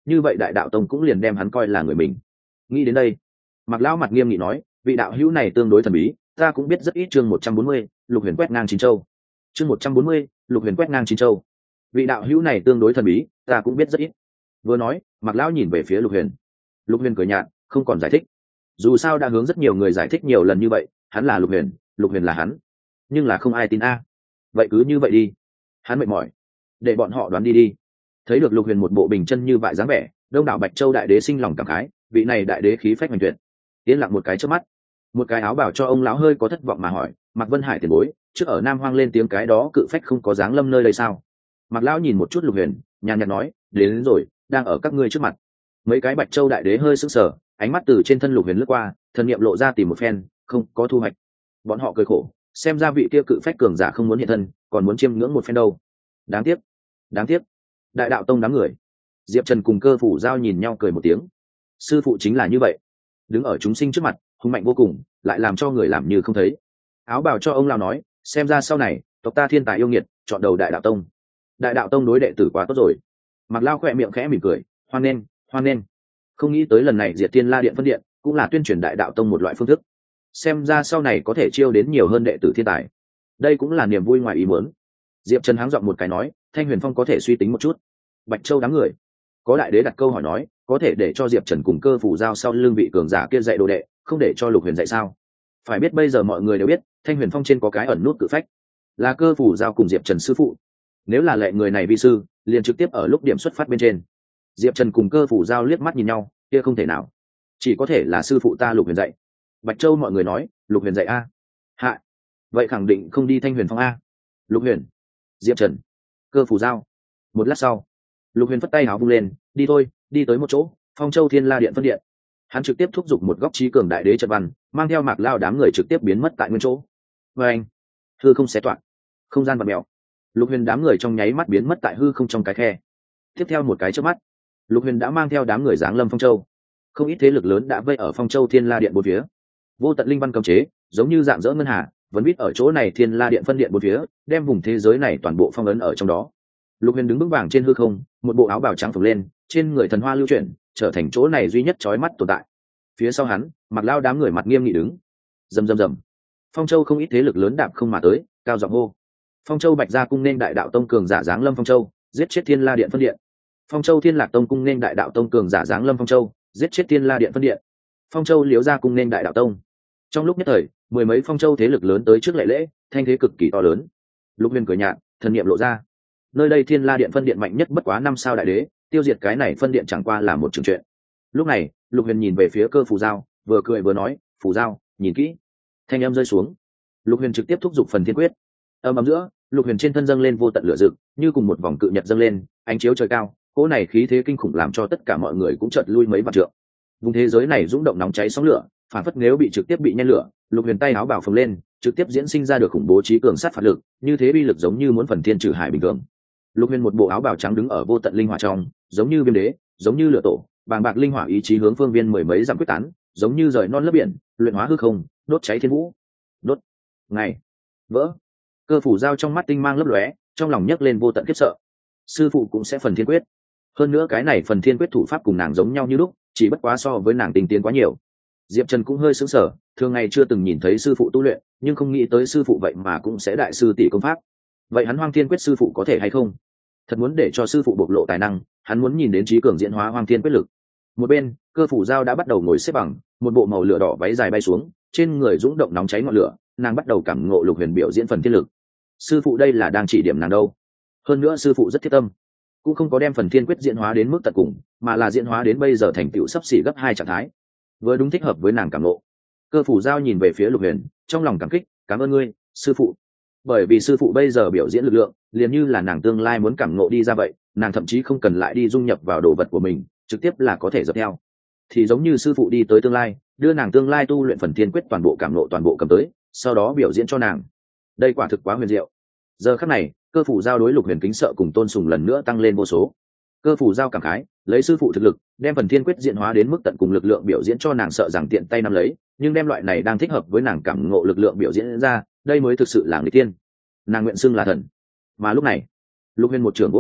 như vậy đại đạo tông cũng liền đem hắn coi là người mình. Nghĩ đến đây, Mạc lão mặt nghiêm nghị nói, vị đạo hữu này tương đối thần bí, ta cũng biết rất ít. Chương một trăm bốn mươi, Lục Huyền quét ngang chín châu. Chương một trăm bốn mươi, Lục Huyền quét ngang chín châu. Vị đạo hữu này tương đối thần bí, ta cũng biết rất ít. Vừa nói, Mạc lão nhìn về phía Lục Huyền. Lục Huyền cười nhạt, không còn giải thích. Dù sao đã hướng rất nhiều người giải thích nhiều lần như vậy, hắn là Lục Huyền, Lục Huyền là hắn, nhưng là không ai tin a. Vậy cứ như vậy đi. Hắn mệt mỏi, để bọn họ đoán đi đi. Thấy được Lục Huyền một bộ bình chân như vại dáng vẻ, đông đảo Bạch Châu đại đế sinh lòng cảm khái, vị này đại đế khí phách hoành tuyệt. Yên lặng một cái chớp mắt, một cái áo bảo cho ông lão hơi có thất vọng mà hỏi, Mạc Vân Hải tiền bối, trước ở Nam Hoang lên tiếng cái đó cự phách không có dáng lâm nơi đây sao? Mạc lão nhìn một chút Lục Huyền, nhàn nhạt nói, đến, đến rồi, đang ở các ngươi trước mặt. Mấy cái Bạch Châu đại đế hơi sững sờ, ánh mắt từ trên thân Lục Huyền lướt qua, thần niệm lộ ra tìm một phen, không có thu hoạch. Bọn họ cười khổ, xem ra vị kia cự phách cường giả không muốn hiện thân, còn muốn chiêm ngưỡng một phen đâu. Đáng tiếc, đáng tiếc. Đại đạo tông đám người, Diệp Trần cùng Cơ Phủ Giao nhìn nhau cười một tiếng. Sư phụ chính là như vậy, đứng ở chúng sinh trước mặt, hùng mạnh vô cùng, lại làm cho người làm như không thấy. Áo bào cho ông lão nói, xem ra sau này tộc ta thiên tài yêu nghiệt, chọn đầu đại đạo tông. Đại đạo tông đối đệ tử quá tốt rồi. Mạc Lao khỏe miệng khẽ mỉm cười, hoan nghênh, hoan nghênh. Không nghĩ tới lần này Diệt Thiên La Điện phân điện cũng là tuyên truyền đại đạo tông một loại phương thức. Xem ra sau này có thể chiêu đến nhiều hơn đệ tử thiên tài. Đây cũng là niềm vui ngoài ý muốn. Diệp Trần háng giọng một cái nói, Thanh Huyền Phong có thể suy tính một chút. Bạch Châu đám người, có đại đế đặt câu hỏi nói, có thể để cho Diệp Trần cùng Cơ Phủ Giao sau lưng vị cường giả kia dạy đồ đệ, không để cho Lục Huyền dạy sao? Phải biết bây giờ mọi người đều biết, Thanh Huyền Phong trên có cái ẩn nút cự phách, là Cơ Phủ Giao cùng Diệp Trần sư phụ. Nếu là lệ người này vi sư, liền trực tiếp ở lúc điểm xuất phát bên trên. Diệp Trần cùng Cơ Phủ Giao liếc mắt nhìn nhau, kia không thể nào, chỉ có thể là sư phụ ta Lục Huyền dạy. Bạch Châu mọi người nói, Lục Huyền dạy a? Hạ, vậy khẳng định không đi Thanh Huyền Phong a. Lục Huyền, Diệp Trần, Cơ Phủ Giao. Một lát sau, Lục Huyền phất tay áo vung lên, đi thôi, đi tới một chỗ, Phong Châu Thiên La Điện phân điện. Hắn trực tiếp thúc giục một góc trí cường đại đế trận văn, mang theo Mạc Lao đám người trực tiếp biến mất tại nguyên chỗ. Và anh, hư không xé toạc, không gian vặn mèo. Lục Huyền đám người trong nháy mắt biến mất tại hư không trong cái khe. Tiếp theo một cái chớp mắt, Lục Huyền đã mang theo đám người giáng lâm Phong Châu. Không ít thế lực lớn đã vây ở Phong Châu Thiên La Điện bốn phía. Vô tận linh văn cấm chế, giống như dạng dỡ ngân hà, vẫn biết ở chỗ này Thiên La Điện phân điện bốn phía, đem vùng thế giới này toàn bộ phong ấn ở trong đó. Lục Huyền đứng vững vàng trên hư không, một bộ áo bào trắng phồng lên, trên người thần hoa lưu chuyển, trở thành chỗ này duy nhất chói mắt tồn tại. Phía sau hắn, Mạc Lao đám người mặt nghiêm nghị đứng. Rầm rầm rầm. Phong Châu không ít thế lực lớn đạp không mà tới, cao giọng hô. Phong Châu Bạch Gia cung nên đại đạo tông cường giả giáng lâm Phong Châu, giết chết Thiên La Điện phân điện. Phong Châu Thiên Lạc tông cung nên đại đạo tông cường giả giáng lâm Phong Châu, giết chết Thiên La Điện phân điện. Phong Châu Liễu Gia cung nên đại đạo tông. Trong lúc nhất thời, mười mấy Phong Châu thế lực lớn tới trước lễ lễ, thanh thế cực kỳ to lớn. Lục Huyền cười nhạt, thần niệm lộ ra. Nơi đây Thiên La Điện phân điện mạnh nhất bất quá năm sao đại đế, tiêu diệt cái này phân điện chẳng qua là một trường chuyện. Lúc này, Lục Huyền nhìn về phía Cơ Phủ Giao, vừa cười vừa nói, Phủ Giao, nhìn kỹ. Thanh âm rơi xuống, Lục Huyền trực tiếp thúc giục phần thiên quyết. Âm ầm giữa, Lục Huyền trên thân dâng lên vô tận lửa rực, như cùng một vòng cự nhật dâng lên, ánh chiếu trời cao, cỗ này khí thế kinh khủng làm cho tất cả mọi người cũng chợt lui mấy vạn trượng. Vùng thế giới này rung động nóng cháy sóng lửa, phản phất nếu bị trực tiếp bị nhen lửa. Lục Huyền tay áo bảo phồng lên, trực tiếp diễn sinh ra được khủng bố trí cường sát phạt lực, như thế uy lực giống như muốn phần thiên trừ hải bình thường. Lục Huyền một bộ áo bào trắng đứng ở vô tận linh hỏa trong, giống như viêm đế, giống như lửa tổ, bàng bạc linh hỏa ý chí hướng phương viên mười mấy dặm quyết tán, giống như rời non lấp biển, luyện hóa hư không, đốt cháy thiên vũ. Đốt, ngày, vỡ. Cơ Phủ Giao trong mắt tinh mang lấp lóe, trong lòng nhấc lên vô tận khiếp sợ. Sư phụ cũng sẽ phần thiên quyết. Hơn nữa cái này phần thiên quyết thủ pháp cùng nàng giống nhau như lúc, chỉ bất quá so với nàng tinh tiến quá nhiều. Diệp Trần cũng hơi sững sờ, thường ngày chưa từng nhìn thấy sư phụ tu luyện, nhưng không nghĩ tới sư phụ vậy mà cũng sẽ đại sư tỷ công pháp. Vậy hắn Hoang Thiên Quyết sư phụ có thể hay không? Thật muốn để cho sư phụ bộc lộ tài năng, hắn muốn nhìn đến trí cường diễn hóa Hoang Thiên Quyết lực. Một bên, Cơ Phủ Giao đã bắt đầu ngồi xếp bằng, một bộ màu lửa đỏ váy dài bay xuống, trên người dũng động nóng cháy ngọn lửa, nàng bắt đầu cảm ngộ Lục Huyền biểu diễn phần thiên lực. Sư phụ đây là đang chỉ điểm nàng đâu? Hơn nữa sư phụ rất thiết tâm, cũng không có đem phần thiên quyết diễn hóa đến mức tận cùng, mà là diễn hóa đến bây giờ thành tựu sắp xỉ gấp hai trạng thái, vừa đúng thích hợp với nàng cảm ngộ. Cơ Phủ Giao nhìn về phía Lục Huyền, trong lòng cảm kích, cảm ơn ngươi, sư phụ. Bởi vì sư phụ bây giờ biểu diễn lực lượng, liền như là nàng tương lai muốn cảm ngộ đi ra vậy, nàng thậm chí không cần lại đi dung nhập vào đồ vật của mình, trực tiếp là có thể dập theo. Thì giống như sư phụ đi tới tương lai, đưa nàng tương lai tu luyện phần thiên quyết toàn bộ cảm ngộ toàn bộ cầm tới, sau đó biểu diễn cho nàng. Đây quả thực quá huyền diệu. Giờ khắc này, Cơ Phủ Giao đối Lục Huyền kính sợ cùng tôn sùng lần nữa tăng lên vô số. Cơ Phủ Giao cảm khái, lấy sư phụ thực lực, đem phần thiên quyết diễn hóa đến mức tận cùng lực lượng biểu diễn cho nàng sợ rằng tiện tay nắm lấy, nhưng đem loại này đang thích hợp với nàng cảm ngộ lực lượng biểu diễn ra, đây mới thực sự là người tiên. Nàng nguyện xưng là thần. Mà lúc này, Lục Huyền một trường vỗ hạ,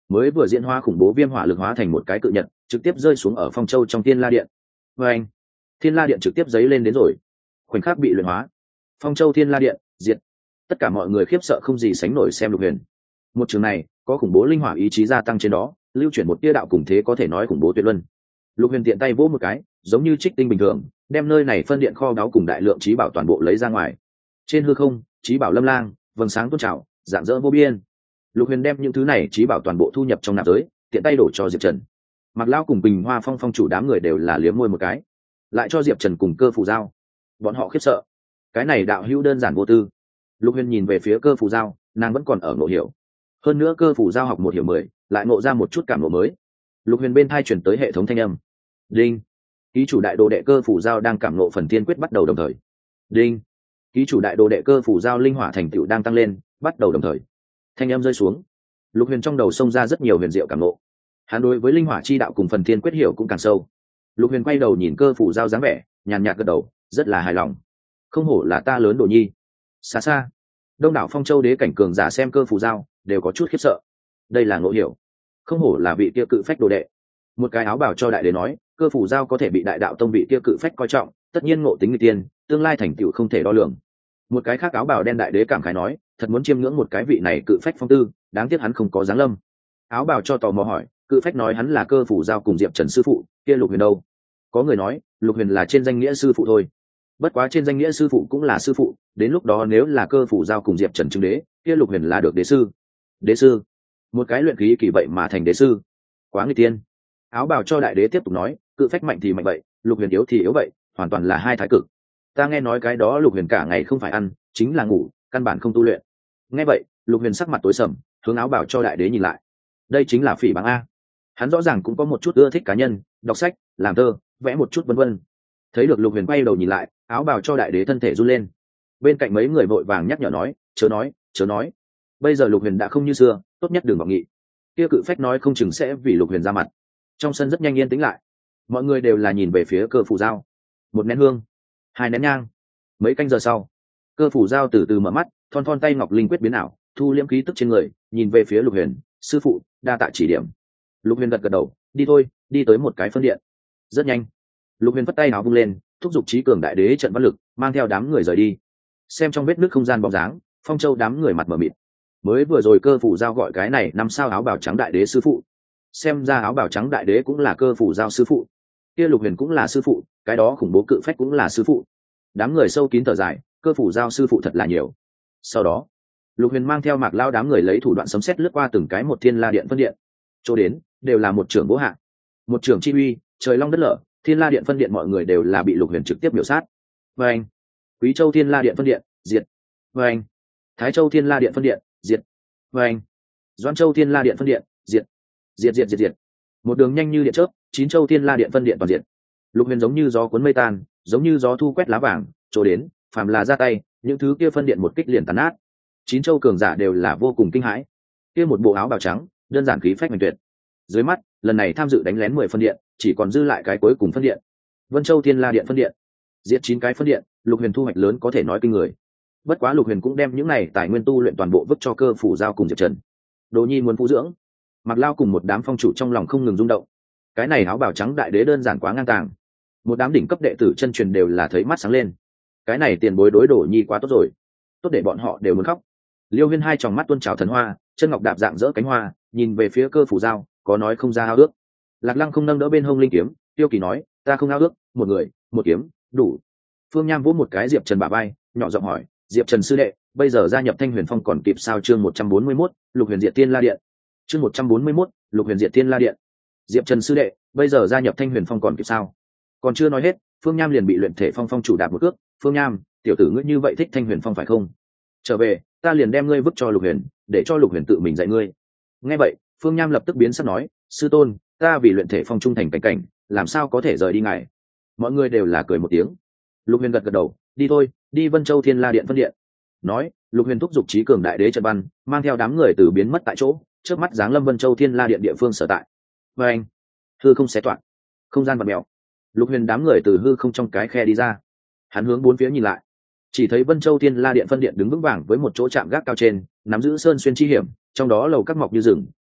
mới vừa diễn hóa khủng bố viêm hỏa lực hóa thành một cái cự nhật trực tiếp rơi xuống ở Phong Châu trong Thiên La Điện. Và anh, Thiên La Điện trực tiếp giấy lên đến rồi, khoảnh khắc bị luyện hóa. Phong Châu Thiên La Điện diệt. Tất cả mọi người khiếp sợ không gì sánh nổi xem Lục Huyền. Một trường này có khủng bố linh hỏa ý chí gia tăng trên đó, lưu chuyển một tia đạo cùng thế có thể nói khủng bố tuyệt luân. Lục Huyền tiện tay vỗ một cái, giống như trích tinh bình thường, đem nơi này phân điện kho báu cùng đại lượng trí bảo toàn bộ lấy ra ngoài. Trên hư không, trí bảo lâm lang, vầng sáng tôn trào, dạng dỡ vô biên. Lục Huyền đem những thứ này trí bảo toàn bộ thu nhập trong nạp giới, tiện tay đổ cho Diệp Trần. Mặc Lao cùng Bình Hoa Phong phong chủ đám người đều là liếm môi một cái, lại cho Diệp Trần cùng Cơ Phù Giao. Bọn họ khiếp sợ. Cái này đạo hữu đơn giản vô tư. Lục Huyền nhìn về phía Cơ Phù Giao, nàng vẫn còn ở ngộ hiểu. Hơn nữa Cơ Phù Giao học một hiểu mười, lại ngộ ra một chút cảm ngộ mới. Lục Huyền bên thai chuyển tới hệ thống thanh âm. Đinh. Ký chủ đại đồ đệ Cơ Phù Giao đang cảm ngộ phần tiên quyết bắt đầu đồng thời. Đinh. Ký chủ đại đồ đệ Cơ Phù Giao linh hỏa thành tựu đang tăng lên, bắt đầu đồng thời. Thanh âm rơi xuống. Lục Huyền trong đầu xông ra rất nhiều huyền diệu cảm ngộ. Hắn đối với linh hỏa chi đạo cùng phần tiên quyết hiểu cũng càng sâu. Lục Huyền quay đầu nhìn Cơ Phù Giao dáng vẻ, nhàn nhạt gật đầu, rất là hài lòng. Không hổ là ta lớn đồ nhi. Xa xa, đông đảo Phong Châu đế cảnh cường giả xem Cơ Phù Giao đều có chút khiếp sợ. Đây là ngộ hiểu. Không hổ là vị kia cự phách đồ đệ. Một cái áo bào cho đại đế nói, Cơ Phù Giao có thể bị đại đạo tông vị kia cự phách coi trọng, tất nhiên ngộ tính người tiên, tương lai thành tựu không thể đo lường. Một cái khác áo bào đen đại đế cảm khái nói, thật muốn chiêm ngưỡng một cái vị này cự phách phong tư, đáng tiếc hắn không có dáng lâm. Áo bào cho tò mò hỏi, cự phách nói hắn là Cơ Phù Giao cùng Diệp Trần sư phụ, kia Lục Huyền đâu? Có người nói, Lục Huyền là trên danh nghĩa sư phụ thôi. Bất quá trên danh nghĩa sư phụ cũng là sư phụ, đến lúc đó nếu là Cơ Phù Giao cùng Diệp Trần chứng đế, kia Lục Huyền là được đế sư. Đế sư? Một cái luyện khí kỳ vậy mà thành đế sư, quá nguy tiên. Áo bào cho đại đế tiếp tục nói, cự phách mạnh thì mạnh vậy, Lục Huyền yếu thì yếu vậy, hoàn toàn là hai thái cực. Ta nghe nói cái đó Lục Huyền cả ngày không phải ăn, chính là ngủ, căn bản không tu luyện. Nghe vậy, Lục Huyền sắc mặt tối sầm, hướng áo bào cho đại đế nhìn lại. Đây chính là phỉ báng a. Hắn rõ ràng cũng có một chút ưa thích cá nhân, đọc sách, làm thơ, vẽ một chút vân vân. Thấy được Lục Huyền quay đầu nhìn lại, áo bào cho đại đế thân thể run lên. Bên cạnh mấy người vội vàng nhắc nhở nói, chớ nói, chớ nói. Bây giờ Lục Huyền đã không như xưa, tốt nhất đừng vọng nghị. Kia cự phách nói không chừng sẽ vì Lục Huyền ra mặt. Trong sân rất nhanh yên tĩnh lại, mọi người đều là nhìn về phía Cơ Phù Giao. Một nén hương, hai nén nhang, mấy canh giờ sau, Cơ Phù Giao từ từ mở mắt, thon thon tay ngọc linh quyết biến ảo, thu liễm khí tức trên người, nhìn về phía Lục Huyền, sư phụ, đa tạ chỉ điểm. Lục Huyền gật gật đầu, đi thôi, đi tới một cái phân điện. Rất nhanh, Lục Huyền vất tay áo vung lên, thúc giục trí cường đại đế trận văn lực, mang theo đám người rời đi. Xem trong vết nước không gian bóng dáng, Phong Châu đám người mặt mở mịt. Mới vừa rồi Cơ Phù Giao gọi cái này năm sao áo bào trắng đại đế sư phụ, xem ra áo bào trắng đại đế cũng là Cơ Phù Giao sư phụ, kia Lục Huyền cũng là sư phụ, cái đó khủng bố cự phách cũng là sư phụ. Đám người sâu kín thở dài, Cơ Phù Giao sư phụ thật là nhiều. Sau đó, Lục Huyền mang theo Mạc Lao đám người lấy thủ đoạn sấm sét lướt qua từng cái một Thiên La Điện phân điện. Chỗ đến đều là một trưởng bố hạ, một trưởng chi uy, trời long đất lở, Thiên La Điện phân điện mọi người đều là bị Lục Huyền trực tiếp biểu sát. Và anh, Quý Châu Thiên La Điện phân điện diệt. Và anh, Thái Châu Thiên La Điện phân điện diệt. Và anh, Doãn Châu Thiên La Điện phân điện diệt. Diệt diệt diệt diệt. Một đường nhanh như điện chớp, Chín Châu Thiên La Điện phân điện toàn diệt. Lục Huyền giống như gió cuốn mây tan, giống như gió thu quét lá vàng, chỗ đến, phàm là ra tay, những thứ kia phân điện một kích liền tàn nát. Chín Châu cường giả đều là vô cùng kinh hãi. Kia một bộ áo bào trắng, đơn giản khí phách mạnh tuyệt. Dưới mắt, lần này tham dự đánh lén mười phân điện, chỉ còn dư lại cái cuối cùng phân điện. Vân Châu Thiên La Điện phân điện. Diệt chín cái phân điện, Lục Huyền thu hoạch lớn có thể nói kinh người. Bất quá Lục Huyền cũng đem những này tài nguyên tu luyện toàn bộ vứt cho Cơ Phù Giao cùng Diệp Trần. Đồ nhi muốn phú dưỡng. Mặc Lao cùng một đám phong chủ trong lòng không ngừng rung động. Cái này áo bào trắng đại đế đơn giản quá ngang tàng. Một đám đỉnh cấp đệ tử chân truyền đều là thấy mắt sáng lên. Cái này tiền bối đối Đồ nhi quá tốt rồi, tốt để bọn họ đều muốn khóc. Liêu Huyên hai tròng mắt tuôn trào thần hoa, chân ngọc đạp dạng dỡ cánh hoa, nhìn về phía Cơ Phù Giao, có nói không ra ao ước. Lạc Lăng không nâng đỡ bên hông linh kiếm, Tiêu Kỳ nói, ta không ao ước, một người, một kiếm, đủ. Phương Nham vỗ một cái Diệp Trần bả vai, nhỏ giọng hỏi, Diệp Trần sư đệ, bây giờ gia nhập Thanh Huyền Phong còn kịp sao? Chương một trăm bốn mươi mốt, Lục Huyền Diệt Thiên La Điện. Chương một trăm bốn mươi mốt, Lục Huyền Diệt Thiên La Điện. Diệp Trần sư đệ, bây giờ gia nhập Thanh Huyền Phong còn kịp sao? Còn chưa nói hết, Phương Nham liền bị luyện thể phong phong chủ đạp một cước. Phương Nham, tiểu tử ngươi như vậy thích Thanh Huyền Phong phải không? Trở về, ta liền đem ngươi vứt cho Lục Huyền, để cho Lục Huyền tự mình dạy ngươi. Nghe vậy, Phương Nham lập tức biến sắc nói, sư tôn, ta vì luyện thể phong trung thành cảnh cảnh, làm sao có thể rời đi ngài? Mọi người đều là cười một tiếng. Lục Huyền gật gật đầu, đi thôi, đi Vân Châu Thiên La Điện phân điện. Nói, Lục Huyền thúc giục trí cường đại đế trận văn, mang theo đám người từ biến mất tại chỗ, trước mắt giáng lâm Vân Châu Thiên La Điện địa phương sở tại. Và anh, hư không xé toạc, không gian vặn mèo. Lục Huyền đám người từ hư không trong cái khe đi ra. Hắn hướng bốn phía nhìn lại, chỉ thấy Vân Châu Thiên La Điện phân điện đứng vững vàng với một chỗ chạm gác cao trên, nắm giữ sơn xuyên chi hiểm, trong đó lầu các mọc như rừng,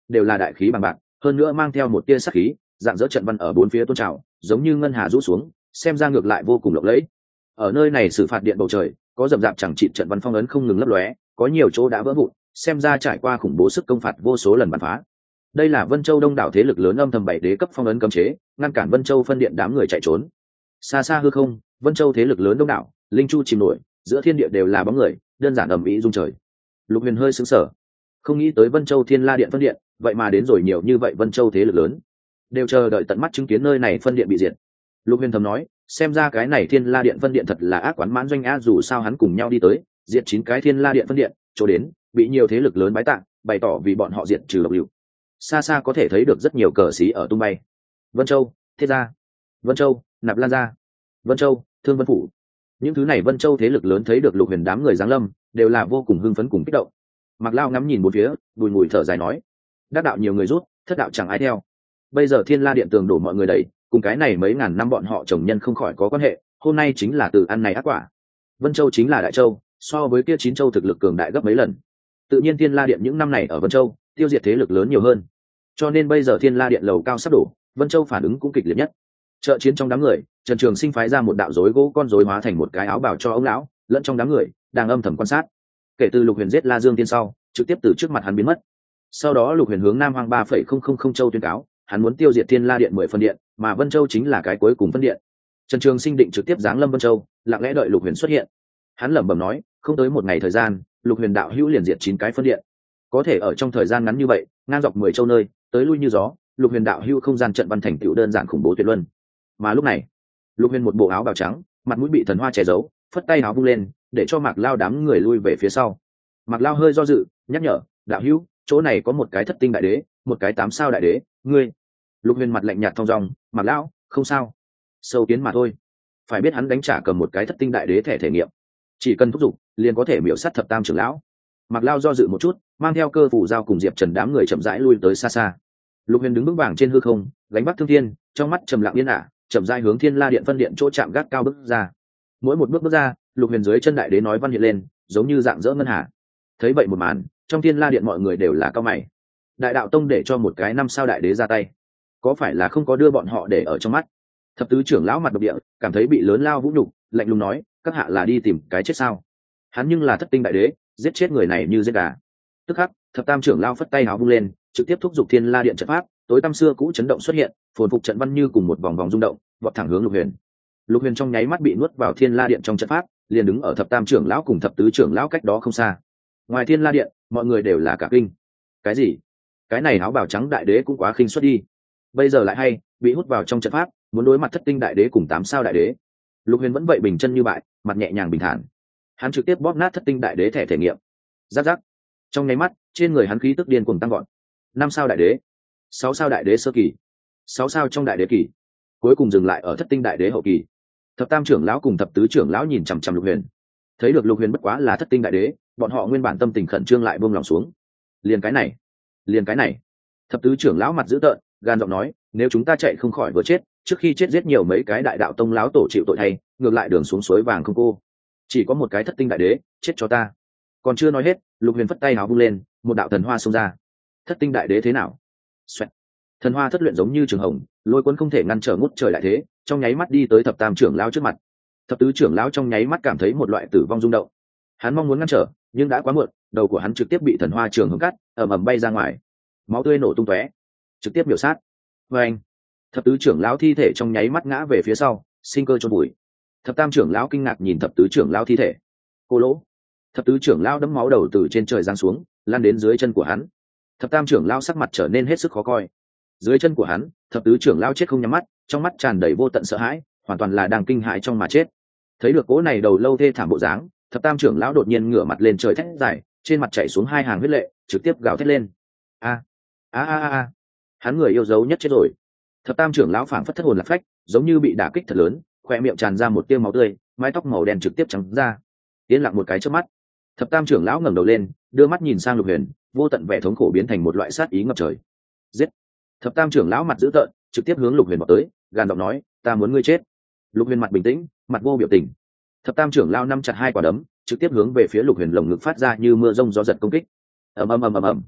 đều là đại khí bằng bạc, hơn nữa mang theo một tia sắc khí, dạng dỡ trận văn ở bốn phía tôn trào, giống như ngân hà rũ xuống, xem ra ngược lại vô cùng lộng lẫy. Ở nơi này xử phạt điện bầu trời, có rậm rạp chẳng trị trận văn phong ấn không ngừng lấp lóe, có nhiều chỗ đã vỡ vụn, xem ra trải qua khủng bố sức công phạt vô số lần bắn phá. Đây là Vân Châu đông đảo thế lực lớn âm thầm bảy đế cấp phong ấn cấm chế, ngăn cản Vân Châu phân điện đám người chạy trốn. Xa xa hư không, Vân Châu thế lực lớn đông đảo, linh chu chìm nổi, giữa thiên địa đều là bóng người, đơn giản ầm ĩ rung trời. Lục Huyền hơi sững sờ, không nghĩ tới Vân Châu Thiên La điện phân điện, vậy mà đến rồi nhiều như vậy Vân Châu thế lực lớn, đều chờ đợi tận mắt chứng kiến nơi này phân điện bị diệt. Lục Huyền thầm nói, xem ra cái này Thiên La điện phân điện thật là ác quán mãn doanh a, dù sao hắn cùng nhau đi tới, diệt chín cái Thiên La điện phân điện, chỗ đến, bị nhiều thế lực lớn bái tạ, bày tỏ vì bọn họ diệt trừ độc lưu. Xa xa có thể thấy được rất nhiều cờ xí ở tung bay. Vân Châu, Thiết gia, Vân Châu, Nạp Lan gia, Vân Châu, Thương Vân phủ. Những thứ này Vân Châu thế lực lớn thấy được Lục Huyền đám người giáng lâm, đều là vô cùng hưng phấn cùng kích động. Mạc Lao ngắm nhìn bốn phía, bùi ngùi thở dài nói, đắc đạo nhiều người rút, thất đạo chẳng ai theo. Bây giờ Thiên La điện tường đổ mọi người đẩy, cùng cái này mấy ngàn năm bọn họ chồng nhân không khỏi có quan hệ, hôm nay chính là từ ăn này ác quả. Vân Châu chính là đại châu, so với kia chín châu thực lực cường đại gấp mấy lần. Tự nhiên Thiên La điện những năm này ở Vân Châu, tiêu diệt thế lực lớn nhiều hơn. Cho nên bây giờ Thiên La điện lầu cao sắp đổ, Vân Châu phản ứng cũng kịch liệt nhất. Trợ chiến trong đám người, Trần Trường Sinh phái ra một đạo rối gỗ con rối hóa thành một cái áo bào cho ông lão, lẫn trong đám người đang âm thầm quan sát. Kể từ Lục Huyền giết La Dương Tiên sau, trực tiếp từ trước mặt hắn biến mất. Sau đó Lục Huyền hướng Nam Hoang ba phẩy không không không châu tuyên cáo, hắn muốn tiêu diệt Thiên La điện mười phân điện, mà Vân Châu chính là cái cuối cùng phân điện. Trần Trường Sinh định trực tiếp giáng lâm Vân Châu, lặng lẽ đợi Lục Huyền xuất hiện. Hắn lẩm bẩm nói, không tới một ngày thời gian, Lục Huyền đạo hữu liền diệt chín cái phân điện. Có thể ở trong thời gian ngắn như vậy, ngang dọc mười châu nơi, tới lui như gió, Lục Huyền đạo hữu không gian trận văn thành tựu đơn giản khủng bố tuyệt luân. Mà lúc này, Lục Huyền một bộ áo bào trắng, mặt mũi bị thần hoa che giấu, phất tay áo vung lên, để cho Mạc Lao đám người lui về phía sau. Mạc Lao hơi do dự, nhắc nhở, đạo hữu, chỗ này có một cái thất tinh đại đế, một cái tám sao đại đế, ngươi. Lục Huyền mặt lạnh nhạt thong dong, Mạc Lao, không sao, sâu kiến mà thôi. Phải biết hắn đánh trả cầm một cái thất tinh đại đế thẻ thể nghiệm, chỉ cần thúc giục, liền có thể miểu sát thập tam trưởng lão. Mạc Lao do dự một chút, mang theo cơ phủ giao cùng Diệp Trần đám người chậm rãi lui tới xa xa. Lục Huyền đứng vững vàng trên hư không, gánh vác thương thiên, trong mắt trầm lặng yên ả, chậm rãi hướng Thiên La điện phân điện chỗ chạm gác cao bước ra. Mỗi một bước bước ra, Lục Huyền dưới chân đại đế nói văn hiện lên, giống như dạng dỡ ngân hà. Thấy vậy một màn, trong Thiên La điện mọi người đều là cao mày. Đại đạo tông để cho một cái năm sao đại đế ra tay, có phải là không có đưa bọn họ để ở trong mắt? Thập tứ trưởng lão mặt độc địa, cảm thấy bị lớn lao vũ nhục, lạnh lùng nói, các hạ là đi tìm cái chết sao? Hắn nhưng là thất tinh đại đế, giết chết người này như giết gà. Tức khắc, thập tam trưởng lão phất tay áo vung lên, trực tiếp thúc giục Thiên La điện trận pháp, tối tăm xưa cũ chấn động xuất hiện, phồn phục trận văn như cùng một vòng vòng rung động, vọt thẳng hướng Lục Huyền. Lục Huyền trong nháy mắt bị nuốt vào Thiên La điện trong trận pháp, liền đứng ở thập tam trưởng lão cùng thập tứ trưởng lão cách đó không xa. Ngoài Thiên La điện, mọi người đều là cả kinh. Cái gì? Cái này áo bào trắng đại đế cũng quá khinh suất đi. Bây giờ lại hay, bị hút vào trong trận pháp, muốn đối mặt thất tinh đại đế cùng tám sao đại đế. Lục Huyền vẫn vậy bình chân như bại, mặt nhẹ nhàng bình thản. Hắn trực tiếp bóp nát thất tinh đại đế thẻ thể nghiệm. Giáp giáp. Trong nháy mắt, trên người hắn khí tức điên cuồng tăng gọn. Năm sao đại đế, sáu sao đại đế sơ kỳ, sáu sao trong đại đế kỳ, cuối cùng dừng lại ở thất tinh đại đế hậu kỳ. Thập tam trưởng lão cùng thập tứ trưởng lão nhìn chằm chằm Lục Huyền, thấy được Lục Huyền bất quá là thất tinh đại đế, bọn họ nguyên bản tâm tình khẩn trương lại buông lòng xuống. Liền cái này, liền cái này. Thập tứ trưởng lão mặt dữ tợn, gan giọng nói, nếu chúng ta chạy không khỏi vừa chết, trước khi chết giết nhiều mấy cái đại đạo tông lão tổ chịu tội thay, ngược lại đường xuống suối vàng không cô. Chỉ có một cái thất tinh đại đế, chết cho ta. Còn chưa nói hết, Lục Huyền phất tay áo vung lên, một đạo thần hoa xông ra. Thất tinh đại đế thế nào? Xoẹt. Thần hoa thất luyện giống như trường hồng, lôi cuốn không thể ngăn trở ngút trời đại thế, trong nháy mắt đi tới thập tam trưởng lão trước mặt. Thập tứ trưởng lão trong nháy mắt cảm thấy một loại tử vong rung động. Hắn mong muốn ngăn trở, nhưng đã quá muộn, đầu của hắn trực tiếp bị thần hoa trường hồng cắt, ầm ầm bay ra ngoài. Máu tươi nổ tung tóe, trực tiếp miểu sát. Và anh, thập tứ trưởng lão thi thể trong nháy mắt ngã về phía sau, sinh cơ chôn bụi. Thập tam trưởng lão kinh ngạc nhìn thập tứ trưởng lão thi thể. Cô lỗ. Thập tứ trưởng lão đấm máu đầu từ trên trời giáng xuống, lan đến dưới chân của hắn. Thập tam trưởng lão sắc mặt trở nên hết sức khó coi. Dưới chân của hắn, thập tứ trưởng lão chết không nhắm mắt, trong mắt tràn đầy vô tận sợ hãi, hoàn toàn là đang kinh hãi trong mà chết. Thấy được cố này đầu lâu thê thảm bộ dáng, thập tam trưởng lão đột nhiên ngửa mặt lên trời thét dài, trên mặt chảy xuống hai hàng huyết lệ, trực tiếp gào thét lên. A a a a, hắn người yêu dấu nhất chết rồi. Thập tam trưởng lão phảng phất thất hồn lạc phách, giống như bị đả kích thật lớn, khoe miệng tràn ra một tia máu tươi, mái tóc màu đen trực tiếp trắng ra. Yên lặng một cái chớp mắt, thập tam trưởng lão ngẩng đầu lên, đưa mắt nhìn sang Lục Huyền, vô tận vẻ thống khổ biến thành một loại sát ý ngập trời. Giết! Thập tam trưởng lão mặt dữ tợn, trực tiếp hướng Lục Huyền vào tới, gàn giọng nói, ta muốn ngươi chết. Lục Huyền mặt bình tĩnh, mặt vô biểu tình. Thập tam trưởng lão nắm chặt hai quả đấm, trực tiếp hướng về phía Lục Huyền lồng ngực phát ra như mưa rông gió giật công kích. Ầm ầm ầm ầm ầm.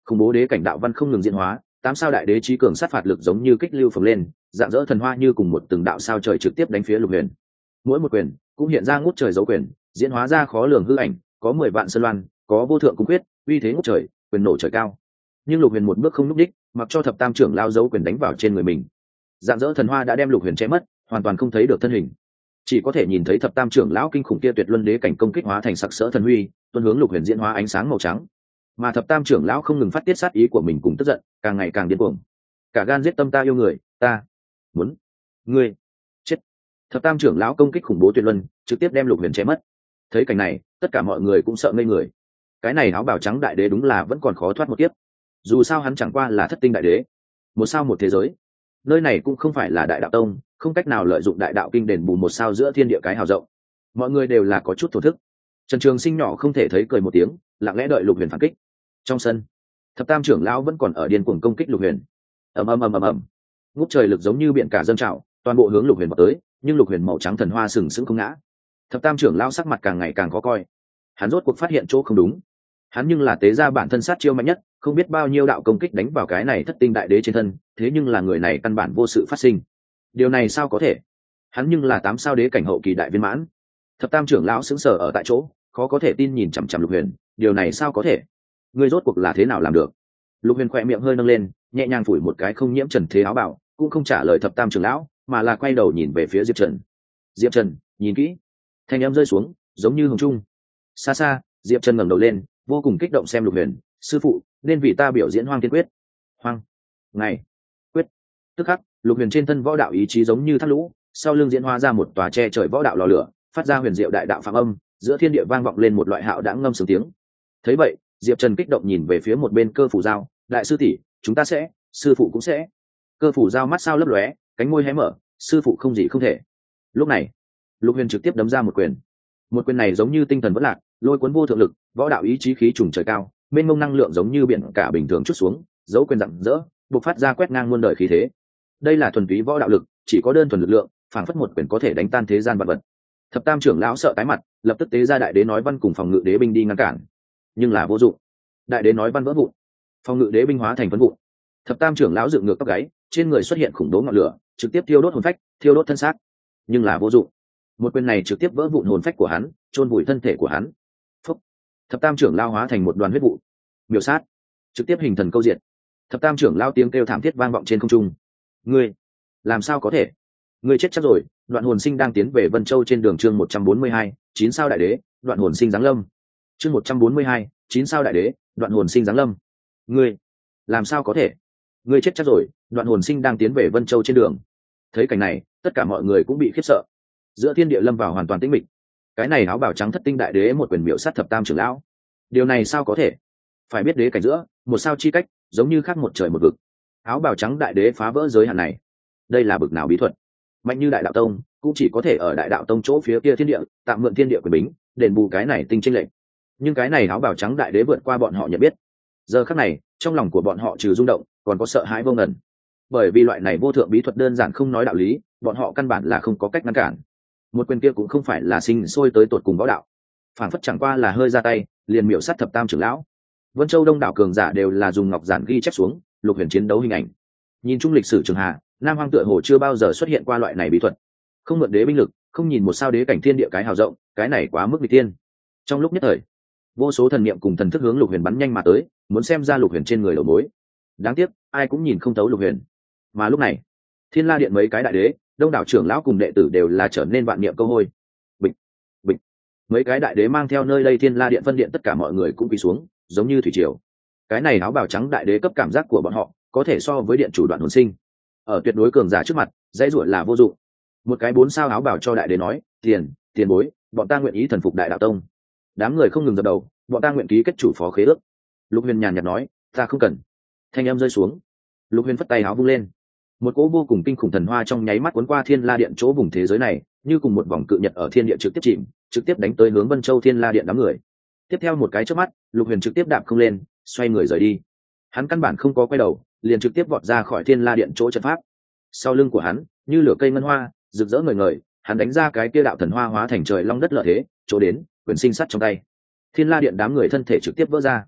khủng bố đế cảnh đạo văn không ngừng diễn hóa, tám sao đại đế trí cường sát phạt lực giống như kích lưu phồng lên, dạng dỡ thần hoa như cùng một từng đạo sao trời trực tiếp đánh phía Lục Huyền. Mỗi một quyền cũng hiện ra ngút trời dấu quyền, diễn hóa ra khó lường hư ảnh, có mười vạn sơn loan, có vô thượng cung quyết, uy thế ngút trời, quyền nổ trời cao. Nhưng Lục Huyền một bước không nhúc đích, mặc cho thập tam trưởng lao dấu quyền đánh vào trên người mình. Dạng dỡ thần hoa đã đem Lục Huyền che mất, hoàn toàn không thấy được thân hình, chỉ có thể nhìn thấy thập tam trưởng lão kinh khủng kia tuyệt luân đế cảnh công kích hóa thành sặc sỡ thần huy, tuôn hướng Lục Huyền diễn hóa ánh sáng màu trắng. Mà thập tam trưởng lão không ngừng phát tiết sát ý của mình cùng tức giận, càng ngày càng điên cuồng. Cả gan giết tâm ta yêu người, ta muốn ngươi chết. Thập tam trưởng lão công kích khủng bố tuyệt luân, trực tiếp đem Lục Huyền che mất. Thấy cảnh này, tất cả mọi người cũng sợ ngây người. Cái này áo bào trắng đại đế đúng là vẫn còn khó thoát một kiếp. Dù sao hắn chẳng qua là thất tinh đại đế, một sao một thế giới. Nơi này cũng không phải là đại đạo tông, không cách nào lợi dụng đại đạo kinh đền bù một sao giữa thiên địa cái hào rộng. Mọi người đều là có chút thổ thức. Trần Trường Sinh nhỏ không thể thấy cười một tiếng, lặng lẽ đợi Lục Huyền phản kích. Trong sân, thập tam trưởng lão vẫn còn ở điên cuồng công kích Lục Huyền. ầm ầm ầm ầm ầm, ngút trời lực giống như biển cả dâng trào, toàn bộ hướng Lục Huyền vào tới, nhưng Lục Huyền màu trắng thần hoa sừng sững không ngã. Thập tam trưởng lão sắc mặt càng ngày càng khó coi. Hắn rốt cuộc phát hiện chỗ không đúng. Hắn nhưng là tế gia bản thân sát chiêu mạnh nhất, không biết bao nhiêu đạo công kích đánh vào cái này thất tinh đại đế trên thân, thế nhưng là người này căn bản vô sự phát sinh. Điều này sao có thể? Hắn nhưng là tám sao đế cảnh hậu kỳ đại viên mãn. Thập tam trưởng lão sững sờ ở tại chỗ, khó có thể tin nhìn chằm chằm Lục Huyền, điều này sao có thể? Ngươi rốt cuộc là thế nào làm được? Lục Huyền khỏe miệng hơi nâng lên, nhẹ nhàng phủi một cái không nhiễm trần thế áo bào, cũng không trả lời thập tam trưởng lão, mà là quay đầu nhìn về phía Diệp Trần. Diệp Trần, nhìn kỹ. Thanh âm rơi xuống, giống như hồng trung. Xa xa, Diệp Trần ngẩng đầu lên, vô cùng kích động xem Lục Huyền, sư phụ, nên vì ta biểu diễn Hoang Thiên Quyết. Hoang, ngày, quyết. Tức khắc, Lục Huyền trên thân võ đạo ý chí giống như thác lũ, sau lưng diễn hóa ra một tòa che trời võ đạo lò lửa, phát ra huyền diệu đại đạo phạm âm, giữa thiên địa vang vọng lên một loại hạo đãng ngâm sướng tiếng. Thấy vậy, Diệp Trần kích động nhìn về phía một bên Cơ Phủ Giao, đại sư tỷ, chúng ta sẽ, sư phụ cũng sẽ. Cơ Phủ Giao mắt sao lấp lóe, cánh môi hé mở, sư phụ không gì không thể. Lúc này, Lục Huyền trực tiếp đấm ra một quyền. Một quyền này giống như tinh thần vẫn lạc, lôi cuốn vô thượng lực, võ đạo ý chí khí trùng trời cao, mênh mông năng lượng giống như biển cả bình thường chút xuống, dấu quyền rạng rỡ, bộc phát ra quét ngang muôn đời khí thế. Đây là thuần túy võ đạo lực, chỉ có đơn thuần lực lượng, phảng phất một quyền có thể đánh tan thế gian vạn vật. Thập tam trưởng lão sợ tái mặt, lập tức tế ra đại đế nói văn cùng phòng ngự đế binh đi ngăn cản, nhưng là vô dụng. Đại đế nói văn vỡ vụn, phòng ngự đế binh hóa thành phấn vụn. Thập tam trưởng lão dựng ngược tóc gáy, trên người xuất hiện khủng bố ngọn lửa, trực tiếp thiêu đốt hồn phách, thiêu đốt thân xác, nhưng là vô dụng. Một quyền này trực tiếp vỡ vụn hồn phách của hắn, chôn vùi thân thể của hắn. Phúc. Thập tam trưởng lão hóa thành một đoàn huyết vụ, miểu sát, trực tiếp hình thần câu diện. Thập tam trưởng lão tiếng kêu thảm thiết vang vọng trên không trung. Ngươi, làm sao có thể? Ngươi chết chắc rồi. Đoạn hồn sinh đang tiến về Vân Châu trên đường chương một trăm bốn mươi hai, chín sao đại đế, đoạn hồn sinh giáng lâm. Chương một trăm bốn mươi hai, chín sao đại đế, đoạn hồn sinh giáng lâm. Ngươi, làm sao có thể? Ngươi chết chắc rồi. Đoạn hồn sinh đang tiến về Vân Châu trên đường. Thấy cảnh này, tất cả mọi người cũng bị khiếp sợ. Giữa thiên địa lâm vào hoàn toàn tĩnh mịch. Cái này áo bào trắng thất tinh đại đế một quyền miểu sát thập tam trưởng lão. Điều này sao có thể? Phải biết đế cảnh giữa, một sao chi cách, giống như khác một trời một vực. Áo bào trắng đại đế phá vỡ giới hạn này. Đây là bực nào bí thuật? Mạnh như đại đạo tông, cũng chỉ có thể ở đại đạo tông chỗ phía kia thiên địa, tạm mượn thiên địa quyền bính, đền bù cái này tinh chênh lệch. Nhưng cái này áo bào trắng đại đế vượt qua bọn họ nhận biết. Giờ khắc này, trong lòng của bọn họ trừ rung động, còn có sợ hãi vô ngần. Bởi vì loại này vô thượng bí thuật đơn giản không nói đạo lý, bọn họ căn bản là không có cách ngăn cản. Một quyền kia cũng không phải là sinh sôi tới tột cùng võ đạo, phản phất chẳng qua là hơi ra tay, liền miểu sát thập tam trưởng lão. Vân Châu đông đảo cường giả đều là dùng ngọc giản ghi chép xuống Lục Huyền chiến đấu hình ảnh. Nhìn chung lịch sử trường hạ, Nam Hoang tựa hồ chưa bao giờ xuất hiện qua loại này bí thuật. Không mượn đế binh lực, không nhìn một sao đế cảnh thiên địa cái hào rộng, cái này quá mức nghịch tiên. Trong lúc nhất thời, vô số thần niệm cùng thần thức hướng Lục Huyền bắn nhanh mà tới, muốn xem ra Lục Huyền trên người đầu mối. Đáng tiếc, ai cũng nhìn không thấu Lục Huyền. Mà lúc này, Thiên La điện mấy cái đại đế, đông đảo trưởng lão cùng đệ tử đều là trở nên vạn niệm câu hôi. Bịch, bịch. Mấy cái đại đế mang theo nơi đây Thiên La điện phân điện tất cả mọi người cũng quỳ xuống, giống như thủy triều. Cái này áo bào trắng đại đế cấp cảm giác của bọn họ, có thể so với điện chủ Đoạn hồn sinh. Ở tuyệt đối cường giả trước mặt, dãy ruột là vô dụng. Một cái bốn sao áo bào cho đại đế nói, tiền, tiền bối, bọn ta nguyện ý thần phục đại đạo tông. Đám người không ngừng dập đầu, bọn ta nguyện ký kết chủ phó khế ước. Lục Huyền nhàn nhạt nói, ta không cần. Thanh âm rơi xuống, Lục Huyền phất tay áo vung lên, một cỗ vô cùng kinh khủng thần hoa trong nháy mắt cuốn qua Thiên La điện chỗ vùng thế giới này, như cùng một vòng cự nhật ở thiên địa trực tiếp chìm, trực tiếp đánh tới hướng Vân Châu Thiên La điện đám người. Tiếp theo một cái chớp mắt, Lục Huyền trực tiếp đạp không lên, xoay người rời đi. Hắn căn bản không có quay đầu, liền trực tiếp vọt ra khỏi Thiên La điện chỗ trận pháp. Sau lưng của hắn, như lửa cây ngân hoa, rực rỡ ngời ngời, hắn đánh ra cái kia đạo thần hoa hóa thành trời long đất lợi thế, chỗ đến, quyền sinh sắt trong tay. Thiên La điện đám người thân thể trực tiếp vỡ ra.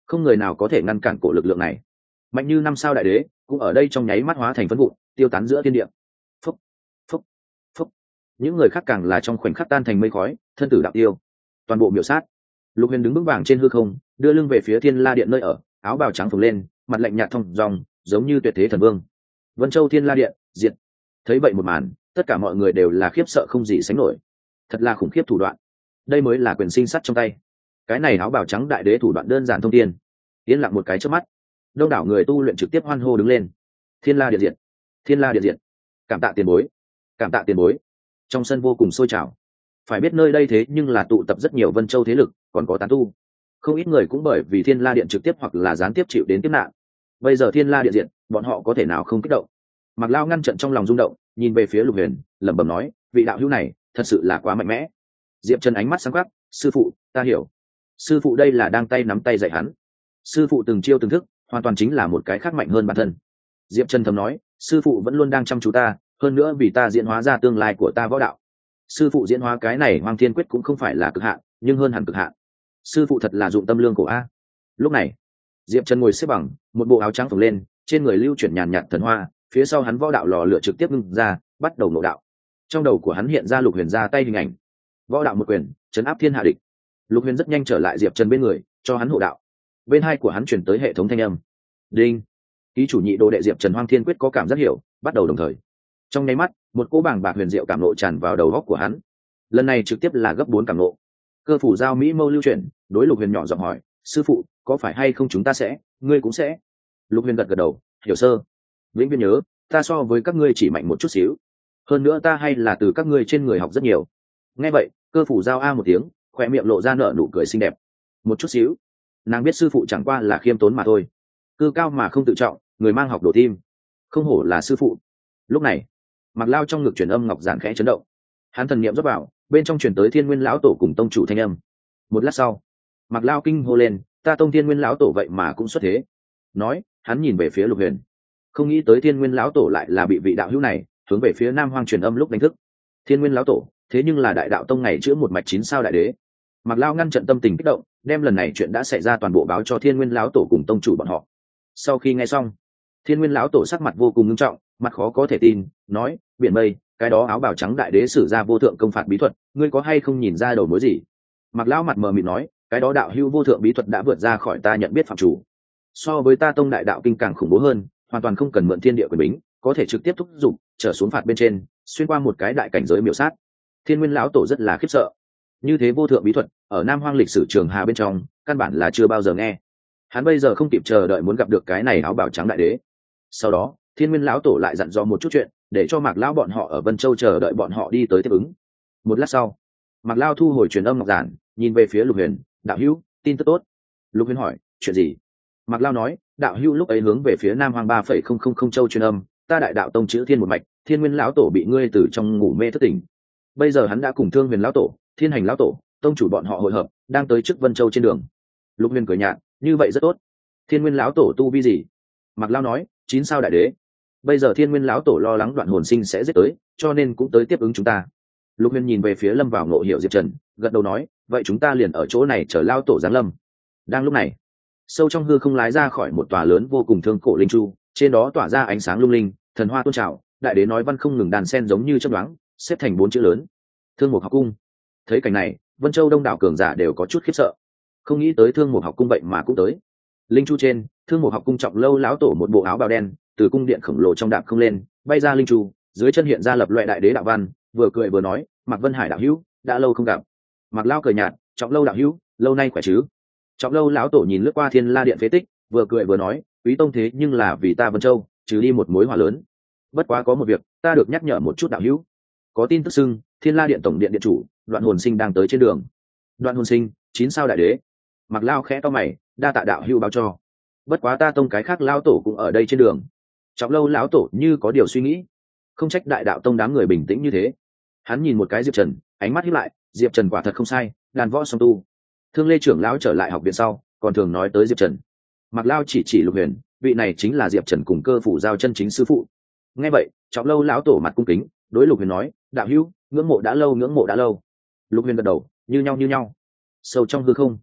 không người nào có thể ngăn cản cổ lực lượng này. Mạnh như năm sao đại đế cũng ở đây trong nháy mắt hóa thành phấn vụn, tiêu tán giữa thiên địa. Phúc, phúc, phúc. Những người khác càng là trong khoảnh khắc tan thành mây khói, thân tử đạo tiêu, toàn bộ miểu sát. Lục Huyền đứng vững vàng trên hư không, đưa lưng về phía Thiên La Điện nơi ở, áo bào trắng phồng lên, mặt lạnh nhạt thông dòng, giống như tuyệt thế thần vương. Vân Châu Thiên La Điện diệt. Thấy vậy một màn, tất cả mọi người đều là khiếp sợ không gì sánh nổi. Thật là khủng khiếp thủ đoạn, đây mới là quyền sinh sắt trong tay. Cái này áo bào trắng đại đế thủ đoạn đơn giản thông thiên. Yên lặng một cái chớp mắt, đông đảo người tu luyện trực tiếp hoan hô đứng lên. Thiên La Điện diệt, Thiên La Điện diệt. Cảm tạ tiền bối, cảm tạ tiền bối. Trong sân vô cùng sôi trào. Phải biết nơi đây thế nhưng là tụ tập rất nhiều Vân Châu thế lực, còn có tán tu. Không ít người cũng bởi vì Thiên La Điện trực tiếp hoặc là gián tiếp chịu đến kiếp nạn. Bây giờ Thiên La Điện diệt, bọn họ có thể nào không kích động. Mạc Lao ngăn trận trong lòng rung động, nhìn về phía Lục Huyền, lẩm bẩm nói, vị đạo hữu này thật sự là quá mạnh mẽ. Diệp Trần ánh mắt sáng quắc, sư phụ, ta hiểu. Sư phụ đây là đang tay nắm tay dạy hắn. Sư phụ từng chiêu từng thức, hoàn toàn chính là một cái khác mạnh hơn bản thân. Diệp Trần thầm nói, sư phụ vẫn luôn đang chăm chú ta, hơn nữa vì ta diễn hóa ra tương lai của ta võ đạo. Sư phụ diễn hóa cái này Hoang Thiên Quyết cũng không phải là cực hạn, nhưng hơn hẳn cực hạn. Sư phụ thật là dụng tâm lương cổ a. Lúc này, Diệp Trần ngồi xếp bằng, một bộ áo trắng phồng lên, trên người lưu chuyển nhàn nhạt thần hoa, phía sau hắn võ đạo lò lửa trực tiếp ngưng ra, bắt đầu nộ đạo. Trong đầu của hắn hiện ra Lục Huyền ra tay hình ảnh. Võ đạo một quyền, trấn áp thiên hạ địch. Lục Huyền rất nhanh trở lại Diệp Trần bên người, cho hắn hộ đạo. Bên hai của hắn chuyển tới hệ thống thanh âm. Đinh. Ký chủ nhị đồ đệ Diệp Trần Hoang Thiên Quyết có cảm giác hiểu, bắt đầu đồng thời. Trong nháy mắt, một cỗ bảng bạc huyền diệu cảm nộ tràn vào đầu óc của hắn. Lần này trực tiếp là gấp bốn cảm nộ. Cơ phủ giao mỹ mâu lưu chuyển, đối Lục Huyền nhỏ giọng hỏi, sư phụ, có phải hay không chúng ta sẽ, ngươi cũng sẽ? Lục Huyền gật gật đầu, hiểu sơ. Vĩnh viễn nhớ, ta so với các ngươi chỉ mạnh một chút xíu. Hơn nữa ta hay là từ các ngươi trên người học rất nhiều. Nghe vậy, cơ phủ giao a một tiếng, khỏe miệng lộ ra nở nụ cười xinh đẹp. Một chút xíu. Nàng biết sư phụ chẳng qua là khiêm tốn mà thôi. Cư cao mà không tự trọng, người mang học đổ tim. Không hổ là sư phụ. Lúc này, Mạc Lao trong ngực truyền âm ngọc giản khẽ chấn động. Hắn thần niệm rót vào, bên trong truyền tới Thiên Nguyên lão tổ cùng tông chủ thanh âm. Một lát sau, Mạc Lao kinh hô lên, ta tông Thiên Nguyên lão tổ vậy mà cũng xuất thế. Nói, hắn nhìn về phía Lục Huyền. Không nghĩ tới Thiên Nguyên lão tổ lại là bị vị đạo hữu này hướng về phía Nam Hoang truyền âm lúc đánh thức. Thiên Nguyên lão tổ, thế nhưng là đại đạo tông ngày chữa một mạch chín sao đại đế. Mạc Lao ngăn trận tâm tình kích động, đem lần này chuyện đã xảy ra toàn bộ báo cho Thiên Nguyên lão tổ cùng tông chủ bọn họ. Sau khi nghe xong, Thiên Nguyên lão tổ sắc mặt vô cùng nghiêm trọng, mặt khó có thể tin, nói, biển mây, cái đó áo bào trắng đại đế sử ra vô thượng công phạt bí thuật, ngươi có hay không nhìn ra đầu mối gì? Mạc Lão mặt mờ mịt nói, cái đó đạo hưu vô thượng bí thuật đã vượt ra khỏi ta nhận biết phạm chủ. So với ta tông đại đạo kinh càng khủng bố hơn, hoàn toàn không cần mượn thiên địa quyền bính, có thể trực tiếp thúc giục trở xuống phạt bên trên, xuyên qua một cái đại cảnh giới miểu sát. Thiên Nguyên lão tổ rất là khiếp sợ. Như thế vô thượng bí thuật, ở Nam Hoang lịch sử trường hà bên trong, căn bản là chưa bao giờ nghe. Hắn bây giờ không kịp chờ đợi muốn gặp được cái này áo bào trắng đại đế. Sau đó, Thiên Nguyên lão tổ lại dặn dò một chút chuyện, để cho Mạc Lão bọn họ ở Vân Châu chờ đợi bọn họ đi tới tiếp ứng. Một lát sau, Mạc Lão thu hồi truyền âm ngọc giản, nhìn về phía Lục Huyền, đạo hữu, tin tức tốt. Lục Huyền hỏi, chuyện gì? Mạc Lão nói, đạo hữu lúc ấy hướng về phía Nam Hoang ba phẩy không không không châu truyền âm, ta đại đạo tông chữ Thiên một mạch, Thiên Nguyên lão tổ bị ngươi từ trong ngủ mê thức tỉnh. Bây giờ hắn đã cùng Thương Huyền lão tổ, Thiên Hành lão tổ, tông chủ bọn họ hội hợp, đang tới trước Vân Châu trên đường. Lục Huyền cười nhạt, như vậy rất tốt. Thiên Nguyên lão tổ tu vi gì? Mạc Lão nói, chín sao đại đế. Bây giờ Thiên Nguyên lão tổ lo lắng Đoạn Hồn Sinh sẽ giết tới, cho nên cũng tới tiếp ứng chúng ta. Lục Huyền nhìn về phía Lâm vào ngộ hiểu Diệp Trần, gật đầu nói, vậy chúng ta liền ở chỗ này chờ lao tổ giáng lâm. Đang lúc này, sâu trong hư không lái ra khỏi một tòa lớn vô cùng thương cổ linh chu, trên đó tỏa ra ánh sáng lung linh, thần hoa tôn trào, đại đế nói văn không ngừng đàn sen giống như chớp nhoáng, xếp thành bốn chữ lớn: Thương Mục học cung. Thấy cảnh này, Vân Châu đông đảo cường giả đều có chút khiếp sợ, không nghĩ tới Thương Mục học cung vậy mà cũng tới. Linh chu trên, Thương Mục học cung trọng lâu lão tổ một bộ áo bào đen, từ cung điện khổng lồ trong đạp không lên, bay ra linh chu, dưới chân hiện ra lập loại đại đế đạo văn, vừa cười vừa nói, Mạc Vân Hải đạo hữu, đã lâu không gặp. Mạc Lao cười nhạt, trọng lâu đạo hữu, lâu nay khỏe chứ? Trọng lâu lão tổ nhìn lướt qua Thiên La điện phế tích, vừa cười vừa nói, quý tông thế nhưng là vì ta Vân Châu trừ đi một mối hỏa lớn. Bất quá có một việc, ta được nhắc nhở một chút đạo hữu. Có tin tức xưng, Thiên La điện tổng điện điện chủ Đoạn Hồn Sinh đang tới trên đường. Đoạn Hồn Sinh, chín sao đại đế. Mạc Lao khẽ to mày, đa tạ đạo hữu báo cho. Bất quá ta tông cái khác lão tổ cũng ở đây trên đường. Trọng lâu lão tổ như có điều suy nghĩ, không trách đại đạo tông đám người bình tĩnh như thế. Hắn nhìn một cái Diệp Trần, ánh mắt hiếp lại, Diệp Trần quả thật không sai, đàn võ song tu. Thương Lê trưởng lão trở lại học viện sau, còn thường nói tới Diệp Trần. Mạc Lao chỉ chỉ Lục Huyền, vị này chính là Diệp Trần cùng Cơ phủ giao chân chính sư phụ. Nghe vậy, Trọng lâu lão tổ mặt cung kính, đối Lục Huyền nói, đạo hữu, ngưỡng mộ đã lâu, ngưỡng mộ đã lâu. Lục Huyền gật đầu, như nhau như nhau. Sâu trong hư không,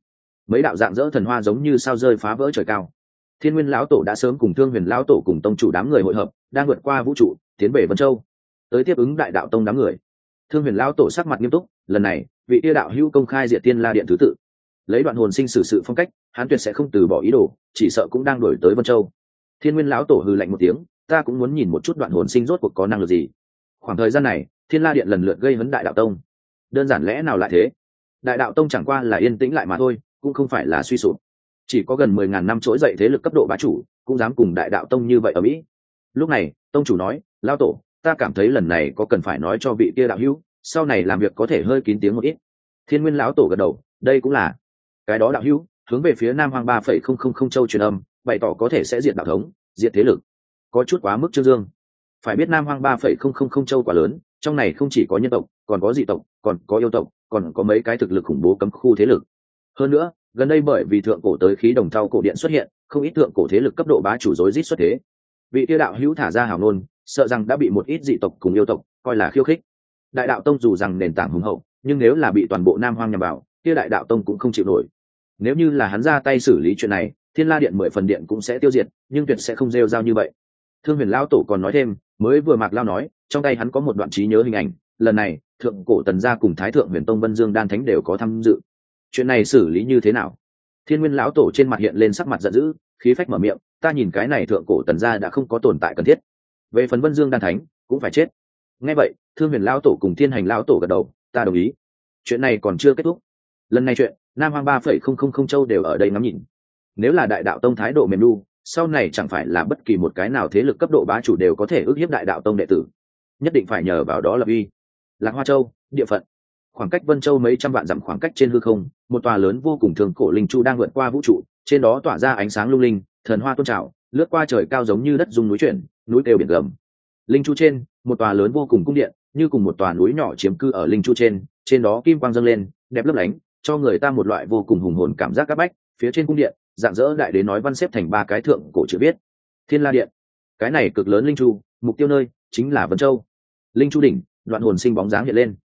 mấy đạo dạng dỡ thần hoa giống như sao rơi phá vỡ trời cao. Thiên Nguyên lão tổ đã sớm cùng Thương Huyền lão tổ cùng tông chủ đám người hội hợp, đang vượt qua vũ trụ tiến về Vân Châu, tới tiếp ứng đại đạo tông đám người. Thương Huyền lão tổ sắc mặt nghiêm túc, lần này vị yêu đạo hữu công khai diệt Tiên La điện thứ tự, lấy Đoạn Hồn Sinh xử sự phong cách, hắn tuyệt sẽ không từ bỏ ý đồ, chỉ sợ cũng đang đuổi tới Vân Châu. Thiên Nguyên lão tổ hừ lạnh một tiếng, ta cũng muốn nhìn một chút Đoạn Hồn Sinh rốt cuộc có năng lực gì. Khoảng thời gian này, Thiên La điện lần lượt gây hấn đại đạo tông, đơn giản lẽ nào lại thế? Đại đạo tông chẳng qua là yên tĩnh lại mà thôi, cũng không phải là suy sụp. Chỉ có gần mười ngàn năm trỗi dậy thế lực cấp độ bá chủ, cũng dám cùng đại đạo tông như vậy ở Mỹ. Lúc này, tông chủ nói, lão tổ, ta cảm thấy lần này có cần phải nói cho vị kia đạo hữu, sau này làm việc có thể hơi kín tiếng một ít. Thiên Nguyên lão tổ gật đầu, đây cũng là cái đó đạo hữu, hướng về phía Nam Hoang ba phẩy không không không châu truyền âm, bày tỏ có thể sẽ diệt đạo thống, diệt thế lực. Có chút quá mức trương dương. Phải biết Nam Hoang ba phẩy không không không châu quá lớn, trong này không chỉ có nhân tộc, còn có dị tộc, còn có yêu tộc, còn có mấy cái thực lực khủng bố cấm khu thế lực. Hơn nữa, gần đây bởi vì thượng cổ tới khí đồng thau cổ điện xuất hiện, không ít thượng cổ thế lực cấp độ bá chủ rối rít xuất thế. Vị tiêu đạo hữu thả ra hào nôn, sợ rằng đã bị một ít dị tộc cùng yêu tộc coi là khiêu khích. Đại đạo tông dù rằng nền tảng hùng hậu, nhưng nếu là bị toàn bộ Nam Hoang nhằm vào, kia đại đạo tông cũng không chịu nổi. Nếu như là hắn ra tay xử lý chuyện này, Thiên La điện mười phần điện cũng sẽ tiêu diệt, nhưng tuyệt sẽ không rêu rao như vậy. Thương Huyền lão tổ còn nói thêm, mới vừa Mạc Lao nói, trong tay hắn có một đoạn trí nhớ hình ảnh, lần này, thượng cổ Tần gia cùng Thái thượng Huyền Tông Vân Dương Đan Thánh đều có tham dự. Chuyện này xử lý như thế nào? Thiên Nguyên lão tổ trên mặt hiện lên sắc mặt giận dữ, khí phách mở miệng, ta nhìn cái này thượng cổ Tần gia đã không có tồn tại cần thiết. Về phần Vân Dương Đan Thánh, cũng phải chết. Nghe vậy, Thương Huyền lão tổ cùng Thiên Hành lão tổ gật đầu, ta đồng ý. Chuyện này còn chưa kết thúc. Lần này chuyện, Nam Hoang ba phẩy không không không châu đều ở đây ngắm nhìn. Nếu là đại đạo tông thái độ mềm nu, sau này chẳng phải là bất kỳ một cái nào thế lực cấp độ bá chủ đều có thể ức hiếp đại đạo tông đệ tử, nhất định phải nhờ vào đó lập uy. Lạc Hoa Châu, địa phận, khoảng cách Vân Châu mấy trăm vạn dặm khoảng cách trên hư không, một tòa lớn vô cùng thường cổ linh chu đang vượt qua vũ trụ, trên đó tỏa ra ánh sáng lung linh, thần hoa tôn trào, lướt qua trời cao giống như đất rung núi chuyển, núi kêu biển gầm. Linh chu trên, một tòa lớn vô cùng cung điện, như cùng một tòa núi nhỏ chiếm cư ở linh chu trên, trên đó kim quang dâng lên, đẹp lấp lánh, cho người ta một loại vô cùng hùng hồn cảm giác các bách. Phía trên cung điện, dạng dỡ đại đế nói văn xếp thành ba cái thượng cổ chữ viết: Thiên La điện. Cái này cực lớn linh chu, mục tiêu nơi chính là Vân Châu. Linh chu đỉnh, Đoạn Hồn Sinh bóng dáng hiện lên.